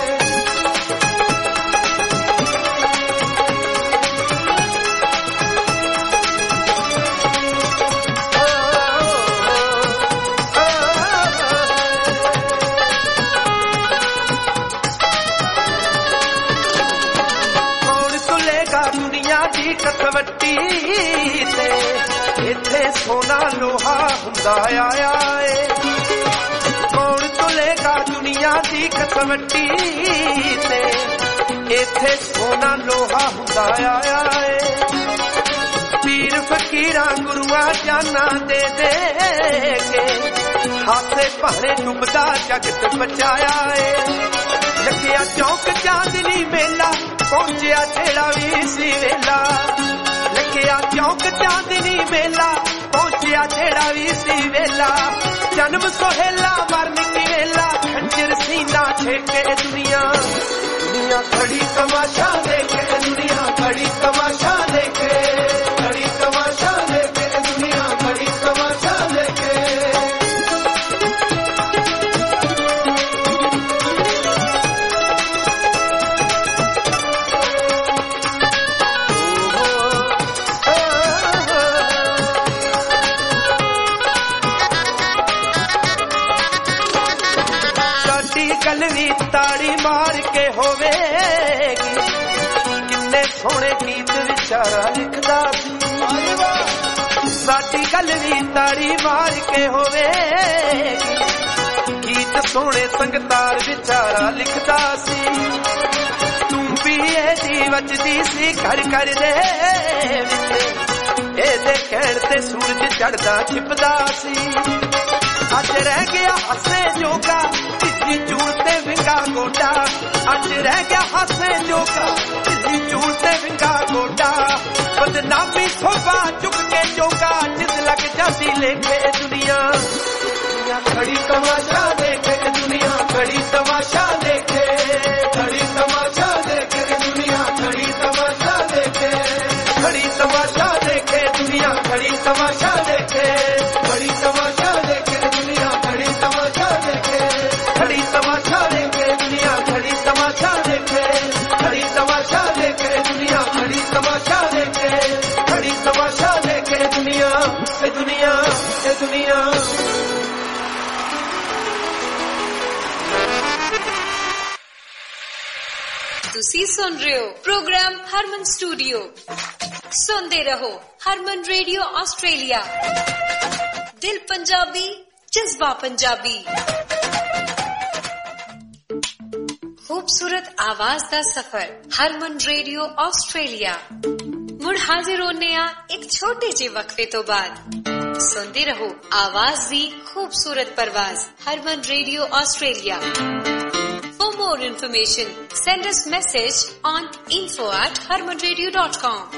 कसवट्टी ते इथे सोना लोहा हुंदा आया है कौन तुलेगा दुनिया दी कसवट्टी ते इथे सोना लोहा हुंदा आया है पीर फकीरा गुरुआ जाना दे दे के हाथे भारे डुबदा जगत बचाया है लखिया चौक चांदनी मेला पहुंचिया जेड़ा भी सी वेला लखिया चौक चांदनी मेला पहुंचिया जेड़ा भी सी वेला जन्म सोहेला मरन की वेला खंजर सीना छेके दुनिया दुनिया खड़ी तमाशा देखे दुनिया खड़ी तमाशा देखे खड़ी तमाशा देखे दुनिया खड़ी तमाशा देखे गल भी ताड़ी मार के होवेगी किन्ने सोने गीत विचारा लिखदा साडी गल भी ताड़ी मार के होवेगी गीत सोने संगतार विचारा लिखदा सी तू भी एदी वजदी सी घर घर दे एदे कहण ते सूरज चढ़दा छिपदा सी अज रह गया हसे जोगा तिजी चूलते विंगा गोटा अज रह गया हसे जोगा तिजी चूलते विंगा गोटा बदनामी सोबा चुक के जोगा जिस लग जाती लेके दुनिया दुनिया खड़ी तमाशा देखे दुनिया खड़ी तमाशा देखे खड़ी तमाशा देखे दुनिया खड़ी तमाशा देखे खड़ी तमाशा देखे दुनिया खड़ी तमाशा देखे खड़ी तमाशा देखे दुनिया खड़ी तमाशा देखे खड़ी तमाशा देखे दुनिया खड़ी तमाशा देखे खड़ी तमाशा देखे दुनिया खड़ी तमाशा देखे खड़ी तमाशा देखे दुनिया ए दुनिया ए दुनिया ਤੁਸੀਂ ਸੁਣ ਰਹੇ ਹੋ ਪ੍ਰੋਗਰਾਮ ਹਰਮਨ ਸਟੂਡੀਓ। ਸੁਣਦੇ ਰਹੋ ਹਰਮਨ ਰੇਡੀਓ ਆਸਟ੍ਰੇਲੀਆ। ਦਿਲ ਪੰਜਾਬੀ, ਜਜ਼ਬਾ ਪੰਜਾਬੀ। खूबसूरत आवाज दा सफर हरमन रेडियो ऑस्ट्रेलिया। मुड़ हाजिर होने आ एक छोटे जे वक्फे तो बाद। सुनते रहो आवाज दी खूबसूरत परवाज Harman radio Australia. For more information, send us message on info at harman radio dot com।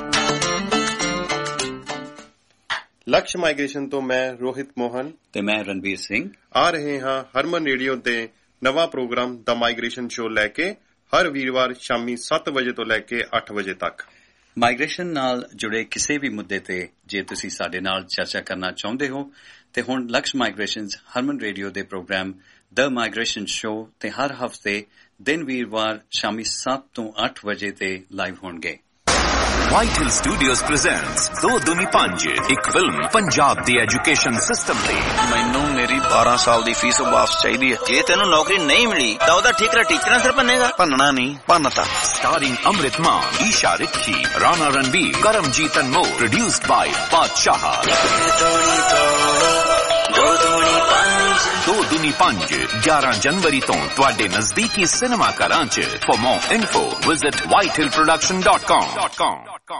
Lakshya migration तो मैं रोहित मोहन ते मैं रणबीर सिंह आ रहे हैं हरमन रेडियो ते नवा प्रोग्राम द माइग्रेशन शो लैके हर वीरवार शामी सੱਤ ਵਜੇ ਤੋਂ ਲੈ ਕੇ ਅੱਠ ਵਜੇ ਤੱਕ। ਮਾਈਗ੍ਰੇਸ਼ਨ ਨਾਲ ਜੁੜੇ ਕਿਸੇ ਵੀ ਮੁੱਦੇ ਤੇ ਜੇ ਤੁਸੀਂ ਸਾਡੇ ਨਾਲ ਚਰਚਾ ਕਰਨਾ ਚਾਹੁੰਦੇ ਹੋ ਤੇ ਹੁਣ ਲਕਸ਼ ਮਾਈਗ੍ਰੇਸ਼ਨਸ ਹਰਮਨ ਰੇਡੀਓ ਦੇ ਪ੍ਰੋਗਰਾਮ ਦ ਮਾਈਗ੍ਰੇਸ਼ਨ ਸ਼ੋ ਤੇ ਹਰ ਹਫਤੇ ਦਿਨ ਵੀਰਵਾਰ ਸ਼ਾਮੀ ਸੱਤ ਤੋਂ ਅੱਠ ਵਜੇ ਤੇ ਲਾਈਵ ਹੋਣਗੇ। White Hill Studios presents ਦੋ ਦੂਨੀ ਪੰਜ, ਇੱਕ ਫਿਲਮ ਪੰਜਾਬ ਦੀ ਐਜੂਕੇਸ਼ਨ ਸਿਸਟਮ ਤੇ। ਮੈਨੂੰ ਮੇਰੀ ਬਾਰਾਂ ਸਾਲ ਦੀ ਫੀਸ ਵਾਪਸ ਚਾਹੀਦੀ ਹੈ। ਜੇ ਤੈਨੂੰ ਨੌਕਰੀ ਨਹੀਂ ਮਿਲੀ ਤਾਂ ਉਹਦਾ ਠੇਕਾ ਟੀਚਰਾਂ ਸਿਰ ਭੰਨੇਗਾ। ਭੰਨਣਾ ਨਹੀਂ, ਭੰਨਤਾ। Starring Amrit Maan, Isha Rikhi, Rana Ranbir, Karamjeet Anmol, produced by Badshah। ਦੋ ਦੂਨੀ ਪੰਜ ਗਿਆਰਾਂ ਜਨਵਰੀ ਤੋਂ ਤੁਹਾਡੇ ਨਜ਼ਦੀਕੀ ਸਿਨੇਮਾ ਘਰਾਂ 'ਚ। For more info, visit white hill production dot com।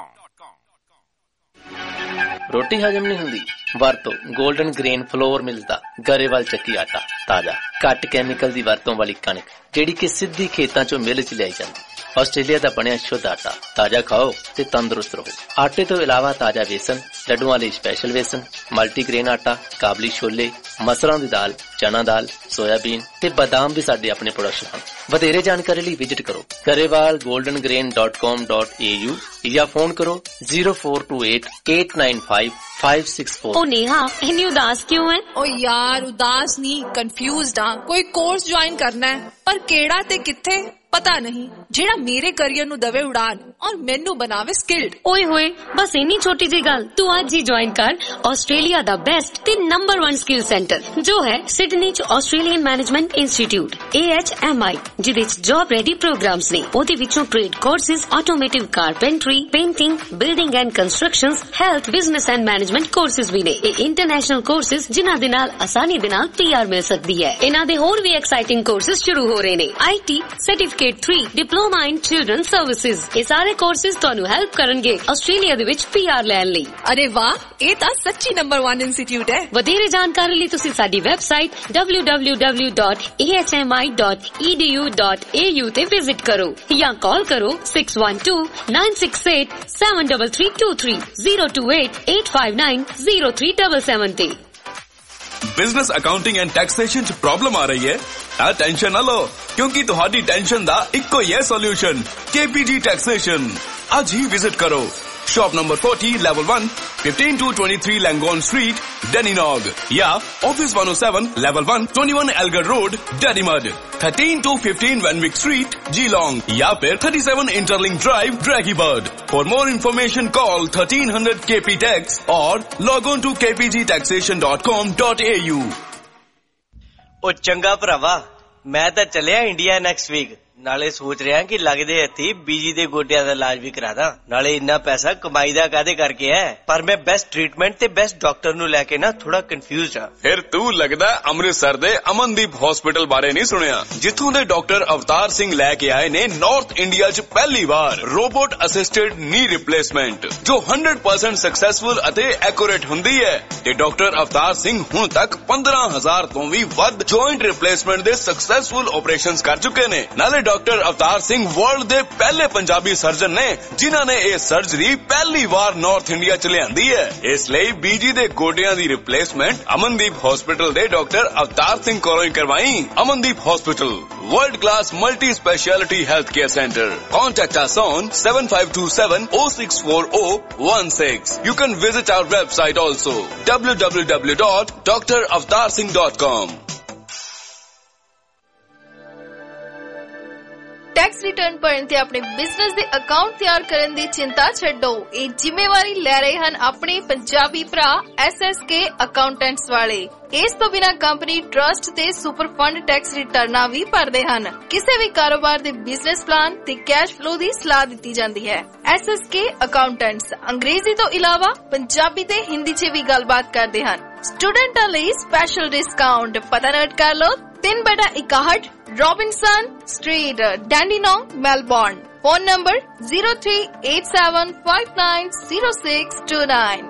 ਰੋਟੀ ਹਜਮ ਨਹੀਂ ਹੁੰਦੀ? ਵਰਤੋ ਗੋਲਡਨ ਗ੍ਰੇਨ ਫਲੋਰ ਮਿਲਸ ਦਾ ਗਰੇਵਾਲ ਚੱਕੀ ਆਟਾ। ਤਾਜ਼ਾ ਘੱਟ ਕੈਮੀਕਲ ਦੀ ਵਰਤੋਂ ਵਾਲੀ ਕਣਕ ਜਿਹੜੀ ਕਿ ਸਿੱਧੀ ਖੇਤਾਂ 'ਚੋਂ ਮਿਲ 'ਚ ਲਿਆਈ ਜਾਂਦੀ। ਆਸਟ੍ਰੇਲੀਆ ਦਾ ਬਣਿਆ ਸ਼ੁੱਧ ਆਟਾ। ਤਾਜ਼ਾ ਖਾਓ ਤੇ ਤੰਦਰੁਸਤ ਰਹੋ। ਆਟੇ ਤੋਂ ਇਲਾਵਾ ਤਾਜ਼ਾ ਵੇਸਣ, ਲੱਡੂਆਂ ਲਈ ਸਪੈਸ਼ਲ ਵੇਸਣ, ਮਲਟੀਗ੍ਰੇਨ ਆਟਾ, ਕਾਬਲੀ ਛੋਲੇ, ਮਸਰਾਂ ਦੀ ਦਾਲ, ਚਨਾ ਦਾਲ, ਸੋਇਆਬੀਨ ਤੇ ਬਦਾਮ ਵੀ ਸਾਡੇ ਆਪਣੇ ਪ੍ਰੋਡਕਸ਼ਨ ਹਨ। ਵਧੇਰੇ ਜਾਣਕਾਰੀ ਲਈ ਵਿਜ਼ਿਟ ਕਰੋ Grewal golden grain dot com dot a u ਜਾਂ ਫੋਨ ਕਰੋ zero four two eight eight nine five five six four। ओ नेहा, इतनी उदास क्यों है? ओ यार उदास नहीं, कंफ्यूज्ड हां। कोई कोर्स ज्वाइन करना है पर केड़ा ते किथे पता नहीं, जेड़ा मेरे करियर नु दवे उड़ान और मेनू बनावे स्किल्ड। ओए होए, बस इन्नी छोटी जी गल तू आज ही ज्वाइन कर ऑस्ट्रेलिया दा बेस्ट ते नंबर वन स्किल सेंटर जो है सिडनी च Australian management institute A H M I, जिदे च जॉब रेडी प्रोग्राम्स ने। ओदे विचों trade courses, automotive carpentry, painting, building and constructions, health, business and management courses भी ने। ये इंटरनेशनल कोर्सेज जिन्हां दे नाल आसानी दे नाल P R मिल सकदी है। इन्हां दे होर भी एक्साइटिंग कोर्सेज शुरू हो रहे ने। I T certificate three, diploma in children services. ये सारे कोर्सेज ਤੁਹਾਨੂੰ ਹੈਲਪ ਕਰਨਗੇ ਆਸਟ੍ਰੇਲੀਆ ਦੇ ਵਿੱਚ P R ਲੈਣ ਲਈ। ਅਰੇ ਵਾਹ, ਇਹ ਤਾਂ ਸੱਚੀ ਨੰਬਰ one ਇੰਸਟੀਚਿਊਟ ਹੈ। ਵਧੇਰੇ ਜਾਣਕਾਰੀ ਲਈ ਤੁਸੀਂ ਸਾਡੀ website w w w dot a h m i dot e d u dot a u ਤੇ ਵਿਜ਼ਿਟ ਕਰੋ ਜਾਂ ਕਾਲ ਕਰੋ six one two nine six eight seven three three two three zero two eight eight five nine zero three seven seven ਤੇ। Business accounting and taxation 'ਚ problem ਆ ਰਹੀ ਹੈ? ਆ ਟੈਨਸ਼ਨ ਨਾ ਲਓ, ਕਿਉਂਕਿ ਤੁਹਾਡੀ ਟੈਨਸ਼ਨ ਦਾ ਇੱਕੋ ਹੀ ਹੈ solution, K P G taxation. ਅੱਜ ਹੀ ਵਿਜ਼ਿਟ ਕਰੋ shop number forty, level one, fifteen to twenty-three Langone Street, Dandenong, या office one oh seven, level one, twenty-one Elgar Road, Daddymud, thirteen to fifteen Wenwick Street, Geelong, या फिर thirty-seven Interlink Drive, Dragibird. For more information, call thirteen hundred K P Tax or log on to k p g taxation dot com dot a u। ओ चंगा भरावा, मैं तो चलिया India next week. ਨਾਲੇ ਸੋਚ ਰਿਹਾ ਕਿ ਲੱਗਦੇ ਹੱਥੀ ਬੀਜੀ ਦੇ ਗੋਡਿਆਂ ਦਾ ਇਲਾਜ ਵੀ ਕਰਾਦਾ। ਨਾਲੇ ਇੰਨਾ ਪੈਸਾ ਕਮਾਈ ਦਾ ਕਾਹਦੇ ਕਰਕੇ ਹੈ? ਪਰ ਮੈਂ ਬੈਸਟ ਟ੍ਰੀਟਮੈਂਟ ਤੇ ਬੈਸਟ ਡਾਕਟਰ ਨੂੰ ਲੈ ਕੇ ਨਾ ਥੋੜਾ ਕਨਫਿਊਜ਼ਡ ਆ। ਫਿਰ ਤੂੰ ਲੱਗਦਾ ਅੰਮ੍ਰਿਤਸਰ ਦੇ ਅਮਨਦੀਪ ਹਸਪੀਟਲ ਬਾਰੇ ਨਹੀਂ ਸੁਣਿਆ, ਜਿੱਥੋਂ ਦੇ ਡਾਕਟਰ ਅਵਤਾਰ ਸਿੰਘ ਲੈ ਕੇ ਆਏ ਨੇ ਨਾਰਥ ਇੰਡੀਆ 'ਚ ਪਹਿਲੀ ਵਾਰ ਰੋਬੋਟ ਅਸਿਸਟਡ ਨੀ ਰਿਪਲੇਸਮੈਂਟ, ਜੋ one hundred percent ਸਕਸੈਸਫੁਲ ਅਤੇ ਐਕੂਰੇਟ ਹੁੰਦੀ ਹੈ। ਤੇ ਡਾਕਟਰ ਅਵਤਾਰ ਸਿੰਘ ਹੁਣ ਤੱਕ ਪੰਦਰਾਂ ਹਜ਼ਾਰ ਤੋਂ ਵੀ ਵੱਧ ਜੁਆਇੰਟ ਰਿਪਲੇਸਮੈਂਟ ਦੇ ਸਕਸੈਸਫੁਲ ਆਪਰੇਸ਼ਨਸ ਕਰ ਚੁੱਕੇ ਨੇ। ਨਾਲੇ ਡਾਕਟਰ ਅਵਤਾਰ ਸਿੰਘ ਵਰਲਡ ਦੇ ਪਹਿਲੇ ਪੰਜਾਬੀ ਸਰਜਨ ਨੇ ਜਿਨ੍ਹਾਂ ਨੇ ਇਹ ਸਰਜਰੀ ਪਹਿਲੀ ਵਾਰ ਨਾਰਥ ਇੰਡੀਆ 'ਚ ਲਿਆਂਦੀ ਹੈ। ਇਸ ਲਈ ਬੀਜੀ ਦੇ ਗੋਡਿਆਂ ਦੀ ਰਿਪਲੇਸਮੈਂਟ ਅਮਨਦੀਪ ਹਸਪੀਟਲ ਦੇ ਡਾਕਟਰ ਅਵਤਾਰ ਸਿੰਘ ਕੋਲੋਂ ਹੀ ਕਰਵਾਈ। Amandeep hospital, world class multi speciality healthcare center. Contact us on seven five two seven oh six four oh one six. You can visit our website also, w w w dot d r avtar singh dot com. Tax tax return ਭਰਨ ਤੇ ਆਪਣੇ business ਦੇ account ਤਿਆਰ ਕਰਨ ਦੀ ਚਿੰਤਾ ਛੱਡੋ। ਇਹ ਜ਼ਿੰਮੇਵਾਰੀ ਲੈ ਰਹੇ ਹਨ ਆਪਣੇ ਪੰਜਾਬੀ ਭਰਾ ਐਸ ਐਸ ਕੇ ਅਕਾਊਂਟੈਂਟਸ ਵਾਲੇ। ਇਸ ਤੋਂ ਬਿਨਾਂ ਕੰਪਨੀ ਟਰਸਟ ਤੇ ਸੁਪਰ ਫੰਡ ਟੈਕਸ ਰਿਟਰਨਾਂ ਵੀ ਭਰਦੇ ਹਨ। ਕਿਸੇ ਵੀ ਕਾਰੋਬਾਰ ਦੇ ਬਿਜ਼ਨਸ ਪਲਾਨ ਤੇ ਕੈਸ਼ ਫਲੋ ਦੀ ਸਲਾਹ ਦਿੱਤੀ ਜਾਂਦੀ ਹੈ। ਐਸ ਐਸ ਕੇ ਅਕਾਊਂਟੈਂਟਸ ਅੰਗਰੇਜ਼ੀ ਤੋਂ ਇਲਾਵਾ ਪੰਜਾਬੀ ਤੇ ਹਿੰਦੀ 'ਚ ਵੀ ਗੱਲਬਾਤ ਕਰਦੇ ਹਨ। ਸਟੂਡੈਂਟਾਂ ਲਈ ਸਪੈਸ਼ਲ ਡਿਸਕਾਊਂਟ। ਪਤਾ ਨੋਟ ਕਰ ਲਓ, ਤਿੰਨ ਬਟਾ ਇਕਾਹਠ Robinson street, Dandenong, Melbourne. Phone number zero three eight seven five nine zero six two nine।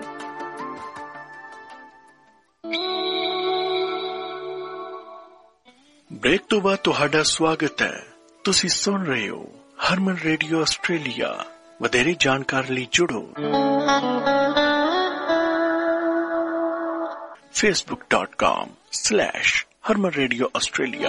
Break ਤੋਂ ਬਾਅਦ ਤੁਹਾਡਾ ਸਵਾਗਤ ਹੈ। ਤੁਸੀਂ ਸੁਣ ਰਹੇ ਹੋ ਹਰਮਨ ਰੇਡੀਓ ਆਸਟ੍ਰੇਲੀਆ। ਵਧੇਰੇ ਜਾਣਕਾਰੀ ਲਈ ਜੁੜੋ facebook dot com slash Harman radio Australia.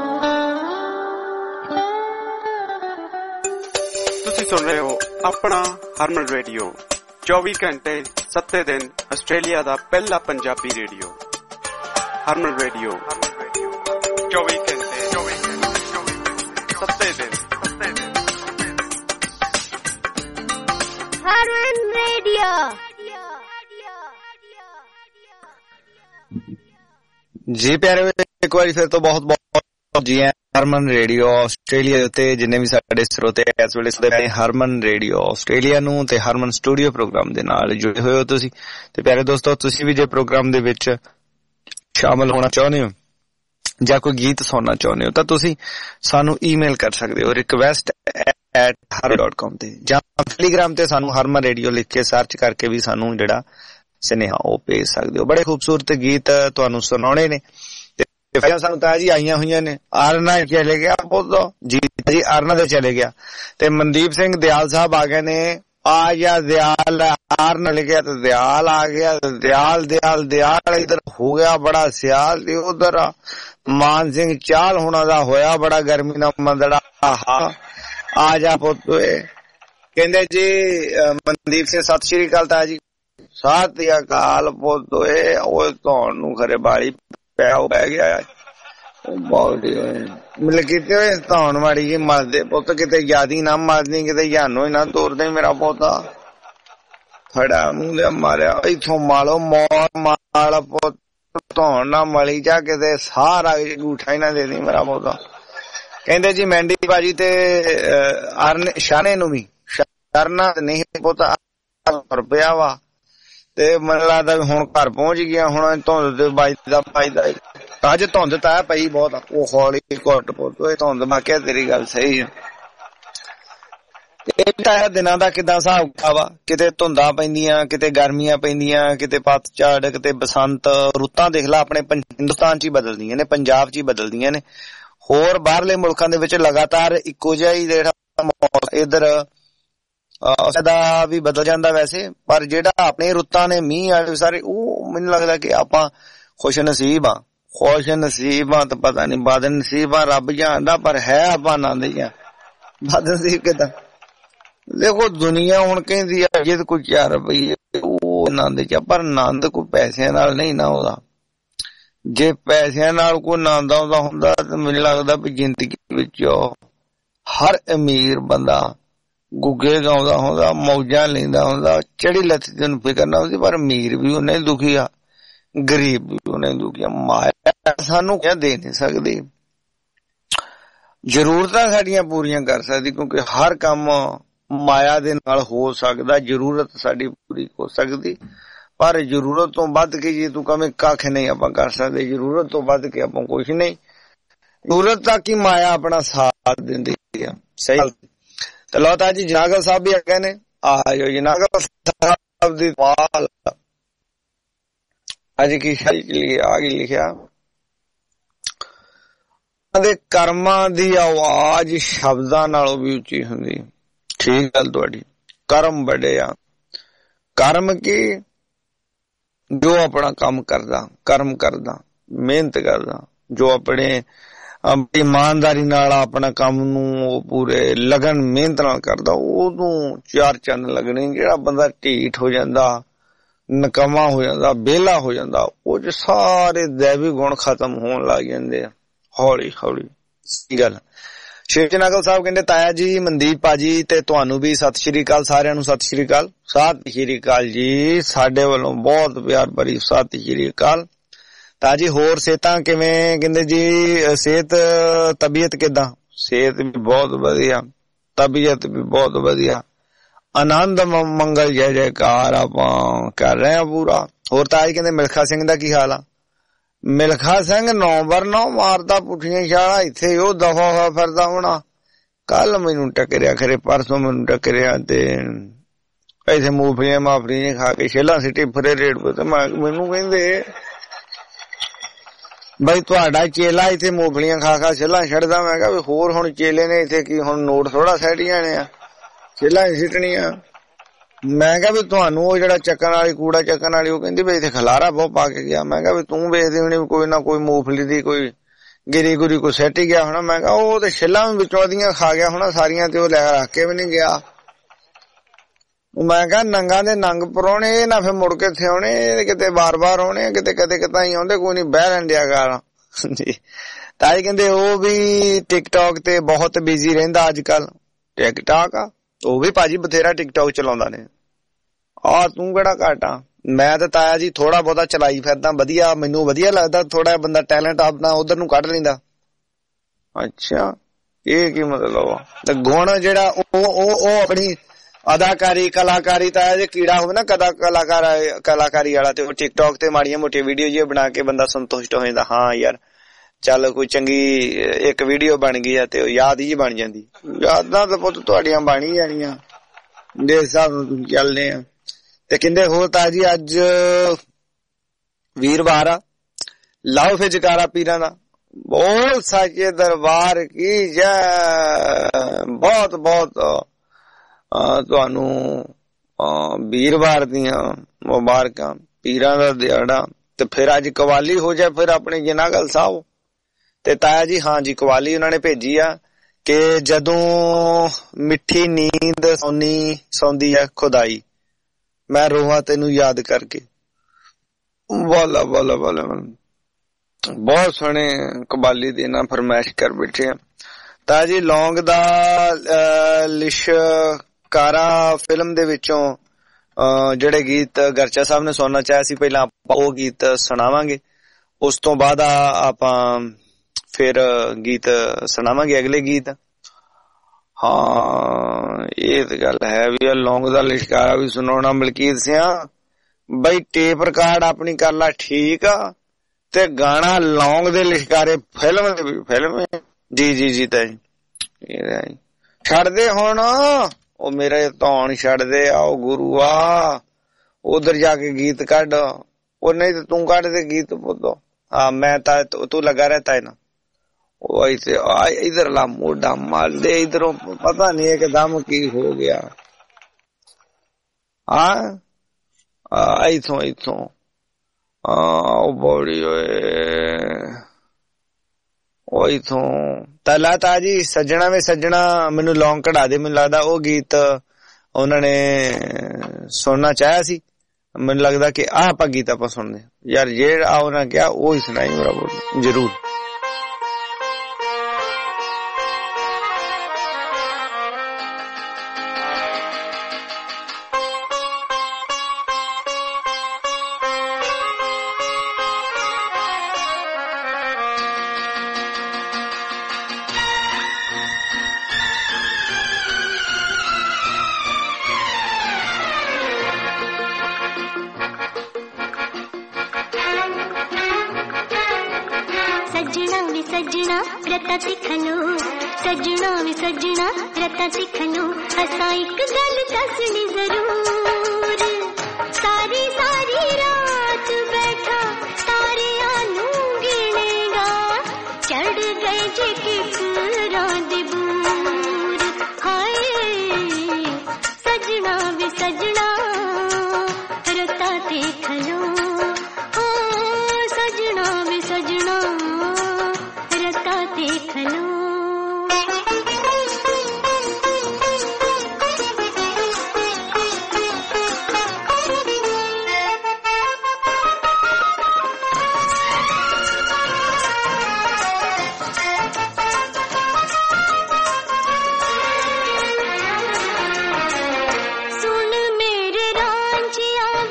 ਤੁਸੀਂ ਸੁਣ ਰਹੇ ਹੋ ਆਪਣਾ ਹਰਮਨ ਰੇਡੀਓ, ਚੌਵੀ ਘੰਟੇ ਸੱਤੇ ਦਿਨ ਆਸਟ੍ਰੇਲੀਆ ਦਾ ਪਹਿਲਾ ਪੰਜਾਬੀ ਰੇਡੀਓ। ਹਰਮਨ ਰੇਡੀਓ ਚੌਵੀ ਘੰਟੇ ਸੱਤੇ ਦਿਨ। ਹਰਮਨ ਰੇਡੀਓ। ਜੀ ਪਿਆਰੇ, ਇੱਕ ਵਾਰੀ ਫਿਰ ਤੋਂ ਬਹੁਤ ਬਹੁਤ ਜੀ ਹਰਮਨ ਰੇਡੀਓ ਆਸਟ੍ਰੇਲੀਆ ਉੱਤੇ ਜਿੰਨੇ ਵੀ ਸਾਡੇ ਸਰੋਤੇ ਇਸ ਵੇਲੇ ਸੁਣਦੇ ਪਏ ਹਰਮਨ ਰੇਡੀਓ ਆਸਟ੍ਰੇਲੀਆ ਨੂੰ ਤੇ ਹਰਮਨ ਸਟੂਡੀਓ ਪ੍ਰੋਗਰਾਮ ਦੇ ਨਾਲ ਜੁੜੇ ਹੋਏ ਹੋ ਤੁਸੀਂ। ਤੇ ਪਿਆਰੇ ਦੋਸਤੋ, ਤੁਸੀਂ ਵੀ ਜੇ ਪ੍ਰੋਗਰਾਮ ਦੇ ਵਿੱਚ ਸ਼ਾਮਲ ਹੋਣਾ ਚਾਹੁੰਦੇ ਹੋ ਜਾਂ ਕੋਈ ਗੀਤ ਸੁਣਨਾ ਚਾਹੁੰਦੇ ਹੋ ਤਾਂ ਤੁਸੀਂ ਸਾਨੂੰ ਈਮੇਲ ਕਰ ਸਕਦੇ ਹੋ request at Harman dot com ਤੇ, ਜਾਂ ਟੈਲੀਗ੍ਰਾਮ ਤੇ ਸਾਨੂੰ ਹਰਮਨ ਰੇਡੀਓ ਲਿਖ ਕੇ ਸਰਚ ਕਰਕੇ ਵੀ ਸਾਨੂੰ ਜਿਹੜਾ ਸੁਨੇਹਾ ਉਹ ਭੇਜ ਸਕਦੇ ਹੋ। ਬੜੇ ਖੂਬਸੂਰਤ ਗੀਤ ਤੁਹਾਨੂੰ ਸੁਣਾਉਣੇ ਨੇ ਤੇ ਸਾਨੂੰ ਤਾਂ ਜੀ ਆਈਆਂ ਹੋਈਆਂ ਨੇ। ਆਰਨਾ ਚਲੇ ਗਿਆ ਬਹੁਤ ਜੀ ਜੀ ਆਰਨਾ ਤੇ ਚਲੇ ਗਿਆ ਤੇ ਮਨਦੀਪ ਸਿੰਘ ਦਿਆਲ ਸਾਹਿਬ ਆ ਗਏ ਨੇ। ਆ ਜਾ ਦਿਆਲ, ਆਰਨ ਲਿਖਿਆ ਤੇ ਦਿਆਲ ਆ ਗਿਆ। ਦਿਆਲ ਦਿਆਲ ਦਿਆਲ ਇਧਰ ਹੋ ਗਿਆ ਬੜਾ ਸਿਆਲ ਤੇ ਉਧਰ ਮਾਨ ਸਿੰਘ ਚਾਲ ਹੋਣਾ ਦਾ ਹੋਇਆ ਬੜਾ ਗਰਮੀ ਨਾਲ ਮੰਦੜਾ। ਆ ਜਾ ਪੁੱਤ ਕਹਿੰਦੇ ਜੀ ਮਨਦੀਪ ਸਿੰਘ। ਸਤਿ ਸ਼੍ਰੀ ਅਕਾਲ ਤਾ ਜੀ। ਸਤਿ ਅਕਾਲ ਪੁੱਤ ਉਹ ਤੁਹਾਨੂੰ ਖਰੇ ਬਾਲੀ ਪਿਆ ਪੈ ਗਿਆ ਮਤਲਬ ਕਿਤੇ ਹੋਏ ਧੌਣ ਮਾੜੀ ਜੀ ਮਰਦੇ ਪੁੱਤ, ਕਿਤੇ ਜਿਆਦੀ ਨਾ ਮਰਦੀ, ਕਿਤੇ ਜਾਨੋ ਹੀ ਨਾ ਤੋਰਦੇ ਮੇਰਾ ਪੋਤਾ। ਫੜਾ ਮੂੰਹ ਲਿਆ ਮਾਰਿਆ ਇੱਥੋਂ ਮਾਲੋ ਮੋਰ ਮਾਲ ਪੁੱਤ, ਧੌਣ ਨਾ ਮਲੀ ਜਾ ਕਿਤੇ ਸਾਰਾ ਗੂਠਾ ਹੀ ਨਾ ਦੇ ਦੀ ਮੇਰਾ ਪੋਤਾ। ਕਹਿੰਦੇ ਜੀ ਮੈਂਡੀ ਬਾਜੀ ਤੇ ਅਰਨ ਸ਼ਾਨੇ ਨੂੰ ਵੀ ਸ਼ਰਨਾ ਨਹੀਂ ਪੁੱਤ ਰੁਪਇਆ ਵਾ ਤੇ ਮੈਨੂੰ ਲੱਗਦਾ ਹੁਣ ਘਰ ਪਹੁੰਚ ਗਿਆ। ਹੁਣ ਧੁੰਦ ਤੇ ਵੱਜਦਾ ਵੱਜਦਾ ਅੱਜ ਧੁੰਦ ਤਾਂ ਪਈ ਬਹੁਤ, ਉਹ ਹੌਲੀ ਘੁੱਟ ਪੁੱਤ ਧੁੰਦ। ਮੈਂ ਕਿਹਾ ਤੇਰੀ ਗੱਲ ਸਹੀ ਆ। ਇਹ ਤਾਂ ਦਿਨਾਂ ਦਾ ਕਿੱਦਾਂ ਹਿਸਾਬ ਵਾ, ਕਿਤੇ ਧੁੰਦਾਂ ਪੈਂਦੀਆਂ, ਕਿਤੇ ਗਰਮੀਆਂ ਪੈਂਦੀਆਂ, ਕਿਤੇ ਪਤਝੜ, ਕਿਤੇ ਬਸੰਤ। ਰੁੱਤਾਂ ਦੇਖ ਲਾ ਆਪਣੇ ਹਿੰਦੁਸਤਾਨ ਚ ਹੀ ਬਦਲਦੀਆਂ ਨੇ, ਪੰਜਾਬ ਚ ਹੀ ਬਦਲਦੀਆਂ ਨੇ। ਹੋਰ ਬਾਹਰਲੇ ਮੁਲਕਾਂ ਦੇ ਵਿੱਚ ਲਗਾਤਾਰ ਇੱਕੋ ਜਿਹਾ ਹੀ ਜਿਹੜਾ ਇੱਧਰ ਦਾ ਵੀ ਬਦਲ ਜਾਂਦਾ ਵੈਸੇ, ਪਰ ਜਿਹੜਾ ਆਪਣੇ ਰੁੱਤਾਂ ਨੇ ਮੀਂਹ ਵਾਲੇ ਸਾਰੇ ਉਹ ਮੈਨੂੰ ਲੱਗਦਾ ਕਿ ਆਪਾਂ ਖੁਸ਼ ਨਸੀਬ ਆ। ਖੁਸ਼ ਨਸੀਬ ਆ ਤਾਂ ਪਤਾ ਨੀ ਬਦ ਨਸੀਬ ਆ ਰੱਬ ਜਾਣਦਾ, ਪਰ ਹੈ ਆਪਾਂ ਆਨੰਦ ਹੀ ਆ। ਬਦ ਨਸੀਬ ਕਿੱਦਾਂ ਦੇਖੋ ਦੁਨੀਆ ਹੁਣ ਕਹਿੰਦੀ ਆ ਜੇ ਕੋਈ ਚਾਰ ਰੁਪਈਏ ਉਹ ਆਨੰਦ ਚ, ਪਰ ਆਨੰਦ ਕੋਈ ਪੈਸਿਆਂ ਨਾਲ ਨਹੀਂ ਨਾ ਆਉਂਦਾ। ਜੇ ਪੈਸਿਆਂ ਨਾਲ ਕੋਈ ਆਨੰਦ ਆਉਂਦਾ ਹੁੰਦਾ ਤਾਂ ਮੈਨੂੰ ਲੱਗਦਾ ਵੀ ਜ਼ਿੰਦਗੀ ਵਿੱਚ ਹਰ ਅਮੀਰ ਬੰਦਾ ਗੁੱਗੇ ਗਾਉਂਦਾ ਹੁੰਦਾ, ਮੌਜਾਂ ਲੈਂਦਾ ਹੁੰਦਾ, ਚੜੀ ਲੱਥ ਤੈਨੂੰ ਫਿਕਰ ਨਾ ਹੁੰਦੀ। ਪਰ ਅਮੀਰ ਵੀ ਉਹਨੇ ਦੁਖੀ ਆ, ਗਰੀਬ ਵੀ ਉਹਨੇ ਦੁਖੀ ਆ। ਮਾਇਆ ਸਾਨੂੰ ਕਿਆ ਦੇ ਨਹੀਂ ਸਕਦੀ, ਜ਼ਰੂਰਤਾਂ ਸਾਡੀਆਂ ਪੂਰੀਆਂ ਕਰ ਸਕਦੀ, ਕਿਉਂਕਿ ਹਰ ਕੰਮ ਮਾਇਆ ਦੇ ਨਾਲ ਹੋ ਸਕਦਾ। ਜ਼ਰੂਰਤ ਸਾਡੀ ਪੂਰੀ ਹੋ ਸਕਦੀ, ਪਰ ਜ਼ਰੂਰਤ ਤੋਂ ਵੱਧ ਕੇ ਜੇ ਤੂੰ ਕਵੇਂ ਕੱਖ ਨਹੀਂ ਆਪਾਂ ਕਰ ਸਕਦੇ, ਜ਼ਰੂਰਤ ਤੋਂ ਵੱਧ ਕੇ ਆਪਾਂ ਕੁਛ ਨਹੀਂ। ਜ਼ਰੂਰਤ ਤੱਕ ਹੀ ਮਾਇਆ ਆਪਣਾ ਸਾਥ ਦਿੰਦੀ ਆ। ਸਹੀ ਤੇ ਲੋ ਤਾਂ ਜੀ ਜਨਾਗਲ ਸਾਹਿਬ ਵੀ ਹੈਗੇ ਨੇ। ਆਜੋ ਜਨਾਗਲ ਸਾਹਿਬ ਦੀ ਵਾਲ ਅੱਜ ਕੀ ਸ਼ਾਇਰੀ ਆ ਗਈ ਲਿਖਿਆ, ਦੇ ਕਰਮਾਂ ਦੀ ਆਵਾਜ਼ ਸ਼ਬਦਾਂ ਨਾਲੋਂ ਵੀ ਉੱਚੀ ਹੁੰਦੀ। ਠੀਕ ਗੱਲ ਤੁਹਾਡੀ। ਕਰਮ ਬੜੇ ਆ। ਕਰਮ ਕੀ ਜੋ ਆਪਣਾ ਕੰਮ ਕਰਦਾ, ਕਰਮ ਕਰਦਾ, ਮਿਹਨਤ ਕਰਦਾ, ਜੋ ਆਪਣੇ ਇਮਾਨਦਾਰੀ ਨਾਲ ਆਪਣਾ ਕੰਮ ਨੂੰ ਉਹ ਪੂਰੇ ਲਗਨ ਮਿਹਨਤ ਨਾਲ ਕਰਦਾ, ਉਹਨੂੰ ਚਾਰ ਚੰਨ ਲੱਗਣੇ। ਜਿਹੜਾ ਬੰਦਾ ਢੀਠ ਹੋ ਜਾਂਦਾ, ਨਕਮਾ ਹੋ ਜਾਂਦਾ, ਵਿਹਲਾ ਹੋ ਜਾਂਦਾ, ਉਹ ਚ ਸਾਰੇ ਦੈਵੀ ਗੁਣ ਖਤਮ ਹੋਣ ਲੱਗ ਜਾਂਦੇ ਆ ਹੌਲੀ ਹੌਲੀ। ਸਹੀ ਗੱਲ। ਸ਼ਿਵ ਨਾਗਲ ਸਾਹਿਬ ਕਹਿੰਦੇ ਤਾਇਆ ਜੀ, ਮਨਦੀਪ ਭਾਜੀ ਤੇ ਤੁਹਾਨੂੰ ਵੀ ਸਤਿ ਸ਼੍ਰੀ ਅਕਾਲ, ਸਾਰਿਆਂ ਨੂੰ ਸਤਿ ਸ਼੍ਰੀ ਅਕਾਲ। ਸਤਿ ਸ਼੍ਰੀ ਅਕਾਲ ਜੀ, ਸਾਡੇ ਵੱਲੋਂ ਬਹੁਤ ਪਿਆਰ ਭਰੀ ਸਤਿ ਸ਼੍ਰੀ ਅਕਾਲ। ਤਾਂ ਜੀ ਹੋਰ ਸਿਹਤਾਂ ਕਿਵੇਂ? ਕਹਿੰਦੇ ਜੀ ਸਿਹਤ ਤਬੀਅਤ ਕਿਦਾਂ? ਸਿਹਤ ਵੀ ਬਹੁਤ ਵਧੀਆ, ਤਬੀਅਤ ਵੀ ਬਹੁਤ ਵਧੀਆ, ਆਨੰਦ ਮੰਗਲ ਜੈ ਜੈਕਾਰ ਆਪਾਂ ਕਰ ਰਹੇ ਆ ਪੂਰਾ। ਹੋਰ ਤਾਜ ਕਹਿੰਦੇ ਮਿਲਖਾ ਸਿੰਘ ਦਾ ਕੀ ਹਾਲ ਆ? ਮਿਲਖਾ ਸਿੰਘ ਨੌ ਬਰ ਨੌ ਮਾਰਦਾ ਪੁੱਠੀਆਂ ਛਾਲਾਂ, ਇੱਥੇ ਉਹ ਦਫਾ ਹੋਇਆ ਫਿਰਦਾ ਹੋਣਾ। ਕੱਲ ਮੈਨੂੰ ਟੱਕਰਿਆ, ਖਰੇ ਪਰਸੋਂ ਮੈਨੂੰ ਟੱਕਰਿਆ ਤੇ ਇੱਥੇ ਮੂੰਗਫਲੀਆਂ ਮਾਫਲੀਆਂ ਖਾ ਕੇ ਛੇਲਾਂ ਸਿੱਟੀ ਫਰੇ ਰੇਡ ਤੇ ਮੈਨੂੰ ਕਹਿੰਦੇ ਬਈ ਤੁਹਾਡਾ ਚੇਲਾ ਇੱਥੇ ਮੂੰਗਫਲੀਆਂ ਖਾ ਖਾ ਛੇਲਾਂ ਛੱਡਦਾ। ਮੈਂ ਕਿਹਾ ਵੀ ਹੋਰ ਹੁਣ ਚੇਲੇ ਨੇ ਇੱਥੇ ਕੀ ਹੁਣ ਨੋਟ ਥੋੜਾ ਸੈਟੀ ਜਾਣੇ ਆ, ਛੇਲਾਂ ਸਿੱਟਣੀਆਂ। ਮੈਂ ਕਿਹਾ ਵੀ ਤੁਹਾਨੂੰ ਉਹ ਜਿਹੜਾ ਚੱਕਣ ਵਾਲੀ ਕੂੜਾ ਚੱਕਣ ਵਾਲੀ ਉਹ ਕਹਿੰਦੀ ਵੀ ਇੱਥੇ ਖਲਾਰਾ ਬਹੁਤ ਪਾ ਕੇ ਗਿਆ। ਮੈਂ ਕਿਹਾ ਵੀ ਤੂੰ ਵੇਖਦੀ ਹੋਣੀ ਕੋਈ ਨਾ ਕੋਈ ਮੂੰਗਫਲੀ ਦੀ ਕੋਈ ਗਿਰੀ ਗੁਰੀ ਕੋਈ ਸੈੱਟ ਹੀ ਗਿਆ ਹੋਣਾ। ਮੈਂ ਕਿਹਾ ਉਹ ਤੇ ਛਿੱਲਾਂ ਵਿੱਚੋਂ ਉਹਦੀਆਂ ਖਾ ਗਿਆ ਹੋਣਾ ਸਾਰੀਆਂ ਤੇ ਉਹ ਲੈ ਰੱਖ ਕੇ ਵੀ ਨਹੀਂ ਗਿਆ। ਮੈਂ ਕਿਹਾ ਨੰਗਾ ਦੇ ਨੰਗ ਪਰੋਣੇ ਨਾ ਫਿਰ ਮੁੜ ਕੇ ਇੱਥੇ ਆਉਣੇ, ਕਿਤੇ ਬਾਰ ਬਾਰ ਆਉਣੇ, ਕਿਤੇ ਕਦੇ ਕਿਤਾ ਹੀ ਆਉਂਦੇ, ਕੋਈ ਨੀ ਬਹਿ ਰਹਿੰਦਿਆ ਕਰ ਜੀ। ਤਾਈ ਕਹਿੰਦੇ ਉਹ ਵੀ ਟਿਕਟੌਕ ਤੇ ਬਹੁਤ ਬਿਜ਼ੀ ਰਹਿੰਦਾ ਅੱਜ ਕੱਲ। ਟਿਕਟੌਕ ਆ ਉਹ ਵੀ ਭਾਜੀ ਬਥੇਰਾ ਟਿਕਟੌਕ ਚਲਾਉਂਦਾ ਨੇ। ਆ ਤੂੰ ਕਿਹੜਾ ਘੱਟ ਆ? ਮੈਂ ਤਾਂ ਤਾਇਆ ਜੀ ਥੋੜਾ ਬਹੁਤਾ ਚਲਾਈ ਫਿਰਦਾ, ਵਧੀਆ ਮੈਨੂੰ ਵਧੀਆ ਲੱਗਦਾ। ਥੋੜਾ ਬੰਦਾ ਟੈਲੈਂਟ ਆਪਣਾ ਉਧਰ ਨੂੰ ਕੱਢ ਲੈਂਦਾ। ਅੱਛਾ ਇਹ ਕੀ ਮਤਲਬ ਆ? ਤੇ ਗੁਣ ਜਿਹੜਾ ਉਹ ਉਹ ਉਹ ਆਪਣੀ ਅਦਾਕਾਰੀ ਕਲਾਕਾਰੀ ਤਾਇਆ ਜੇ ਕੀੜਾ ਹੋਵੇ ਨਾ ਕਦਾ ਕਲਾਕਾਰ ਕਲਾਕਾਰੀ ਵਾਲਾ ਤੇ ਉਹ ਟਿਕਟੌਕ ਤੇ ਮਾੜੀਆਂ ਮੋਟੀਆਂ ਵੀਡੀਓ ਜਿਹੀ ਬਣਾ ਕੇ ਬੰਦਾ ਸੰਤੁਸ਼ਟ ਹੋ ਜਾਂਦਾ। ਹਾਂ ਯਾਰ ਚੱਲ ਕੋਈ ਚੰਗੀ ਇੱਕ ਵੀਡੀਓ ਬਣ ਗਈ ਆ ਤੇ ਉਹ ਯਾਦ ਹੀ ਬਣ ਜਾਂਦੀ। ਯਾਦਾਂ ਤਾਂ ਪੁੱਤ ਤੁਹਾਡੀਆਂ ਬਣ ਹੀ ਜਾਣੀਆਂ ਦੇ ਹਿਸਾਬ ਨਾਲ ਤੁਸੀਂ ਚੱਲਦੇ ਆ। ਤੇ ਕਹਿੰਦੇ ਹੋਰ ਤਾਂ ਜੀ ਅੱਜ ਵੀਰਵਾਰ ਆ, ਲਾਓ ਫੇ ਜਕਾਰਾ ਪੀਰਾਂ ਦਾ, ਬੋਲ ਸਾਚੇ ਦਰਬਾਰ ਕੀ ਜੈ। ਬਹੁਤ ਬਹੁਤ ਤੁਹਾਨੂੰ ਵੀਰਵਾਰ ਦੀਆਂ ਮੁਬਾਰਕਾਂ, ਪੀਰਾਂ ਦਾ ਦਿਹਾੜਾ। ਤੇ ਫਿਰ ਅੱਜ ਕਵਾਲੀ ਹੋ ਜਾਏ ਫਿਰ ਆਪਣੇ ਜਨਾਗਲ ਸਾਹਿਬ ਤੇ ਤਾਇਆ ਜੀ। ਹਾਂ ਜੀ ਕਵਾਲੀ ਉਹਨਾਂ ਨੇ ਭੇਜੀ ਆ ਕਿ ਜਦੋਂ ਮਿੱਠੀ ਨੀਂਦ ਸੌਨੀ ਸੌਂਦੀ ਹੈ ਖੁਦਾਈ, ਮੈਂ ਰੋਹਾਂ ਤੈਨੂੰ ਯਾਦ ਕਰਕੇ। ਵਾਲਾ ਵਾਲਾ ਵਾਲਾ ਬਹੁਤ ਸੋਹਣੇ ਕਵਾਲੀ ਦੀ ਨਾ ਫਰਮਾਇਸ਼ ਕਰ ਬੈਠੇ ਆ। ਤਾਂ ਜੀ ਲੌਂਗ ਦਾ ਲਿਸ਼ਕਾਰਾ ਫਿਲਮ ਦੇ ਵਿੱਚੋਂ ਜਿਹੜੇ ਗੀਤ ਗਰਚਾ ਸਾਹਿਬ ਨੇ ਸੁਣਨਾ ਚਾਹਿਆ ਸੀ ਪਹਿਲਾਂ ਆਪਾਂ ਉਹ ਗੀਤ ਸੁਣਾਵਾਂਗੇ। ਉਸ ਤੋਂ ਬਾਅਦ ਆਪਾਂ ਫਿਰ ਗੀਤ ਸੁਣਾਵਾਂਗੇ ਅਗਲੇ ਗੀਤ। ਹਾਂ ਇਹ ਤੇ ਗੱਲ ਹੈ ਵੀ ਲੌਂਗ ਦਾ ਲਿਸ਼ਕਾਰਾ ਵੀ ਸੁਣਾਉਣਾ। ਮਲਕੀਤ ਸਿੰਘ ਬਈ ਟੇਪ ਰਿਕਾਰਡ ਆਪਣੀ ਕਰ ਲਾ ਠੀਕ ਆ ਤੇ ਗਾਣਾ ਲੌਂਗ ਦੇ ਲਿਸ਼ਕਾਰੇ ਫਿਲਮ ਦੇ ਫਿਲਮ ਜੀ ਜੀ ਜੀ ਤਾਂ ਛੱਡਦੇ ਹੁਣ ਉਹ ਮੇਰੇ ਧੌਣ ਛੱਡਦੇ ਆ ਉਹ ਗੁਰੂ ਆ ਉਧਰ ਜਾ ਕੇ ਗੀਤ ਕੱਢ। ਉਹ ਨਹੀਂ ਤੇ ਤੂੰ ਕੱਢ ਦੇ ਗੀਤ ਪੁੱਤੋ। ਹਾਂ ਮੈਂ ਤਾਂ ਤੂੰ ਲੱਗਾ ਰਹਿਤਾ ਹੈ ਨਾ ਉਹ ਇੱਥੇ ਇਧਰਲਾ ਮੋਢਾ ਮਾਰਦੇ ਇਧਰੋਂ ਪਤਾ ਨੀ ਇੱਕਦਮ ਕੀ ਹੋ ਗਿਆ। ਹਾਂ ਇੱਥੋਂ ਇੱਥੋਂ ਉਹ ਬੋੜੀ ਓਏ ਉਹ ਇੱਥੋਂ ਤਲਾ ਤਾਜੀ ਸੱਜਣਾ ਵੇ ਸੱਜਣਾ ਮੈਨੂੰ ਲੌਂਗ ਕਢਾ ਦੇ। ਮੈਨੂੰ ਲੱਗਦਾ ਉਹ ਗੀਤ ਉਹਨਾਂ ਨੇ ਸੁਣਨਾ ਚਾਹਿਆ ਸੀ। ਮੈਨੂੰ ਲੱਗਦਾ ਕਿ ਆਹ ਆਪਾਂ ਗੀਤ ਆਪਾਂ ਸੁਣਦੇ ਯਾਰ ਜਿਹੜਾ ਉਹਨਾਂ ਕਿਹਾ ਉਹ ਹੀ ਸੁਣਾਈ ਮੇਰਾ ਬੋਲ ਜ਼ਰੂਰ।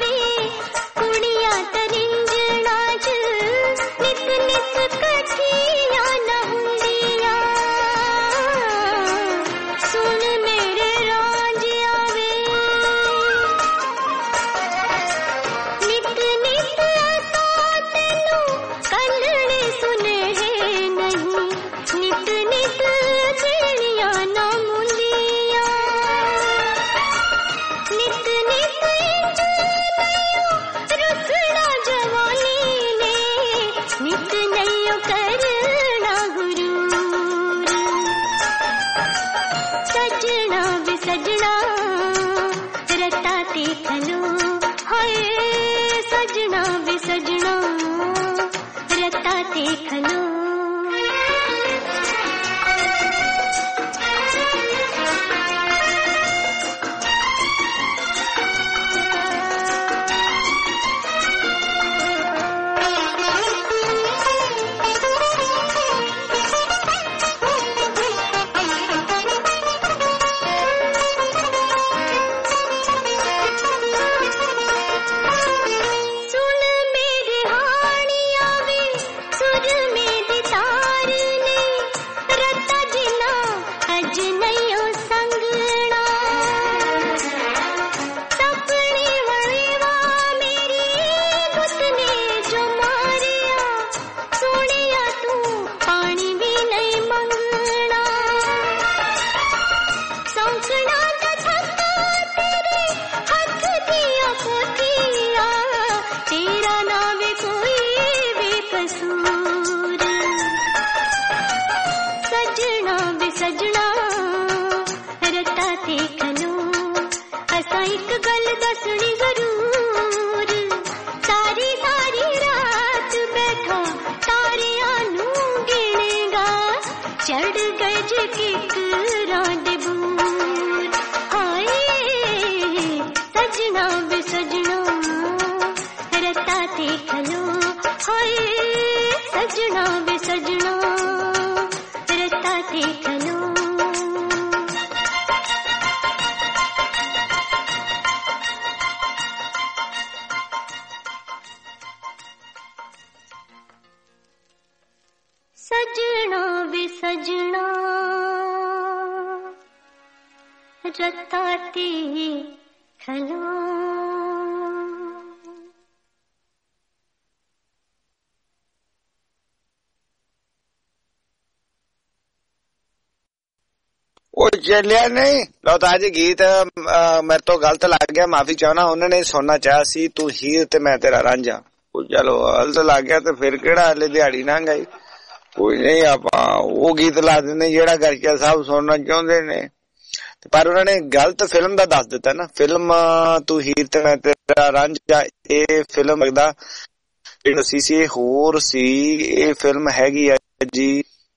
ਚੱਲਿਆ नहीं लो ताजी गीत मेरे तो गलत लग गया माफी चाहना उन्होंने सुनना चाहा सी तू हीर ते मैं तेरा रांझा चलो गलत लग गया तो फिर केड़ा हले दिहाड़ी ना गई कोई नहीं आप वो गीत ला देने जेड़ा करके सब सुनना चाहते ने पर उन्होंने गलत फिल्म दा दस दिता ना फिल्म तू हीर ते मैं तेरा रांझा ये फिल्म लगदा सी सी होर सी ये फिल्म हैगी है जी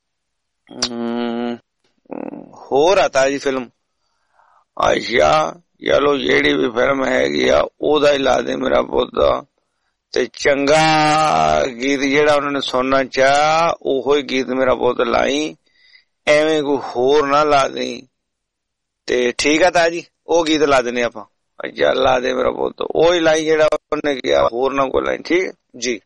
होर आता जी फिल्म अच्छा चलो जेड़ी भी फिल्म हैगी आ ओदा ही ला दे मेरा पुत ते चंगा गीत जेड़ा उन्होंने सुनना चाह ओहो ही गीत मेरा पुत लाई एवें कोई होर ना ला दी ते ठीक है ताजी ओ गीत ला देने आप अच्छा ला दे मेरा पुत ओ ही लाई जेड़ा उन्होंने किया होर ना कोई लाई ठीक जी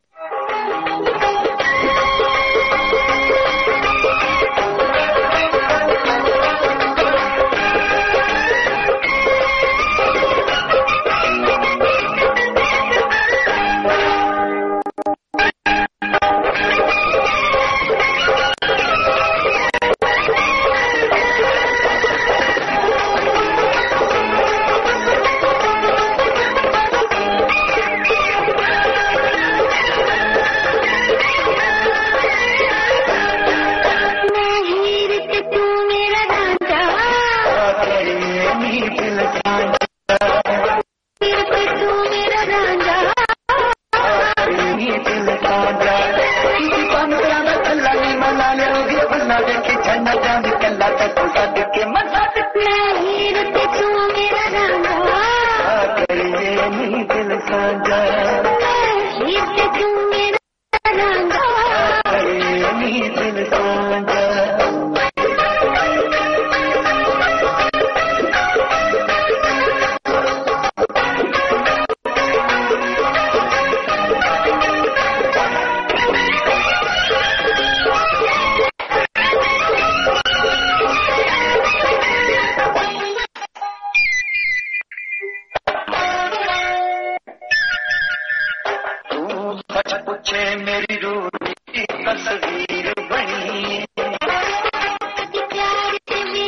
पूछे मेरी रूह की तस्वीर बनी प्यार से भी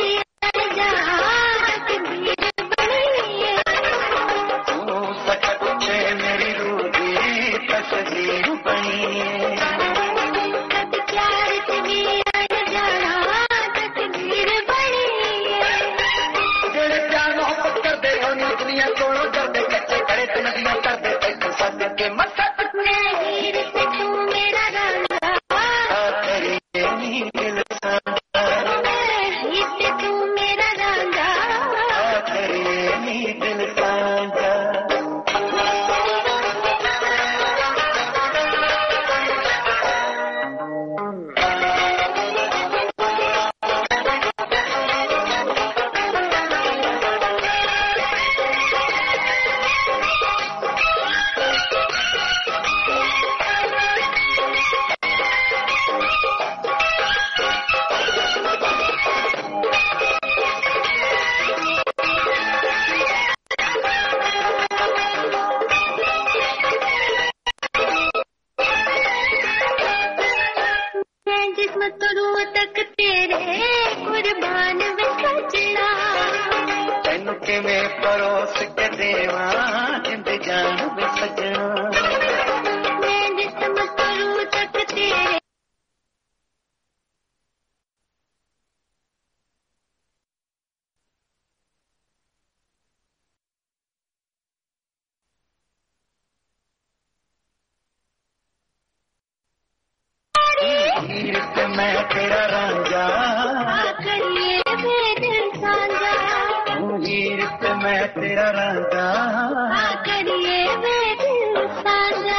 तू सच पूछे मेरी रूह की तस्वीर बनी प्यार से भी तस्वीर बनी जेड़े प्यार मोहब्बत करते हो दुनिया कोलों करते कच्चे करे ते नदियां करते तैनूं सद के मसा हीर से तू मेरा रंगा करिए नी दिल सादा हीर से तू मेरा रंगा करिए नी दिल सादा मैं तेरा रांझा करिए मेरे साझा हीर पे मैं तेरा रांझा करिए मेरे साझा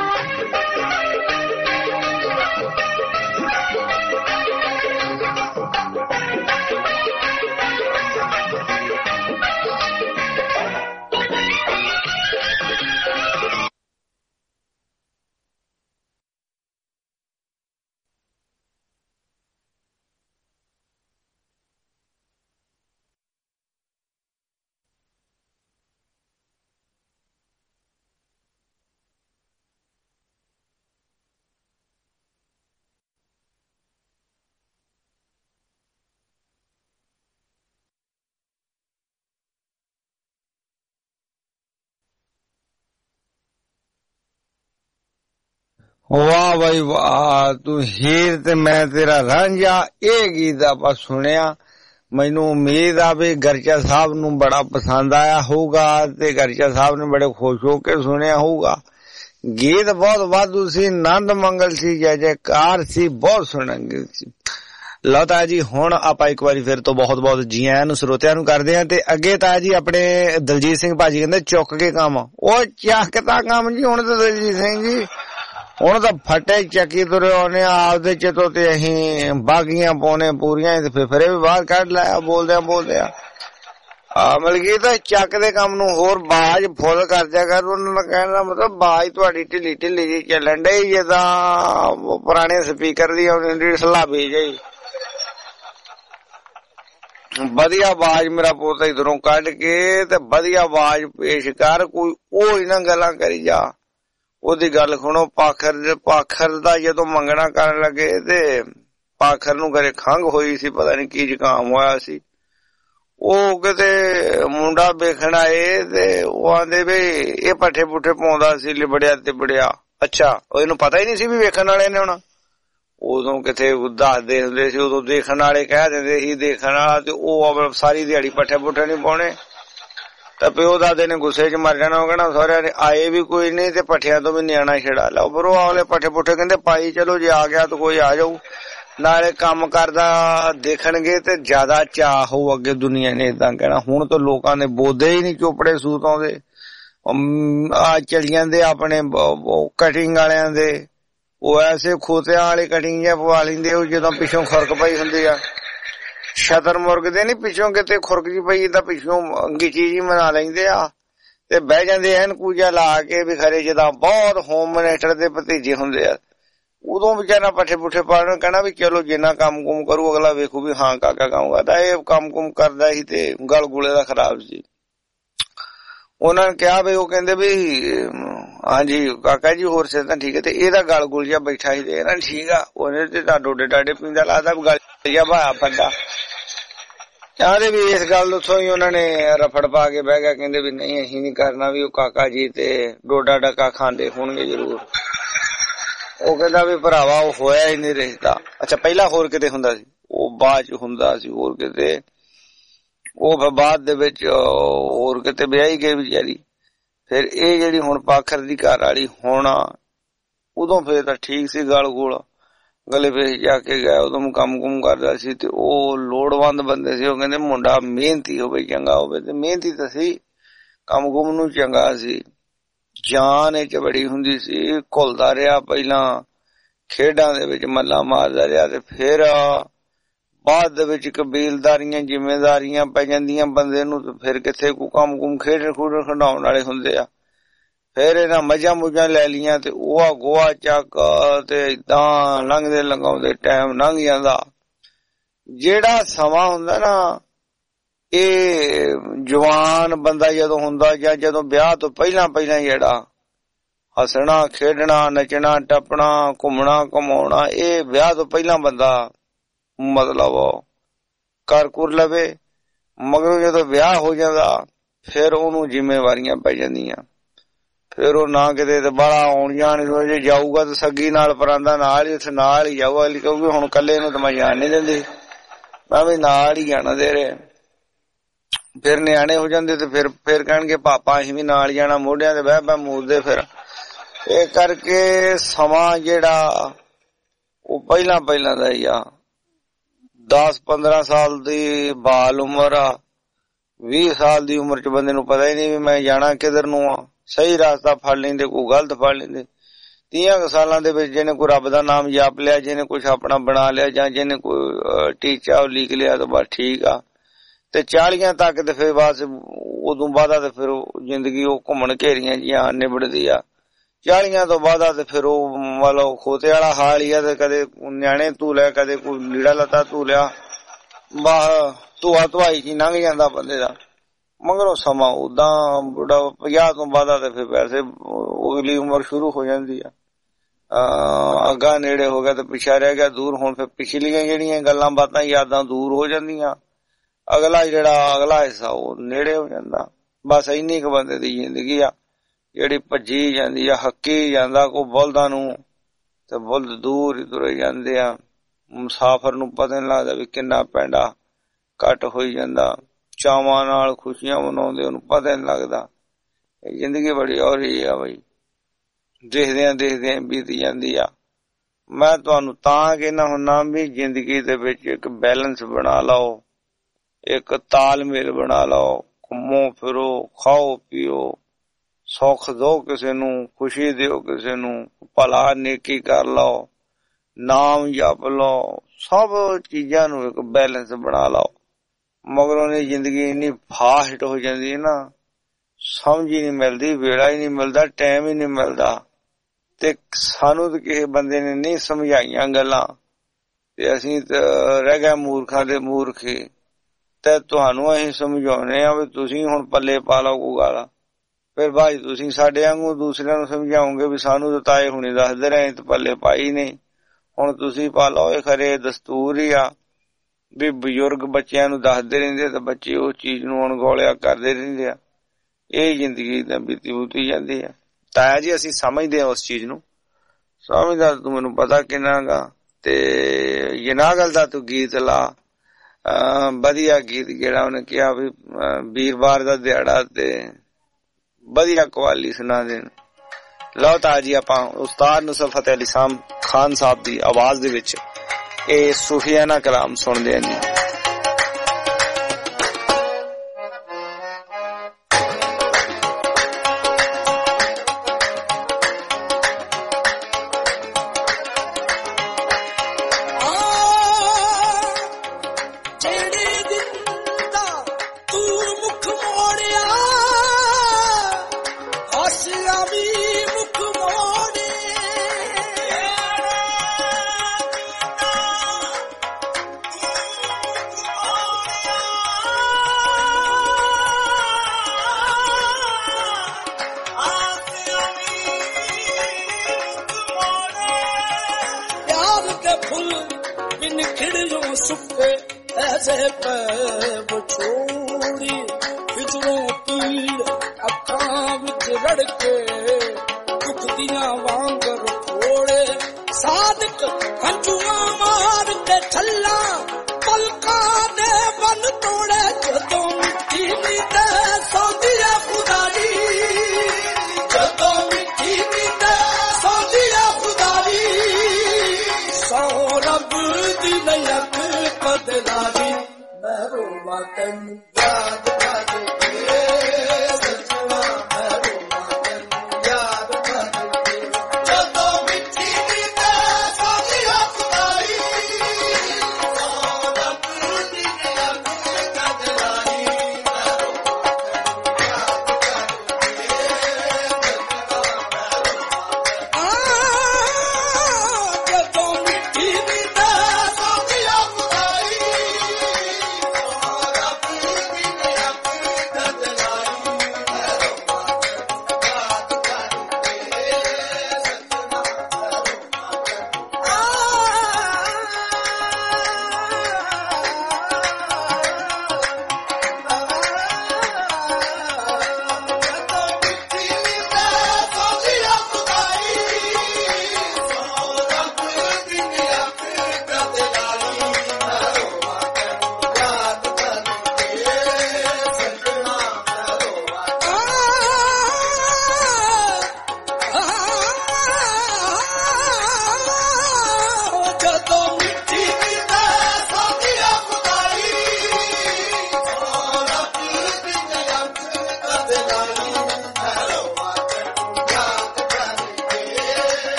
वाह भाई वाह तू हीर ते मैं तेरा रांझा ਇਹ ਗੀਤ ਆਪਾਂ ਸੁਣਿਆ ਮੈਨੂੰ ਉਮੀਦ ਆ ਵੀ ਗਰਚਾ ਸਾਹਿਬ ਨੂੰ ਬੜਾ ਪਸੰਦ ਆਇਆ ਹੋਊਗਾ ਤੇ ਗਰਚਾ ਸਾਹਿਬ ਨੇ ਬੜੇ ਖੁਸ਼ ਹੋ ਕੇ ਸੁਣਿਆ ਹੋਊਗਾ ਗੀਤ ਬਹੁਤ ਵਾਧੂ ਸੀ ਆਨੰਦ ਮੰਗਲ ਸੀ ਜੈ ਜੈਕਾਰ ਸੀ ਬਹੁਤ ਸੁਣਾਂਗੇ ਸੀ ਲਓ ਤਾਂ ਜੀ ਹੁਣ ਆਪਾਂ ਇੱਕ ਵਾਰੀ ਫਿਰ ਤੋਂ ਬਹੁਤ ਬਹੁਤ ਜੀ ਆਇਆਂ ਨੂੰ ਸਰੋਤਿਆਂ ਨੂੰ ਕਰਦੇ ਆਂ ਤੇ ਅੱਗੇ ਤਾਂ ਜੀ ਆਪਣੇ ਦਲਜੀਤ ਸਿੰਘ ਭਾਜੀ ਕਹਿੰਦੇ ਚੁੱਕ ਕੇ ਕੰਮ ਉਹ ਚੱਕਦਾ ਕੰਮ ਜੀ ਹੁਣ ਤਾਂ ਦਲਜੀਤ ਸਿੰਘ ਜੀ ਹੁਣ ਤਾਂ ਫਟੇ ਚੱਕੀ ਤੁਰੇ ਉਹਨੇ ਆਪਦੇ ਚਤੋ ਤੇ ਅਸੀਂ ਬਾਗੀਆਂ ਪਾਉਣੇ ਪੂਰੀਆਂ ਤੇ ਫੇਫਰੇ ਵੀ ਬਾਹਰ ਕੱਢ ਲਾਇਆ ਬੋਲਦਿਆਂ ਬੋਲਦਿਆਂ ਆ ਮਿਲ ਗਈ ਤਾਂ ਚੱਕ ਦੇ ਕੰਮ ਨੂੰ ਹੋਰ ਬਾਜ ਫੁੱਲ ਕਰ ਦਿਆ ਕਰ ਉਹਨਾਂ ਦਾ ਕਹਿਣ ਦਾ ਮਤਲਬ ਬਾਜ ਤੁਹਾਡੀ ਢਿੱਲੀ ਢਿੱਲੀ ਜੀ ਚੱਲਣ ਡਈ ਜਿੱਦਾਂ ਪੁਰਾਣੇ ਸਪੀਕਰ ਦੀ ਉਹਨੇ ਸਲਾਬੀ ਜਿਹੀ ਵਧੀਆ ਆਵਾਜ਼ ਮੇਰਾ ਪੁੱਤ ਇਧਰੋਂ ਕੱਢ ਕੇ ਤੇ ਵਧੀਆ ਆਵਾਜ਼ ਪੇਸ਼ ਕਰ ਕੋਈ ਉਹ ਇਹਨਾਂ ਗੱਲਾਂ ਕਰੀ ਜਾ ਉਹਦੀ ਗੱਲ ਸੁਣੋ ਪਾਖਰ ਪਾਖਰ ਦਾ ਜਦੋਂ ਮੰਗਣਾ ਕਰਨ ਲੱਗੇ ਤੇ ਪਾਖਰ ਨੂੰ ਕਰੇ ਖੰਘ ਹੋਈ ਸੀ ਪਤਾ ਨਹੀਂ ਕੀ ਜ਼ੁਕਾਮ ਹੋਇਆ ਸੀ ਉਹ ਕਿਤੇ ਮੁੰਡਾ ਵੇਖਣ ਆਏ ਤੇ ਉਹ ਆਂਦੇ ਵੀ ਇਹ ਪੱਠੇ ਪੁੱਠੇ ਪਾਉਂਦਾ ਸੀ ਲਿਬੜਿਆ ਤੇ ਬੜਿਆ ਅੱਛਾ ਉਹ ਇਹਨੂੰ ਪਤਾ ਹੀ ਨਹੀਂ ਸੀ ਵੀ ਵੇਖਣ ਵਾਲੇ ਨੇ ਹੁਣ ਉਦੋਂ ਕਿਤੇ ਦੱਸਦੇ ਹੁੰਦੇ ਸੀ ਉਦੋਂ ਦੇਖਣ ਵਾਲੇ ਕਹਿ ਦਿੰਦੇ ਸੀ ਦੇਖਣ ਵਾਲਾ ਤੇ ਉਹ ਸਾਰੀ ਦਿਹਾੜੀ ਪੱਠੇ ਪੁੱਠੇ ਨਹੀਂ ਪਾਉਣੇ ਤਾਂ ਪਿਓ ਦਾਦੇ ਨੇ ਗੁੱਸੇ 'ਚ ਮਰ ਜਾਣਾ ਉਹ ਕਹਿਣਾ ਸਹੁਰਿਆਂ ਨੇ ਆਏ ਵੀ ਕੋਈ ਨਹੀਂ ਤੇ ਪੱਠਿਆਂ ਤੋਂ ਵੀ ਨਿਆਣਾ ਛੜਾ ਲਓ ਪਰ ਉਹ ਆਲੇ ਪੱਠੇ ਪੁੱਠੇ ਕਹਿੰਦੇ ਪਾਈ ਚਲੋ ਜੇ ਆ ਗਿਆ ਤਾਂ ਕੋਈ ਆ ਜਾਊ ਨਾਲੇ ਕੰਮ ਕਰਦਾ ਦੇਖਣਗੇ ਤੇ ਜ਼ਿਆਦਾ ਚਾਹ ਹੋਊ ਅੱਗੇ ਦੁਨੀਆ ਨੇ ਏਦਾਂ ਕਹਿਣਾ ਹੁਣ ਤਾਂ ਲੋਕਾਂ ਦੇ ਬੋਦੇ ਹੀ ਨਹੀਂ ਚੋਪੜੇ ਸੂਤ ਆਉਂਦੇ ਆ ਚਲੀ ਜਾਂਦੇ ਆਪਣੇ ਕਟਿੰਗ ਵਾਲਿਆਂ ਦੇ ਉਹ ਐਸੇ ਖੋਤਿਆਂ ਵਾਲੇ ਕਟਿੰਗ ਜਿਹਾ ਪਵਾ ਲੈਂਦੇ ਉਹ ਜਦੋਂ ਪਿੱਛੋਂ ਖੁਰਕ ਪਈ ਹੁੰਦੀ ਆ ਸ਼ਤਰ ਮੁਰਗ ਦੇ ਨੀ ਪਿੱਛੋਂ ਕਿਤੇ ਖੁਰਕ ਜੀ ਪਈ ਤਾਂ ਪਿੱਛੋਂ ਅੰਗੀਚੀ ਜੀ ਬਣਾ ਲੈਂਦੇ ਆ ਤੇ ਬਹਿ ਜਾਂਦੇ ਐਨ ਕੂਜਾ ਲਾ ਕੇ ਵੀ ਖਰੇ ਜਿੱਦਾਂ ਬਹੁਤ ਹੋਮ ਮਿਨਿਸਟਰ ਦੇ ਭਤੀਜੇ ਹੁੰਦੇ ਆ ਉਦੋਂ ਵਿਚਾਰਾ ਪੱਠੇ ਪੁੱਠੇ ਪਾੜਨ ਕਹਿਣਾ ਵੀ ਚਲੋ ਜਿੰਨਾ ਕੰਮ ਕੁਮ ਕਰੂ ਅਗਲਾ ਵੇਖੂ ਵੀ ਹਾਂ ਕਾਕਾ ਕੰਮ ਕਰਦਾ ਇਹ ਕੰਮ ਕੁਮ ਕਰਦਾ ਸੀ ਤੇ ਗਲ ਗੁਲੇ ਦਾ ਖਰਾਬ ਸੀ ਉਹਨਾਂ ਨੇ ਕਿਹਾ ਵੀ ਉਹ ਕਹਿੰਦੇ ਵੀ ਹਾਂਜੀ ਕਾਕਾ ਜੀ ਹੋਰ ਸੇ ਤਾਂ ਠੀਕ ਹੈ, ਤੇ ਇਹਦਾ ਗਲ ਗੁਲ ਜਿਹਾ ਬੈਠਾ ਸੀ ਤੇ ਇਹਨਾਂ ਠੀਕ ਆ, ਉਹਨੇ ਤੇ ਤਾਂ ਡੋਡੇ ਡਾਡੇ ਪੀਂਦਾ ਲੱਗਦਾ ਗਲ ਜਿਹਾ ਭਾਇਆ ਫੰਡਾ। ਕਹਿੰਦੇ ਵੀ ਇਸ ਗੱਲ ਉੱਥੋਂ ਹੀ ਉਹਨਾਂ ਨੇ ਰਫੜ ਪਾ ਕੇ ਬਹਿ ਗਿਆ, ਕਹਿੰਦੇ ਵੀ ਨਹੀਂ ਅਸੀਂ ਨੀ ਕਰਨਾ, ਵੀ ਉਹ ਕਾਕਾ ਜੀ ਤੇ ਡੋਡਾ ਡੱਕਾ ਖਾਂਦੇ ਹੋਣਗੇ ਜ਼ਰੂਰ। ਉਹ ਕਹਿੰਦਾ ਵੀ ਭਰਾਵਾ ਉਹ ਹੋਇਆ ਹੀ ਨਹੀਂ ਰਿਸ਼ਤਾ। ਅੱਛਾ ਪਹਿਲਾਂ ਹੋਰ ਕਿਤੇ ਹੁੰਦਾ ਸੀ, ਉਹ ਬਾਅਦ ਚ ਹੁੰਦਾ ਸੀ ਹੋਰ ਕਿਤੇ, ਉਹ ਫਿਰ ਬਾਅਦ ਦੇ ਵਿੱਚ ਹੋਰ ਕਿਤੇ ਵਿਆਹੀ ਗਈ ਵਿਚਾਰੀ। ਫਿਰ ਇਹ ਜਿਹੜੀ ਹੁਣ ਪਾਖਰ ਦੀ ਘਰ ਵਾਲੀ ਹੁਣ ਉਦੋਂ ਫੇਰ ਤਾਂ ਠੀਕ ਸੀ, ਗਲ ਗੋਲ ਗਲੇ ਵੇਚ ਜਾ ਕੇ ਗਿਆ, ਉਦੋਂ ਕੰਮ ਕੁਮ ਕਰਦਾ ਸੀ ਤੇ ਉਹ ਲੋੜਵੰਦ ਬੰਦੇ ਸੀ। ਉਹ ਕਹਿੰਦੇ ਮੁੰਡਾ ਮਿਹਨਤੀ ਹੋਵੇ ਚੰਗਾ ਹੋਵੇ, ਤੇ ਮਿਹਨਤੀ ਤਾਂ ਸੀ, ਕੰਮ ਕੁਮ ਨੂੰ ਚੰਗਾ ਸੀ, ਜਾਨ ਇਹ ਚ ਬੜੀ ਹੁੰਦੀ ਸੀ। ਘੁਲਦਾ ਰਿਹਾ ਪਹਿਲਾਂ ਖੇਡਾਂ ਦੇ ਵਿੱਚ ਮੱਲਾ ਮਾਰਦਾ ਰਿਹਾ, ਤੇ ਫਿਰ ਬਾਅਦ ਦੇ ਵਿੱਚ ਕਬੀਲਦਾਰੀਆਂ ਜ਼ਿੰਮੇਦਾਰੀਆਂ ਪੈ ਜਾਂਦੀਆਂ ਬੰਦੇ ਨੂੰ, ਤੇ ਫਿਰ ਕਿੱਥੇ ਕੋ ਕੰਮ ਕੁਮ ਖੇਡ ਖੂਡ ਖਿਡਾਉਣ ਵਾਲੇ ਹੁੰਦੇ ਆ। ਫਿਰ ਇਹਨਾਂ ਮੱਝਾਂ ਮੁੱਝਾਂ ਲੈ ਲਈਆਂ ਤੇ ਉਹ ਗੋਆ ਚੱਕ ਤੇ ਏਦਾਂ ਲੰਘਦੇ ਲੰਘਾਉਂਦੇ ਟਾਈਮ ਲੰਘ ਜਾਂਦਾ। ਜਿਹੜਾ ਸਮਾਂ ਹੁੰਦਾ ਨਾ ਇਹ ਜਵਾਨ ਬੰਦਾ ਜਦੋਂ ਹੁੰਦਾ ਜਾਂ ਜਦੋਂ ਵਿਆਹ ਤੋਂ ਪਹਿਲਾਂ ਪਹਿਲਾਂ ਜਿਹੜਾ ਹੱਸਣਾ ਖੇਡਣਾ ਨੱਚਣਾ ਟੱਪਣਾ ਘੁੰਮਣਾ ਘੁਮਾਉਣਾ, ਇਹ ਵਿਆਹ ਤੋਂ ਪਹਿਲਾਂ ਬੰਦਾ ਮਤਲਬ ਕਰ ਕੁਰ ਲਵੇ। ਮਗਰੋਂ ਜਦੋਂ ਵਿਆਹ ਹੋ ਜਾਂਦਾ ਫਿਰ ਉਹਨੂੰ ਜ਼ਿੰਮੇਵਾਰੀਆਂ ਪੈ ਜਾਂਦੀਆਂ, ਫਿਰ ਉਹ ਨਾ ਕਿਤੇ ਤੇ ਬਾਹਲਾ ਆਉਣ ਜਾਣ ਜੇ ਜਾਊਗਾ ਤਾਂ ਸੱਗੀ ਨਾਲ ਪਰਾਂਦਾ ਨਾਲ ਹੀ ਉੱਥੇ ਨਾਲ ਹੀ ਜਾਊਗਾ। ਅਗਲੀ ਕਹੂਗੀ ਹੁਣ ਕੱਲੇ ਨੂੰ ਤਾਂ ਮੈਂ ਜਾਣ ਨੀ ਦਿੰਦੀ, ਮੈਂ ਵੀ ਨਾਲ ਹੀ ਜਾਣਾ ਦੇ ਰਹੇ। ਫਿਰ ਨਿਆਣੇ ਹੋ ਜਾਂਦੇ ਤੇ ਫਿਰ ਫਿਰ ਕਹਿਣਗੇ ਪਾਪਾ ਅਸੀਂ ਵੀ ਨਾਲ ਜਾਣਾ, ਮੋਢਿਆਂ ਤੇ ਬਹਿ ਬਹਿ ਮੂਰਦੇ। ਫਿਰ ਇਹ ਕਰਕੇ ਸਮਾਂ ਜਿਹੜਾ ਉਹ ਪਹਿਲਾਂ ਪਹਿਲਾਂ ਦਾ ਹੀ ਆ। ਦਸ ਪੰਦਰਾਂ ਸਾਲ ਦੀ ਬਾਲ ਉਮਰ ਆ, ਵੀਹ ਸਾਲ ਦੀ ਉਮਰ ਚ ਬੰਦੇ ਨੂੰ ਪਤਾ ਹੀ ਨਹੀਂ ਵੀ ਮੈਂ ਜਾਣਾ ਕਿਧਰ ਨੂੰ ਆ। ਸਹੀ ਰਸਤਾ ਫੜ ਲੈਂਦੇ, ਕੋਈ ਗਲਤ ਫੜ ਲੈਂਦੇ। ਤੀਹਾਂ ਕੁ ਸਾਲਾਂ ਦੇ ਵਿੱਚ ਜਿਹਨੇ ਕੋਈ ਰੱਬ ਦਾ ਨਾਮ ਜਪ ਲਿਆ, ਜਿਹਨੇ ਕੁਛ ਆਪਣਾ ਬਣਾ ਲਿਆ, ਜਾਂ ਜਿਹਨੇ ਕੋਈ ਟੀਚਾ ਉਹ ਲਿਖ ਲਿਆ ਤਾਂ ਬਸ ਠੀਕ ਆ। ਤੇ ਚਾਲੀਆਂ ਤੱਕ ਤੇ ਫਿਰ ਬਸ ਉਦੋਂ ਬਾਅਦ ਤੇ ਫਿਰ ਜ਼ਿੰਦਗੀ ਉਹ ਘੁੰਮਣ ਘੇਰੀਆਂ ਜੀਆਂ ਨਿਬੜਦੀ ਆ। ਚਾਲੀਆਂ ਤੋਂ ਬਾਅਦ ਤੇ ਫਿਰ ਉਹ ਮਤਲਬ ਖੋਤੇ ਵਾਲਾ ਹਾਲ ਹੀ ਆ, ਤੇ ਕਦੇ ਨਿਆਣੇ ਧੂ ਲਿਆ, ਕਦੇ ਕੋਈ ਲੀੜਾ ਲੱਤਾ ਧੂ ਲਿਆ, ਬਾਹ ਧੂਆ ਧੁਆਈ ਚ ਲੰਘ ਜਾਂਦਾ ਬੰਦੇ ਦਾ। ਮਗਰੋਂ ਸਮਾਂ ਉਦਾਂ ਬੁੱਢਾ ਪੰਜਾਹ ਤੋਂ ਬਾਅਦ ਤੇ ਫਿਰ ਵੈਸੇ ਅਗਲੀ ਉਮਰ ਸ਼ੁਰੂ ਹੋ ਜਾਂਦੀ ਆ। ਅਹ ਅੱਗਾ ਨੇੜੇ ਹੋ ਗਿਆ ਤੇ ਪਿਛਾ ਰਹਿ ਗਿਆ ਦੂਰ। ਹੁਣ ਫਿਰ ਪਿਛਲੀਆਂ ਜਿਹੜੀਆਂ ਗੱਲਾਂ ਬਾਤਾਂ ਯਾਦਾਂ ਦੂਰ ਹੋ ਜਾਂਦੀਆਂ, ਅਗਲਾ ਜਿਹੜਾ ਅਗਲਾ ਹਿੱਸਾ ਉਹ ਨੇੜੇ ਹੋ ਜਾਂਦਾ। ਬਸ ਇੰਨੀ ਕੁ ਬੰਦੇ ਦੀ ਜ਼ਿੰਦਗੀ ਆ ਜਿਹੜੀ ਭੱਜੀ ਜਾਂਦੀ ਆ, ਹੱਕੀ ਜਾਂਦਾ। ਕੋਈ ਬੁਲਦਾਂ ਨੂੰ ਤੇ ਬੁਲਦ ਦੂਰ ਹੀ ਤੁਰੇ ਜਾਂਦੇ ਆ। ਮੁਸਾਫਰ ਨੂੰ ਪਤਾ ਨੀ ਲੱਗਦਾ ਵੀ ਕਿੰਨਾ ਪੈਂਡਾ ਘੱਟ ਹੋਈ ਜਾਂਦਾ। ਚਾਵਾਂ ਨਾਲ ਖੁਸ਼ੀਆਂ ਮਨਾਉਂਦੇ ਉਹਨੂੰ ਪਤਾ ਨੀ ਲੱਗਦਾ। ਇਹ ਜ਼ਿੰਦਗੀ ਬੜੀ ਔਰੀ ਆ ਬਈ, ਦੇਖਦਿਆਂ ਦੇਖਦਿਆਂ ਬੀਤ ਜਾਂਦੀ ਆ। ਮੈਂ ਤੁਹਾਨੂੰ ਤਾਂ ਕਹਿਣਾ ਹੁੰਦਾ ਵੀ ਜ਼ਿੰਦਗੀ ਦੇ ਵਿੱਚ ਇੱਕ ਬੈਲੈਂਸ ਬਣਾ ਲਓ, ਇੱਕ ਤਾਲਮੇਲ ਬਣਾ ਲਓ। ਘੁੰਮੋ ਫਿਰੋ, ਖਾਓ ਪੀਓ, ਸੁੱਖ ਦਿਓ ਕਿਸੇ ਨੂੰ, ਖੁਸ਼ੀ ਦਿਓ ਕਿਸੇ ਨੂੰ, ਭਲਾ ਨੇਕੀ ਕਰ ਲਓ, ਨਾਮ ਜਪ ਲਓ। ਸਭ ਚੀਜ਼ਾਂ ਨੂੰ ਇੱਕ ਬੈਲੈਂਸ ਬਣਾ ਲਓ। ਮਗਰੋਂ ਦੀ ਜ਼ਿੰਦਗੀ ਇੰਨੀ ਫਾਸਟ ਹੋ ਜਾਂਦੀ ਹੈ ਨਾ, ਸਮਝ ਹੀ ਨਹੀਂ ਮਿਲਦੀ, ਵੇਲਾ ਹੀ ਨਹੀਂ ਮਿਲਦਾ, ਟਾਈਮ ਹੀ ਨਹੀਂ ਮਿਲਦਾ। ਤੇ ਸਾਨੂੰ ਤਾਂ ਕਿਸੇ ਬੰਦੇ ਨੇ ਨਹੀਂ ਸਮਝਾਈਆਂ ਗੱਲਾਂ ਤੇ ਅਸੀਂ ਤਾਂ ਰਹਿ ਗਏ ਮੂਰਖਾਂ ਦੇ ਮੂਰਖੇ। ਤੇ ਤੁਹਾਨੂੰ ਅਸੀਂ ਸਮਝਾਉਣੇ ਆ ਵੀ ਤੁਸੀਂ ਹੁਣ ਪੱਲੇ ਪਾ ਲਓ ਕੋਈ ਗੱਲ। ਫਿਰ ਭਾਈ ਤੁਸੀਂ ਸਾਡੇ ਵਾਂਗੂ ਦੂਸਰਿਆਂ ਨੂੰ ਸਮਝਾਓਗੇ ਵੀ ਸਾਨੂੰ ਤਾਂ ਤਾਏ ਹੁਣੇ ਦੱਸਦੇ ਰਹੇ ਤੇ ਪੱਲੇ ਪਾਈ ਨਹੀਂ, ਹੁਣ ਤੁਸੀਂ ਪਾ ਲਓ। ਇਹ ਖਰੇ ਦਸਤੂਰ ਹੀ ਆ ਵੀ ਬਜ਼ੁਰਗ ਬੱਚਿਆਂ ਨੂੰ ਦੱਸਦੇ ਰਹਿੰਦੇ ਤੇ ਬੱਚੇ ਉਸ ਚੀਜ਼ ਨੂੰ ਅਣਗੌਲਿਆ ਕਰਦੇ ਰਹਿੰਦੇ ਆ। ਇਹ ਜ਼ਿੰਦਗੀ ਤਾਂ ਬੀਤੀ ਬੂਤੀ ਜਾਂਦੀ ਆ। ਤਾਇਆ ਜੀ ਅਸੀਂ ਸਮਝਦੇ ਹਾਂ ਉਸ ਚੀਜ਼ ਨੂੰ, ਸਮਝਦਾ ਤੂੰ ਮੈਨੂੰ ਪਤਾ ਕਿੰਨਾ ਗਾ। ਤੇ ਜਨਾਗਲ ਦਾ ਤੂੰ ਗੀਤ ਲਾ, ਵਧੀਆ ਗੀਤ ਜਿਹੜਾ ਉਹਨੇ ਕਿਹਾ ਵੀ ਵੀਰਵਾਰ ਦਾ ਦਿਹਾੜਾ ਤੇ ਵਧੀਆ ਕਵਾਲੀ ਸੁਣਾ ਦੇਣ। ਲਓ ਤਾਇਆ ਜੀ ਆਪਾਂ ਉਸਤਾਦ ਨੁਸਰਤ ਫਤਿਹ ਅਲੀ ਖਾਨ ਸਾਹਿਬ ਦੀ ਆਵਾਜ਼ ਦੇ ਵਿੱਚ ਇਹ ਸੂਫੀਆਨਾ ਕਲਾਮ ਸੁਣਦੇ ਆਂ ਜੀ। सुखे ऐसे पे छोड़ी विचरों पीड़ अखां विच रड़के दुख दियां वांगर फोड़े सादिक हंजुआ मार के छल्ला पलका दे बन तोड़े जदों मिट्टी नींदे सौंदिया खुदारी जदों मिट्टी नींदे सौंदिया खुदारी सौ रब दी नयक बदलारी मैं रोवा तैनू याद कर के सजना मैं रोवा तैनू याद कर के जदों मिट्टी नींदे सौंदिया खुदारी सौ रब दी नयक बदलारी मैं रोवा तैनू याद कर के सजना मैं रोवा जदों मिट्टी नींदे सौंदिया खुदारी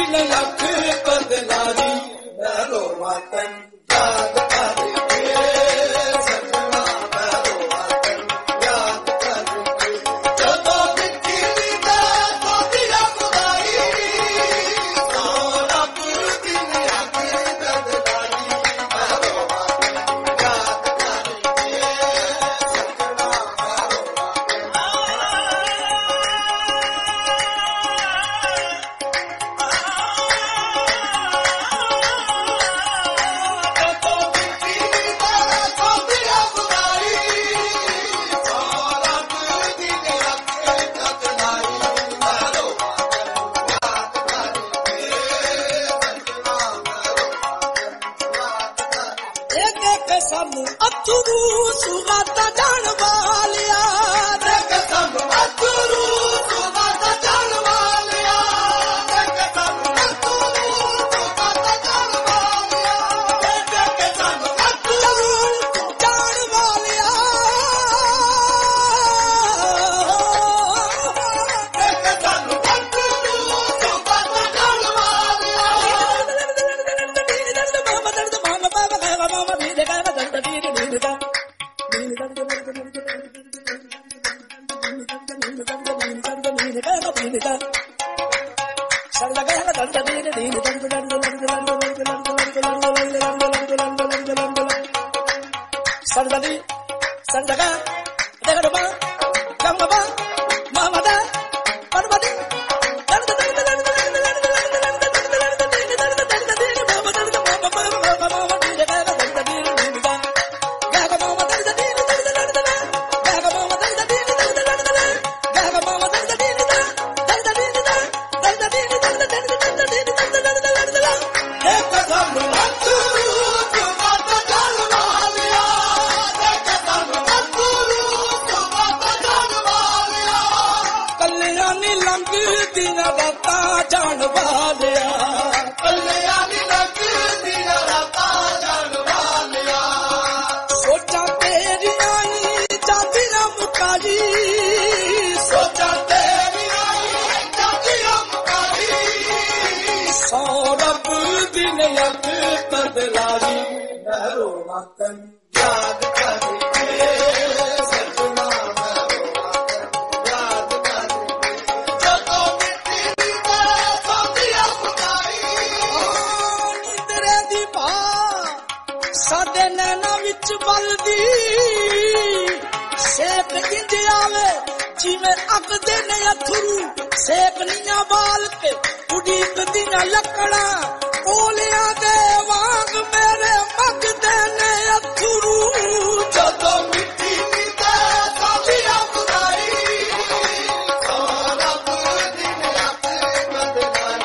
दिन लख बदलारी मैं रोवा तन याद करके सजना मैं रोवा तन याद करके जदों मिट्टी दी दात दिया खुदाई सो रब दिन लख बदलारी मैं रोवा तन याद करके सजना मैं ਸਾਨੂੰ ਅਥਰੂ ਸੁਗਾਤਾ ਜਾਣ ਵਾਲਿਆ ਦੇਖ ਸਾਨੂੰ ਅਥਰੂ ਸੁਗਾਤਾ ਜਾਣ ਵਾਲਿਆ ਦੇਖ ਸਾਨੂੰ ਅਥਰੂ ਸੁਗਾਤਾ ਜਾਣ ਵਾਲਿਆ ਦੇਖ ਸਾਨੂੰ ਅਥਰੂ ਜਾਣ ਵਾਲਿਆ ਦੇਖ ਸਾਨੂੰ ਅਥਰੂ ਸੁਗਾਤਾ ਜਾਣ ਵਾਲਿਆ Sardali, Sardaga, Dagadaba, Gamaba, Mamada, Parvati, ਜਾਣ ਵਾਲਿਆ ਕੱਲਿਆਂ ਦੀ ਲੱਗਦੀ ਰਾਤਾਂ ਜਾਣ ਵਾਲਿਆ ਸੋਚਾਂ ਤੇਰੀਆਂ ਹੀ ਜਾਂਦੀਆਂ ਮੁਕਾਈ ਸੋਚਾਂ ਤੇਰੀਆਂ ਹੀ ਜਾਂਦੀਆਂ ਮੁਕਾਈ ਸੋ ਰੱਬ ਦੀ ਨਿਯਤ ਬਦਲਾਈ ਮੈਂ ਰੋਵਾਂ ਤੈਨੂੰ ਯਾਦ ਕਰਕੇ ਸਜਣਾ ਮੈਂ ਰੋਵਾਂ ਤੈਨੂੰ ਯਾਦ ਕਰਕੇ ਜਦੋਂ ਸਾਡੇ ਨੈਣਾ ਵਿੱਚ ਬਲਦੀ ਸੇਕ ਜਿੰਦ ਆਵੇ ਜਿਵੇਂ ਅੱਗ ਦੇ ਨੇ ਅਥਰੂ ਸੇਕ ਨੀਆਂ ਬਾਲ ਕੇ ਉਡੀਕਦੀਆਂ ਲੱਕੜਾਂ ਕੋਲਿਆਂ ਦੇ ਵਾਂਗ ਮੇਰੇ ਮੱਗਦੇ ਨੇ ਅਥਰੂ ਜਦੋਂ ਮਿੱਟੀ ਦੀ ਤੇ ਸਾਡੀਆਂ ਖੁਦਾਈ ਸੋ ਰੱਬ ਦੀ ਨਿਯਤ ਬਦਲਾਈ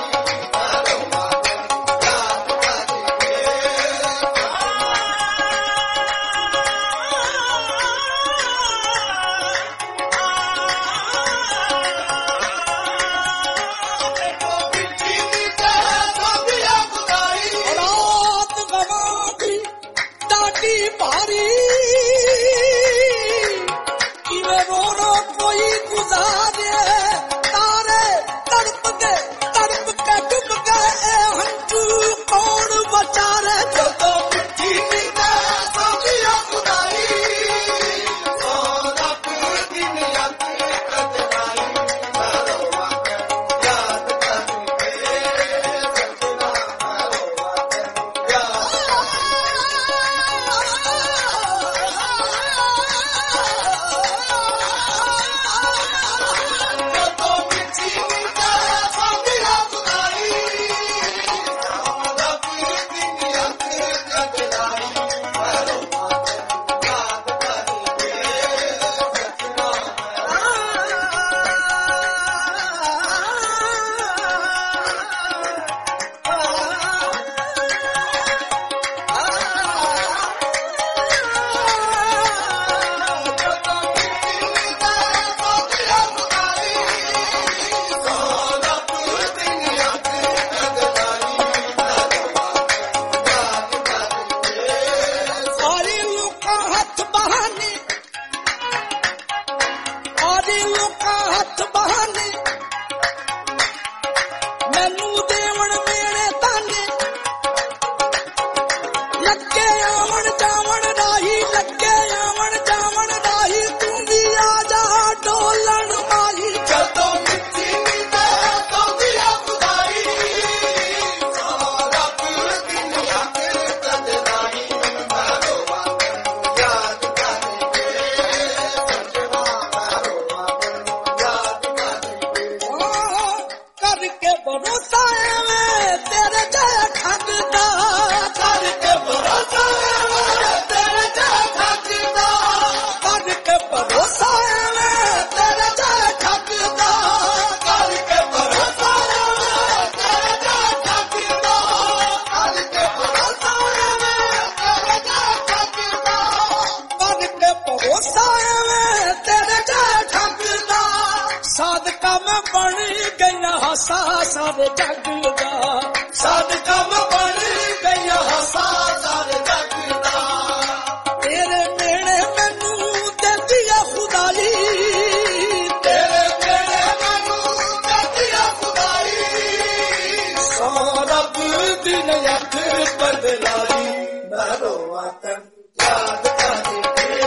ਭਾਰੀ ਭਰੋਸਾ ਐਵੇਂ ਤੇਰੇ ਤੇ ਠੱਗਦਾ ਕਰਕੇ ਭਰੋਸਾ ਐਵੇਂ ਤੇਰੇ ਤੇ ਠੱਗਦਾ ਕਰਕੇ ਭਰੋਸਾ ਐਵੇਂ ਤੇਰੇ ਤੇ ਠੱਗਦਾ ਕਰਕੇ ਭਰੋਸਾ ਐਵੇਂ ਤੇਰੇ ਤੇ ਠੱਗਦਾ ਕਰਕੇ ਭਰੋਸਾ ਐਵੇਂ ਤੇਰੇ ਤੇ ਠੱਗਦਾ ਕਰਕੇ ਭਰੋਸਾ ਐਵੇਂ ਤੇਰੇ ਤੇ ਠੱਗਦਾ ਸਾਦਕਾ ਮੈਂ ਬਣ ਗਈਆਂ ਹਾਸਾ ਸਾਰੇ ਜੱਗ ਦਾ ਸਾਦਕਾ ਮੈਂ ਬਣ ਗਈਆਂ ਹਾਸਾ ਸਾਰੇ ਜੱਗ ਦਾ ਤੇਰੇ ਮੇਣੇ ਮੈਨੂੰ ਦਿੰਦੀ ਆ ਖੁਦਾਈ ਤੇਰੇ ਮੇਣੇ ਮੈਨੂੰ ਦਿੰਦੀ ਆ ਖੁਦਾਈ ਸੋ ਰੱਬ ਦੀ ਨਿਯਤ ਬਦਲਾਈ ਮੈਂ ਰੋਵਾਂ ਤੈਨੂੰ ਯਾਦ ਕਰਦੀ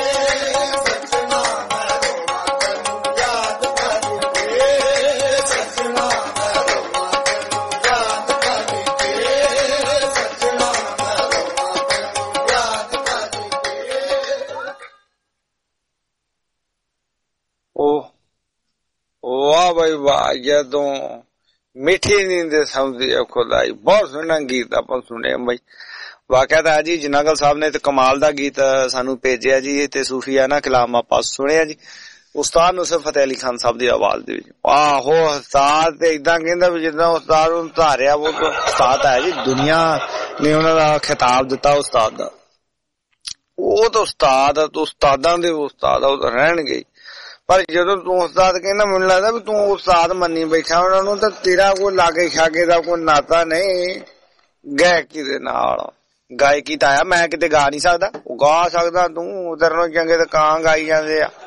ਵਾਹ ਬਈ ਵਾਹ ਜਦੋਂ ਮਿੱਠੀ ਨੀਂਦ ਸਮਝਦੀ ਆ ਖੁਦਾਈ ਬਹੁਤ ਸੋਹਣਾ ਗੀਤ ਆਪਾਂ ਸੁਣਿਆ ਬਈ ਵਾਕਿਆ ਤਾਂ ਜੀ ਜਨਾਗਲ ਸਾਹਿਬ ਨੇ ਤੇ ਕਮਾਲ ਦਾ ਗੀਤ ਸਾਨੂੰ ਭੇਜਿਆ ਜੀ ਤੇ ਸੂਫੀਆਨਾ ਕਲਾਮ ਆਪਾਂ ਸੁਣਿਆ ਜੀ ਉਸਤਾਦ ਨੁਸਰਤ ਫਤਿਹ ਅਲੀ ਖਾਨ ਸਾਹਿਬ ਦੀ ਆਵਾਜ਼ ਦੇ ਵਿੱਚ ਆਹੋ ਉਸਤਾਦ ਤੇ ਇਦਾਂ ਕਹਿੰਦਾ ਵੀ ਜਿੱਦਾਂ ਉਸਤਾਦ ਨੂੰ ਧਾਰਿਆ ਉਹ ਤਾਂ ਉਸਤਾਦ ਹੈ ਜੀ ਦੁਨੀਆ ਨੇ ਉਹਨਾਂ ਦਾ ਖਿਤਾਬ ਦਿੱਤਾ ਉਸਤਾਦ ਦਾ ਉਹ ਤਾਂ ਉਸਤਾਦ ਆ ਉਸਤਾਦਾਂ ਦੇ ਉਸਤਾਦ ਆ ਉਹ ਤਾਂ ਰਹਿਣਗੇ ਪਰ ਜਦੋਂ ਤੂੰ ਉਸਤਾਦ ਕਹਿੰਦਾ ਮੈਨੂੰ ਲੱਗਦਾ ਵੀ ਤੂੰ ਉਸਤਾਦ ਮੰਨੀ ਬੈਠਾ ਉਹਨਾਂ ਨੂੰ ਤਾਂ ਤੇਰਾ ਕੋਈ ਲਾਗੇ ਛਾਗੇ ਦਾ ਕੋਈ ਨਾਤਾ ਨਹੀਂ ਗਾਇਕੀ ਦੇ ਨਾਲ ਗਾਇਕੀ ਤਾਂ ਆਇਆ ਮੈਂ ਕਿਤੇ ਗਾ ਨਹੀਂ ਸਕਦਾ ਉਹ ਗਾ ਸਕਦਾ ਤੂੰ ਉਧਰ ਨੂੰ ਚੰਗੇ ਤਾਂ ਕਾਂ ਗਾਈ ਜਾਂਦੇ ਆ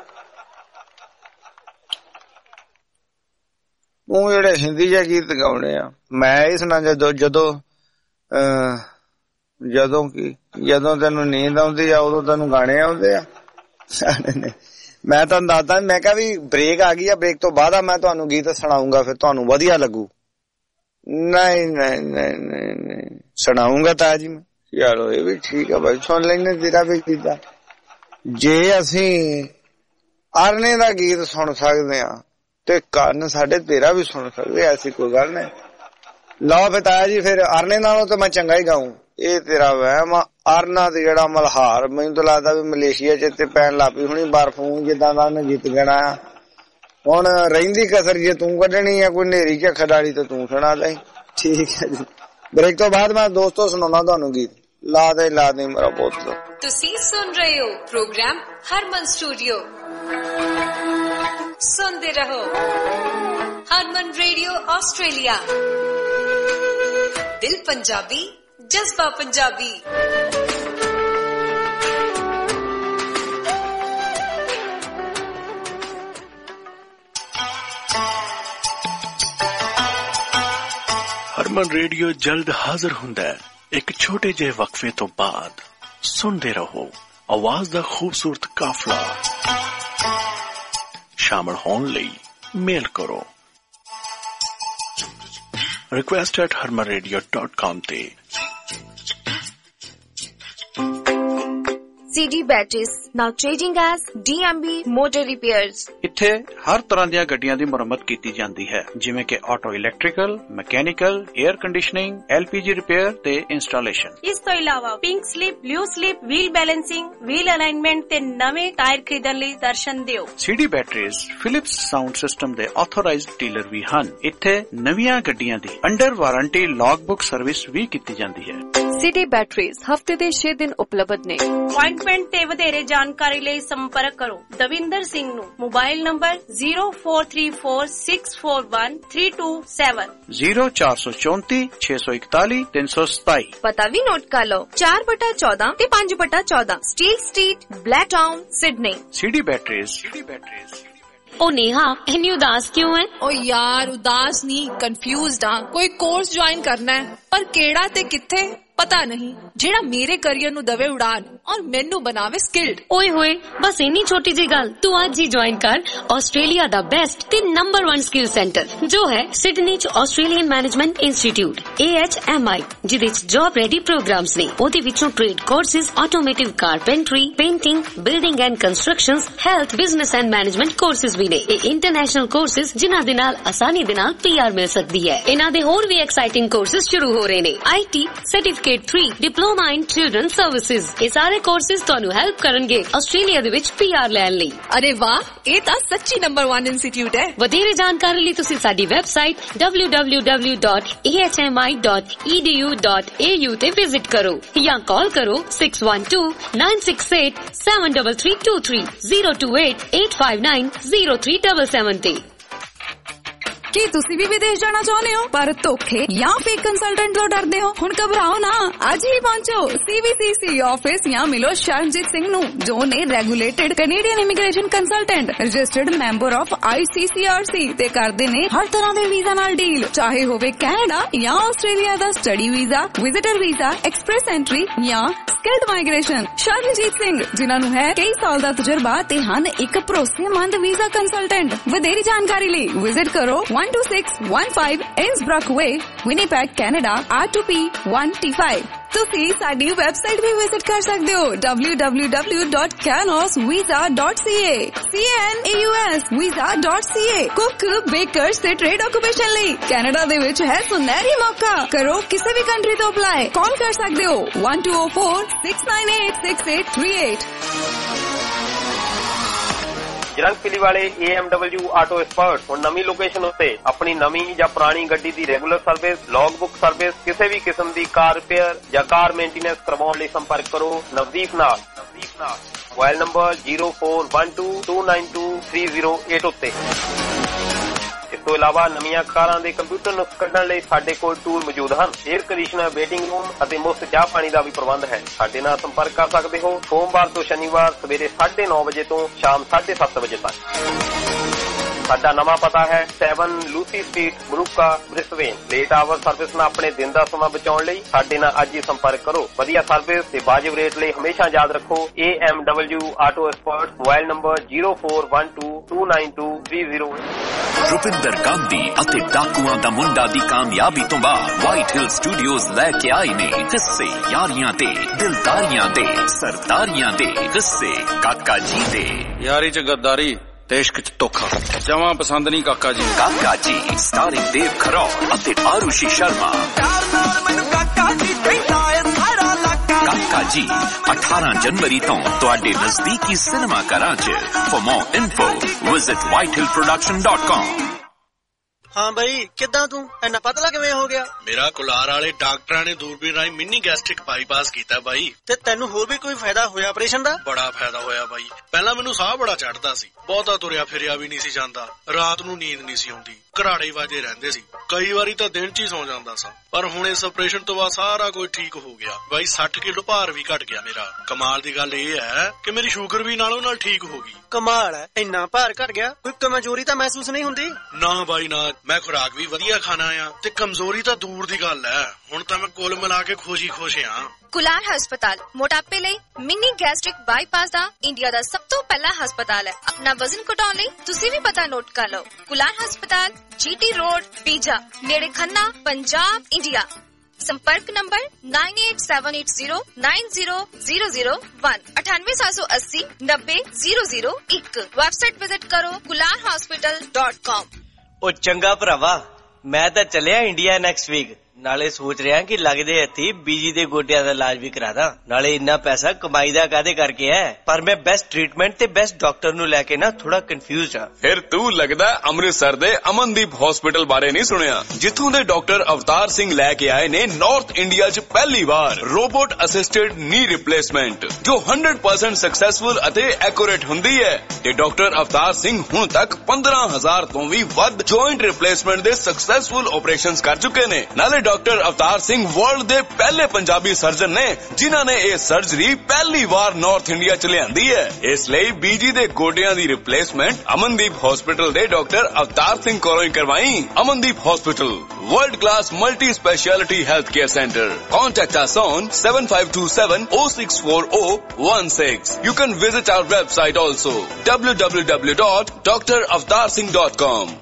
ਤੂੰ ਜਿਹੜੇ ਹਿੰਦੀ ਜਿਹੇ ਗੀਤ ਗਾਉਣੇ ਆ ਮੈਂ ਇਹ ਸੁਣਾ ਜਦੋਂ ਜਦੋਂ ਜਦੋਂ ਕੀ ਜਦੋਂ ਤੈਨੂੰ ਨੀਂਦ ਆਉਂਦੀ ਆ ਉਦੋਂ ਤੈਨੂੰ ਗਾਣੇ ਆਉਂਦੇ ਆ ਮੈਂ ਤੁਹਾਨੂੰ ਦੱਸਦਾ ਮੈਂ ਕਿਹਾ ਵੀ ਬ੍ਰੇਕ ਆ ਗਈ ਆ ਬ੍ਰੇਕ ਤੋਂ ਬਾਅਦ ਆ ਮੈਂ ਤੁਹਾਨੂੰ ਗੀਤ ਸੁਣਾਉਂਗਾ ਫਿਰ ਤੁਹਾਨੂੰ ਵਧੀਆ ਲੱਗੂ ਨਹੀਂ ਨਹੀਂ ਨਹੀਂ ਨਹੀਂ ਸੁਣਾਉਂਗਾ ਤਾਂ ਜੀ ਮੈਂ ਚਲੋ ਇਹ ਵੀ ਠੀਕ ਆ ਬਾਈ ਸੁਣ ਲੈਣੇ ਤੇਰਾ ਵੀ ਕੀਤਾ ਜੇ ਅਸੀਂ ਅਰਨੇ ਦਾ ਗੀਤ ਸੁਣ ਸਕਦੇ ਆ ਤੇ ਕੰਨ ਸਾਡੇ ਤੇਰਾ ਵੀ ਸੁਣ ਸਕਦੇ ਐਸੀ ਕੋਈ ਗੱਲ ਨਹੀਂ ਲਓ ਬਤਾਇਆ ਜੀ ਫਿਰ ਅਰਨੇ ਨਾਲੋਂ ਤਾਂ ਮੈਂ ਚੰਗਾ ਹੀ ਗਾਊਂ ਇਹ ਤੇਰਾ ਵਹਿਮ ਅਰਨਾ ਤੇ ਜਿਹੜਾ ਮਲਹਾਰ ਮੈਨੂੰ ਤਾਂ ਲੱਗਦਾ ਵੀ ਮਲੇਸ਼ੀਆ ਚ ਤੇ ਪੈਣ ਲੱਪੀ ਹੁਣੀ ਬਰਫੂ ਜਿੱਦਾਂ ਦਾ ਉਹਨੇ ਗੀਤ ਗਾਣਾ ਹੁਣ ਰਹਿੰਦੀ ਕਸਰ ਜੇ ਤੂੰ ਕੱਢਣੀ ਆ ਕੋਈ ਨੇਰੀ ਚ ਖਡਾੜੀ ਤੇ ਤੂੰ ਸੁਣਾ ਲੈ ਠੀਕ ਹੈ ਜੀ ਬ੍ਰੇਕ ਤੋਂ ਬਾਅਦ ਮੈਂ ਦੋਸਤੋ ਸੁਣਾਉਣਾ ਤੁਹਾਨੂੰ ਗੀਤ ਲਾ ਦੇ ਲਾ ਦੇ ਮੇਰਾ ਪੁੱਤ ਤੁਸੀਂ ਸੁਣ ਰਹੇ ਹੋ ਪ੍ਰੋਗਰਾਮ ਹਰਮਨ ਸਟੂਡੀਓ ਸੁਣਦੇ ਰਹੋ ਹਰਮਨ ਰੇਡੀਓ ਆਸਟ੍ਰੇਲੀਆ ਦਿਲ ਪੰਜਾਬੀ ਜਜ਼ਬਾ ਪੰਜਾਬੀ ਹਰਮਨ ਰੇਡੀਓ ਜਲਦ ਹਾਜ਼ਰ ਹੁੰਦਾ ਹੈ ਇੱਕ ਛੋਟੇ ਜਿਹੇ ਵਕਫੇ ਤੋਂ ਬਾਅਦ ਸੁਣਦੇ ਰਹੋ ਆਵਾਜ਼ ਦਾ ਖੂਬਸੂਰਤ ਕਾਫਲਾ ਸ਼ਾਮਲ ਹੋਣ ਲਈ ਮੇਲ ਕਰੋ request at harman radio dot com ਤੇ C D Batteries, now trading as D M B Motor Repairs. ਇੱਥੇ ਹਰ ਤਰ੍ਹਾਂ ਦੀਆਂ ਗੱਡੀਆਂ ਦੀ ਮੁਰੰਮਤ ਕੀਤੀ ਜਾਂਦੀ ਹੈ ਜਿਵੇਂ ਕਿ auto electrical, mechanical, air conditioning, L P G repair ਤੇ ਇੰਸਟਾਲੇਸ਼ਨ। ਇਸ ਤੋਂ ਇਲਾਵਾ pink slip, blue slip, wheel balancing, wheel alignment ਤੇ ਨਵੇਂ ਟਾਇਰ ਖਰੀਦਣ ਲਈ ਦਰਸ਼ਨ ਦਿਓ। C D Batteries Philips sound system ਦੇ ਆਥੋਰਾਈਜ਼ਡ ਡੀਲਰ ਵੀ ਹਨ। ਇੱਥੇ ਨਵੀਆਂ ਗੱਡੀਆਂ ਦੀ under warranty log book service ਵੀ ਕੀਤੀ ਜਾਂਦੀ ਹੈ। C D Batteries ਹਫਤੇ ਦੇ ਛੇ ਦਿਨ ਉਪਲਬਧ ਨੇ। ਅਪਾਇੰਟਮੈਂਟ ਤੇ ਵਧੇਰੇ ਜਾਣਕਾਰੀ ਲਈ ਸੰਪਰਕ ਕਰੋ ਦਵਿੰਦਰ ਸਿੰਘ ਨੂੰ mobile number zero four three four six four one three two seven zero four two four six one four three seven seven। ਪਤਾ ਵੀ ਨੋਟ ਕਰ ਲਓ ਚਾਰ ਬਟਾ ਚੌਦਾਂ ਤੇ ਪੰਜ ਬਟਾ ਚੌਦਾਂ steel street, Blacktown, Sydney. C D Batteries। C D Batteries। ओ नेहा इतनी उदास क्यों है? ओ यार उदास नहीं, कंफ्यूज्ड हां। कोई कोर्स ज्वाइन करना है पर केड़ा ते किथे? पता नहीं जेड़ा मेरे करियर नु दवे उड़ान और मेनू बनावे स्किल्ड। ओए होए बस इन्नी छोटी जी गल, तू आज ही ज्वाइन कर ऑस्ट्रेलिया दा बेस्ट ते नंबर वन स्किल सेंटर जो है सिडनी च Australian management institute A H M I, जिदे च जॉब रेडी प्रोग्राम्स ने। ओदे विचों trade courses, automotive carpentry, painting, building and constructions, health, business and management courses भी ने। ए इंटरनेशनल कोर्सेज जिन्हां दे नाल आसानी दे नाल पी आर मिल सकदी है। इन्हां दे होर भी एक्साइटिंग कोर्सेज शुरू हो रहे ने। I T certificate three, diploma in children services, ये सारे कोर्सेज तुहानू हेल्प करनगे ऑस्ट्रेलिया दे विच पी आर लैण लई। अरे वाह, ये तां सच्ची नंबर वन इंस्टीट्यूट है। वधेरे जानकारी लई तुसीं साडी website W W W dot A H M I dot E D U dot A U ते विजिट करो या कॉल करो six one two nine six eight seven three three two three zero two eight eight five nine zero three seven seven ते। ਕੀ ਤੁਸੀਂ ਵੀ ਵਿਦੇਸ਼ ਜਾਣਾ ਚਾਹੁੰਦੇ ਹੋ ਪਰ ਧੋਖੇ ਜਾਂ ਫੇਕ ਕੰਸਲਟੈਂਟ ਤੋਂ ਡਰਦੇ ਹੋ? ਹੁਣ ਘਬਰਾਓ ਨਾ, ਅੱਜ ਹੀ ਪਹੁੰਚੋ ਸੀ ਵੀ ਸੀ ਸੀ ਆਫਿਸ ਜਾਂ ਮਿਲੋ ਸ਼ਰਨਜੀਤ ਸਿੰਘ ਨੂੰ ਜੋ ਨੇ regulated Canadian immigration consultant, registered member of I C C R C ਤੇ ਕਰਦੇ ਨੇ ਹਰ ਤਰ੍ਹਾਂ ਦੇ ਵੀਜ਼ਾ ਨਾਲ ਡੀਲ, ਚਾਹੇ ਹੋਵੇ ਕੈਨੇਡਾ ਜਾਂ ਆਸਟ੍ਰੇਲੀਆ ਦਾ study visa, visitor visa, express entry ਜਾਂ ਸਕਿਲਡ ਮਾਈਗ੍ਰੇਸ਼ਨ। ਸ਼ਰਨਜੀਤ ਸਿੰਘ ਜਿਨ੍ਹਾਂ ਨੂੰ ਹੈ ਕਈ ਸਾਲ ਦਾ ਤਜਰਬਾ ਤੇ ਹਨ ਇੱਕ ਭਰੋਸੇਮੰਦ ਵੀਜ਼ਾ ਕੰਸਲਟੈਂਟ। ਵਧੇਰੀ ਜਾਣਕਾਰੀ ਲਈ ਵਿਜ਼ਿਟ ਕਰੋ one two six one five Innsbruck Way, Winnipeg, Canada R two P one T five। ਤੁਸੀਂ ਸਾਡੀ ਵੈਬਸਾਈਟ ਵੀ ਵਿਜ਼ਿਟ ਕਰ ਸਕਦੇ ਹੋ W W W dot Kanos visa dot C A, C N A U S visa dot C A. Cook, bakers ਤੇ trade occupation ਲਈ Canada ਦੇ ਵਿੱਚ ਹੈ ਸੁਨਹਿਰੀ ਮੌਕਾ। ਕਰੋ ਕਿਸੇ ਵੀ ਕੰਟਰੀ ਤੋਂ ਅਪਲਾਈ, ਕਾਲ ਕਰ ਸਕਦੇ ਹੋ one two zero four six nine eight six eight three eight। ਜਰੰਗਪਿਲੀ ਵਾਲੇ A M W auto expert ਹੁਣ ਨਵੀਂ ਲੋਕੇਸ਼ਨ ਉੱਤੇ ਆਪਣੀ ਨਵੀਂ ਜਾਂ ਪੁਰਾਣੀ ਗੱਡੀ ਦੀ regular service, log book service, ਕਿਸੇ ਵੀ ਕਿਸਮ ਦੀ ਕਾਰ ਰਿਪੇਅਰ ਜਾਂ ਕਾਰ ਮੇਨਟੇਨੈਂਸ ਕਰਵਾਉਣ ਲਈ ਸੰਪਰਕ ਕਰੋ ਨਵਦੀਪ ਨਾਲ। ਨਵਦੀਪ ਨਾਲ mobile number zero four one two two nine two three zero eight ਉੱਤੇ। ਇਸ ਤੋਂ ਇਲਾਵਾ ਨਵੀਆਂ ਕਾਰਾਂ ਦੇ ਕੰਪਿਊਟਰ ਨੁਕਸ ਕੱਢਣ ਲਈ ਸਾਡੇ ਕੋਲ ਟੂਲ ਮੌਜੂਦ ਹਨ। 에ਅਰ ਕੰਡੀਸ਼ਨਰ, ਵੇਟਿੰਗ ਰੂਮ ਅਤੇ ਮੁਫਤ ਚਾਹ ਪਾਣੀ ਦਾ ਵੀ ਪ੍ਰਬੰਧ ਹੈ। ਸਾਡੇ ਨਾਲ ਸੰਪਰਕ ਕਰ ਸਕਦੇ ਹੋ ਸੋਮਵਾਰ ਤੋਂ ਸ਼ਨੀਵਾਰ ਸਵੇਰੇ ਸਾਢੇ ਨੌ ਵਜੇ ਤੋਂ ਸ਼ਾਮ ਸਾਢੇ ਸੱਤ ਵਜੇ ਤੱਕ। ਸਾਡਾ ਨਵਾਂ ਪਤਾ ਹੈ ਸੈਵਨ ਲੂਸੀ ਸਟਰੀਟ, ਬਰੂਕਾ, ਬ੍ਰਿਸਬੇਨ। ਲੇਟ ਆਵਰ ਸਰਵਿਸ ਨਾਲ ਆਪਣੇ ਦਿਨ ਦਾ ਸਮਾਂ ਬਚਾਉਣ ਲਈ ਸਾਡੇ ਨਾਲ ਅੱਜ ਹੀ ਸੰਪਰਕ ਕਰੋ। ਵਧੀਆ ਸਰਵਿਸ ਤੇ ਵਾਜਿਬ ਰੇਟ ਲਈ ਹਮੇਸ਼ਾ ਯਾਦ ਰੱਖੋ A M W auto expert. Mobile number zero four one two two nine two three zero. Rupinder Gandhi ਅਤੇ ਡਾਕੂਆਂ ਦਾ ਮੁੰਡਾ ਦੀ ਕਾਮਯਾਬੀ ਤੋਂ ਬਾਅਦ ਵਾਈਟ ਹਿਲ ਸਟੂਡੀਓਜ਼ ਲੈ ਕੇ ਆਏ ਨੇ ਕਿੱਸੇ ਯਾਰੀਆਂ ਤੇ ਦਿਲਦਾਰੀਆਂ ਦੇ, ਸਰਦਾਰੀਆਂ ਦੇ ਕਿੱਸੇ ਕਾਕਾ ਜੀ ਦੇ। ਯਾਰੀ ਚ ਗੱਦਾਰੀ ਤੇ ਇਸ਼ਕ ਚ ਧੋਖਾ ਜਮਾਂ ਪਸੰਦ ਨਹੀਂ ਕਾਕਾ ਜੀ। ਕਾਕਾ ਜੀ ਸਟਾਰਿੰਗ ਦੇਵ ਖਰੋੜ ਅਤੇ ਆਰੁਸ਼ੀ ਸ਼ਰਮਾ। ਕਾਕਾ ਜੀ ਅਠਾਰਾਂ ਜਨਵਰੀ ਤੋਂ ਤੁਹਾਡੇ ਨਜ਼ਦੀਕੀ ਸਿਨੇਮਾ ਘਰਾਂ ਚ। For more info visit whitehill production dot com। ਹਾਂ ਬਈ, ਕਿੱਦਾਂ ਤੂੰ ਇੰਨਾ ਪਤਲਾ ਕਿਵੇਂ ਹੋ ਗਿਆ? ਮੇਰਾ ਕੁਲਾਰ ਵਾਲੇ ਡਾਕਟਰਾਂ ਨੇ ਦੂਰਬੀਨ ਰਾਹੀਂ ਮਿੰਨੀ ਗੈਸਟ੍ਰਿਕ ਬਾਈਪਾਸ ਕੀਤਾ ਬਾਈ। ਤੇ ਤੈਨੂੰ ਹੋਰ ਵੀ ਕੋਈ ਫਾਇਦਾ ਹੋਇਆ ਆਪਰੇਸ਼ਨ ਦਾ? ਬੜਾ ਫਾਇਦਾ ਹੋਇਆ ਬਾਈ। ਪਹਿਲਾਂ ਮੈਨੂੰ ਸਾਹ ਬੜਾ ਚੜਦਾ ਸੀ, ਬਹੁਤਾ ਤੁਰਿਆ ਫਿਰਿਆ ਵੀ ਨਹੀਂ ਸੀ ਜਾਂਦਾ, ਰਾਤ ਨੂੰ ਨੀਂਦ ਨਹੀਂ ਸੀ ਆਉਂਦੀ, ਘਰਾੜੇ ਵਾਜੇ ਰਹਿੰਦੇ ਸੀ, ਕਈ ਵਾਰੀ ਤਾਂ ਦਿਨ ਚ ਹੀ ਸੌ ਜਾਂਦਾ ਸਾਂ। ਪਰ ਹੁਣ ਇਸ ਆਪਰੇਸ਼ਨ ਤੋਂ ਬਾਅਦ ਸਾਰਾ ਕੁਝ ਠੀਕ ਹੋ ਗਿਆ ਬਾਈ। ਸੱਠ ਕਿਲੋ ਭਾਰ ਵੀ ਘਟ ਗਿਆ ਮੇਰਾ। ਕਮਾਲ ਦੀ ਗੱਲ ਇਹ ਹੈ ਕਿ ਮੇਰੀ ਸ਼ੂਗਰ ਵੀ ਨਾਲੋਂ ਨਾਲ ਠੀਕ ਹੋ ਗਈ। ਕਮਾਲ ਹੈ, ਇੰਨਾ ਭਾਰ ਘਟ ਗਿਆ, ਕੋਈ ਕਮਜ਼ੋਰੀ ਤਾਂ ਮਹਿਸੂਸ ਨਹੀਂ ਹੁੰਦੀ? ਨਾ ਬਾਈ ਨਾ, ਮੈਂ ਖੁਰਾਕ ਵੀ ਵਧੀਆ ਖਾਣਾ ਆ ਤੇ ਕਮਜ਼ੋਰੀ ਤਾਂ ਦੂਰ ਦੀ ਗੱਲ ਹੈ। ਹੁਣ ਤਾਂ ਮੈਂ ਕੁੱਲ ਮਿਲਾ ਕੇ ਖੁਸ਼ੀ ਖੁਸ਼ ਆ। ਕੁਲਾਰ ਹਸਪਤਾਲ ਮੋਟਾਪੇ ਲਈ ਮਿੰਨੀ ਗੈਸਟ੍ਰਿਕ ਬਾਈਪਾਸ ਦਾ ਇੰਡੀਆ ਦਾ ਸਭ ਤੋਂ ਪਹਿਲਾ ਹਸਪਤਾਲ ਹੈ। ਆਪਣਾ ਵਜ਼ਨ ਘਟਾਉਣ ਲਈ ਤੁਸੀਂ ਵੀ ਪਤਾ ਨੋਟ ਕਰ ਲਓ। ਕੁਲਾਰ ਹਸਪਤਾਲ, ਜੀਟੀ ਰੋਡ, ਪੀਜਾ, ਨੇੜੇ ਖੰਨਾ, ਪੰਜਾਬ, ਇੰਡੀਆ। संपर्क नंबर nine eight seven eight zero nine zero zero zero one अठानवे सात सौ अस्सी नब्बे जीरो जीरो एक। वेबसाइट विजिट करो कुलार हॉस्पिटल डॉट कॉम। ओ चंगा भरावा, मैं तो चलिया इंडिया नेक्स्ट वीक। नाले सोच रहा कि लगदे हथी बीजी दे गोडिया दा इलाज भी करा दा। नाले इन्ना पैसा कमाई दा कादे करके है, पर मैं बेस्ट ट्रीटमेंट ते बेस्ट डॉक्टर नु लेके ना थोड़ा कंफ्यूज हां। फिर तू लगदा अमृतसर दे अमनदीप हॉस्पिटल बारे नहीं सुनिया, जिथों दे डॉक्टर अवतार सिंह लेके आए ने नॉर्थ इंडिया च पहली बार रोबोट असिस्टेड नी रिप्लेसमेंट जो हंड्रेड परसेंट सक्सेसफुल अते एक्यूरेट हुंदी है। ते डॉक्टर अवतार सिंह हुण तक पंद्रह हजार तो भी वध जॉइंट रिप्लेसमेंट दे सक्सेसफुल ऑपरेशंस कर चुके ने। नाले ਡਾਕਟਰ ਅਵਤਾਰ ਸਿੰਘ ਵਰਲਡ ਦੇ ਪਹਿਲੇ ਪੰਜਾਬੀ ਸਰਜਨ ਨੇ ਜਿਨ੍ਹਾਂ ਨੇ ਇਹ ਸਰਜਰੀ ਪਹਿਲੀ ਵਾਰ ਨਾਰਥ ਇੰਡੀਆ ਚ ਲਿਆਂਦੀ ਹੈ। ਇਸ ਲਈ ਬੀਜੀ ਦੇ ਗੋਡਿਆਂ ਦੀ ਰਿਪਲੇਸਮੈਂਟ ਅਮਨਦੀਪ ਹਸਪੀਟਲ ਦੇ ਡਾਕਟਰ ਅਵਤਾਰ ਸਿੰਘ ਕੋਲੋਂ ਹੀ ਕਰਵਾਈ। Amandeep hospital, world class multi speciality healthcare center. Contact us on seven five two seven zero six four zero one six. You can visit our website also w w w dot d r avatar singh dot com.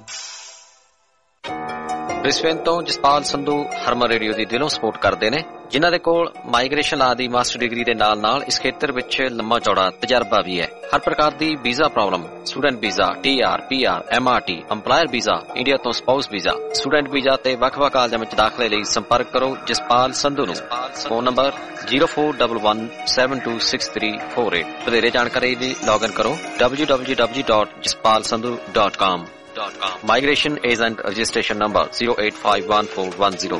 Brisbane ਤੋਂ Jaspal Sandhu Harman radio ਦੀ ਦਿਲੋਂ support ਕਰਦੇ ਨੇ, ਜਿਨ੍ਹਾਂ ਦੇ ਕੋਲ migration ਆਦਿ master degree ਦੇ ਨਾਲ ਨਾਲ ਇਸ ਖੇਤਰ ਵਿੱਚ ਲੰਮਾ ਚੌੜਾ ਤਜਰਬਾ ਵੀ ਹੈ। ਹਰ ਪ੍ਰਕਾਰ ਦੀ visa problem, student visa, T R, P R, M R T, employer visa, India ਤੋਂ ਸਪਾਊਸ ਵੀਜ਼ਾ, ਸਟੂਡੈਂਟ ਵੀਜ਼ਾ ਤੇ ਵੱਖ-ਵੱਖ ਕਾਲਜਾਂ ਵਿੱਚ ਦਾਖਲੇ ਲਈ ਸੰਪਰਕ ਕਰੋ ਜਸਪਾਲ ਸੰਧੂ ਨੂੰ। Phone number zero four one one seven two six three four eight। ਵਧੇਰੇ ਜਾਣਕਾਰੀ ਲਈ ਲੌਗਇਨ ਕਰੋ w w w dot jaspal sandhu dot com. Migration agent registration number zero eight five one four one zero।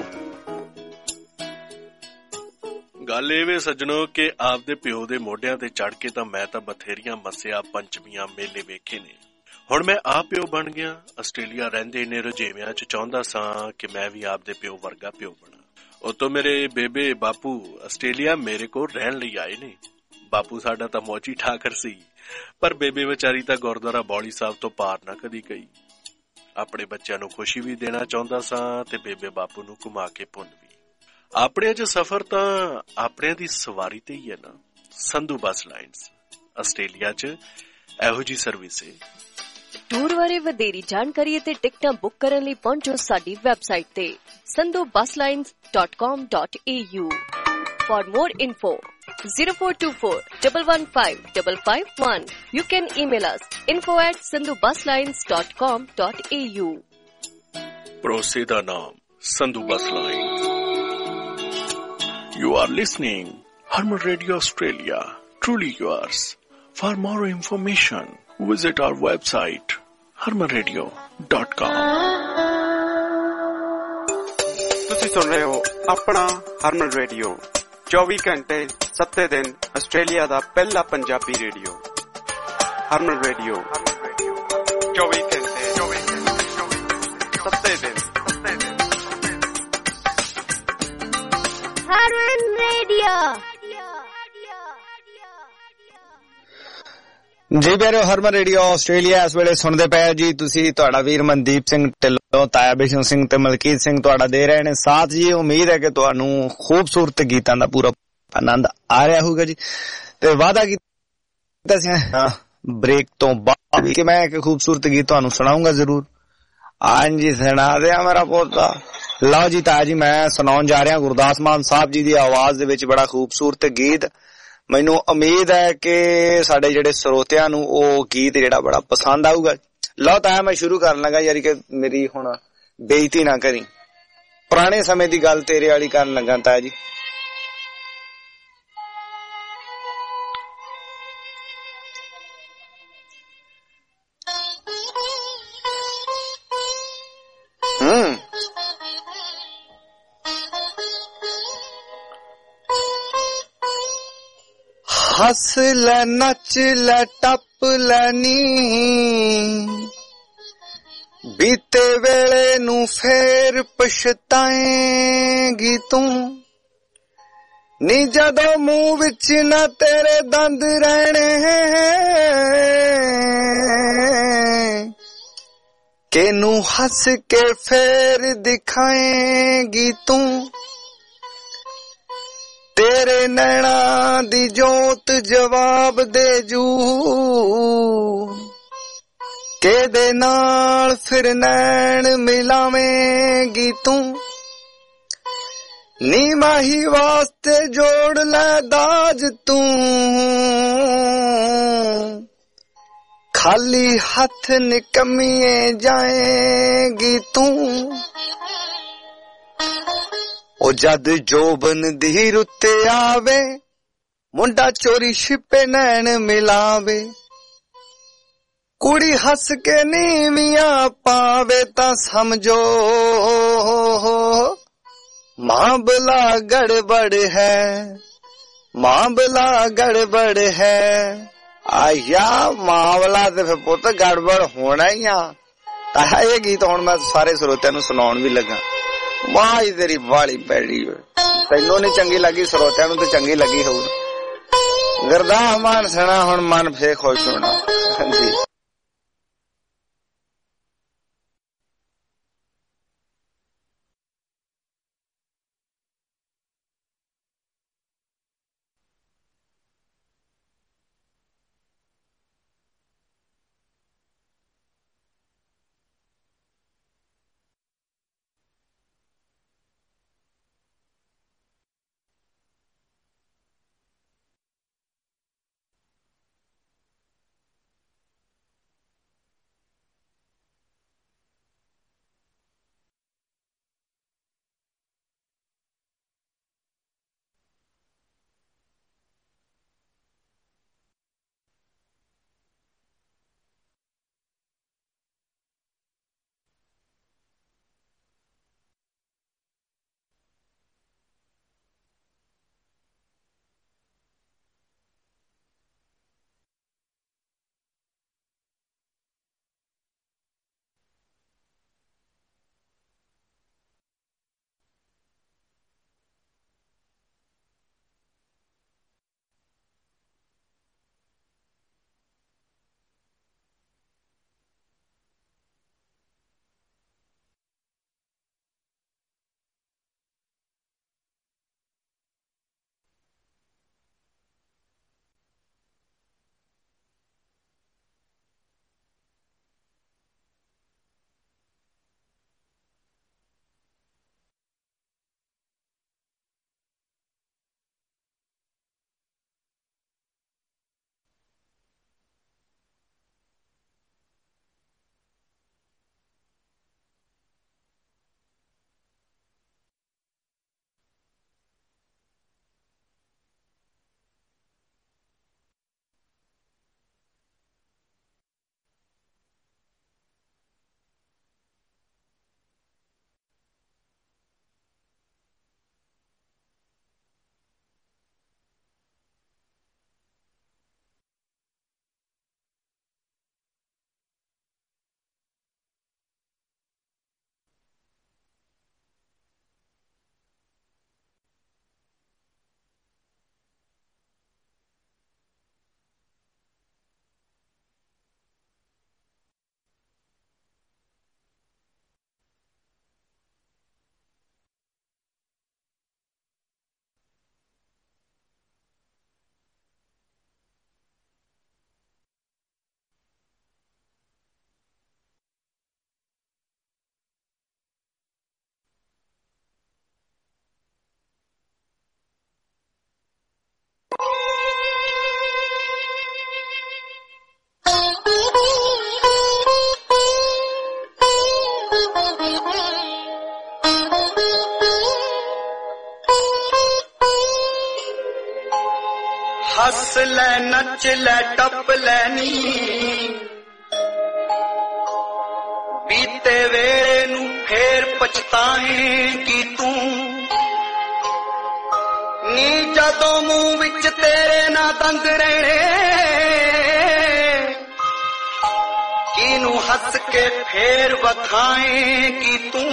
ਗੱਲ ਇਹ ਵੇ ਸੱਜਣੋ ਕਿ ਆਪਦੇ ਪਿਓ ਦੇ ਮੋਢਿਆਂ ਤੇ ਚੜ ਕੇ ਤਾਂ ਮੈਂ ਤਾਂ ਬਥੇਰੀਆਂ ਮੱਸਿਆ ਪੰਚਮੀਆਂ ਮੇਲੇ ਵੇਖੇ ਨੇ। ਹੁਣ ਮੈਂ ਆਪ ਪਿਓ ਬਣ ਗਿਆ। ਆਸਟ੍ਰੇਲੀਆ ਰਹਿੰਦੇ ਨੇ ਰੁਝੇਵਿਆਂ ਚ ਚਾਹੁੰਦਾ ਸਾਂ ਕਿ ਮੈਂ ਵੀ ਆਪਦੇ ਪਿਓ ਵਰਗਾ ਪਿਓ ਬਣਾ। ਉਤੋਂ ਮੇਰੇ ਬੇਬੇ ਬਾਪੂ ਆਸਟ੍ਰੇਲੀਆ ਮੇਰੇ ਕੋਲ ਰਹਿਣ ਲਈ ਆਏ ਨੇ। ਬਾਪੂ ਸਾਡਾ ਤਾਂ ਮੌਜੀ ਠਾਕਰ ਸੀ, ਪਰ ਬੇਬੇ ਵਿਚਾਰੀ ਤਾਂ ਗੁਰਦੁਆਰਾ ਬੌਲੀ ਸਾਹਿਬ ਤੋਂ ਪਾਰ ਨਾ ਕਦੀ ਗਈ। ਆਪਣੇ ਬੱਚਿਆਂ ਨੂੰ ਖੁਸ਼ੀ ਵੀ ਦੇਣਾ ਚਾਹੁੰਦਾ ਸਾਂ ਤੇ ਬੇਬੇ ਬਾਪੂ ਨੂੰ ਘੁਮਾ ਕੇ ਪੁੰਨ ਵੀ। ਆਪਣੇ ਚ ਸਫ਼ਰ ਤਾਂ ਆਪਣਿਆਂ ਦੀ ਸਵਾਰੀ ਤੇ ਹੀ ਹੈ ਨਾ। ਸੰਧੂ ਬੱਸ ਲਾਈਨਸ ਆਸਟ੍ਰੇਲੀਆ ਚ ਇਹੋ ਜੀ ਸਰਵਿਸ ਹੈ। ਟੂਰ ਬਾਰੇ ਵਧੇਰੀ ਜਾਣਕਾਰੀ ਅਤੇ ਟਿਕਟਾਂ ਬੁੱਕ ਕਰਨ ਲਈ ਪਹੁੰਚੋ ਸਾਡੀ ਵੈਬਸਾਈਟ ਤੇ sandhu bus lines dot com dot a u। For more info zero four two four one one five five five one. You can email us info at sandhu bus lines dot com dot a u। ਭਰੋਸੇ ਦਾ ਨਾਮ Sandhu bus lines. You are listening Harman Radio Australia, truly yours. For more information, visit our website harman radio dot com। ਤੁਸੀਂ ਸੁਣ ਰਹੇ ਹੋ ਆਪਣਾ ਹਰਮਨ radio, ਚੌਵੀ ਘੰਟੇ ਸੱਤੇ ਦਿਨ ਆਸਟ੍ਰੇਲੀਆ ਦਾ ਪਹਿਲਾ ਪੰਜਾਬੀ ਰੇਡੀਓ। ਹਰਮਨ ਰੇਡੀਓ ਚੌਵੀ ਘੰਟੇ ਸੱਤੇ ਦਿਨ। ਹਰਮਨ ਰੇਡੀਓ ਜੀ ਪਿਆਰਿਓ, ਹਰਮਨ ਰੇਡੀਓ ਆਸਟ੍ਰੇਲੀਆ ਇਸ ਵੇਲੇ ਸੁਣਦੇ ਪਏ ਜੀ ਤੁਸੀਂ। ਤੁਹਾਡਾ ਵੀਰ ਮਨਦੀਪ ਸਿੰਘ ਢਿੱਲੋਂ, ਤਾਇਆ ਬਿਸ਼ਨ ਸਿੰਘ ਤੇ ਮਲਕੀਤ ਸਿੰਘ ਤੁਹਾਡਾ ਦੇ ਰਹੇ ਨੇ ਸਾਥ ਜੀ। ਉਮੀਦ ਹੈ ਕਿ ਤੁਹਾਨੂੰ ਖੂਬਸੂਰਤ ਗੀਤਾਂ ਦਾ ਪੂਰਾ ਆਨੰਦ ਆ ਰਿਹਾ ਹੋਊਗਾ ਜੀ। ਤੇ ਵਾਅਦਾ ਕੀਤਾ ਸੀ ਬ੍ਰੇਕ ਤੋਂ ਬਾਅਦ ਕਿ ਮੈਂ ਇੱਕ ਖੂਬਸੂਰਤ ਗੀਤ ਤੁਹਾਨੂੰ ਸੁਣਾਉਂਗਾ ਜ਼ਰੂਰ। ਹਾਂਜੀ ਸੁਣਾ ਦਿਆਂ ਮੇਰਾ ਪੋਤਾ। ਲਓ ਜੀ ਤਾਇਆ ਜੀ, ਮੈਂ ਸੁਣਾਉਣ ਜਾ ਰਿਹਾ ਗੁਰਦਾਸ ਮਾਨ ਸਾਹਿਬ ਜੀ ਦੀ ਆਵਾਜ਼ ਦੇ ਵਿੱਚ ਬੜਾ ਖੂਬਸੂਰਤ ਗੀਤ। ਮੈਨੂੰ ਉਮੀਦ ਹੈ ਕਿ ਸਾਡੇ ਜਿਹੜੇ ਸਰੋਤਿਆਂ ਨੂੰ ਉਹ ਗੀਤ ਜਿਹੜਾ ਬੜਾ ਪਸੰਦ ਆਊਗਾ। ਲਓ ਤਾਇਆ ਮੈਂ ਸ਼ੁਰੂ ਕਰਨ ਲੱਗਾ ਯਾਰ ਕਿ ਮੇਰੀ ਹੁਣ ਬੇਇੱਜ਼ਤੀ ਨਾ ਕਰੀ। ਪੁਰਾਣੇ ਸਮੇਂ ਦੀ ਗੱਲ ਤੇਰੇ ਵਾਲੀ ਕਰਨ ਲੱਗਾ ਤਾਇਆ ਜੀ। ਹੂੰ ਹੱਸ ਲੈ ਨੱਚ ਲੈ ਟੱਪ ਲੈਨੀ, ਬੀਤੇ ਵੇਲੇ ਨੂੰ ਫੇਰ ਪਛਤਾਏਂਗੀ ਤੂੰ। ਨੀ ਜਦੋਂ ਮੂੰਹ ਵਿੱਚ ਨਾ ਤੇਰੇ ਦੰਦ ਰਹਿਣੇ, ਕਿਨੂੰ ਹੱਸ ਕੇ ਫੇਰ ਦਿਖਾਏਂਗੀ ਤੂੰ। ਤੇਰੇ ਨੈਣਾ ਦੀ ਜੋਤ ਜਵਾਬ ਦੇ ਜੂ, ਕਿਹਦੇ ਨਾਲ ਫਿਰ ਨੈਣ ਮਿਲਾਵੇਂਗੀ ਤੂੰ। ਨੀ ਮਾਹੀ ਵਾਸਤੇ ਜੋੜ ਲੈ ਦਾਜ ਤੂੰ, ਖਾਲੀ ਹੱਥ ਨਿਕਮੀਏ ਜਾਏਂਗੀ ਤੂੰ। ਉਹ ਜਦ ਜੋਬਨ ਦੀ ਰੁੱਤ ਆਵੇ, ਮੁੰਡਾ ਚੋਰੀ ਛਿਪੇ ਨੈਣ ਮਿਲਾਵੇ। ਕੁੜੀ ਹੱਸ ਕੇ ਨੀਵੀਆਂ ਪਾਵੇ ਤਾਂ ਸਮਝੋ ਮਾਮਲਾ ਗੜਬੜ ਹੈ, ਮਾਮਲਾ ਗੜਬੜ ਹੈ। ਆਇਆ ਮਾਮਲਾ ਤੇ ਫਿਰ ਪੁੱਤ ਗੜਬੜ ਹੋਣਾ ਹੀ ਆ। ਤਾਂ ਇਹ ਗੀਤ ਹੁਣ ਮੈਂ ਸਾਰੇ ਸਰੋਤਿਆਂ ਨੂੰ ਸੁਣਾਉਣ ਵੀ ਲੱਗਾ। ਵਾਹ ਤੇਰੀ ਵਾਲੀ ਪੈੜੀ ਤੈਨੂੰ ਨਹੀਂ ਚੰਗੀ ਲੱਗੀ ਸਰੋਤਿਆਂ ਨੂੰ ਤੇ ਚੰਗੀ ਲੱਗੀ ਹੋਊ ਗਰਦਾ ਮਾਨ ਸਣਾ ਹੁਣ ਮਨ ਫੇਰ ਖੁਸ਼ ਹੋਣਾ ਹਾਂਜੀ हस ले नच ले टप लेनी बीते वेले नू फेर पछताएगी तू नी जदों मुंह विच तेरे ना दंद रहने किनू हस के फेर वखाएगी तू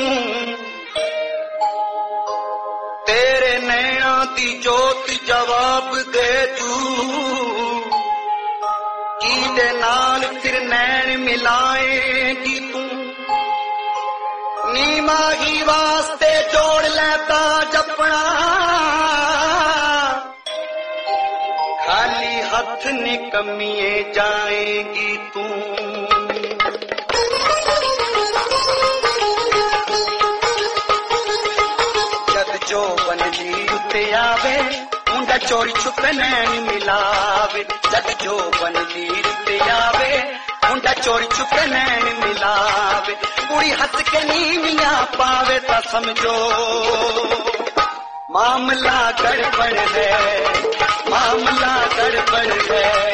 तेरे नैना दी जोत जवाब दे तू किदे नाल फिर नैन मिलाएगी तू नी माही वास्ते जोड़ लेता जपना खाली हथ निकम्मिए जाएगी तू जो बनली उते आवे मुंडा चोरी छुपे नैन मिलावे जग जो बनली उते आवे मुंडा चोरी छुपे नैन मिलावे कुड़ी हंस के नीवियां पावे ता समझो मामला गड़बड़ है मामला गड़बड़ है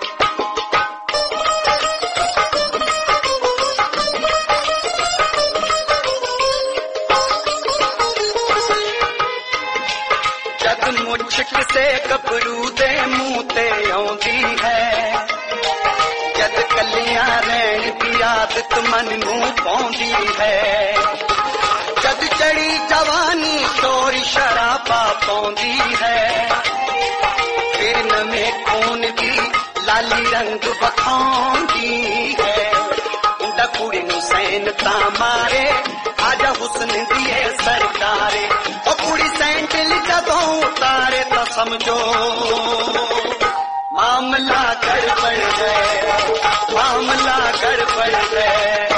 मुझक से गबरू दे मुंह ते आउंदी है जद कलियां रहन दी आदत मन नू पाउंदी है जद चढ़ी जगाउंदी है फिर नਵੇਂ खून दी लाली रंग बखाउंदी है मुंडा कुड़ी नूं सैन तां मारे आजा हुस्न दिए सरकारे ओ कुड़ी सैंडल जदों उतारे तो समझो मामला गड़बड़ है मामला गड़बड़ है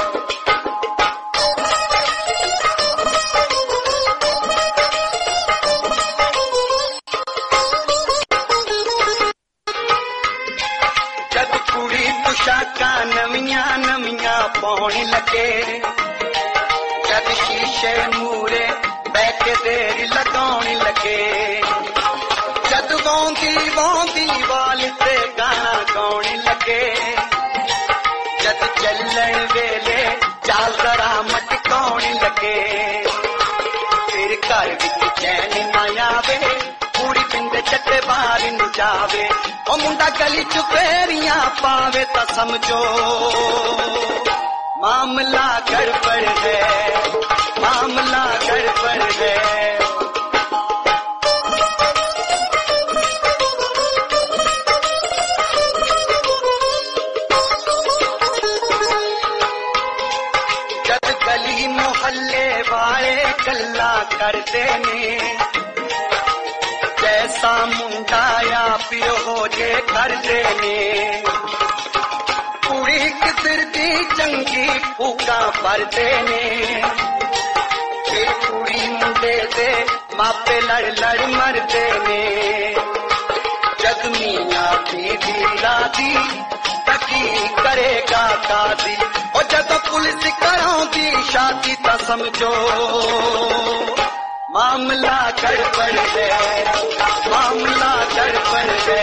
पोशाकां नवियां नवियां पाउण लगे जद शीशे मूरे बैठ के देर लगाउण लगे जद वोंदी वोंदी वाल ते गाना गाउण लगे जद चलण वेले चाल जरा मटकाउण लगे फिर घर विच चैन ना आवे पूरी पिंड चट्टे बाहर न जावे ओ मुंडा गली च फेरियां पावे तो समझो मामला गड़बड़ है मामला गड़बड़ है जद गली मोहल्ले वाले गल्ला करते ने जैसा मुंडा या फिर हो जे कर देने कुड़ी किधर दी चंगी फूका पर देने फिर कुड़ी मुंडे दे मापे लड़ लड़ मर देने जग मियां बीवी राती तकी करेगा काजी और जब पुलिस कराउंदी शादी ता समझो मामला गड़बड़ है मामला गड़बड़ है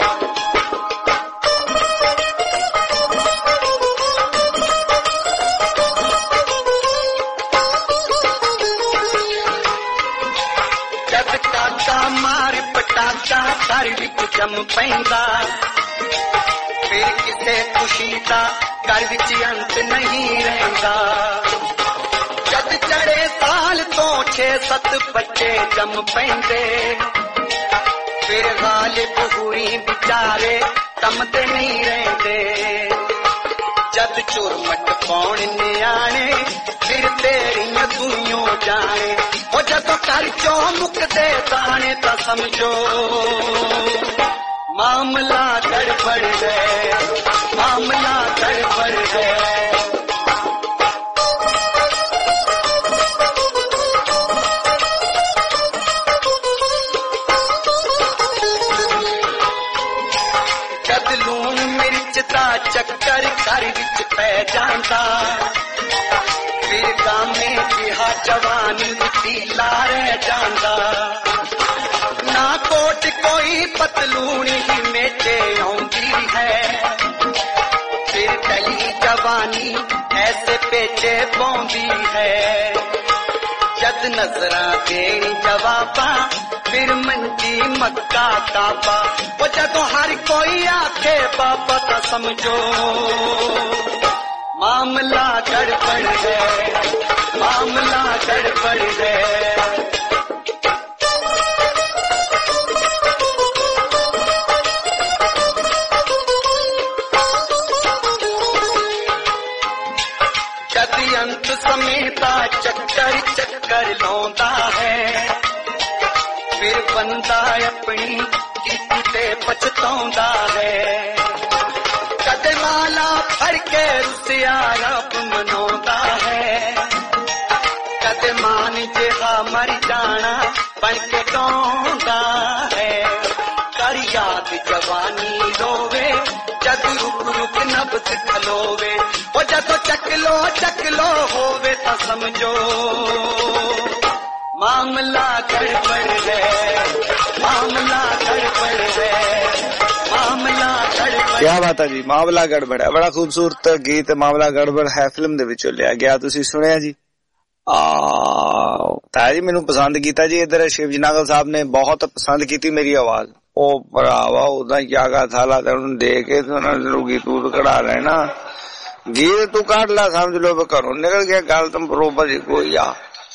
जब काका मार पटाका घर विच जम पैंदा फिर किसे खुशी दा घर विच अंत नहीं रहंदा जद चढ़े साल तो छे सत बच्चे जम पैंदे फिर गालिब हुई बिचारे तमते नहीं रहंदे जद चुरमट पौण नियाणे फिर तेरियां दुनियों जाने ओ जदों कर चो मुकदे दाने तो समझो मामला गड़बड़ है मामला गड़बड़ है चक्कर घर विच पै जांदा फिर गामे जिहा जवान ढीला रह जांदा ना कोट कोई पतलूनी ही मेटे आउंदी है फिर टली जवानी ऐसे पेचे पौंदी है जद नजरा देनी जवाबा फिर मंजी मक्का काबा वो जदों हर कोई आखे बाबा तो समझो मामला गड़बड़ है मामला गड़बड़ है जद अंत समेता चक्कर चक्कर लौंदा है फिर बंदा अपनी कीती ते पछताउंदा है कदे माला फड़ के रुसिया रब मनौंदा है कदे मान जिहा मर जाना बन के गाउंदा है कर याद जवानी रोवे जद रुक रुक नब्ज खलोवे ओ जदों चकलो चकलो होवे तो समझो मामला गड़बड़ है मामला गड़बड़ है मामला गड़बड़ क्या बात है जी मामला गड़बड़ है बड़ा खूबसूरत गीत मामला गड़बड़ है फिल्म दे विचों लिया गया तुसी सुनिया जी आ ताया जी मैनू पसंद कीता जी इधर शिवजी नागल साहब ने बहुत पसंद की मेरी आवाज ओ भरावा उदा जागा थाला ते उन्हें दे के लूगी तूत कढ़ा लेना गीत तू काट ला समझ लो घरों निकल गया गल तुम बरोबर ही कोई आ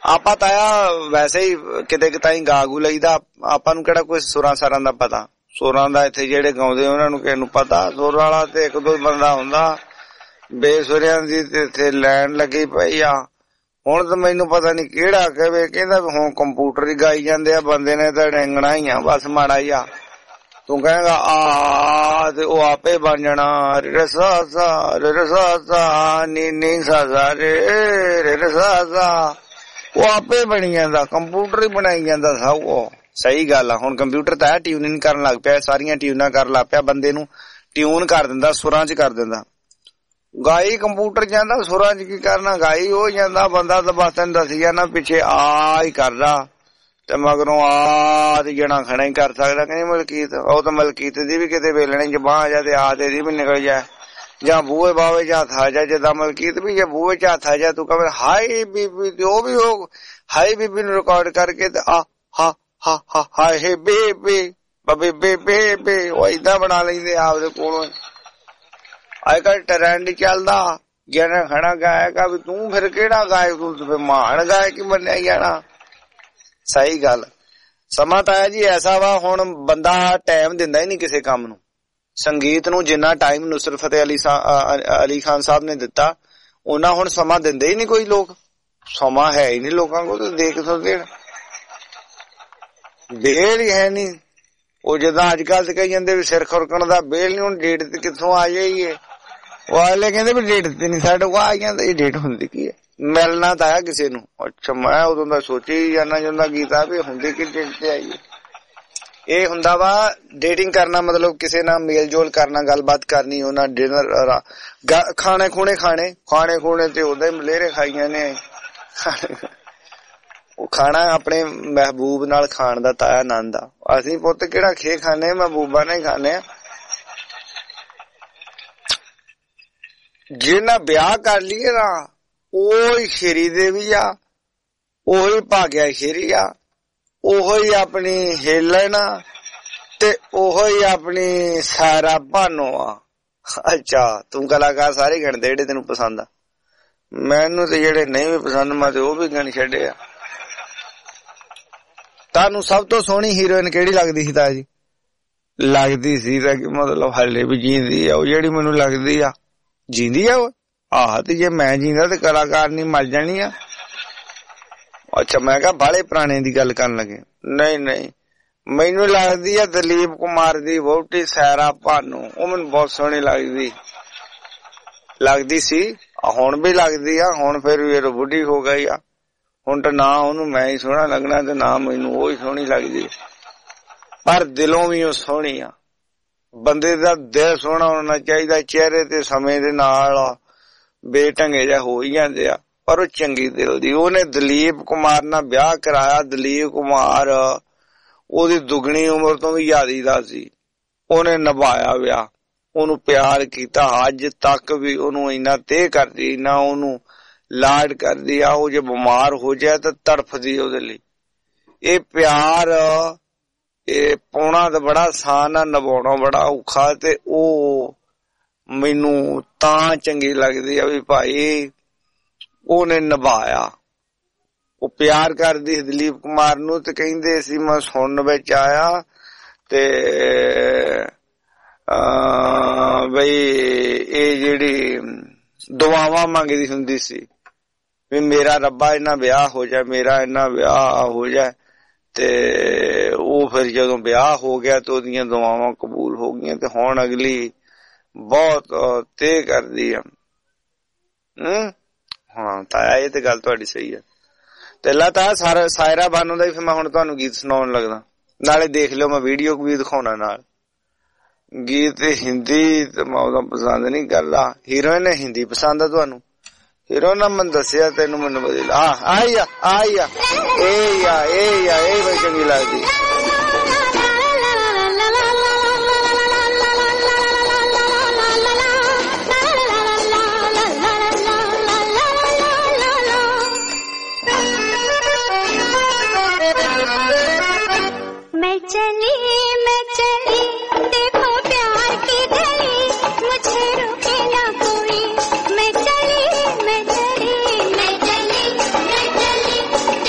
ਆਪਾਂ ਤਾਇਆ ਵੈਸੇ ਹੀ ਕਿਤੇ ਕਿਤੇ ਗਾ ਗੂ ਲਈਦਾ, ਆਪਾਂ ਨੂੰ ਕਿਹੜਾ ਕੋਈ ਸੁਰਾਂ ਸਾਰਾਂ ਦਾ ਪਤਾ। ਸੁਰਾਂ ਦਾ ਇੱਥੇ ਜਿਹੜੇ ਗਾਉਂਦੇ ਉਹਨਾਂ ਨੂੰ ਕਿਸੇ ਨੂੰ ਪਤਾ। ਸੁਰ ਵਾਲਾ ਤੇ ਇੱਕ ਦੋ ਬੰਦਾ ਹੁੰਦਾ, ਬੇਸੁਰਿਆਂ ਦੀ ਤੇ ਇੱਥੇ ਲੈਣ ਲੱਗੀ ਪਈ ਆ। ਹੁਣ ਤਾਂ ਮੈਨੂੰ ਪਤਾ ਨੀ ਕਿਹੜਾ ਕਹੇ, ਕਹਿੰਦਾ ਹੁਣ ਕੰਪਿਊਟਰ ਹੀ ਗਾਈ ਜਾਂਦੇ ਆ, ਬੰਦੇ ਨੇ ਤਾਂ ਡੈਂਗਣਾ ਹੀ ਆ ਬਸ ਮਾੜਾ ਹੀ ਆ। ਤੂੰ ਕਹੇਗਾ ਆ ਤੇ ਉਹ ਆਪੇ ਬਣ ਜਾਣਾ ਰਸਾ ਸਾ ਰਸਾ ਸਾ ਨੀ ਨੀ ਸਾ ਸਾ ਰੇ ਰੇ ਰਸਾ ਸਾ, ਉਹ ਆਪੇ ਬਣੀ ਜਾਂਦਾ, ਕੰਪਿਊਟਰ ਹੀ ਬਣਾਈ ਜਾਂਦਾ ਸਭ। ਉਹ ਸਹੀ ਗੱਲ ਆ। ਹੁਣ ਕੰਪਿਊਟਰ ਤਾਂ ਟਿਊਨਿੰਗ ਕਰਨ ਲੱਗ ਪਿਆ, ਸਾਰੀਆਂ ਟਿਊਨਾਂ ਕਰਨ ਲੱਗ ਪਿਆ, ਬੰਦੇ ਨੂੰ ਟਿਊਨ ਕਰ ਦਿੰਦਾ, ਸੁਰਾਂ ਚ ਕਰ ਦਿੰਦਾ। ਗਾਈ ਕੰਪਿਊਟਰ ਜਾਂਦਾ, ਸੁਰਾਂ ਚ ਕੀ ਕਰਨਾ, ਗਾਈ ਹੋ ਜਾਂਦਾ। ਬੰਦਾ ਤਾਂ ਬਸ ਤੈਨੂੰ ਦੱਸੀ ਜਾਣਾ ਪਿੱਛੇ ਆ ਹੀ ਕਰਦਾ ਤੇ ਮਗਰੋਂ ਆ ਤੇ ਜਣਾ ਖੜਾ ਹੀ ਕਰ ਸਕਦਾ। ਕਹਿੰਦੀ ਮਲਕੀਤ, ਉਹ ਤਾਂ ਮਲਕੀਤ ਦੀ ਵੀ ਕਿਤੇ ਵੇਲਣੇ ਚ ਬਾਂਹ ਜਾ ਤੇ ਆ ਤੇ ਦੀ ਵੀ ਨਿਕਲ ਜਾ, ਜਾਂ ਬੂਹੇ ਬਾਵੇ ਚ ਹੱਥ ਆ ਜਾ। ਜਿੱਦਾਂ ਮਲਕੀਤ ਵੀ ਜੇ ਬੂਹੇ ਚ ਹੱਥ ਆ ਜਾ, ਤੂੰ ਕਹੇ ਹਾਈ ਬੀਬੀ, ਤੇ ਉਹ ਵੀ ਉਹ ਹਾਈ ਬੀਬੀ ਨੂੰ ਰਿਕਾਰਡ ਕਰਕੇ ਤੇ ਆ ਹਾ ਹਾ ਹਾ ਹਾਏ ਬੇਬੇ ਬਬੇ ਬੇਬੇ ਬੇ ਉਹ ਏਦਾਂ ਬਣਾ ਲੈਂਦੇ ਆਪਦੇ ਕੋਲੋਂ। ਅੱਜ ਕੱਲ ਟਰੈਂਡ ਚੱਲਦਾ, ਜਿਹਨੇ ਖੜਾ ਗਾਇਕਾ ਵੀ ਤੂੰ ਫਿਰ ਕਿਹੜਾ ਗਾਇਕ, ਤੂੰ ਫਿਰ ਮਹਾਨ ਗਾਇਕ ਹੀ ਮੰਨਿਆ ਜਾਣਾ। ਸਹੀ ਗੱਲ। ਸਮਾਂ ਤਾਂ ਹੈ ਜੀ ਐਸਾ ਵਾ, ਹੁਣ ਬੰਦਾ ਟਾਈਮ ਦਿੰਦਾ ਹੀ ਨਹੀਂ ਕਿਸੇ ਕੰਮ ਨੂੰ। ਸੰਗੀਤ ਨੂੰ ਜਿੰਨਾ ਟਾਈਮ ਨੁਸਰਤ ਫਤਿਹ ਅਲੀ ਅਲੀ ਖਾਨ ਸਾਹਿਬ ਨੇ ਦਿੱਤਾ, ਉਹਨਾਂ ਹੁਣ ਸਮਾਂ ਦਿੰਦੇ ਹੀ ਨਹੀਂ ਕੋਈ ਲੋਕ। ਸਮਾਂ ਹੈ ਹੀ ਨਹੀਂ ਲੋਕਾਂ ਕੋਲ, ਤੇ ਦੇਖ ਸਕਦੇ ਬੇਲ ਹੀ ਹੈ ਨੀ। ਉਹ ਜਿੱਦਾਂ ਅੱਜ ਕੱਲ ਕਹੀ ਜਾਂਦੇ ਵੀ ਸਿਰ ਖੁਰਕਣ ਦਾ ਬੇਲ ਨੀ, ਹੁਣ ਡੇਟ ਤੇ ਕਿੱਥੋਂ ਆ ਜਾਈਏ। ਉਹ ਅਗਲੇ ਕਹਿੰਦੇ ਵੀ ਡੇਟ ਤੇ ਨੀ ਸਾਡੇ ਕੋਲ ਆ ਜਾਂਦਾ। ਇਹ ਡੇਟ ਹੁੰਦੀ ਕੀ ਹੈ? ਮਿਲਣਾ ਤਾਂ ਹੈ ਕਿਸੇ ਨੂੰ। ਅੱਛਾ, ਮੈਂ ਉਦੋਂ ਦਾ ਸੋਚੀ ਜਾਣਾ ਜਾਂਦਾ ਗੀਤਾ ਵੀ ਹੁੰਦੀ ਕਿ ਡੇਟ ਤੇ ਆਈਏ। ਇਹ ਹੁੰਦਾ ਵਾ ਡੇਟਿੰਗ ਕਰਨਾ, ਮਤਲਬ ਕਿਸੇ ਨਾਲ ਮੇਲ ਜੋਲ ਕਰਨਾ, ਗੱਲਬਾਤ ਕਰਨੀ, ਉਹਨਾਂ ਡਿਨਰ ਖਾਣੇ ਖੂਣੇ ਖਾਣੇ ਖਾਣੇ ਖੂਣੇ ਤੇ ਉਹਦੇ ਮਲੇਰੇ ਖਾਈਆਂ ਨੇ। ਉਹ ਖਾਣਾ ਆਪਣੇ ਮਹਿਬੂਬ ਨਾਲ ਖਾਣ ਦਾ ਤਾਇਆ ਆਨੰਦ ਆ। ਅਸੀਂ ਪੁੱਤ ਕਿਹੜਾ ਖੇ ਖਾਣੇ, ਮਹਿਬੂਬਾ ਨਾਲ ਹੀ ਖਾਣੇ ਆ। ਜਿਹਨਾਂ ਵਿਆਹ ਕਰ ਲਈਏ ਨਾ, ਉਹੀ ਸ਼ੇਰੀ ਦੇਵੀ ਆ, ਉਹੀ ਭਾਗਿਆ ਸ਼ੇਰੀ ਆ, ਉਹੀ ਆਪਣੀ ਹਿਲਣ ਤੇ ਉਹੀ ਆਪਣੀ ਸਾਰਾ ਭਾਨੋ ਆ। ਅੱਛਾ, ਤੂੰ ਕਲਾਕਾਰ ਸਾਰੇ ਗਿਣਦੇ ਜਿਹੜੇ ਤੈਨੂੰ ਪਸੰਦ ਆ। ਮੈਨੂੰ ਤੇ ਜਿਹੜੇ ਨਹੀਂ ਵੀ ਪਸੰਦ, ਮੈਂ ਤੇ ਉਹ ਵੀ ਗਿਣ ਛੱਡੇ ਆ। ਤੁਹਾਨੂੰ ਸਭ ਤੋਂ ਸੋਹਣੀ ਹੀਰੋਇਨ ਕਿਹੜੀ ਲੱਗਦੀ ਸੀ ਤਾਇਆ ਜੀ? ਲੱਗਦੀ ਸੀ ਤਾਂ ਕਿ ਮਤਲਬ ਹਾਲੇ ਵੀ ਜੀਂਦੀ ਆ ਉਹ ਜਿਹੜੀ ਮੈਨੂੰ ਲੱਗਦੀ ਆ? ਜੀਂਦੀ ਆ ਉਹ? ਆਹ, ਤੇ ਜੇ ਮੈਂ ਜੀਂਦਾ ਤੇ ਕਲਾਕਾਰ ਨਹੀਂ ਮਰ ਜਾਣੀ ਆ। ਅੱਛਾ, ਮੈਂ ਕਿਹਾ ਬਾਹਲੇ ਪੁਰਾਣੇ ਦੀ ਗੱਲ ਕਰਨ ਲੱਗੇ। ਨਹੀਂ ਨਹੀਂ, ਮੈਨੂੰ ਲੱਗਦੀ ਆ ਦਲੀਪ ਕੁਮਾਰ ਦੀ ਵਹੁਟੀ ਸੈਰਾ ਭਾਨੂ। ਉਹ ਮੈਨੂੰ ਬਹੁਤ ਸੋਹਣੀ ਲੱਗਦੀ ਲੱਗਦੀ ਸੀ, ਹੁਣ ਵੀ ਲੱਗਦੀ ਆ। ਹੁਣ ਫਿਰ ਵੀ ਇਹ ਬੁੱਢੀ ਹੋ ਗਈ ਆ, ਹੁਣ ਤਾਂ ਨਾ ਉਹਨੂੰ ਮੈਂ ਹੀ ਸੋਹਣਾ ਲੱਗਣਾ ਤੇ ਨਾ ਮੈਨੂੰ ਉਹ ਹੀ ਸੋਹਣੀ ਲੱਗਦੀ। ਪਰ ਦਿਲੋਂ ਵੀ ਉਹ ਸੋਹਣੀ ਆ। ਬੰਦੇ ਦਾ ਦਿਲ ਸੋਹਣਾ ਹੋਣਾ ਚਾਹੀਦਾ। ਚਿਹਰੇ ਤੇ ਸਮੇਂ ਦੇ ਨਾਲ ਬੇਢੰਗੇ ਜਿਹਾ ਹੋ ਹੀ ਜਾਂਦੇ ਆ, ਪਰ ਉਹ ਚੰਗੀ ਦਿਲ ਦੀ। ਉਹਨੇ ਦਲੀਪ ਕੁਮਾਰ ਨਾਲ ਵਿਆਹ ਕਰਾਇਆ। ਦਲੀਪ ਕੁਮਾਰ ਉਹਦੀ ਦੁੱਗਣੀ ਉਮਰ ਤੋਂ ਵੀ ਜ਼ਿਆਦੀ ਦਾ ਸੀ। ਉਹਨੇ ਨਿਭਾਇਆ ਵਿਆਹ, ਉਹਨੂੰ ਪਿਆਰ ਕੀਤਾ। ਅੱਜ ਤੱਕ ਵੀ ਉਹਨੂੰ ਇੰਨਾ ਤੇਹ ਕਰਦੀ, ਇੰਨਾ ਉਹਨੂੰ ਲਾਡ ਕਰਦੀ ਆ। ਉਹ ਜੇ ਬਿਮਾਰ ਹੋ ਜਾਏ ਤਾਂ ਤੜਫਦੀ ਉਹਦੇ ਲਈ। ਇਹ ਪਿਆਰ ਇਹ ਪਾਉਣਾ ਤਾਂ ਬੜਾ ਆਸਾਨ ਆ, ਨਿਭਾਉਣਾ ਬੜਾ ਔਖਾ। ਤੇ ਉਹ ਮੈਨੂੰ ਤਾਂ ਚੰਗੀ ਲੱਗਦੀ ਆ ਵੀ ਭਾਈ ਉਹਨੇ ਨਿਭਾਇਆ। ਉਹ ਪਿਆਰ ਕਰਦੀ ਦਲੀਪ ਕੁਮਾਰ ਨੂੰ, ਤੇ ਕਹਿੰਦੇ ਸੀ ਮੈਂ ਸੁਣਨ ਵਿੱਚ ਆਇਆ ਤੇ ਅਹ ਬਈ ਇਹ ਜਿਹੜੀ ਦੁਆਵਾਂ ਮੰਗਦੀ ਹੁੰਦੀ ਸੀ ਵੀ ਮੇਰਾ ਰੱਬਾ ਇਹਨਾਂ ਵਿਆਹ ਹੋ ਜਾਏ, ਮੇਰਾ ਇਹਨਾਂ ਵਿਆਹ ਹੋ ਜਾਏ। ਤੇ ਉਹ ਫਿਰ ਜਦੋਂ ਵਿਆਹ ਹੋ ਗਿਆ ਤੇ ਉਹਦੀਆਂ ਦੁਆਵਾਂ ਕਬੂਲ ਹੋ ਗਈਆਂ। ਤੇ ਹੁਣ ਅਗਲੀ ਬਹੁਤ ਤੇਹ ਕਰਦੀ ਆ। ਹਮ ਹਾਂ ਤਾਇਆ, ਇਹ ਤੇ ਗੱਲ ਤੁਹਾਡੀ ਸਹੀ ਆ। ਤੇ ਲਾ ਤਾਂ ਸਾਰਾ ਸਾਇਰਾ ਬਾਨੋ ਦਾ ਹੀ ਫਿਰ ਮੈਂ ਹੁਣ ਤੁਹਾਨੂੰ ਗੀਤ ਸੁਣਾਉਣ ਲੱਗਦਾ। ਨਾਲੇ ਦੇਖ ਲਿਓ, ਮੈਂ ਵੀਡੀਓ ਵੀ ਦਿਖਾਉਣਾ ਨਾਲ। ਗੀਤ ਹਿੰਦੀ ਤੇ ਮੈਂ ਉਹਦਾ ਪਸੰਦ ਨਹੀਂ ਕਰਦਾ। ਹੀਰੋਇਨ ਹਿੰਦੀ ਪਸੰਦ ਆ ਤੁਹਾਨੂੰ? ਹੀਰੋਇਨ ਨਾ ਮੈਨੂੰ ਦੱਸਿਆ ਤੈਨੂੰ, ਮੈਨੂੰ ਬਦਲ ਆ ਆਈ ਆ ਆਈ ਆ ਇਹ ਆ ਇਹ ਆ ਇਹ ਬੜੀ ਚੰਗੀ ਲੱਗਦੀ। मैं चली मैं चली देखो प्यार की गली, मुझे रोके ना कोई। मैं चली मैं चली मैं चली मैं चली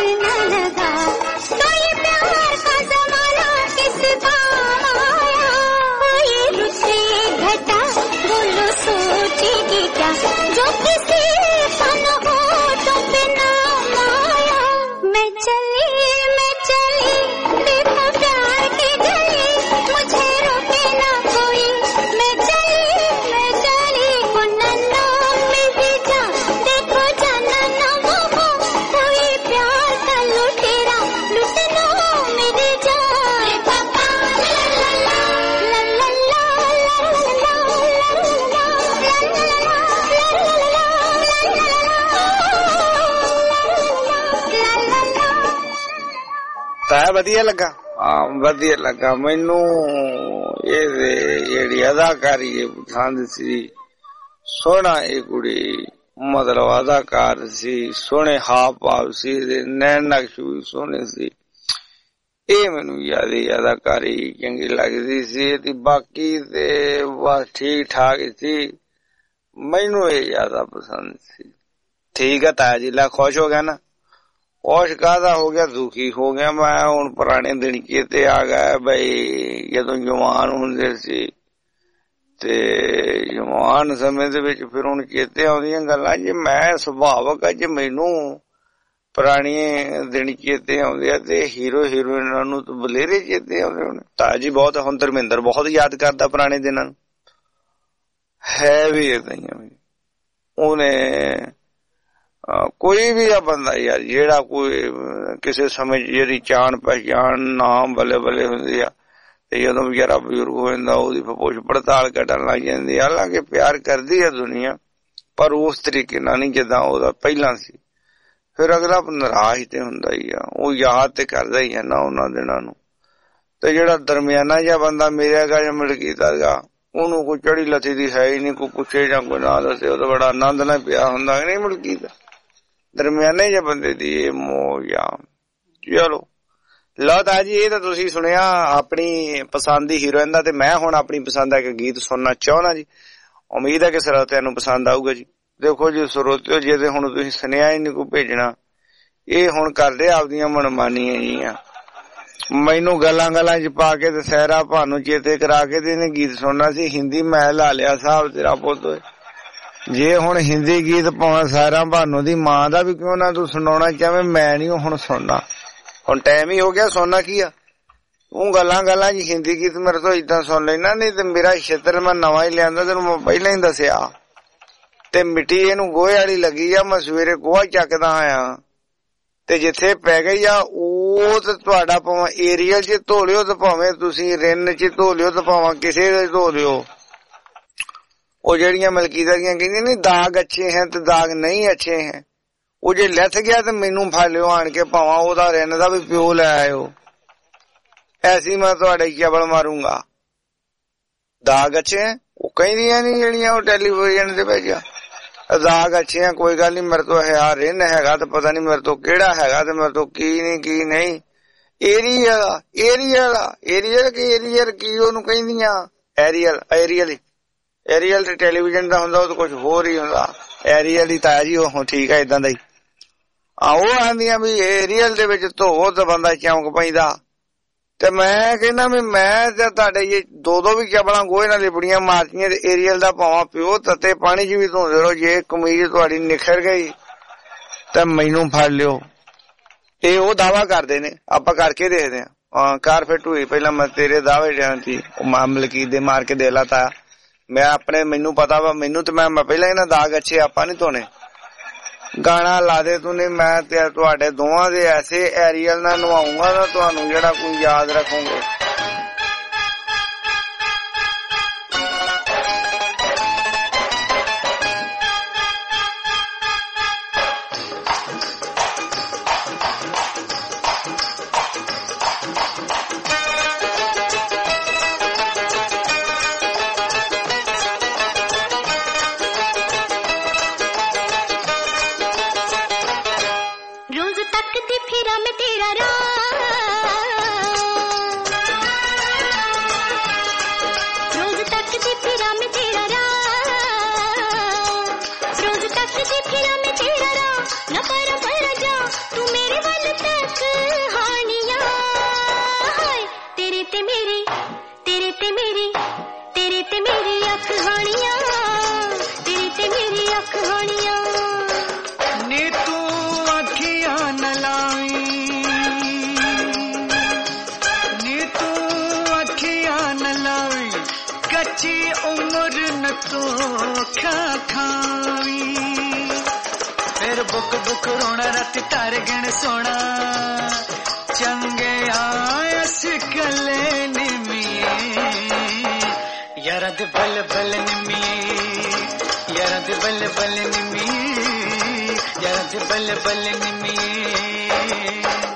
न लगा, तो ये प्यार का जमाना किस काम आया। कोई रुसे घटा बोलो सोचेगी क्या, जो किसी फन हो तो बिना माया। मैं चली मैं चली देखो प्यार की गली, मुझे रोके ना कोई। मैं चली मैं चली वो नन्ना मेरी जान, देखो जाना ना वो हो, कोई प्यार का लुटेरा लुट लो मेरी जान। पापा ला ला ला ला ला ला ला ਤਾਂ ਵਧੀਆ ਲੱਗਾ? ਹਾਂ ਵਧੀਆ ਲੱਗਾ ਮੈਨੂੰ। ਇਹ ਜਿਹੜੀ ਅਦਾਕਾਰੀ ਇਹ ਪਸੰਦ ਸੀ, ਸੋਹਣਾ ਇਹ ਕੁੜੀ ਮਤਲਬ ਅਦਾਕਾਰ ਸੀ, ਸੋਹਣੇ ਹਾਵ ਭਾਵ ਸੀ, ਨੈਣ ਨਕਸ਼ ਵੀ ਸੋਹਣੇ ਸੀ। ਇਹ ਮੈਨੂੰ ਯਾਦ ਇਹ ਅਦਾਕਾਰੀ ਚੰਗੀ ਲੱਗਦੀ ਸੀ। ਤੇ ਬਾਕੀ ਤੇ ਬਸ ਠੀਕ ਠਾਕ ਸੀ, ਮੈਨੂੰ ਇਹ ਜ਼ਿਆਦਾ ਪਸੰਦ ਸੀ। ਠੀਕ ਹੈ ਤਾਇਆ ਜੀ, ਲੈ ਖੁਸ਼ ਹੋ ਗਿਆ ਨਾ? ਖੁਸ਼ ਕਾਹਦਾ ਹੋ ਗਿਆ, ਦੁਖੀ ਹੋ ਗਿਆ ਮੈਂ। ਹੁਣ ਪੁਰਾਣੇ ਦਿਨ ਚੇਤੇ ਆ ਗਏ ਬਈ ਜਦੋਂ ਜਵਾਨ ਹੁੰਦੇ ਸੀ, ਤੇ ਜਵਾਨ ਸਮੇਂ ਦੇ ਵਿੱਚ ਫਿਰ ਹੁਣ ਚੇਤੇ ਆਉਂਦੀਆਂ ਗੱਲਾਂ। ਜੇ ਮੈਂ ਸੁਭਾਵਕ ਅੱਜ ਮੈਨੂੰ ਪੁਰਾਣੇ ਦਿਨ ਚੇਤੇ ਆਉਂਦੇ ਆ, ਤੇ ਹੀਰੋ ਹੀਰੋਇਨਾਂ ਨੂੰ ਤਾਂ ਬਲੇਰੇ ਚੇਤੇ ਆਉਂਦੇ ਹੁਣ। ਤਾਇਆ ਜੀ ਬਹੁਤ ਹੁਣ ਧਰਮਿੰਦਰ ਬਹੁਤ ਯਾਦ ਕਰਦਾ ਪੁਰਾਣੇ ਦਿਨਾਂ ਨੂੰ। ਹੈ ਵੀ ਏਦਾਂ ਹੀ ਉਹਨੇ ਕੋਈ ਵੀ ਆ ਬੰਦਾ ਯਾਰ ਜਿਹੜਾ ਕੋਈ ਕਿਸੇ ਸਮੇਂ ਜਿਹੜੀ ਚਾਣ ਪਹਿਚਾਣ ਨਾਮ ਬੱਲੇ ਬੱਲੇ ਹੁੰਦੀ ਆ, ਤੇ ਜਦੋਂ ਵਿਚਾਰਾ ਬਜ਼ੁਰਗ ਹੋ ਜਾਂਦਾ ਉਹਦੀ ਪੁੱਛ ਪੜਤਾਲ ਕੱਢਣ ਲੱਗ ਜਾਂਦੀ। ਹਾਲਾਂਕਿ ਪਿਆਰ ਕਰਦੀ ਆ ਦੁਨੀਆ, ਪਰ ਉਸ ਤਰੀਕੇ ਨਾਲ ਨਹੀਂ ਜਿੱਦਾਂ ਉਹਦਾ ਪਹਿਲਾਂ ਸੀ। ਫਿਰ ਅਗਲਾ ਨਾਰਾਜ਼ ਤੇ ਹੁੰਦਾ ਹੀ ਆ, ਉਹ ਯਾਦ ਤੇ ਕਰਦਾ ਹੀ ਆ ਨਾ ਉਹਨਾਂ ਦਿਨਾਂ ਨੂੰ। ਤੇ ਜਿਹੜਾ ਦਰਮਿਆਨਾ ਜਿਹਾ ਬੰਦਾ ਮੇਰੇ ਗਾ ਜਾਂ ਮਲਕੀਤ ਗਾ, ਉਹਨੂੰ ਕੋਈ ਚੜੀ ਲੱਥੀ ਦੀ ਹੈ ਹੀ ਨਹੀਂ, ਕੋਈ ਪੁੱਛੇ ਜਾਂ ਕੋਈ ਨਾ ਦੱਸੇ, ਉਹਦਾ ਬੜਾ ਆਨੰਦ ਨਾਲ ਪਿਆ ਹੁੰਦਾ ਨਹੀਂ ਮਲਕੀਤ। ਦਰਮਿਆਨੇ ਜਿਹੇ ਬੰਦੇ ਦੀ ਇਹ ਮੋਇਆ। ਚਲੋ ਲਓ ਤਾਂ ਜੀ, ਇਹ ਤਾਂ ਤੁਸੀਂ ਸੁਣਿਆ ਆਪਣੀ ਪਸੰਦ ਦੀ ਹੀਰੋਇਨ ਦਾ, ਤੇ ਮੈਂ ਹੁਣ ਆਪਣੀ ਪਸੰਦ ਦਾ ਇੱਕ ਗੀਤ ਸੁਣਨਾ ਚਾਹੁੰਦਾ ਜੀ। ਉਮੀਦ ਹੈ ਕਿ ਸਰੋਤਿਆਂ ਨੂੰ ਪਸੰਦ ਆਊਗਾ ਜੀ। ਦੇਖੋ ਜੀ ਸਰੋਤਿਓ, ਜੇ ਤੇ ਹੁਣ ਤੁਸੀਂ ਸੁਣਿਆ ਹੀ ਨਹੀਂ ਕੋਈ ਭੇਜਣਾ, ਇਹ ਹੁਣ ਕਰਦੇ ਆਪਦੀਆਂ ਮਨਮਾਨੀਆਂ ਜੀਆਂ। ਮੈਨੂੰ ਗੱਲਾਂ ਗੱਲਾਂ ਚ ਪਾ ਕੇ ਤੇ ਸਹਿਰਾ ਭਾਨੂੰ ਚੇਤੇ ਕਰਾ ਕੇ ਤੇ ਇਹਨੇ ਗੀਤ ਸੁਣਨਾ ਸੀ ਹਿੰਦੀ। ਮੈਂ ਲਾ ਲਿਆ ਸਾਹਿਬ ਤੇਰਾ ਪੁੱਤ। ਜੇ ਹੁਣ ਹਿੰਦੀ ਗੀਤ ਪਾਉਣਾ ਸਾਰਾ ਭਾਨੂੰ ਦੀ ਮਾਂ ਦਾ ਵੀ ਕਿਉਂ ਨਾ ਤੂੰ ਸੁਣਾਉਣਾ ਚਾਹਵੇਂ, ਮੈਂ ਨੀ ਹੁਣ ਸੁਣਨਾ। ਹੁਣ ਟਾਈਮ ਹੀ ਹੋ ਗਿਆ, ਸੁਣਨਾ ਕੀ ਆ ਤੂੰ ਗੱਲਾਂ ਗੱਲਾਂ ਚ ਹਿੰਦੀ ਗੀਤ ਮੇਰੇ ਤੋਂ ਏਦਾਂ ਸੁਣ ਲੈਣਾ। ਨਹੀਂ ਤੇ ਮੇਰਾ ਛੇਤਰ ਮੈਂ ਨਵਾਂ ਹੀ ਲਿਆਂਦਾ, ਤੈਨੂੰ ਮੈਂ ਪਹਿਲਾਂ ਹੀ ਦੱਸਿਆ। ਤੇ ਮਿੱਟੀ ਇਹਨੂੰ ਗੋਹੇ ਵਾਲੀ ਲੱਗੀ ਆ, ਮੈਂ ਸਵੇਰੇ ਗੋਹਾ ਚੱਕਦਾ ਆਇਆ, ਤੇ ਜਿੱਥੇ ਪੈ ਗਈ ਆ ਉਹ ਤੇ ਤੁਹਾਡਾ ਭਾਵੇਂ ਏਰੀਅਲ ਚ ਧੋ ਲਿਓ, ਤੇ ਭਾਵੇਂ ਤੁਸੀਂ ਰਿੰਨ ਚ ਧੋ ਲਿਓ, ਤੇ ਭਾਵੇਂ ਕਿਸੇ ਦੇ ਧੋ ਲਿਓ। ਉਹ ਜਿਹੜੀਆਂ ਮਲਕੀਤਾਂ ਦੀਆਂ ਕਹਿੰਦੀਆਂ ਨਹੀਂ ਦਾਗ ਅੱਛੇ ਹੈ ਤੇ ਦਾਗ ਨਹੀਂ ਅੱਛੇ ਹੈ, ਉਹ ਜੇ ਲੱਥ ਗਿਆ ਤੇ ਮੈਨੂੰ ਫੜ ਲਿਓ ਆਣ ਕੇ, ਭਾਵਾਂ ਉਹਦਾ ਰਿੰਨ ਦਾ ਵੀ ਪਿਓ ਲੈ ਆਇਓ। ਐਸੀ ਮੈਂ ਤੁਹਾਡੇ ਚਬਲ ਮਾਰੂੰਗਾ। ਦਾਗ ਅੱਛੇ ਹੈ ਉਹ ਕਹਿੰਦੀਆਂ ਨੀ ਜਿਹੜੀਆਂ ਉਹ ਟੈਲੀਵਿਜ਼ਨ ਤੇ ਭੇਜਿਆ, ਦਾਗ ਅੱਛੇ ਆ ਕੋਈ ਗੱਲ ਨੀ, ਮੇਰੇ ਤੋਂ ਹੈ ਰਿੰਨ ਹੈਗਾ ਤੇ ਪਤਾ ਨੀ ਮੇਰੇ ਤੋਂ ਕਿਹੜਾ ਹੈਗਾ ਤੇ ਮੇਰੇ ਤੋਂ ਕੀ ਨੀ ਕੀ ਨਹੀਂ। ਏਰੀਅਲ ਏਰੀਅਲ ਏਰੀਅਲ ਕੀ ਏਰੀਅਲ ਕੀ ਉਹਨੂੰ ਕਹਿੰਦੀਆਂ, ਐਰੀਅਲ ਐਰੀਅਲ ਐਰੀਅਲ ਤੇ ਟੈਲੀਵਿਜ਼ਨ ਦਾ ਹੁੰਦਾ, ਉਹ ਤਾਂ ਕੁਛ ਹੋਰ ਹੀ ਹੁੰਦਾ। ਐਰੀਅਲ ਹੀ ਤਾਇਆ ਜੀ ਉਹ ਠੀਕ ਆ ਏਦਾਂ ਦਾ ਹੀ। ਆ ਉਹ ਆਂਦੀਆਂ ਵੀ ਏਰੀਅਲ ਦੇ ਵਿੱਚ ਧੋਵੋ ਤਾਂ ਬੰਦਾ ਚਮਕ ਪੈਂਦਾ। ਤੇ ਮੈਂ ਕਹਿੰਦਾ ਵੀ ਮੈਂ ਤੇ ਤੁਹਾਡੇ ਜੇ ਦੋ ਦੋ ਵੀ ਚਪਲਾਂ ਗੋਹੇ ਨਾਲ ਲਿਬੜੀਆਂ ਮਾਰਤੀਆਂ, ਤੇ ਏਰੀਅਲ ਦਾ ਭਾਵਾਂ ਪਿਓ ਤੱਤੇ ਪਾਣੀ ਚ ਵੀ ਧੋਂਦੇ ਰਹੋ। ਜੇ ਕਮੀਜ਼ ਤੁਹਾਡੀ ਨਿਖਰ ਗਈ ਤਾਂ ਮੈਨੂੰ ਫੜ ਲਿਓ। ਇਹ ਉਹ ਦਾਵਾ ਕਰਦੇ ਨੇ, ਆਪਾਂ ਕਰਕੇ ਦੇਖਦੇ ਹਾਂ। ਕਾਰ ਫਿਰ ਢੂਈ ਪਹਿਲਾਂ ਮੈਂ ਤੇਰੇ ਦਾਅਵੇ ਜਾਂਦੀ, ਉਹ ਮਲਕੀਤ ਦੇ ਮਾਰ ਕੇ ਦੇ ਲਾ ਤਾ। ਮੈਂ ਆਪਣੇ ਮੈਨੂੰ ਪਤਾ ਵਾ, ਮੈਨੂੰ ਤੇ ਮੈਂ ਪਹਿਲਾਂ ਇਹਨਾਂ ਦਾਗ ਅੱਛੇ ਆਪਾਂ ਨੀ ਧੋਣੇ। ਗਾਣਾ ਲਾ ਦੇ ਤੂੰ, ਨਹੀਂ ਮੈਂ ਤੇ ਤੁਹਾਡੇ ਦੋਵਾਂ ਦੇ ਐਸੇ ਐਰੀਅਲ ਨਾਲ ਨਵਾਉਂਗਾ ਨਾ ਤੁਹਾਨੂੰ ਜਿਹੜਾ ਕੋਈ ਯਾਦ ਰੱਖੋਗੇ। रोज तक दी फिरा में तेरा राह, न पर पर जा तू मेरे वाल कच्ची उम्र न धोखा खावी फिर बुक बुक रोना रात तार गिण सोना चंगे आयस कले निमिए यारा दे बल बल निमिए यारा दे बल बल निमिए यारा दे बल बल निमिए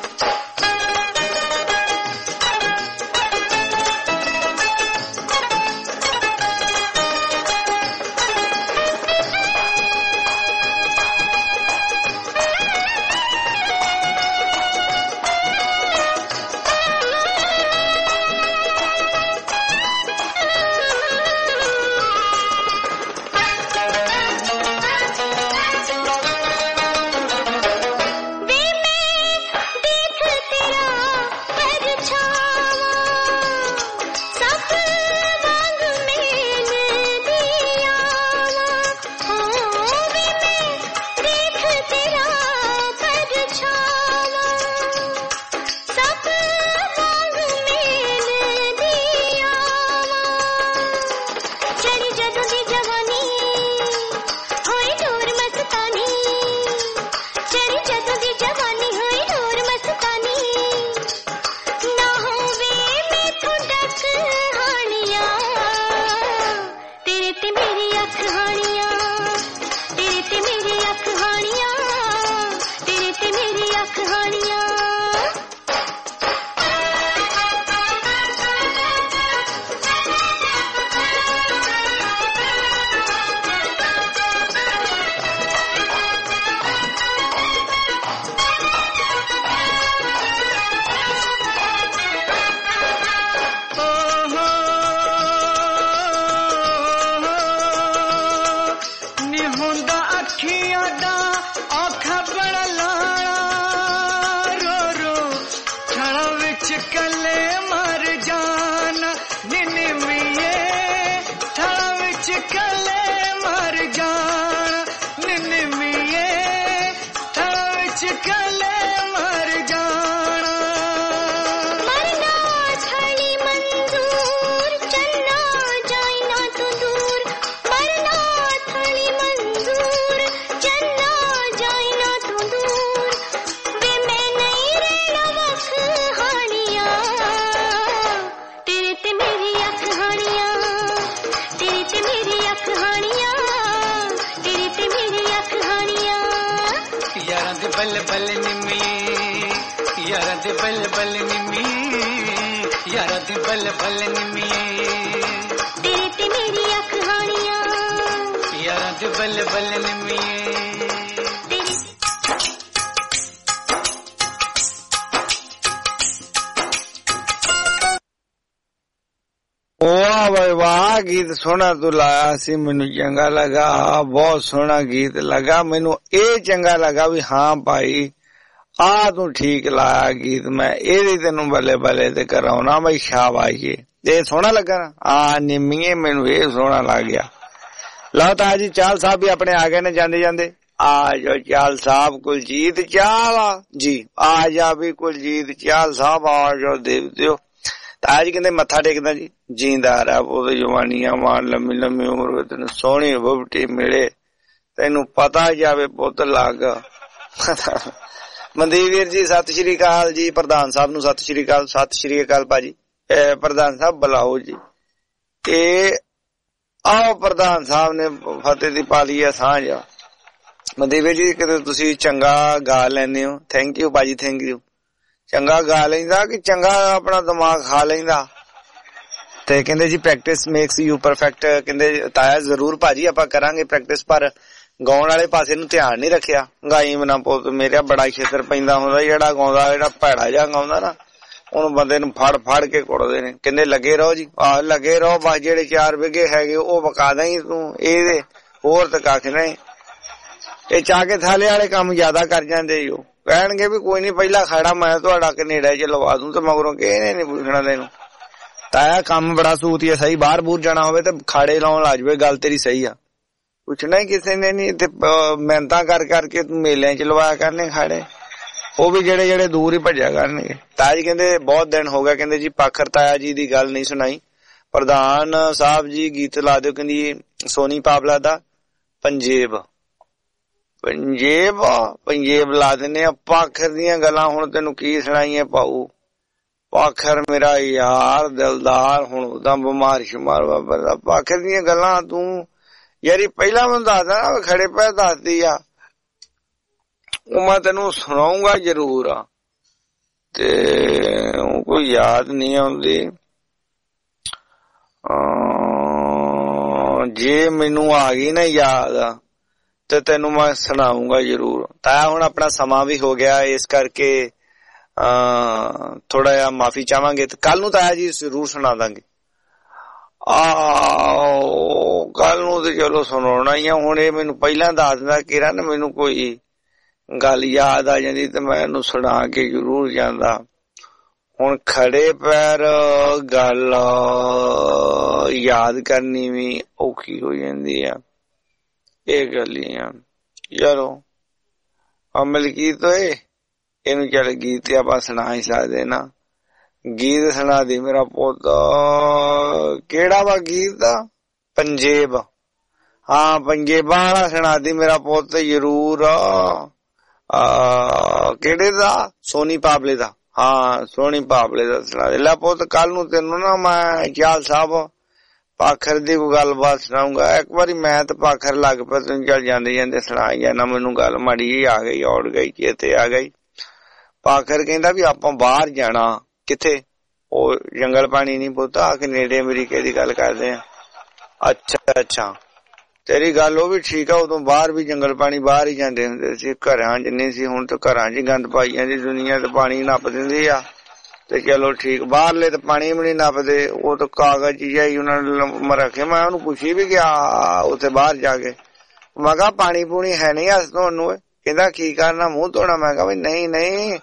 गीत सोहना तू लाया सी मैनू चंगा लगा बहुत सोहना गीत लगा मैनू ए चंगा लगा भी हाँ भाई आ तू ठीक लाया गीत मैं ए तेनू बल्ले बल्ले ते कराउना भाई शाबाश ये सोहना लगा ना आ निमिये मैनू ए सोहना लग गया। लो ताज जी चाल साहब भी अपने आ गए ने जांदे जांदे आ जाओ चाल साहब कुलजीत चाल जी आ जा भी कुलजीत चाल साहब आ जाओ देव दियो ताज कहते मत्था टेकदा जी जींदा रहा पुत जवानियां मार लम्मी लम्मी उम्र तेन सोहनी वोटी मिले तेनू पता जावे पुत लग मनदीप वीर जी सत श्री अकाल जी प्रधान साहब नू सत श्री अकाल सत श्री अकाल भाजी प्रधान साहब बुलाओ जी ए आओ प्रधान साहब ने फतेह दी पाली है सांझ मनदीप वीर जी किते तुसी चंगा गा लैंदे हो थैंक यू भाजी थैंक यू चंगा गा लेंदा कि चंगा अपना दिमाग खा लेंदा ते कहंदे जी प्रैक्टिस मेक्स यू परफेक्ट कहंदे ताया जरूर भाजी आपां करांगे प्रैक्टिस पर गाउण वाले पासे नूं ध्यान नहीं रखिया गाई मना पुत मेरा बड़ा छेतर पैंदा हुंदा जेड़ा गाउंदा जेड़ा भैड़ा जा गाउंदा ना ਉਹਨੂੰ ਬੰਦੇ ਨੂੰ ਫੜ ਫੜ ਕੇ ਕੁੱਟਦੇ ਨੇ ਕਹਿੰਦੇ ਲੱਗੇ ਰਹੋ ਜੀ ਆ ਲੱਗੇ ਰਹੋ ਬਸ ਜਿਹੜੇ ਚਾਰ ਵਿਗੇ ਹੈਗੇ ਉਹ ਵਕਾ ਦੇਂਗੀ ਤੂੰ ਇਹਦੇ ਹੋਰ ਤਾਂ ਕੱਖ ਨਹੀਂ ਇਹ ਚਾਹ ਕੇ ਥਾਲੇ ਵਾਲੇ ਕੰਮ ਜ਼ਿਆਦਾ ਕਰ ਜਾਂਦੇ ਜੋ ਕਹਿਣਗੇ ਵੀ ਕੋਈ ਨਹੀਂ ਪਹਿਲਾ ਖੜਾ ਮੈਂ ਤੁਹਾਡਾ ਕੈਨੇਡਾ ਚ ਲਵਾ ਦੂੰ ਤੇ ਮਗਰੋਂ ਕਿਹਨੇ ਨਹੀਂ ਪੁੱਛਣਾ ਤੈਨੂੰ ਤਾਇਆ ਕੰਮ ਬੜਾ ਸੂਤੀ ਹੈ ਸਹੀ ਬਾਹਰ ਬੂਰ ਜਾਣਾ ਹੋਵੇ ਤੇ ਖਾੜੇ ਲਾਉਣ ਲਾ ਜਵੇ ਗੱਲ ਤੇਰੀ ਸਹੀ ਆ ਪੁੱਛਣਾ ਹੀ ਕਿਸੇ ਨੇ ਨਹੀਂ ਤੇ ਮਿਹਨਤਾਂ ਕਰ ਕਰਕੇ ਤੂੰ ਮੇਲਿਆਂ ਚ ਲਵਾਇਆ ਕਰਨੇ ਖਾੜੇ ਉਹ ਵੀ ਜਿਹੜੇ ਜਿਹੜੇ ਦੂਰ ਹੀ ਭੱਜਿਆ ਕਰਨਗੇ ਤਾਇਆ ਜੀ ਕਹਿੰਦੇ ਬਹੁਤ ਦਿਨ ਹੋ ਗਿਆ ਕਹਿੰਦੇ ਜੀ ਪਾਖਰ ਤਾਇਆ ਜੀ ਦੀ ਗੱਲ ਨਹੀਂ ਸੁਣਾਈ ਪ੍ਰਧਾਨ ਸਾਹਿਬ ਜੀ ਗੀਤ ਲਾ ਦਿਓ, ਕਹਿੰਦੀ ਸੋਨੀ ਪਾਬਲਾ ਦਾ ਪੰਜੇਬ। ਪੰਜੇਬ ਪੰਜੇਬ ਲਾ ਦਿੰਦੇ ਆ। ਪਾਖਰ ਦੀਆਂ ਗੱਲਾਂ ਹੁਣ ਤੈਨੂੰ ਕੀ ਸੁਣਾਈਏ ਭਾਊ। ਪਾਖਰ ਮੇਰਾ ਯਾਰ ਦਿਲਦਾਰ ਹੁਣ ਉਹਦਾ ਬਿਮਾਰ ਸ਼ਮਾਰ ਬਾਬਾ। ਪਾਖਰ ਦੀਆਂ ਗੱਲਾਂ ਤੂੰ ਯਾਰੀ ਪਹਿਲਾਂ ਮੈਨੂੰ ਦੱਸਦਾ ਨਾ, ਖੜੇ ਪੈ ਦੱਸਦੀ ਆ, ਉਹ ਮੈਂ ਤੈਨੂੰ ਸੁਣਾਉਂਗਾ ਜ਼ਰੂਰ ਆ, ਤੇ ਉਹ ਕੋਈ ਯਾਦ ਨਹੀਂ ਆਉਂਦੀ। ਜੇ ਮੈਨੂੰ ਆ ਗਈ ਨਾ ਯਾਦ ਤੇ ਤੈਨੂੰ ਮੈਂ ਸੁਣਾਉਂਗਾ ਜ਼ਰੂਰ। ਤਾਂ ਹੁਣ ਆਪਣਾ ਸਮਾਂ ਵੀ ਹੋ ਗਿਆ, ਇਸ ਕਰਕੇ ਅਹ ਥੋੜਾ ਜਿਹਾ ਮਾਫੀ ਚਾਹਾਂਗੇ, ਤੇ ਕੱਲ ਨੂੰ ਤਾਇਆ ਜੀ ਜ਼ਰੂਰ ਸੁਣਾ ਦਾਂਗੇ। ਆਹ ਕੱਲ ਨੂੰ ਤੇ ਚਲੋ ਸੁਣਾਉਣਾ ਹੀ ਆ। ਹੁਣ ਇਹ ਮੈਨੂੰ ਪਹਿਲਾਂ ਦੱਸ ਦਿੰਦਾ ਕਿਰਾ ਨਾ, ਮੈਨੂੰ ਕੋਈ ਗੱਲ ਯਾਦ ਆ ਜਾਂਦੀ ਤੇ ਮੈਂ ਇਹਨੂੰ ਸੁਣਾ ਕੇ ਜ਼ਰੂਰ ਜਾਂਦਾ। ਹੁਣ ਖੜੇ ਪੈਰ ਗੱਲ ਯਾਦ ਕਰਨੀ ਵੀ ਔਖੀ ਹੋ ਜਾਂਦੀ ਆ, ਇਹ ਗੱਲ ਹੀ ਆ। ਚਲੋ ਅਮਲ ਕੀ ਤੋਏ ਇਹਨੂੰ ਚੱਲ ਗੀਤ ਆਪਾਂ ਸੁਣਾ ਹੀ ਸਕਦੇ ਨਾ। ਗੀਤ ਸੁਣਾ ਦੀ ਮੇਰਾ ਪੁੱਤ। ਕਿਹੜਾ ਵਾ ਗੀਤ? ਪੰਜੇਬ। ਹਾਂ ਪੰਜੇਬਾਂ ਵਾਲਾ ਸੁਣਾ ਦੀ ਮੇਰਾ ਪੁੱਤ ਜ਼ਰੂਰ। ਕਿਹੜੇ ਦਾ? ਸੋਨੀ ਪਾਬਲੇ ਦਾ। ਹਾਂ ਸੋਨੀ ਪਾਬਲੇ ਦਾ ਸੁਣਾ ਦੇ ਲੈ ਪੁੱਤ। ਕੱਲ ਨੂੰ ਤੈਨੂੰ ਨਾ ਮੈਂ ਚਾਲ ਸਾਹਿਬ ਪਾਖਰ ਦੀ ਕੋਈ ਗੱਲਬਾਤ ਸੁਣਾਉਂਗਾ। ਇੱਕ ਵਾਰੀ ਮੈਂ ਤੇ ਪਾਖਰ ਲੱਗ ਪਿਆ, ਤੈਨੂੰ ਚੱਲ ਜਾਂਦੇ ਜਾਂਦੇ ਸੁਣਾਈ ਜਾਣਾ। ਮੈਨੂੰ ਗੱਲ ਮਾੜੀ ਜਿਹੀ ਆ ਗਈ, ਔੜ ਗਈ, ਚੇਤੇ ਆ ਗਈ। ਪਾਖਰ ਕਹਿੰਦਾ ਵੀ ਆਪਾਂ ਬਾਹਰ ਜਾਣਾ। ਕਿੱਥੇ? ਉਹ ਜੰਗਲ ਪਾਣੀ ਨੀ ਪੁੱਤ, ਆ ਕੇ ਨੇੜੇ ਅਮਰੀਕੇ ਦੀ ਗੱਲ ਕਰਦੇ ਆ। ਅੱਛਾ ਅੱਛਾ ਤੇਰੀ ਗੱਲ ਉਹ ਵੀ ਠੀਕ ਆ। ਉਦੋਂ ਬਾਹਰ ਵੀ ਜੰਗਲ ਪਾਣੀ ਬਾਹਰ ਹੀ ਜਾਂਦੇ ਹੁੰਦੇ ਸੀ, ਘਰਾਂ ਚ ਨਹੀਂ ਸੀ। ਹੁਣ ਤਾਂ ਘਰਾਂ ਚ ਗੰਦ ਪਾਈ ਜਾਂਦੀ ਦੁਨੀਆ, ਤੇ ਪਾਣੀ ਨੱਪ ਦਿੰਦੀ ਆ। ਤੇ ਚਲੋ ਠੀਕ, ਬਾਹਰਲੇ ਤੇ ਪਾਣੀ ਵੀ ਨੀ ਨੱਪਦੇ, ਉਹ ਤਾਂ ਕਾਗਜ਼ ਜਿਹੀ ਉਹਨਾਂ ਨੇ ਰੱਖੇ। ਮੈਂ ਉਹਨੂੰ ਪੁੱਛੀ ਵੀ ਗਿਆ ਉੱਥੇ ਬਾਹਰ ਜਾ ਕੇ, ਮੈਂ ਕਿਹਾ ਪਾਣੀ ਪੂਣੀ ਹੈ ਨੀ ਹੱਸ ਤੁਹਾਨੂੰ? ਕਹਿੰਦਾ ਕੀ ਕਰਨਾ, ਮੂੰਹ ਧੋਣਾ? ਮੈਂ ਕਿਹਾ ਵੀ ਨਹੀਂ ਨਹੀਂ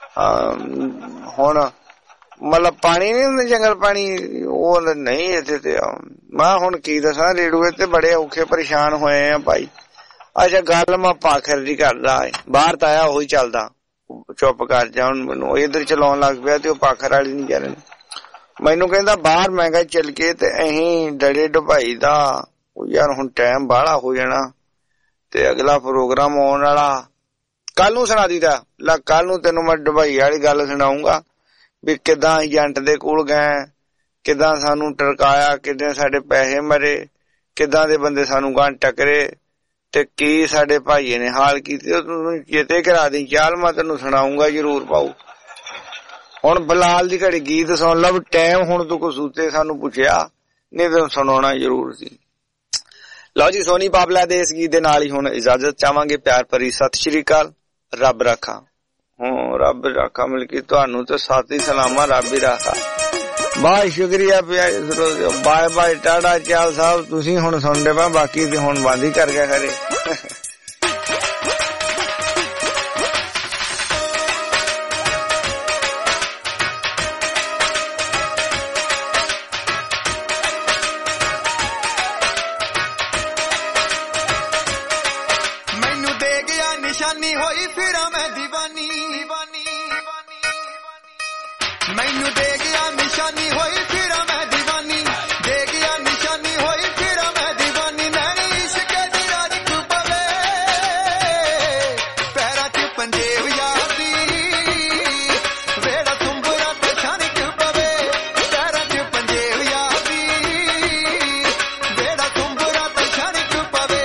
ਹੁਣ ਮਤਲਬ ਪਾਣੀ ਨੀ ਹੁੰਦਾ ਜੰਗਲ ਪਾਣੀ? ਉਹ ਨਹੀਂ ਇੱਥੇ ਤੇ। ਮੈਂ ਹੁਣ ਕੀ ਦੱਸਾਂ, ਰੇਡੂਏ ਤੇ ਬੜੇ ਔਖੇ ਪਰੇਸ਼ਾਨ ਹੋਏ ਆ ਭਾਈ। ਅੱਛਾ ਗੱਲ ਮੈਂ ਪਾਖਰ ਦੀ ਕਰਦਾ, ਬਾਹਰ ਤਾਂ ਆਇਆ ਉਹੀ ਚੱਲਦਾ। ਚੁੱਪ ਕਰ ਜਾ ਹੁਣ, ਮੈਨੂੰ ਇੱਧਰ ਚਲਾਉਣ ਲੱਗ ਪਿਆ ਤੇ ਉਹ ਪਾਖਰ ਵਾਲੀ ਨੀ ਚੱਲਣੀ। ਮੈਨੂੰ ਕਹਿੰਦਾ ਬਾਹਰ। ਮੈਂ ਕਿਹਾ ਚੱਲ ਕੇ ਤੇ ਅਹੀਂ ਡੜੇ ਢਪਾਈ ਦਾ। ਯਾਰ ਹੁਣ ਟਾਈਮ ਬਾਹਲਾ ਹੋ ਜਾਣਾ ਤੇ ਅਗਲਾ ਪ੍ਰੋਗਰਾਮ ਆਉਣ ਵਾਲਾ। ਕੱਲ ਨੂੰ ਸੁਣਾ ਦੀਦਾ ਲੈ, ਕੱਲ ਨੂੰ ਤੈਨੂੰ ਮੈਂ ਢਪਾਈ ਵਾਲੀ ਗੱਲ ਸੁਣਾਉਂਗਾ ਵੀ ਕਿੱਦਾਂ ਏਜੰਟ ਦੇ ਕੋਲ ਗਏ, ਕਿੱਦਾਂ ਸਾਨੂੰ ਟਰਕਾਇਆ, ਕਿੱਦਾਂ ਸਾਡੇ ਪੈਸੇ ਮਰੇ, ਕਿੱਦਾਂ ਦੇ ਬੰਦੇ ਸਾਨੂੰ ਗਾਂ ਟਕਰੇ, ਤੇ ਕੀ ਸਾਡੇ ਭਾਈਏ ਨੇ ਹਾਲ ਕੀਤੀ। ਤੂੰ ਚੇਤੇ ਕਰਾ ਦੀ ਚਾਲ, ਮੈਂ ਤੈਨੂੰ ਸੁਣਾਉਂਗਾ ਜ਼ਰੂਰ ਪਾਊ। ਹੁਣ ਬਲਾਲ ਦੀ ਘੜੀ ਗੀਤ ਸੁਣ ਲਾ। ਟਾਈਮ ਹੁਣ ਤੂੰ ਕਸੂਤੇ ਸਾਨੂੰ ਪੁੱਛਿਆ, ਨਹੀਂ ਤੈਨੂੰ ਸੁਣਾਉਣਾ ਜ਼ਰੂਰ ਸੀ। ਲਓ ਜੀ ਸੋਨੀ ਪਾਬਲਾ ਦੇ ਇਸ ਗੀਤ ਦੇ ਨਾਲ ਹੀ ਹੁਣ ਇਜਾਜ਼ਤ ਚਾਹਾਂਗੇ। ਪਿਆਰ ਭਰੀ ਸਤਿ ਸ਼੍ਰੀ ਅਕਾਲ। ਰੱਬ ਰਾਖਾ। ਹੂੰ ਰੱਬ ਰਾਖਾ ਮਿਲ ਕੇ ਤੁਹਾਨੂੰ ਤੇ ਸਾਥੀ ਸਲਾਮਾ। ਰੱਬ ਹੀ ਰਾਖਾ। ਬਹੁਤ ਸ਼ੁਕਰੀਆ ਪਿਆਰੇ ਸਰੋਤਿਓ। ਬਾਏ ਬਾਏ ਟਾਟਾ ਚਾਲ ਸਾਹਿਬ। ਤੁਸੀਂ ਹੁਣ ਸੁਣਦੇ ਪਾ, ਬਾਕੀ ਤੇ ਹੁਣ ਬੰਦ ਹੀ ਕਰ ਗਿਆ ਖਰੇ। ਮੈਨੂੰ ਦੇ ਗਿਆ ਨਿਸ਼ਾਨੀ, ਹੋਈ ਫਿਰਾਂ ਮੈਂ دیਵਾਨੀ। ਮੈਨੂੰ ਦੇ ਗਿਆ ਨਿਸ਼ਾਨੀ, ਹੋਈ ਫਿਰਾਂ ਮੈਂ دیਵਾਨੀ। ਦੇ ਗਿਆ ਨਿਸ਼ਾਨੀ, ਹੋਈ ਫਿਰਾਂ ਮੈਂ دیਵਾਨੀ। ਨੈਣੀ ਇਸ਼ਕ ਦੀ ਰਾਖ ਪਵੇ ਪੈਰਾਂ ਚ ਪੰਜੇਬ ਯਾਦੀ। ਵੇੜਾ ਤੁੰਬਰਾ ਤੇ ਛਣਕ ਪਵੇ ਪੈਰਾਂ ਚ ਪੰਜੇਬ ਯਾਦੀ। ਵੇੜਾ ਤੁੰਬਰਾ ਤੇ ਛਣਕ ਪਵੇ।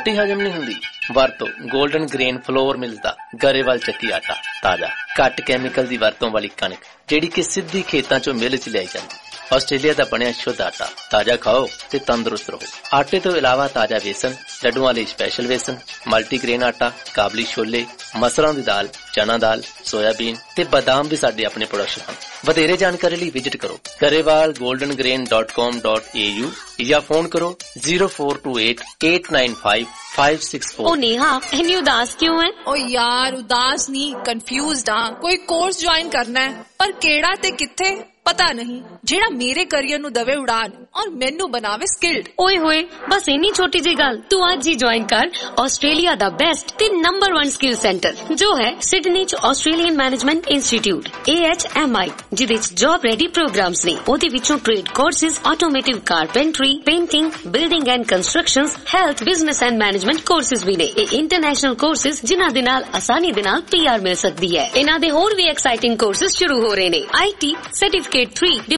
ਰੋਟੀ ਹਜਮ ਨਹੀਂ ਹੁੰਦੀ? ਵਰਤੋ ਗੋਲਡਨ ਗ੍ਰੇਨ ਫਲੋਰ ਮਿਲ ਦਾ ਗਰੇਵਾਲ ਚੱਕੀ ਆਟਾ। ਤਾਜ਼ਾ ਘੱਟ ਕੈਮੀਕਲ ਦੀ ਵਰਤੋਂ ਵਾਲੀ ਕਣਕ ਜਿਹੜੀ ਕਿ ਸਿੱਧੀ ਖੇਤਾਂ ਚੋਂ ਮਿਲ ਚ ਲਿਆਈ ਜਾਂਦੀ। ਆਸਟ੍ਰੇਲੀਆ ਦਾ ਬਣਿਆ ਸ਼ੁੱਧ ਆਟਾ। ਤਾਜ਼ਾ ਖਾਓ ਤੇ ਤੰਦਰੁਸਤ ਰਹੋ। ਆਟੇ ਤੋਂ ਇਲਾਵਾ ਤਾਜ਼ਾ ਵੇਸਣ, ਲੱਡੂਆਂ ਲਈ ਸਪੈਸ਼ਲ ਵੇਸਣ, ਮਲਟੀਗ੍ਰੇਨ ਆਟਾ, ਕਾਬਲੀ ਛੋਲੇ, ਮਸਰਾਂ ਦੀ ਦਾਲ, ਚਨਾ ਦਾਲ, ਸੋਇਆਬੀਨ ਤੇ ਬਾਦਾਮ ਵੀ ਸਾਡੇ ਆਪਣੇ ਪ੍ਰੋਡਕਸ਼ਨ ਹਨ। ਵਧੇਰੇ ਜਾਣਕਾਰੀ ਲਈ ਵਿਜ਼ਿਟ ਕਰੋ Grewal golden grain dot com dot A U ਜਾਂ ਫੋਨ ਕਰੋ zero four two eight eight nine five five six four. ओ नेहा इतनी उदास क्यों है? ओ यार उदास नहीं, कंफ्यूज्ड हाँ। कोई कोर्स ज्वाइन करना है पर केड़ा ते किथे पता नहीं, जेड़ा मेरे करियर नु दवे उड़ान और मेनू बनावे स्किल्ड। ओए होए बस इन्नी छोटी जी गल, तू आज ही ज्वाइन कर आस्ट्रेलिया दा बेस्ट ते नंबर वन स्किल सेंटर जो है सिडनी च Australian management institute A H M I, जिदे च जॉब रेडी प्रोग्राम्स ने। ओदे विचों trade courses, automotive carpentry, painting, building and constructions, health, business and management courses भी ने। ये इंटरनेशनल कोर्सेज जिन्हां दे नाल आसानी दे नाल पी आर मिल सकदी है। इन्हां दे होर भी एक्साइटिंग कोर्सेज शुरू हो रहे ने। I T certificate three